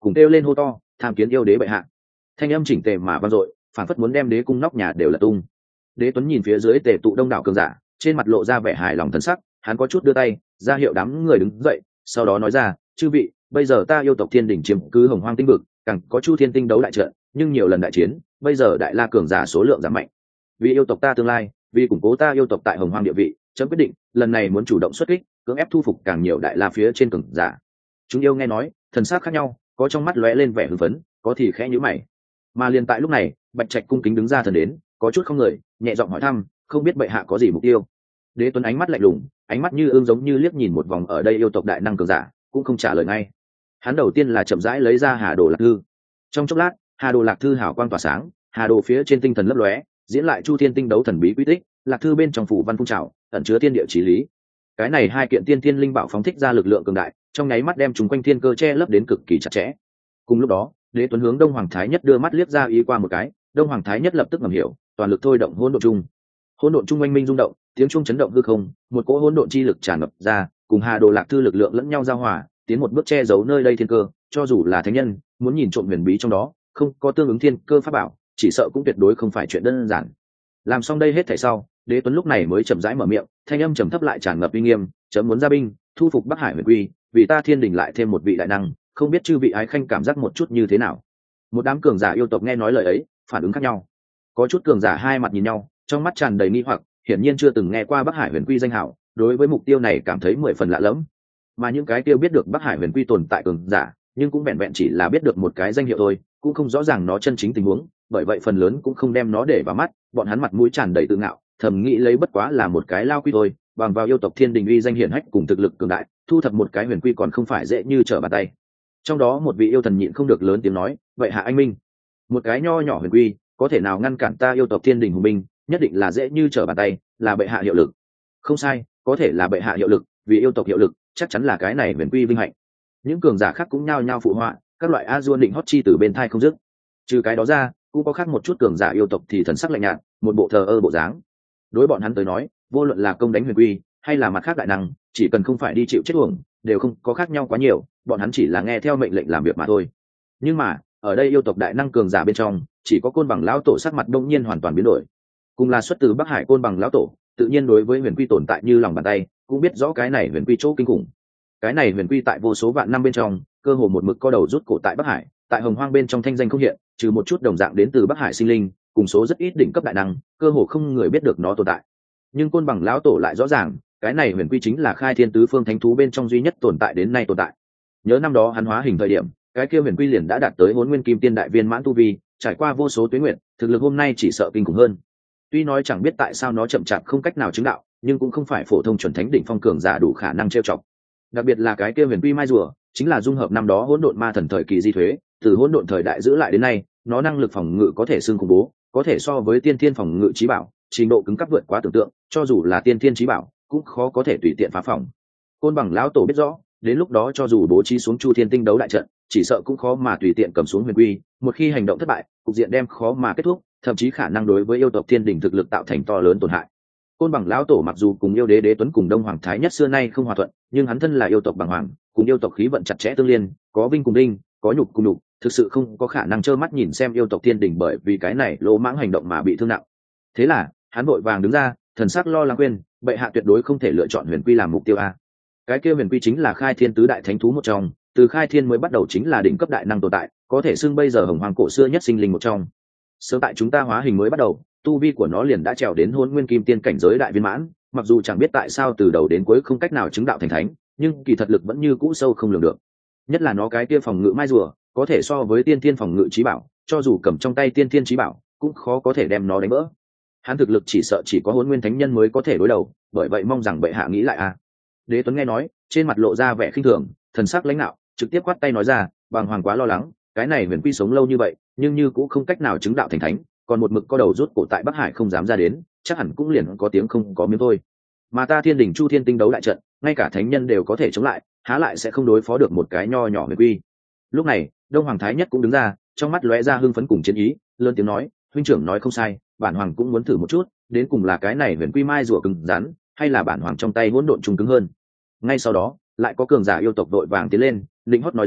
cùng kêu lên hô to tham kiến yêu đế bệ hạ. Thanh âm chỉnh tề mà vang dội, phản phất muốn đem đế cung nóc nhà đều là tung. Đế Tuấn nhìn phía dưới tề tụ đông đảo cường giả, trên mặt lộ ra vẻ hài lòng thần sắc, hắn có chút đưa tay ra hiệu đám người đứng dậy, sau đó nói ra, chư vị, bây giờ ta yêu tộc thiên đỉnh chiếm cứ hồng hoang tinh vực, càng có chu thiên tinh đấu đại trận, nhưng nhiều lần đại chiến, bây giờ đại la cường giả số lượng giảm mạnh. Vì yêu tộc ta tương lai, vì củng cố ta yêu tộc tại hồng hoang địa vị, chấm quyết định lần này muốn chủ động xuất kích, cưỡng ép thu phục càng nhiều đại la phía trên cường giả. Chúng yêu nghe nói, thần sắc khác nhau, có trong mắt lóe lên vẻ hưng phấn, có thì khẽ nhíu mày. Mà liền tại lúc này, Bạch Trạch cung kính đứng ra thần đến, có chút không người, nhẹ giọng hỏi thăm, không biết bệ hạ có gì mục tiêu. Đế Tuấn ánh mắt lạnh lùng, ánh mắt như ương giống như liếc nhìn một vòng ở đây yêu tộc đại năng cường giả, cũng không trả lời ngay. Hắn đầu tiên là chậm rãi lấy ra Hà Đồ Lạc Thư. Trong chốc lát, Hà Đồ Lạc Thư hào quang tỏa sáng, Hà Đồ phía trên tinh thần lấp lóe, diễn lại chu thiên tinh đấu thần bí quy tích, Lạc Thư bên trong phủ văn phun trào, ẩn chứa thiên địa chí lý. Cái này hai kiện tiên thiên linh bảo phóng thích ra lực lượng cường đại, trong nháy mắt đem chúng quanh thiên cơ che lấp đến cực kỳ chặt chẽ. Cùng lúc đó, Đế Tuấn hướng Đông Hoàng Thái Nhất đưa mắt liếc ra ý qua một cái, Đông Hoàng Thái Nhất lập tức ngầm hiểu, toàn lực thôi động hỗn độn chung. Hỗn độn chung oanh minh rung động, tiếng chuông chấn động hư không, một cỗ hỗn độn chi lực tràn ngập ra, cùng Hà Đồ Lạc Thư lực lượng lẫn nhau giao hòa, tiến một bước che giấu nơi đây thiên cơ, cho dù là thánh nhân, muốn nhìn trộm huyền bí trong đó, không có tương ứng thiên cơ pháp bảo, chỉ sợ cũng tuyệt đối không phải chuyện đơn giản. Làm xong đây hết thảy sau, Đế Tuấn lúc này mới chậm rãi mở miệng, thanh âm trầm thấp lại tràn ngập uy nghiêm, chấm muốn ra binh, thu phục Bắc Hải Huyền Quy, vì ta thiên đình lại thêm một vị đại năng, không biết chư vị ái khanh cảm giác một chút như thế nào. Một đám cường giả yêu tộc nghe nói lời ấy, phản ứng khác nhau. Có chút cường giả hai mặt nhìn nhau, trong mắt tràn đầy nghi hoặc, hiển nhiên chưa từng nghe qua Bắc Hải Huyền Quy danh hào, đối với mục tiêu này cảm thấy 10 phần lạ lẫm. Mà những cái tiêu biết được Bắc Hải Huyền Quy tồn tại cường giả, nhưng cũng vẹn vẹn chỉ là biết được một cái danh hiệu thôi, cũng không rõ ràng nó chân chính tình huống, bởi vậy phần lớn cũng không đem nó để vào mắt, bọn hắn mặt mũi tràn đầy tự ngạo, thầm nghĩ lấy bất quá là một cái lao quy thôi, bằng vào yêu tộc thiên đình uy danh hiển hách cùng thực lực cường đại, thu thập một cái huyền quy còn không phải dễ như trở bàn tay. Trong đó một vị yêu thần nhịn không được lớn tiếng nói, vậy hạ anh minh, một cái nho nhỏ huyền quy có thể nào ngăn cản ta yêu tộc thiên đình hùng binh, nhất định là dễ như trở bàn tay, là bệ hạ hiệu lực. Không sai, có thể là bệ hạ hiệu lực, vì yêu tộc hiệu lực, chắc chắn là cái này huyền quy vinh hạnh. Những cường giả khác cũng nhao nhao phụ họa, các loại a duôn định hót chi từ bên thai không dứt. Trừ cái đó ra, cũng có khác một chút cường giả yêu tộc thì thần sắc lạnh nhạt, một bộ thờ ơ bộ dáng. Đối bọn hắn tới nói, vô luận là công đánh huyền quy hay là mặt khác đại năng, chỉ cần không phải đi chịu chết uổng, đều không có khác nhau quá nhiều, bọn hắn chỉ là nghe theo mệnh lệnh làm việc mà thôi. Nhưng mà ở đây yêu tộc đại năng cường giả bên trong, chỉ có Côn Bằng lão tổ sắc mặt đông nhiên hoàn toàn biến đổi. Cùng là xuất từ Bắc Hải Côn Bằng lão tổ, tự nhiên đối với huyền quy tồn tại như lòng bàn tay, cũng biết rõ cái này huyền quy chỗ kinh khủng. Cái này huyền quy tại vô số vạn năm bên trong, cơ hồ một mực co đầu rút cổ tại Bắc Hải, tại Hồng Hoang bên trong thanh danh không hiện, trừ một chút đồng dạng đến từ Bắc Hải sinh linh, cùng số rất ít đỉnh cấp đại năng, cơ hồ không người biết được nó tồn tại. Nhưng Côn Bằng lão tổ lại rõ ràng, cái này huyền quy chính là khai thiên tứ phương thánh thú bên trong duy nhất tồn tại đến nay tồn tại. Nhớ năm đó hắn hóa hình thời điểm, cái kia huyền quy liền đã đạt tới Hỗn Nguyên Kim Tiên đại viên mãn tu vi, trải qua vô số tuế nguyệt, thực lực hôm nay chỉ sợ kinh khủng hơn. Tuy nói chẳng biết tại sao nó chậm chạp không cách nào chứng đạo, nhưng cũng không phải phổ thông chuẩn thánh đỉnh phong cường giả đủ khả năng trêu chọc. Đặc biệt là cái kia huyền quy mai rùa, chính là dung hợp năm đó hỗn độn ma thần thời kỳ di thuế, từ hỗn độn thời đại giữ lại đến nay, nó năng lực phòng ngự có thể xưng khủng bố, có thể so với tiên thiên phòng ngự chí bảo, trình độ cứng cấp vượt quá tưởng tượng, cho dù là tiên thiên chí bảo, cũng khó có thể tùy tiện phá phòng. Côn Bằng lão tổ biết rõ, đến lúc đó cho dù bố trí xuống chu thiên tinh đấu đại trận, chỉ sợ cũng khó mà tùy tiện cầm xuống huyền quy, một khi hành động thất bại, cục diện đem khó mà kết thúc, thậm chí khả năng đối với yêu tộc thiên đình thực lực tạo thành to lớn tổn hại. Côn Bằng lão tổ mặc dù cùng yêu đế Đế Tuấn cùng Đông Hoàng Thái Nhất xưa nay không hòa thuận, nhưng hắn thân là yêu tộc bằng hoàng, cùng yêu tộc khí vận chặt chẽ tương liên, có vinh cùng đinh, có nhục cùng nhục, thực sự không có khả năng trơ mắt nhìn xem yêu tộc thiên đình bởi vì cái này lỗ mãng hành động mà bị thương nặng. Thế là hắn vội vàng đứng ra, thần sắc lo lắng khuyên, bệ hạ tuyệt đối không thể lựa chọn huyền quy làm mục tiêu a. Cái kia huyền quy chính là khai thiên tứ đại thánh thú một trong, từ khai thiên mới bắt đầu chính là đỉnh cấp đại năng tồn tại, có thể xưng bây giờ hồng hoàng cổ xưa nhất sinh linh một trong. Sớm tại chúng ta hóa hình mới bắt đầu, tu vi của nó liền đã trèo đến Hỗn Nguyên Kim Tiên cảnh giới đại viên mãn, mặc dù chẳng biết tại sao từ đầu đến cuối không cách nào chứng đạo thành thánh, nhưng kỳ thật lực vẫn như cũ sâu không lường được. Nhất là nó cái kia phòng ngự mai rùa, có thể so với tiên thiên phòng ngự chí bảo, cho dù cầm trong tay tiên thiên chí bảo, cũng khó có thể đem nó đánh vỡ. Hắn thực lực chỉ sợ chỉ có Hỗn Nguyên Thánh Nhân mới có thể đối đầu, bởi vậy mong rằng bệ hạ nghĩ lại a. Đế Tuấn nghe nói, trên mặt lộ ra vẻ khinh thường, thần sắc lãnh đạo, trực tiếp quát tay nói ra, Bằng Hoàng quá lo lắng, cái này huyền quy sống lâu như vậy, nhưng như cũng không cách nào chứng đạo thành thánh, còn một mực co đầu rút cổ tại Bắc Hải không dám ra đến, chắc hẳn cũng liền có tiếng không có miếng thôi. Mà ta thiên đình chu thiên tinh đấu đại trận, ngay cả thánh nhân đều có thể chống lại, há lại sẽ không đối phó được một cái nho nhỏ huyền quy. Lúc này, Đông Hoàng Thái Nhất cũng đứng ra, trong mắt lóe ra hưng phấn cùng chiến ý, lớn tiếng nói, huynh trưởng nói không sai, bản hoàng cũng muốn thử một chút, đến cùng là cái này huyền quy mai rùa cứng rắn, hay là bản hoàng trong tay hỗn độn trùng cứng hơn. Ngay sau đó, lại có cường giả yêu tộc đội vàng tiến lên, lĩnh hót nói ra,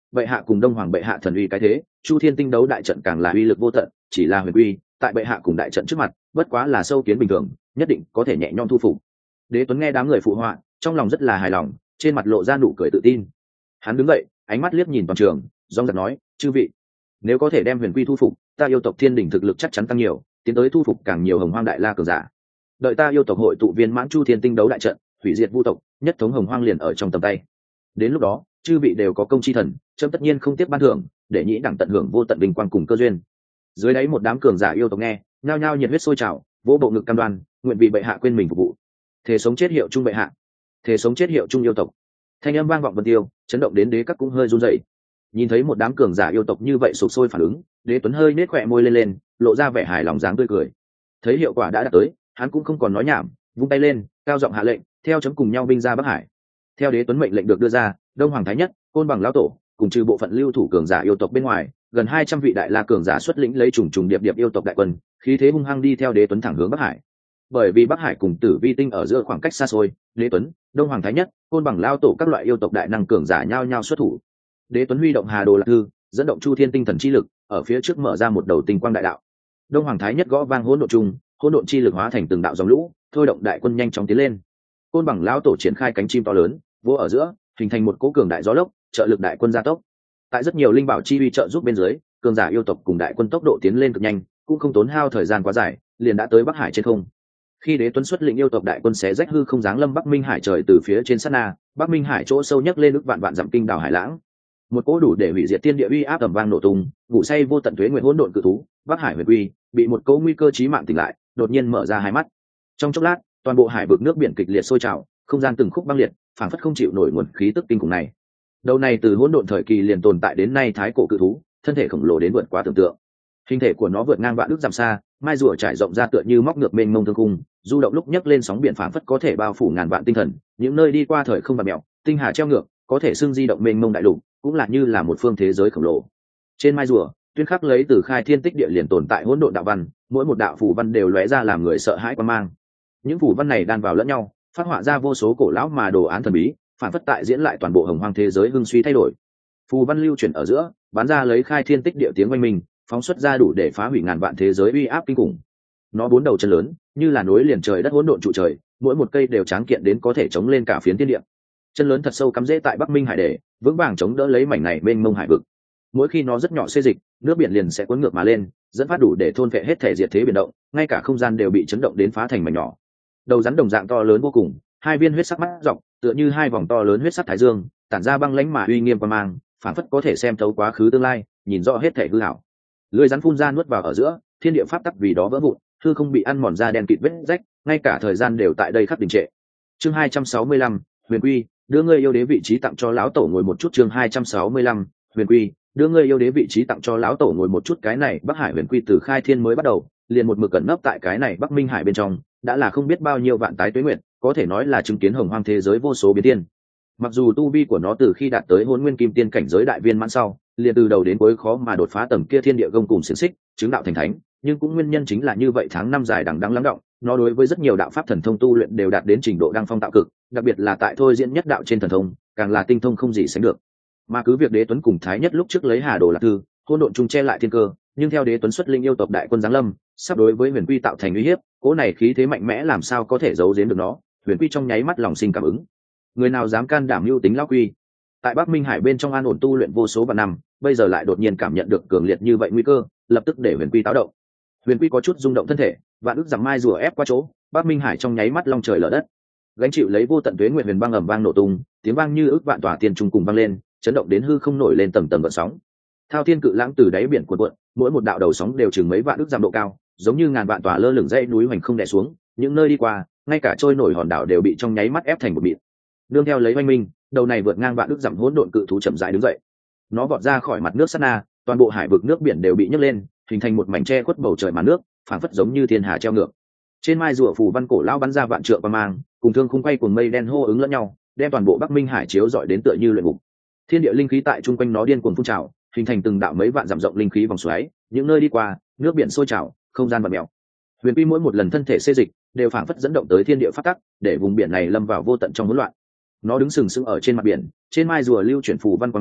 bệ hạ cùng đông hoàng bệ hạ thần uy cái thế, chu thiên tinh đấu đại trận càng là uy lực vô tận, chỉ là huyền quy tại bệ hạ cùng đại trận trước mặt bất quá là sâu kiến bình thường, nhất định có thể nhẹ nhõm thu phục. Đế Tuấn nghe đám người phụ họa, trong lòng rất là hài lòng, trên mặt lộ ra nụ cười tự tin. Hắn đứng dậy, ánh mắt liếc nhìn toàn trường, rong rạc nói: chư vị, nếu có thể đem huyền quy thu phục, ta yêu tộc thiên đình thực lực chắc chắn tăng nhiều, tiến tới thu phục càng nhiều hồng hoang đại la cường giả. Đợi ta yêu tộc hội tụ viên mãn chu thiên tinh đấu đại trận, hủy diệt vu tộc, nhất thống hồng hoang liền ở trong tầm tay. Đến lúc đó, chư vị đều có công chi thần, chấm tất nhiên không tiếc ban thưởng, để nhĩ đẳng tận hưởng vô tận vinh quang cùng cơ duyên. Dưới đáy một đám cường giả yêu tộc nghe, nhao nhao nhiệt huyết sôi trào, vỗ bộ ngực cam đoan, nguyện vì bệ hạ quên mình phục vụ. Thể sống chết hiệu chung bệ hạ, thể sống chết hiệu chung yêu tộc. Thanh âm vang vọng vân tiêu, chấn động đến đế các cũng hơi run rẩy. Nhìn thấy một đám cường giả yêu tộc như vậy sục sôi phản ứng, Đế Tuấn hơi nết khỏe môi lên, lộ ra vẻ hài lòng dáng tươi cười. Thấy hiệu quả đã đạt tới, hắn cũng không còn nói nhảm, vung tay lên, cao giọng hạ lệnh, theo chấm cùng nhau binh ra Bắc Hải. Theo Đế Tuấn mệnh lệnh được đưa ra, Đông Hoàng Thái Nhất, Côn Bằng lão tổ, cùng trừ bộ phận lưu thủ cường giả yêu tộc bên ngoài, gần 200 vị đại la cường giả xuất lĩnh lấy trùng trùng điệp điệp yêu tộc đại quân, khí thế hung hăng đi theo Đế Tuấn thẳng hướng Bắc Hải. Bởi vì Bắc Hải cùng Tử Vi tinh ở giữa khoảng cách xa xôi, Đế Tuấn, Đông Hoàng Thái Nhất, Côn Bằng lão tổ các loại yêu tộc đại năng cường giả nhao nhao xuất thủ. Đế Tuấn huy động Hà Đồ Lạc Thư, dẫn động Chu Thiên tinh thần chi lực, ở phía trước mở ra một đầu tinh quang đại đạo. Đông Hoàng Thái Nhất gõ vang hỗn độn trung, hỗn độn chi lực hóa thành từng đạo dòng lũ, thôi động đại quân nhanh chóng tiến lên. Côn Bằng lão tổ triển khai cánh chim to lớn, vỗ ở giữa, hình thành một cỗ cường đại gió lốc, trợ lực đại quân gia tốc. Tại rất nhiều linh bảo chi uy trợ giúp bên dưới, cường giả yêu tộc cùng đại quân tốc độ tiến lên cực nhanh, cũng không tốn hao thời gian quá dài, liền đã tới Bắc Hải trên không. Khi Đế Tuấn xuất lĩnh yêu tộc đại quân xé rách hư không giáng lâm Bắc Minh Hải trời từ phía trên sát na, Bắc Minh Hải chỗ sâu nhất lên ức vạn vạn dặm kinh đảo hải lãng. Một cỗ đủ để hủy diệt tiên địa uy áp ầm vang nổ tung, vụ say vô tận tuế nguyện hỗn độn cự thú, Bắc Hải huyền quy, bị một cỗ nguy cơ chí mạng tỉnh lại, đột nhiên mở ra hai mắt. Trong chốc lát, toàn bộ hải vực nước biển kịch liệt sôi trào, không gian từng khúc băng liệt, phảng phất không chịu nổi nguồn khí tức kinh khủng này. Đầu này từ hỗn độn thời kỳ liền tồn tại đến nay thái cổ cự thú, thân thể khổng lồ đến vượt quá tưởng tượng. Hình thể của nó vượt ngang vạn ước dặm xa, mai rùa trải rộng ra tựa như móc ngược mênh mông thương cung, du động lúc nhấc lên sóng biển phảng phất có thể bao phủ ngàn vạn tinh thần, những nơi đi qua thời không và mèo, tinh hà treo ngược, có thể xưng di động mênh mông đại lục, cũng là như là một phương thế giới khổng lồ. Trên mai rùa, tuyên khắc lấy từ khai thiên tích địa liền tồn tại hỗn độn đạo văn, mỗi một đạo phù văn đều lóe ra làm người sợ hãi quan mang. Những phù văn này đan vào lẫn nhau, phát họa ra vô số cổ lão mà đồ án thần bí, phản phất tại diễn lại toàn bộ hồng hoang thế giới hưng suy thay đổi. Phù văn lưu chuyển ở giữa, bắn ra lấy khai thiên tích địa tiếng oanh minh, phóng xuất ra đủ để phá hủy ngàn vạn thế giới uy áp kinh khủng. Nó bốn đầu chân lớn, như là nối liền trời đất hỗn độn trụ trời, mỗi một cây đều tráng kiện đến có thể chống lên cả phiến thiên địa. Chân lớn thật sâu cắm rễ tại Bắc Minh Hải để vững vàng chống đỡ lấy mảnh này mênh mông hải vực. Mỗi khi nó rất nhỏ xê dịch, nước biển liền sẽ cuốn ngược mà lên, dẫn phát đủ để thôn vệ hết thể diệt thế biển động, ngay cả không gian đều bị chấn động đến phá thành mảnh nhỏ. Đầu rắn đồng dạng to lớn vô cùng, hai viên huyết sắc mắt rộng, tựa như hai vòng to lớn huyết sắc thái dương, tản ra băng lãnh mà uy nghiêm quang mang, phản phất có thể xem thấu quá khứ tương lai, nhìn rõ hết thể hư ảo. Lưỡi rắn phun ra nuốt vào ở giữa, thiên địa pháp tắc vì đó vỡ vụn, hư không bị ăn mòn ra đen kịt vết rách, ngay cả thời gian đều tại đây khắc đình trệ. Chương 265, Huyền Quy, đưa ngươi yêu đế vị trí tặng cho lão tổ ngồi một chút. Chương 265, Huyền Quy, đưa ngươi yêu đế vị trí tặng cho lão tổ ngồi một chút. Cái này Bắc Hải Huyền Quy từ khai thiên mới bắt đầu, liền một mực cẩn nấp tại cái này Bắc Minh Hải bên trong, đã là không biết bao nhiêu vạn tái tuế nguyện, có thể nói là chứng kiến hồng hoang thế giới vô số biến thiên. Mặc dù tu vi của nó từ khi đạt tới Hỗn Nguyên Kim Tiên cảnh giới đại viên mãn sau, liền từ đầu đến cuối khó mà đột phá tầng kia thiên địa gông cùng xiển xích, chứng đạo thành thánh, nhưng cũng nguyên nhân chính là như vậy, tháng năm dài đằng đẵng lắng đọng, nó đối với rất nhiều đạo pháp thần thông tu luyện đều đạt đến trình độ đăng phong tạo cực, đặc biệt là tại thôi diễn nhất đạo trên thần thông, càng là tinh thông không gì sánh được. Mà cứ việc Đế Tuấn cùng Thái Nhất lúc trước lấy Hà Đồ Lạc Thư, hỗn độn trung che lại thiên cơ, nhưng theo Đế Tuấn xuất linh yêu tộc đại quân giáng lâm, sắp đối với Huyền Quy tạo thành uy hiếp, cỗ này khí thế mạnh mẽ làm sao có thể giấu giếm được nó. Huyền Quy trong nháy mắt lòng sinh cảm ứng. Người nào dám can đảm mưu tính lão quy? Tại Bắc Minh Hải bên trong an ổn tu luyện vô số vạn năm, bây giờ lại đột nhiên cảm nhận được cường liệt như vậy nguy cơ, lập tức để Huyền Quy táo động. Huyền Quy có chút rung động thân thể, vạn ức giảm mai rùa ép qua chỗ, Bắc Minh Hải trong nháy mắt long trời lở đất, gánh chịu lấy vô tận tuế nguyệt huyền băng ầm vang nổ tung, tiếng vang như ức vạn tòa tiên trung cùng vang lên, chấn động đến hư không nổi lên tầng tầng gợn sóng. Thao thiên cự lãng từ đáy biển cuộn cuộn, mỗi một đạo đầu sóng đều chừng mấy vạn ức dặm độ cao, giống như ngàn vạn tòa lơ lửng dãy núi hoành không đè xuống, những nơi đi qua, ngay cả trôi nổi hòn đảo đều bị trong nháy mắt ép thành một mịn. Nương theo lấy oanh minh, đầu này vượt ngang vạn ức dặm hỗn độn cự thú chậm rãi đứng dậy. Nó vọt ra khỏi mặt nước sát na, toàn bộ hải vực nước biển đều bị nhấc lên, hình thành một mảnh che khuất bầu trời màn nước, phảng phất giống như thiên hà treo ngược. Trên mai rùa phù văn cổ lão bắn ra vạn trượng qua mang, cùng thương khung quay cuồng mây đen hô ứng lẫn nhau, đem toàn bộ Bắc Minh Hải chiếu rọi đến tựa như luyện ngục. Thiên địa linh khí tại trung quanh nó điên cuồng phun trào, hình thành từng đạo mấy vạn dặm rộng linh khí vòng xoáy, những nơi đi qua, nước biển sôi trào, không gian vặn mèo. Huyền Quy mỗi một lần thân thể xê dịch, đều phảng phất dẫn động tới thiên địa pháp tắc, để vùng biển này lâm vào vô tận trong hỗn loạn. Nó đứng sừng sững ở trên mặt biển, trên mai rùa lưu chuyển phù văn quang mang,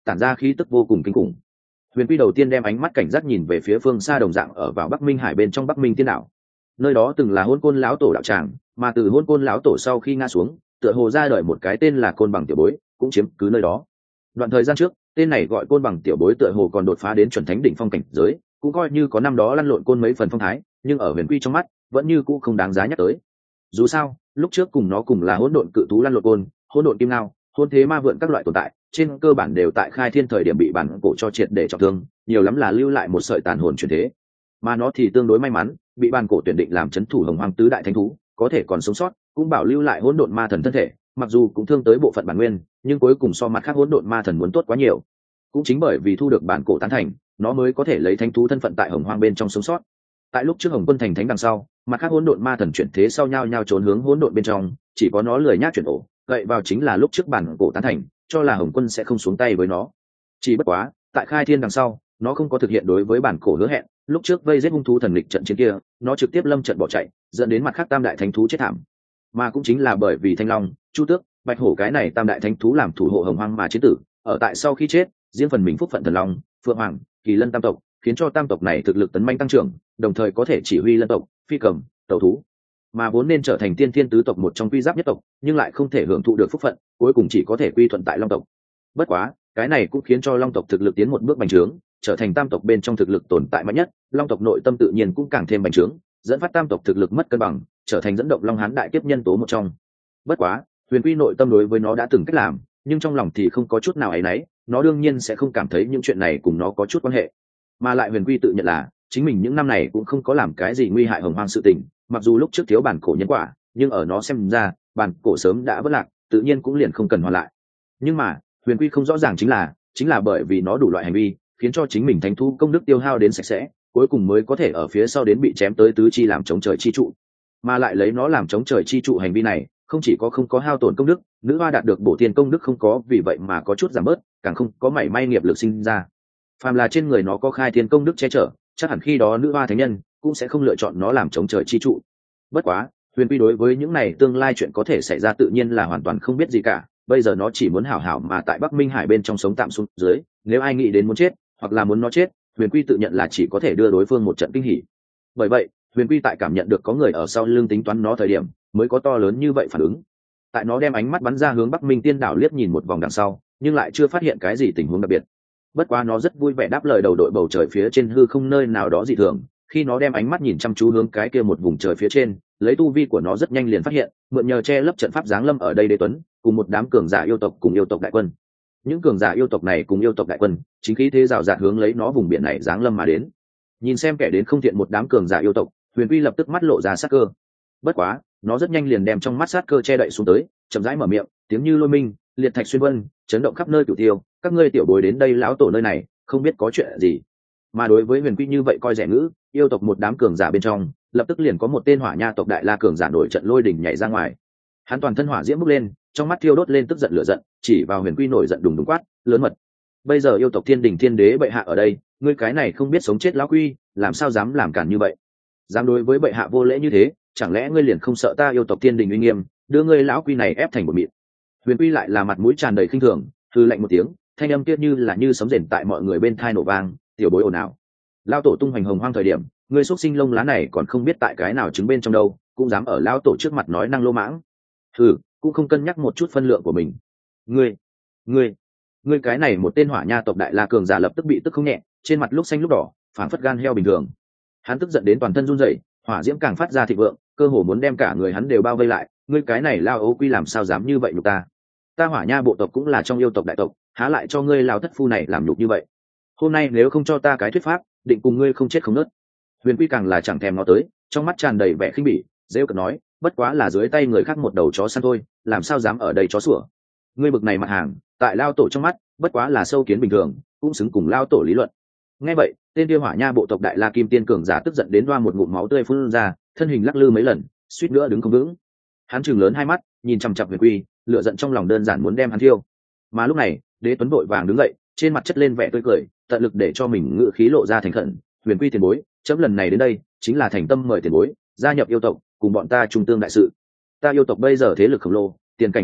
tản ra khí tức vô cùng kinh khủng. Huyền Quy đầu tiên đem ánh mắt cảnh giác nhìn về phía phương xa đồng dạng ở vào Bắc Minh Hải bên trong Bắc Minh Tiên đảo. Nơi đó từng là Hỗn Côn lão tổ đạo tràng, mà từ Hỗn Côn lão tổ sau khi ngã xuống, tựa hồ ra đời một cái tên là Côn Bằng tiểu bối, cũng chiếm cứ nơi đó. Đoạn thời gian trước, tên này gọi Côn Bằng tiểu bối tựa hồ còn đột phá đến chuẩn thánh đỉnh phong cảnh giới, cũng coi như có năm đó lăn lộn côn mấy phần phong thái, nhưng ở Huyền Quy trong mắt, vẫn như cũ không đáng giá nhắc tới. Dù sao, lúc trước cùng nó cùng là hỗn độn cự thú lăn lộn côn, hỗn độn kim ngao, hôn thế ma vượn các loại tồn tại, trên cơ bản đều tại khai thiên thời điểm bị bản cổ cho triệt để trọng thương, nhiều lắm là lưu lại một sợi tàn hồn chuyển thế. Mà nó thì tương đối may mắn, bị bản cổ tuyển định làm chấn thủ Hồng Hoang tứ đại thánh thú, có thể còn sống sót, cũng bảo lưu lại hỗn độn ma thần thân thể, mặc dù cũng thương tới bộ phận bản nguyên, nhưng cuối cùng so mặt khác hỗn độn ma thần muốn tốt quá nhiều. Cũng chính bởi vì thu được bản cổ tán thành, nó mới có thể lấy thánh thú thân phận tại Hồng Hoang bên trong sống sót. Tại lúc trước Hồng Quân thành thánh đằng sau, mặt khác hỗn độn ma thần chuyển thế sau nhau nhau trốn hướng hỗn độn bên trong, chỉ có nó lười nhác chuyển ổ, gậy vào chính là lúc trước bản cổ tán thành, cho là Hồng Quân sẽ không xuống tay với nó. Chỉ bất quá, tại khai thiên đằng sau, nó không có thực hiện đối với bản cổ hứa hẹn, lúc trước vây giết hung thú thần lịch trận chiến kia, nó trực tiếp lâm trận bỏ chạy, dẫn đến mặt khác tam đại thánh thú chết thảm. Mà cũng chính là bởi vì Thanh Long, Chu Tước, Bạch Hổ cái này tam đại thánh thú làm thủ hộ Hồng Hoang mà chiến tử, ở tại sau khi chết, riêng phần mình phúc phận Thần Long, Phượng Hoàng, Kỳ Lân tam tộc, khiến cho tam tộc này thực lực tấn manh tăng trưởng, đồng thời có thể chỉ huy lân tộc, phi cầm, tẩu thú, mà vốn nên trở thành tiên thiên tứ tộc một trong quy giáp nhất tộc, nhưng lại không thể hưởng thụ được phúc phận, cuối cùng chỉ có thể quy thuận tại Long tộc. Bất quá, cái này cũng khiến cho Long tộc thực lực tiến một bước bành trướng, trở thành tam tộc bên trong thực lực tồn tại mạnh nhất, Long tộc nội tâm tự nhiên cũng càng thêm bành trướng, dẫn phát tam tộc thực lực mất cân bằng, trở thành dẫn động Long Hán đại kiếp nhân tố một trong. Bất quá, Huyền Quy nội tâm đối với nó đã từng cách làm, nhưng trong lòng thì không có chút nào ấy nấy, nó đương nhiên sẽ không cảm thấy những chuyện này cùng nó có chút quan hệ. Mà lại Huyền Quy tự nhận là chính mình những năm này cũng không có làm cái gì nguy hại Hồng Hoang sự tình, mặc dù lúc trước thiếu bản cổ nhân quả, nhưng ở nó xem ra, bản cổ sớm đã vỡ lạc, tự nhiên cũng liền không cần hoàn lại. Nhưng mà, Huyền Quy không rõ ràng chính là bởi vì nó đủ loại hành vi, khiến cho chính mình thánh thú công đức tiêu hao đến sạch sẽ, cuối cùng mới có thể ở phía sau đến bị chém tới tứ chi làm chống trời chi trụ. Mà lại lấy nó làm chống trời chi trụ hành vi này, không chỉ có không có hao tổn công đức, nữ hoa đạt được bổ thiên công đức không có vì vậy mà có chút giảm bớt, càng không có mảy may nghiệp lực sinh ra. Phàm là trên người nó có khai thiên công đức che chở, chắc hẳn khi đó nữ hoa thánh nhân cũng sẽ không lựa chọn nó làm chống trời chi trụ. Bất quá, Huyền Quy đối với những này tương lai chuyện có thể xảy ra tự nhiên là hoàn toàn không biết gì cả, bây giờ nó chỉ muốn hảo hảo mà tại Bắc Minh Hải bên trong sống tạm xuống dưới, nếu ai nghĩ đến muốn chết, hoặc là muốn nó chết, Huyền Quy tự nhận là chỉ có thể đưa đối phương một trận kinh hỉ. Bởi vậy, Huyền Quy tại cảm nhận được có người ở sau lưng tính toán nó thời điểm, mới có to lớn như vậy phản ứng. Tại nó đem ánh mắt bắn ra hướng Bắc Minh Tiên đảo liếc nhìn một vòng đằng sau, nhưng lại chưa phát hiện cái gì tình huống đặc biệt. Bất quá nó rất vui vẻ đáp lời đầu đội bầu trời phía trên hư không nơi nào đó dị thường, khi nó đem ánh mắt nhìn chăm chú hướng cái kia một vùng trời phía trên, lấy tu vi của nó rất nhanh liền phát hiện, mượn nhờ che lấp trận pháp giáng lâm ở đây Đế Tuấn, cùng một đám cường giả yêu tộc cùng yêu tộc đại quân. Những cường giả yêu tộc này cùng yêu tộc đại quân, chính khí thế rào rạt hướng lấy nó vùng biển này giáng lâm mà đến. Nhìn xem kẻ đến không thiện một đám cường giả yêu tộc, Huyền Quy lập tức mắt lộ ra sát cơ. Bất quá, nó rất nhanh liền đem trong mắt sát cơ che đậy xuống tới, chậm rãi mở miệng, tiếng như lôi minh, liệt thạch xuyên vân, chấn động khắp nơi cửu tiêu, các ngươi tiểu bối đến đây lão tổ nơi này, không biết có chuyện gì. Mà đối với Huyền Quy như vậy coi rẻ ngữ, yêu tộc một đám cường giả bên trong, lập tức liền có một tên hỏa nha tộc đại la cường giả nổi trận lôi đình nhảy ra ngoài. Hắn toàn thân hỏa diễm bốc lên, trong mắt thiêu đốt lên tức giận lửa giận, chỉ vào Huyền Quy nổi giận đùng đùng quát, lớn mật. Bây giờ yêu tộc Thiên Đình Thiên Đế bệ hạ ở đây, ngươi cái này không biết sống chết lão quy, làm sao dám làm cản như vậy? Dám đối với bệ hạ vô lễ như thế, chẳng lẽ ngươi liền không sợ ta yêu tộc Thiên Đình uy nghiêm, đưa ngươi lão quy này ép thành một mịn? Huyền Quy lại là mặt mũi tràn đầy khinh thường, hừ lạnh một tiếng, thanh âm kia như là như sấm rền tại mọi người bên thai nổ vang, tiểu bối ồn ào. Lão tổ tung hoành hồng hoang thời điểm, ngươi xuất sinh lông lá này còn không biết tại cái nào trứng bên trong đâu, cũng dám ở lão tổ trước mặt nói năng lô mãng. Hừ, cũng không cân nhắc một chút phân lượng của mình. Ngươi cái này một tên hỏa nha tộc đại la cường giả lập tức bị tức không nhẹ, trên mặt lúc xanh lúc đỏ, phảng phất gan heo bình thường. Hắn tức giận đến toàn thân run rẩy, hỏa diễm càng phát ra thịnh vượng, cơ hồ muốn đem cả người hắn đều bao vây lại. Ngươi cái này lao ấu quy làm sao dám như vậy nhục ta? Ta hỏa nha bộ tộc cũng là trong yêu tộc đại tộc, há lại cho ngươi lao thất phu này làm nhục như vậy? Hôm nay nếu không cho ta cái thuyết pháp, định cùng ngươi không chết không nứt. Huyền Quy càng là chẳng thèm nó tới, trong mắt tràn đầy vẻ khinh bỉ, rêu cợt nói, bất quá là dưới tay người khác một đầu chó săn thôi, làm sao dám ở đây chó sủa? Ngươi bực này mặt hàng, tại lao tổ trong mắt, bất quá là sâu kiến bình thường, cũng xứng cùng lao tổ lý luận. Nghe vậy, tên kia hỏa nha bộ tộc đại la kim tiên cường giả tức giận đến đoa một ngụm máu tươi phun ra, thân hình lắc lư mấy lần, suýt nữa đứng không vững. Hắn trừng lớn hai mắt, nhìn chằm chằm Huyền Quy, lửa giận trong lòng đơn giản muốn đem hắn thiêu. Mà lúc này, Đế Tuấn vội vàng đứng dậy, trên mặt chất lên vẻ tươi cười, tận lực để cho mình ngự khí lộ ra thành khẩn. Huyền Quy tiền bối, chấm lần này đến đây chính là thành tâm mời tiền bối gia nhập yêu tộc, cùng bọn ta trung tương đại sự. Ta yêu tộc bây giờ thế lực khổng lồ, tiền cảnh vô hạn,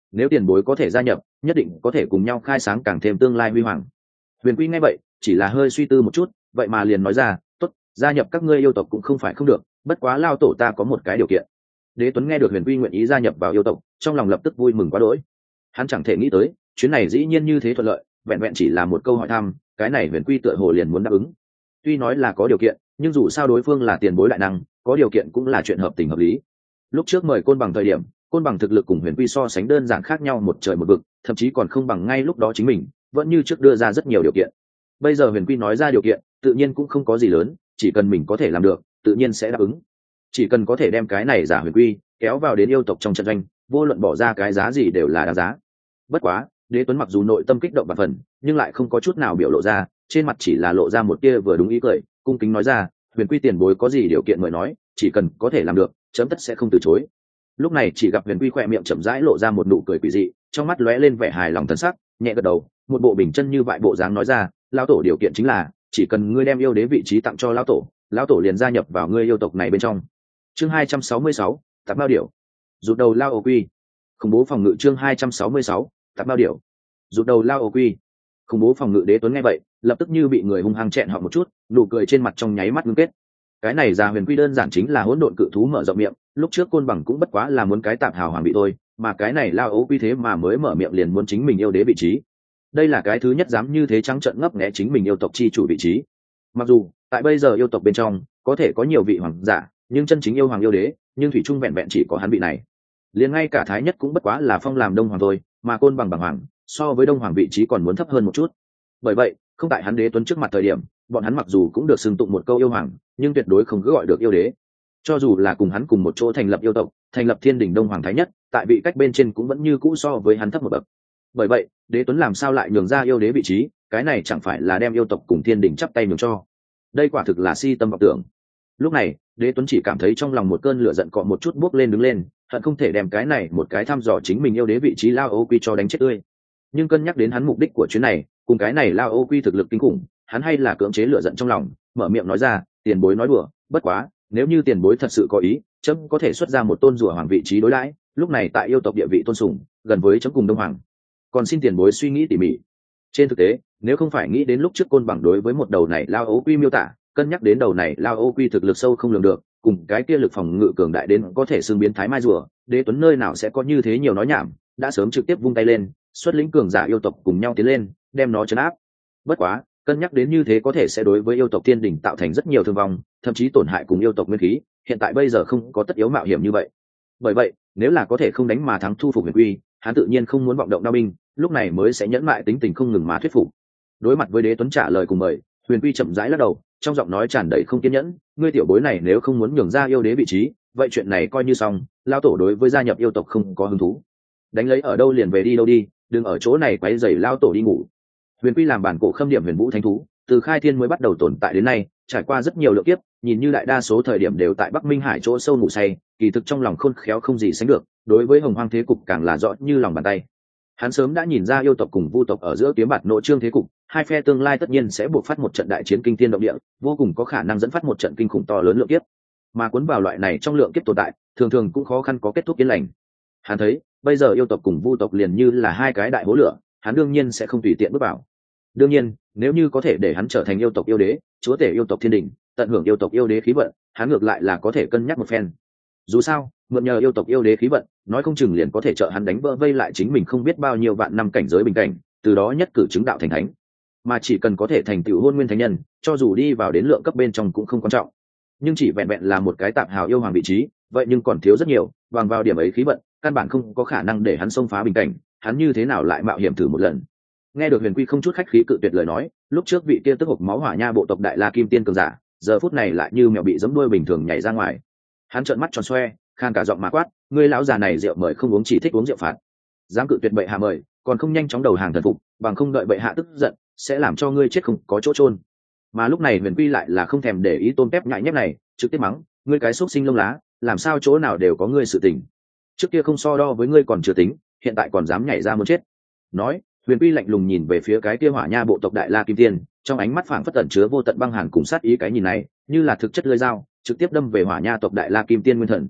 nếu tiền bối có thể gia nhập nhất định có thể cùng nhau khai sáng càng thêm tương lai huy hoàng. Huyền Quy nghe vậy chỉ là hơi suy tư một chút, vậy mà liền nói ra, tốt, gia nhập các ngươi yêu tộc cũng không phải không được, bất quá lao tổ ta có một cái điều kiện. Đế Tuấn nghe được Huyền Quy nguyện ý gia nhập vào yêu tộc, trong lòng lập tức vui mừng quá đỗi. Hắn chẳng thể nghĩ tới chuyến này dĩ nhiên như thế thuận lợi, vẹn vẹn chỉ là một câu hỏi thăm, cái này Huyền Quy tựa hồ liền muốn đáp ứng. Tuy nói là có điều kiện, nhưng dù sao đối phương là tiền bối đại năng, có điều kiện cũng là chuyện hợp tình hợp lý. Lúc trước mời Côn Bằng thời điểm, Côn Bằng thực lực cùng Huyền Quy so sánh đơn giản khác nhau một trời một vực, thậm chí còn không bằng ngay lúc đó chính mình, vẫn như trước đưa ra rất nhiều điều kiện. Bây giờ Huyền Quy nói ra điều kiện, tự nhiên cũng không có gì lớn, chỉ cần mình có thể làm được, tự nhiên sẽ đáp ứng. Chỉ cần có thể đem cái này giả Huyền Quy kéo vào đến yêu tộc trong trận doanh, vô luận bỏ ra cái giá gì đều là đáng giá. Bất quá, Đế Tuấn mặc dù nội tâm kích động và phần, nhưng lại không có chút nào biểu lộ ra, trên mặt chỉ là lộ ra một tia vừa đúng ý cười, cung kính nói ra, Huyền Quy tiền bối có gì điều kiện mời nói, chỉ cần có thể làm được, chấm tất sẽ không từ chối. Lúc này chỉ gặp Huyền Quy khỏe miệng chậm rãi lộ ra một nụ cười quỷ dị, trong mắt lóe lên vẻ hài lòng thân sắc, nhẹ gật đầu, một bộ bình chân như vậy bộ dáng nói ra, lão tổ điều kiện chính là chỉ cần ngươi đem yêu đế vị trí tặng cho lão tổ liền gia nhập vào ngươi yêu tộc này bên trong. Chương 266, Tạp Bao Điểu. Rụt đầu lao ô quy. Khủng bố phòng ngự. Chương 266, Tạp Bao Điểu. Rụt đầu lao ô quy. Khủng bố phòng ngự. Đế Tuấn nghe vậy, lập tức như bị người hung hăng chẹn họ một chút, nụ cười trên mặt trong nháy mắt ngưng kết. Cái này ra Huyền Quy đơn giản chính là hỗn độn cự thú mở rộng miệng, lúc trước Côn Bằng cũng bất quá là muốn cái tạp hào hoàng bị thôi, mà cái này lao ấu quy thế mà mới mở miệng liền muốn chính mình yêu đế vị trí. Đây là cái thứ nhất dám như thế trắng trợn ngấp nghé chính mình yêu tộc chi chủ vị trí. Mặc dù tại bây giờ yêu tộc bên trong có thể có nhiều vị hoàng giả, nhưng chân chính yêu hoàng yêu đế, nhưng thủy trung vẹn vẹn chỉ có hắn vị này. Liền ngay cả thái nhất cũng bất quá là phong làm đông hoàng thôi, mà Côn Bằng bằng hoàng so với đông hoàng vị trí còn muốn thấp hơn một chút. Bởi vậy, không tại hắn Đế Tuấn trước mặt thời điểm, bọn hắn mặc dù cũng được xưng tụng một câu yêu hoàng, nhưng tuyệt đối không cứ gọi được yêu đế. Cho dù là cùng hắn cùng một chỗ thành lập yêu tộc, thành lập Thiên Đình Đông Hoàng Thái Nhất, tại vị cách bên trên cũng vẫn như cũ so với hắn thấp một bậc. Bởi vậy, Đế Tuấn làm sao lại nhường ra yêu đế vị trí, cái này chẳng phải là đem yêu tộc cùng Thiên Đình chắp tay nhường cho. Đây quả thực là si tâm vọng tưởng. Lúc này, Đế Tuấn chỉ cảm thấy trong lòng một cơn lửa giận cọ một chút bốc lên đứng lên, hận không thể đem cái này một cái thăm dò chính mình yêu đế vị trí lao ô quy cho đánh chết tươi. Nhưng cân nhắc đến hắn mục đích của chuyến này, cùng cái này lao ô quy thực lực kinh khủng, hắn hay là cưỡng chế lửa giận trong lòng, mở miệng nói ra, tiền bối nói đùa, bất quá, nếu như tiền bối thật sự có ý, chấm có thể xuất ra một tôn rùa hoàng vị trí đối đãi, lúc này tại yêu tộc địa vị tôn sùng, gần với chấm cùng đông hoàng. Còn xin tiền bối suy nghĩ tỉ mỉ. Trên thực tế, nếu không phải nghĩ đến lúc trước Côn Bằng đối với một đầu này lao ô quy miêu tả, cân nhắc đến đầu này lao ô quy thực lực sâu không lường được, cùng cái kia lực phòng ngự cường đại đến có thể xương biến thái mai rùa, Đế Tuấn nơi nào sẽ có như thế nhiều nói nhảm, đã sớm trực tiếp vung tay lên, xuất lĩnh cường giả yêu tộc cùng nhau tiến lên, đem nó trấn áp. Bất quá, cân nhắc đến như thế có thể sẽ đối với yêu tộc Thiên Đình tạo thành rất nhiều thương vong, thậm chí tổn hại cùng yêu tộc nguyên khí, hiện tại bây giờ không có tất yếu mạo hiểm như vậy. Bởi vậy, nếu là có thể không đánh mà thắng thu phục Huyền Quy, hắn tự nhiên không muốn vọng động đao binh, lúc này mới sẽ nhẫn mại tính tình không ngừng mà thuyết phục. Đối mặt với Đế Tuấn trả lời cùng mời, Huyền Quy chậm rãi lắc đầu, trong giọng nói tràn đầy không kiên nhẫn, ngươi tiểu bối này nếu không muốn nhường ra yêu đế vị trí, vậy chuyện này coi như xong, lao tổ đối với gia nhập yêu tộc không có hứng thú. Đánh lấy ở đâu liền về đi đâu đi, đừng ở chỗ này quấy rầy lao tổ đi ngủ. Huyền Quy làm bản cổ khâm điểm Huyền Vũ Thánh thú, từ khai thiên mới bắt đầu tồn tại đến nay, trải qua rất nhiều lượng kiếp, nhìn như đại đa số thời điểm đều tại Bắc Minh Hải chỗ sâu ngủ say, kỳ thực trong lòng khôn khéo không gì sánh được, đối với Hồng Hoang thế cục càng là rõ như lòng bàn tay. Hắn sớm đã nhìn ra yêu tộc cùng vu tộc ở giữa kiếm bạt nội trương thế cục, hai phe tương lai tất nhiên sẽ buộc phát một trận đại chiến kinh thiên động địa, vô cùng có khả năng dẫn phát một trận kinh khủng to lớn lượng kiếp. Mà cuốn vào loại này trong lượng kiếp tồn tại, thường thường cũng khó khăn có kết thúc yên lành. Hắn thấy, bây giờ yêu tộc cùng vu tộc liền như là hai cái đại hố lửa, hắn đương nhiên sẽ không tùy tiện bước vào. Đương nhiên, nếu như có thể để hắn trở thành yêu tộc yêu đế, chúa tể yêu tộc Thiên Đình, tận hưởng yêu tộc yêu đế khí vận, hắn ngược lại là có thể cân nhắc một phen. Dù sao, mượn nhờ yêu tộc yêu đế khí vận, nói không chừng liền có thể trợ hắn đánh vỡ vây lại chính mình không biết bao nhiêu vạn năm cảnh giới bình cảnh, từ đó nhất cử chứng đạo thành thánh. Mà chỉ cần có thể thành tựu hôn nguyên thánh nhân, cho dù đi vào đến lượng cấp bên trong cũng không quan trọng. Nhưng chỉ vẹn vẹn là một cái tạp hào yêu hoàng vị trí, vậy nhưng còn thiếu rất nhiều, bằng vào điểm ấy khí vận, căn bản không có khả năng để hắn xông phá bình cảnh, hắn như thế nào lại mạo hiểm thử một lần. Nghe được Huyền Quy không chút khách khí cự tuyệt lời nói, lúc trước vị kia tức hộc máu hỏa nha bộ tộc đại la kim tiên cường giả, giờ phút này lại như mèo bị giẫm đuôi bình thường nhảy ra ngoài. Hắn trợn mắt tròn xoe, khan cả giọng mà quát, ngươi lão già này rượu mời không uống chỉ thích uống rượu phạt, dám cự tuyệt bệ hạ mời, còn không nhanh chóng đầu hàng thần phục, bằng không đợi bệ hạ tức giận, sẽ làm cho ngươi chết không có chỗ chôn. Mà lúc này Huyền Quy lại là không thèm để ý tôn tép nhại nhép này, trực tiếp mắng, ngươi cái xúc sinh lông lá, làm sao chỗ nào đều có ngươi sự tình. Trước kia không so đo với ngươi còn chưa tính, hiện tại còn dám nhảy ra muốn chết. Nói, Huyền Quy lạnh lùng nhìn về phía cái kia hỏa nha bộ tộc đại la kim tiên, trong ánh mắt phảng phất tẩn chứa vô tận băng hàn cùng sát ý, cái nhìn này như là thực chất lưỡi dao, trực tiếp đâm về hỏa nha tộc đại la kim tiên nguyên thần.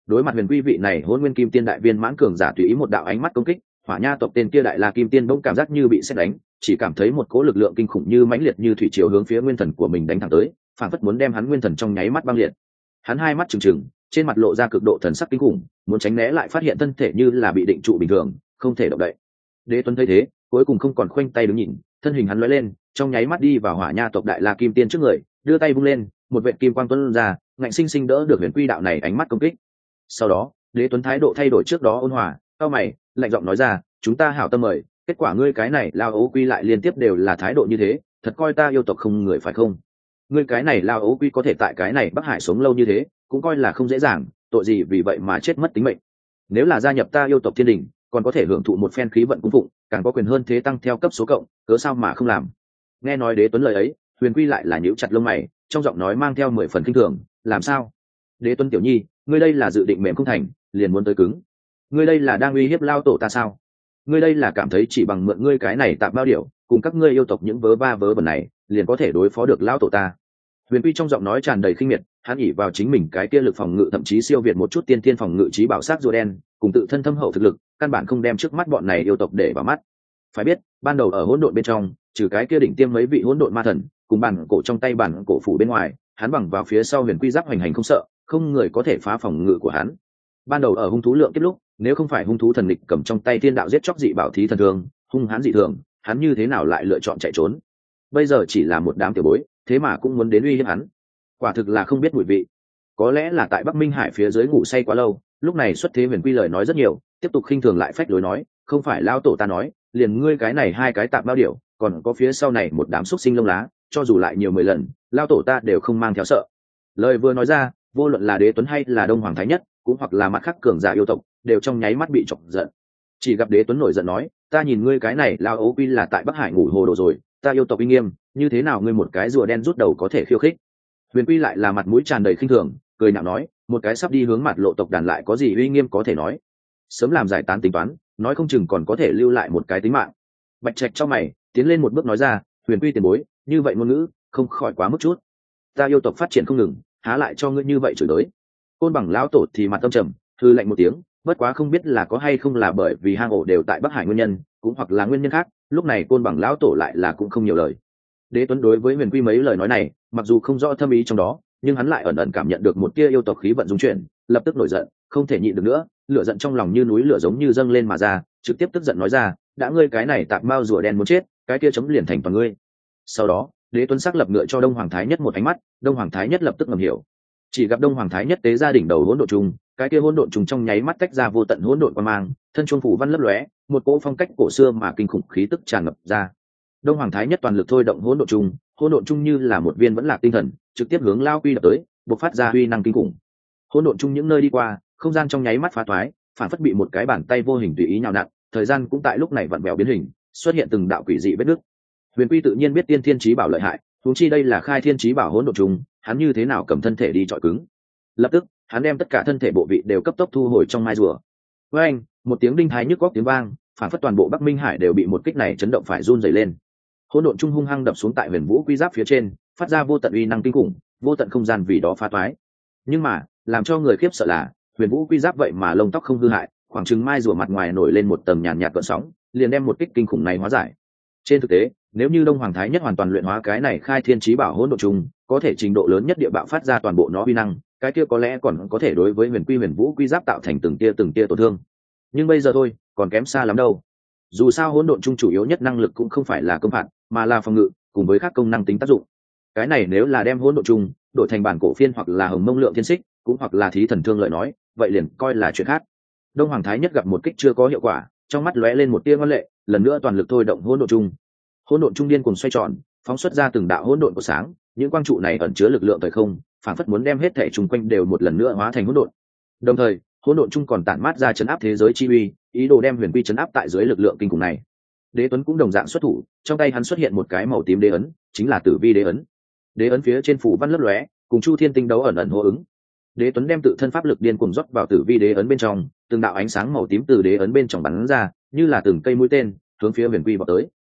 Đối mặt huyền quy vị này hôn nguyên kim tiên đại viên mãn cường giả tùy ý một đạo ánh mắt công kích, hỏa nha tộc tên kia đại la kim tiên bỗng cảm giác như bị sét đánh, chỉ cảm thấy một cỗ lực lượng kinh khủng như mãnh liệt như thủy triều hướng phía nguyên thần của mình đánh thẳng tới, phản phất muốn đem hắn nguyên thần trong nháy mắt băng liệt. Hắn hai mắt trừng trừng, trên mặt lộ ra cực độ thần sắc kinh khủng, muốn tránh né lại phát hiện thân thể như là bị định trụ bình thường, không thể động đậy. Đế Tuấn thấy thế, cuối cùng không còn khoanh tay đứng nhìn, thân hình hắn lóe lên, trong nháy mắt đi vào hỏa nha tộc đại la kim tiên trước người, đưa tay vung lên, một vệt kim quang tuôn ra, ngạnh sinh sinh đỡ được huyền quy đạo này ánh mắt công kích. Sau đó, Đế Tuấn thái độ thay đổi trước đó ôn hòa, cao mày, lạnh giọng nói ra, chúng ta hảo tâm mời, kết quả ngươi cái này lao ấu quy lại liên tiếp đều là thái độ như thế, thật coi ta yêu tộc không người phải không? Ngươi cái này lao ấu quy có thể tại cái này Bắc Hải sống lâu như thế, cũng coi là không dễ dàng, tội gì vì vậy mà chết mất tính mệnh. Nếu là gia nhập ta yêu tộc thiên đình, còn có thể hưởng thụ một phen khí vận cung phụng, càng có quyền hơn thế tăng theo cấp số cộng, cớ sao mà không làm? Nghe nói Đế Tuấn lời ấy, huyền quy lại là nhíu chặt lông mày, trong giọng nói mang theo 10 phần kinh thường, làm sao? Đế Tuấn tiểu nhi, ngươi đây là dự định mềm không thành, liền muốn tới cứng. Ngươi đây là đang uy hiếp lao tổ ta sao? Ngươi đây là cảm thấy chỉ bằng mượn ngươi cái này tạm bao điểu, cùng các ngươi yêu tộc những vớ va vớ vẩn này, liền có thể đối phó được lao tổ ta? Huyền quy trong giọng nói tràn đầy khinh miệt, hắn ỷ vào chính mình cái kia lực phòng ngự thậm chí siêu việt một chút tiên thiên phòng ngự trí bảo sát rùa đen, cùng tự thân thâm hậu thực lực, căn bản không đem trước mắt bọn này yêu tộc để vào mắt. Phải biết, ban đầu ở hỗn độn bên trong, trừ cái kia đỉnh tiêm mấy vị hỗn độn ma thần, cùng bản cổ trong tay bản cổ phủ bên ngoài, hắn bằng vào phía sau huyền quy giáp hoành hành không sợ, không người có thể phá phòng ngự của hắn. Ban đầu ở hung thú lượng kiếp lúc, nếu không phải hung thú thần địch cầm trong tay thiên đạo giết chóc dị bảo thí thần thường, hung hãn dị thường, hắn như thế nào lại lựa chọn chạy trốn? Bây giờ chỉ là một đám tiểu bối, thế mà cũng muốn đến uy hiếp hắn, quả thực là không biết mùi vị. Có lẽ là tại Bắc Minh Hải phía dưới ngủ say quá lâu, lúc này xuất thế huyền quy lời nói rất nhiều, tiếp tục khinh thường lại phách lối nói, không phải lao tổ ta nói, liền ngươi cái này hai cái tạm bao điểu, còn có phía sau này một đám xúc sinh lông lá, cho dù lại nhiều 10 lần, lao tổ ta đều không mang theo sợ. Lời vừa nói ra, vô luận là Đế Tuấn hay là Đông Hoàng Thái Nhất, cũng hoặc là mặt khác cường giả yêu tộc, đều trong nháy mắt bị chọc giận. Chỉ gặp Đế Tuấn nổi giận nói, ta nhìn ngươi cái này lao ấu quy là tại Bắc Hải ngủ hồ đồ rồi, ta yêu tộc uy nghiêm, như thế nào ngươi một cái rùa đen rút đầu có thể khiêu khích? Huyền quy lại là mặt mũi tràn đầy khinh thường, cười nhạo nói, một cái sắp đi hướng mặt lộ tộc đàn lại có gì uy nghiêm có thể nói? Sớm làm giải tán tính toán, nói không chừng còn có thể lưu lại một cái tính mạng. Bạch Trạch trong mày, tiến lên một bước nói ra, huyền quy tiền bối, như vậy ngôn ngữ, không khỏi quá mức chút. Ta yêu tộc phát triển không ngừng, há lại cho ngươi như vậy chửi tới? Côn Bằng lão tổ thì mặt tâm trầm, hư lạnh một tiếng, bất quá không biết là có hay không là bởi vì hang ổ đều tại Bắc Hải nguyên nhân, cũng hoặc là nguyên nhân khác, lúc này Côn Bằng lão tổ lại là cũng không nhiều lời. Đế Tuấn đối với huyền quy mấy lời nói này, mặc dù không rõ thâm ý trong đó, nhưng hắn lại ẩn ẩn cảm nhận được một tia yêu tộc khí vận dung chuyển, lập tức nổi giận, không thể nhịn được nữa, lửa giận trong lòng như núi lửa giống như dâng lên mà ra, trực tiếp tức giận nói ra, đã ngươi cái này tạc mao rùa đen muốn chết, cái kia chấm liền thành toàn ngươi. Sau đó, Đế Tuấn sắc lập ngựa cho Đông Hoàng Thái Nhất một ánh mắt, Đông Hoàng Thái Nhất lập tức ngầm hiểu. Chỉ gặp Đông Hoàng Thái Nhất tế ra đỉnh đầu hỗn độn trùng, cái kia hỗn độn trùng trong nháy mắt tách ra vô tận hỗn độn quang mang, thân chuông phủ văn lấp lóe, một cỗ phong cách cổ xưa mà kinh khủng khí tức tràn ngập ra. Đông Hoàng Thái Nhất toàn lực thôi động hỗn độn trùng như là một viên vẫn lạc tinh thần, trực tiếp hướng lao quy đập tới, bộc phát ra uy năng kinh khủng. Hỗn độn trùng những nơi đi qua, không gian trong nháy mắt phá toái, phản phất bị một cái bàn tay vô hình tùy ý nhào nặn, thời gian cũng tại lúc này vặn vẹo biến hình, xuất hiện từng đạo quỷ dị vết nứt. Huyền Quy tự nhiên biết tiên thiên chí bảo lợi hại, huống chi đây là khai thiên chí bảo hỗn độn trùng, hắn như thế nào cầm thân thể đi chọi cứng. Lập tức, hắn đem tất cả thân thể bộ vị đều cấp tốc thu hồi trong mai rùa. Với anh, một tiếng đinh thái nhức góc tiếng vang, phản phất toàn bộ Bắc Minh Hải đều bị một kích này chấn động phải run rẩy lên. Hỗn độn trung hung hăng đập xuống tại Huyền Vũ Quy Giáp phía trên, phát ra vô tận uy năng kinh khủng, vô tận không gian vì đó phá toái. Nhưng mà, làm cho người khiếp sợ là, Huyền Vũ Quy Giáp vậy mà lông tóc không hư hại, khoảng chừng mai rùa mặt ngoài nổi lên một tầng nhàn nhạt gợn sóng, liền đem một kích kinh khủng này hóa giải. Trên thực tế, nếu như Đông Hoàng Thái Nhất hoàn toàn luyện hóa cái này khai thiên chí bảo hỗn độn trùng, có thể trình độ lớn nhất địa bạo phát ra toàn bộ nó uy năng, cái kia có lẽ còn có thể đối với Huyền Vũ Quy Giáp tạo thành từng tia tổn thương. Nhưng bây giờ thôi, còn kém xa lắm đâu. Dù sao hỗn độn trùng chủ yếu nhất năng lực cũng không phải là công phạt, mà là phòng ngự, cùng với các công năng tính tác dụng. Cái này nếu là đem hỗn độn trùng đổi thành bản cổ phiên hoặc là hồng mông lượng thiên xích, cũng hoặc là thí thần thương lợi nói, vậy liền coi là chuyện khác. Đông Hoàng Thái Nhất gặp một kích chưa có hiệu quả, trong mắt lóe lên một tia ngoan lệ, lần nữa toàn lực thôi động hỗn độn trùng. Hỗn độn trung điên cuồng xoay tròn, phóng xuất ra từng đạo hỗn độn của sáng, những quang trụ này ẩn chứa lực lượng thời không, phản phất muốn đem hết thảy xung quanh đều một lần nữa hóa thành hỗn độn. Đồng thời, hỗn độn trung còn tản mát ra chấn áp thế giới chi uy, ý đồ đem Huyền Quy chấn áp tại dưới lực lượng kinh khủng này. Đế Tuấn cũng đồng dạng xuất thủ, trong tay hắn xuất hiện một cái màu tím đế ấn, chính là Tử Vi đế ấn. Đế ấn phía trên phủ văn lấp lóe, cùng Chu Thiên tinh đấu ẩn ẩn hô ứng. Đế Tuấn đem tự thân pháp lực điên cuồng rót vào Tử Vi đế ấn bên trong, từng đạo ánh sáng màu tím từ đế ấn bên trong bắn ra, như là từng cây mũi tên, hướng phía Huyền Quy vọt tới.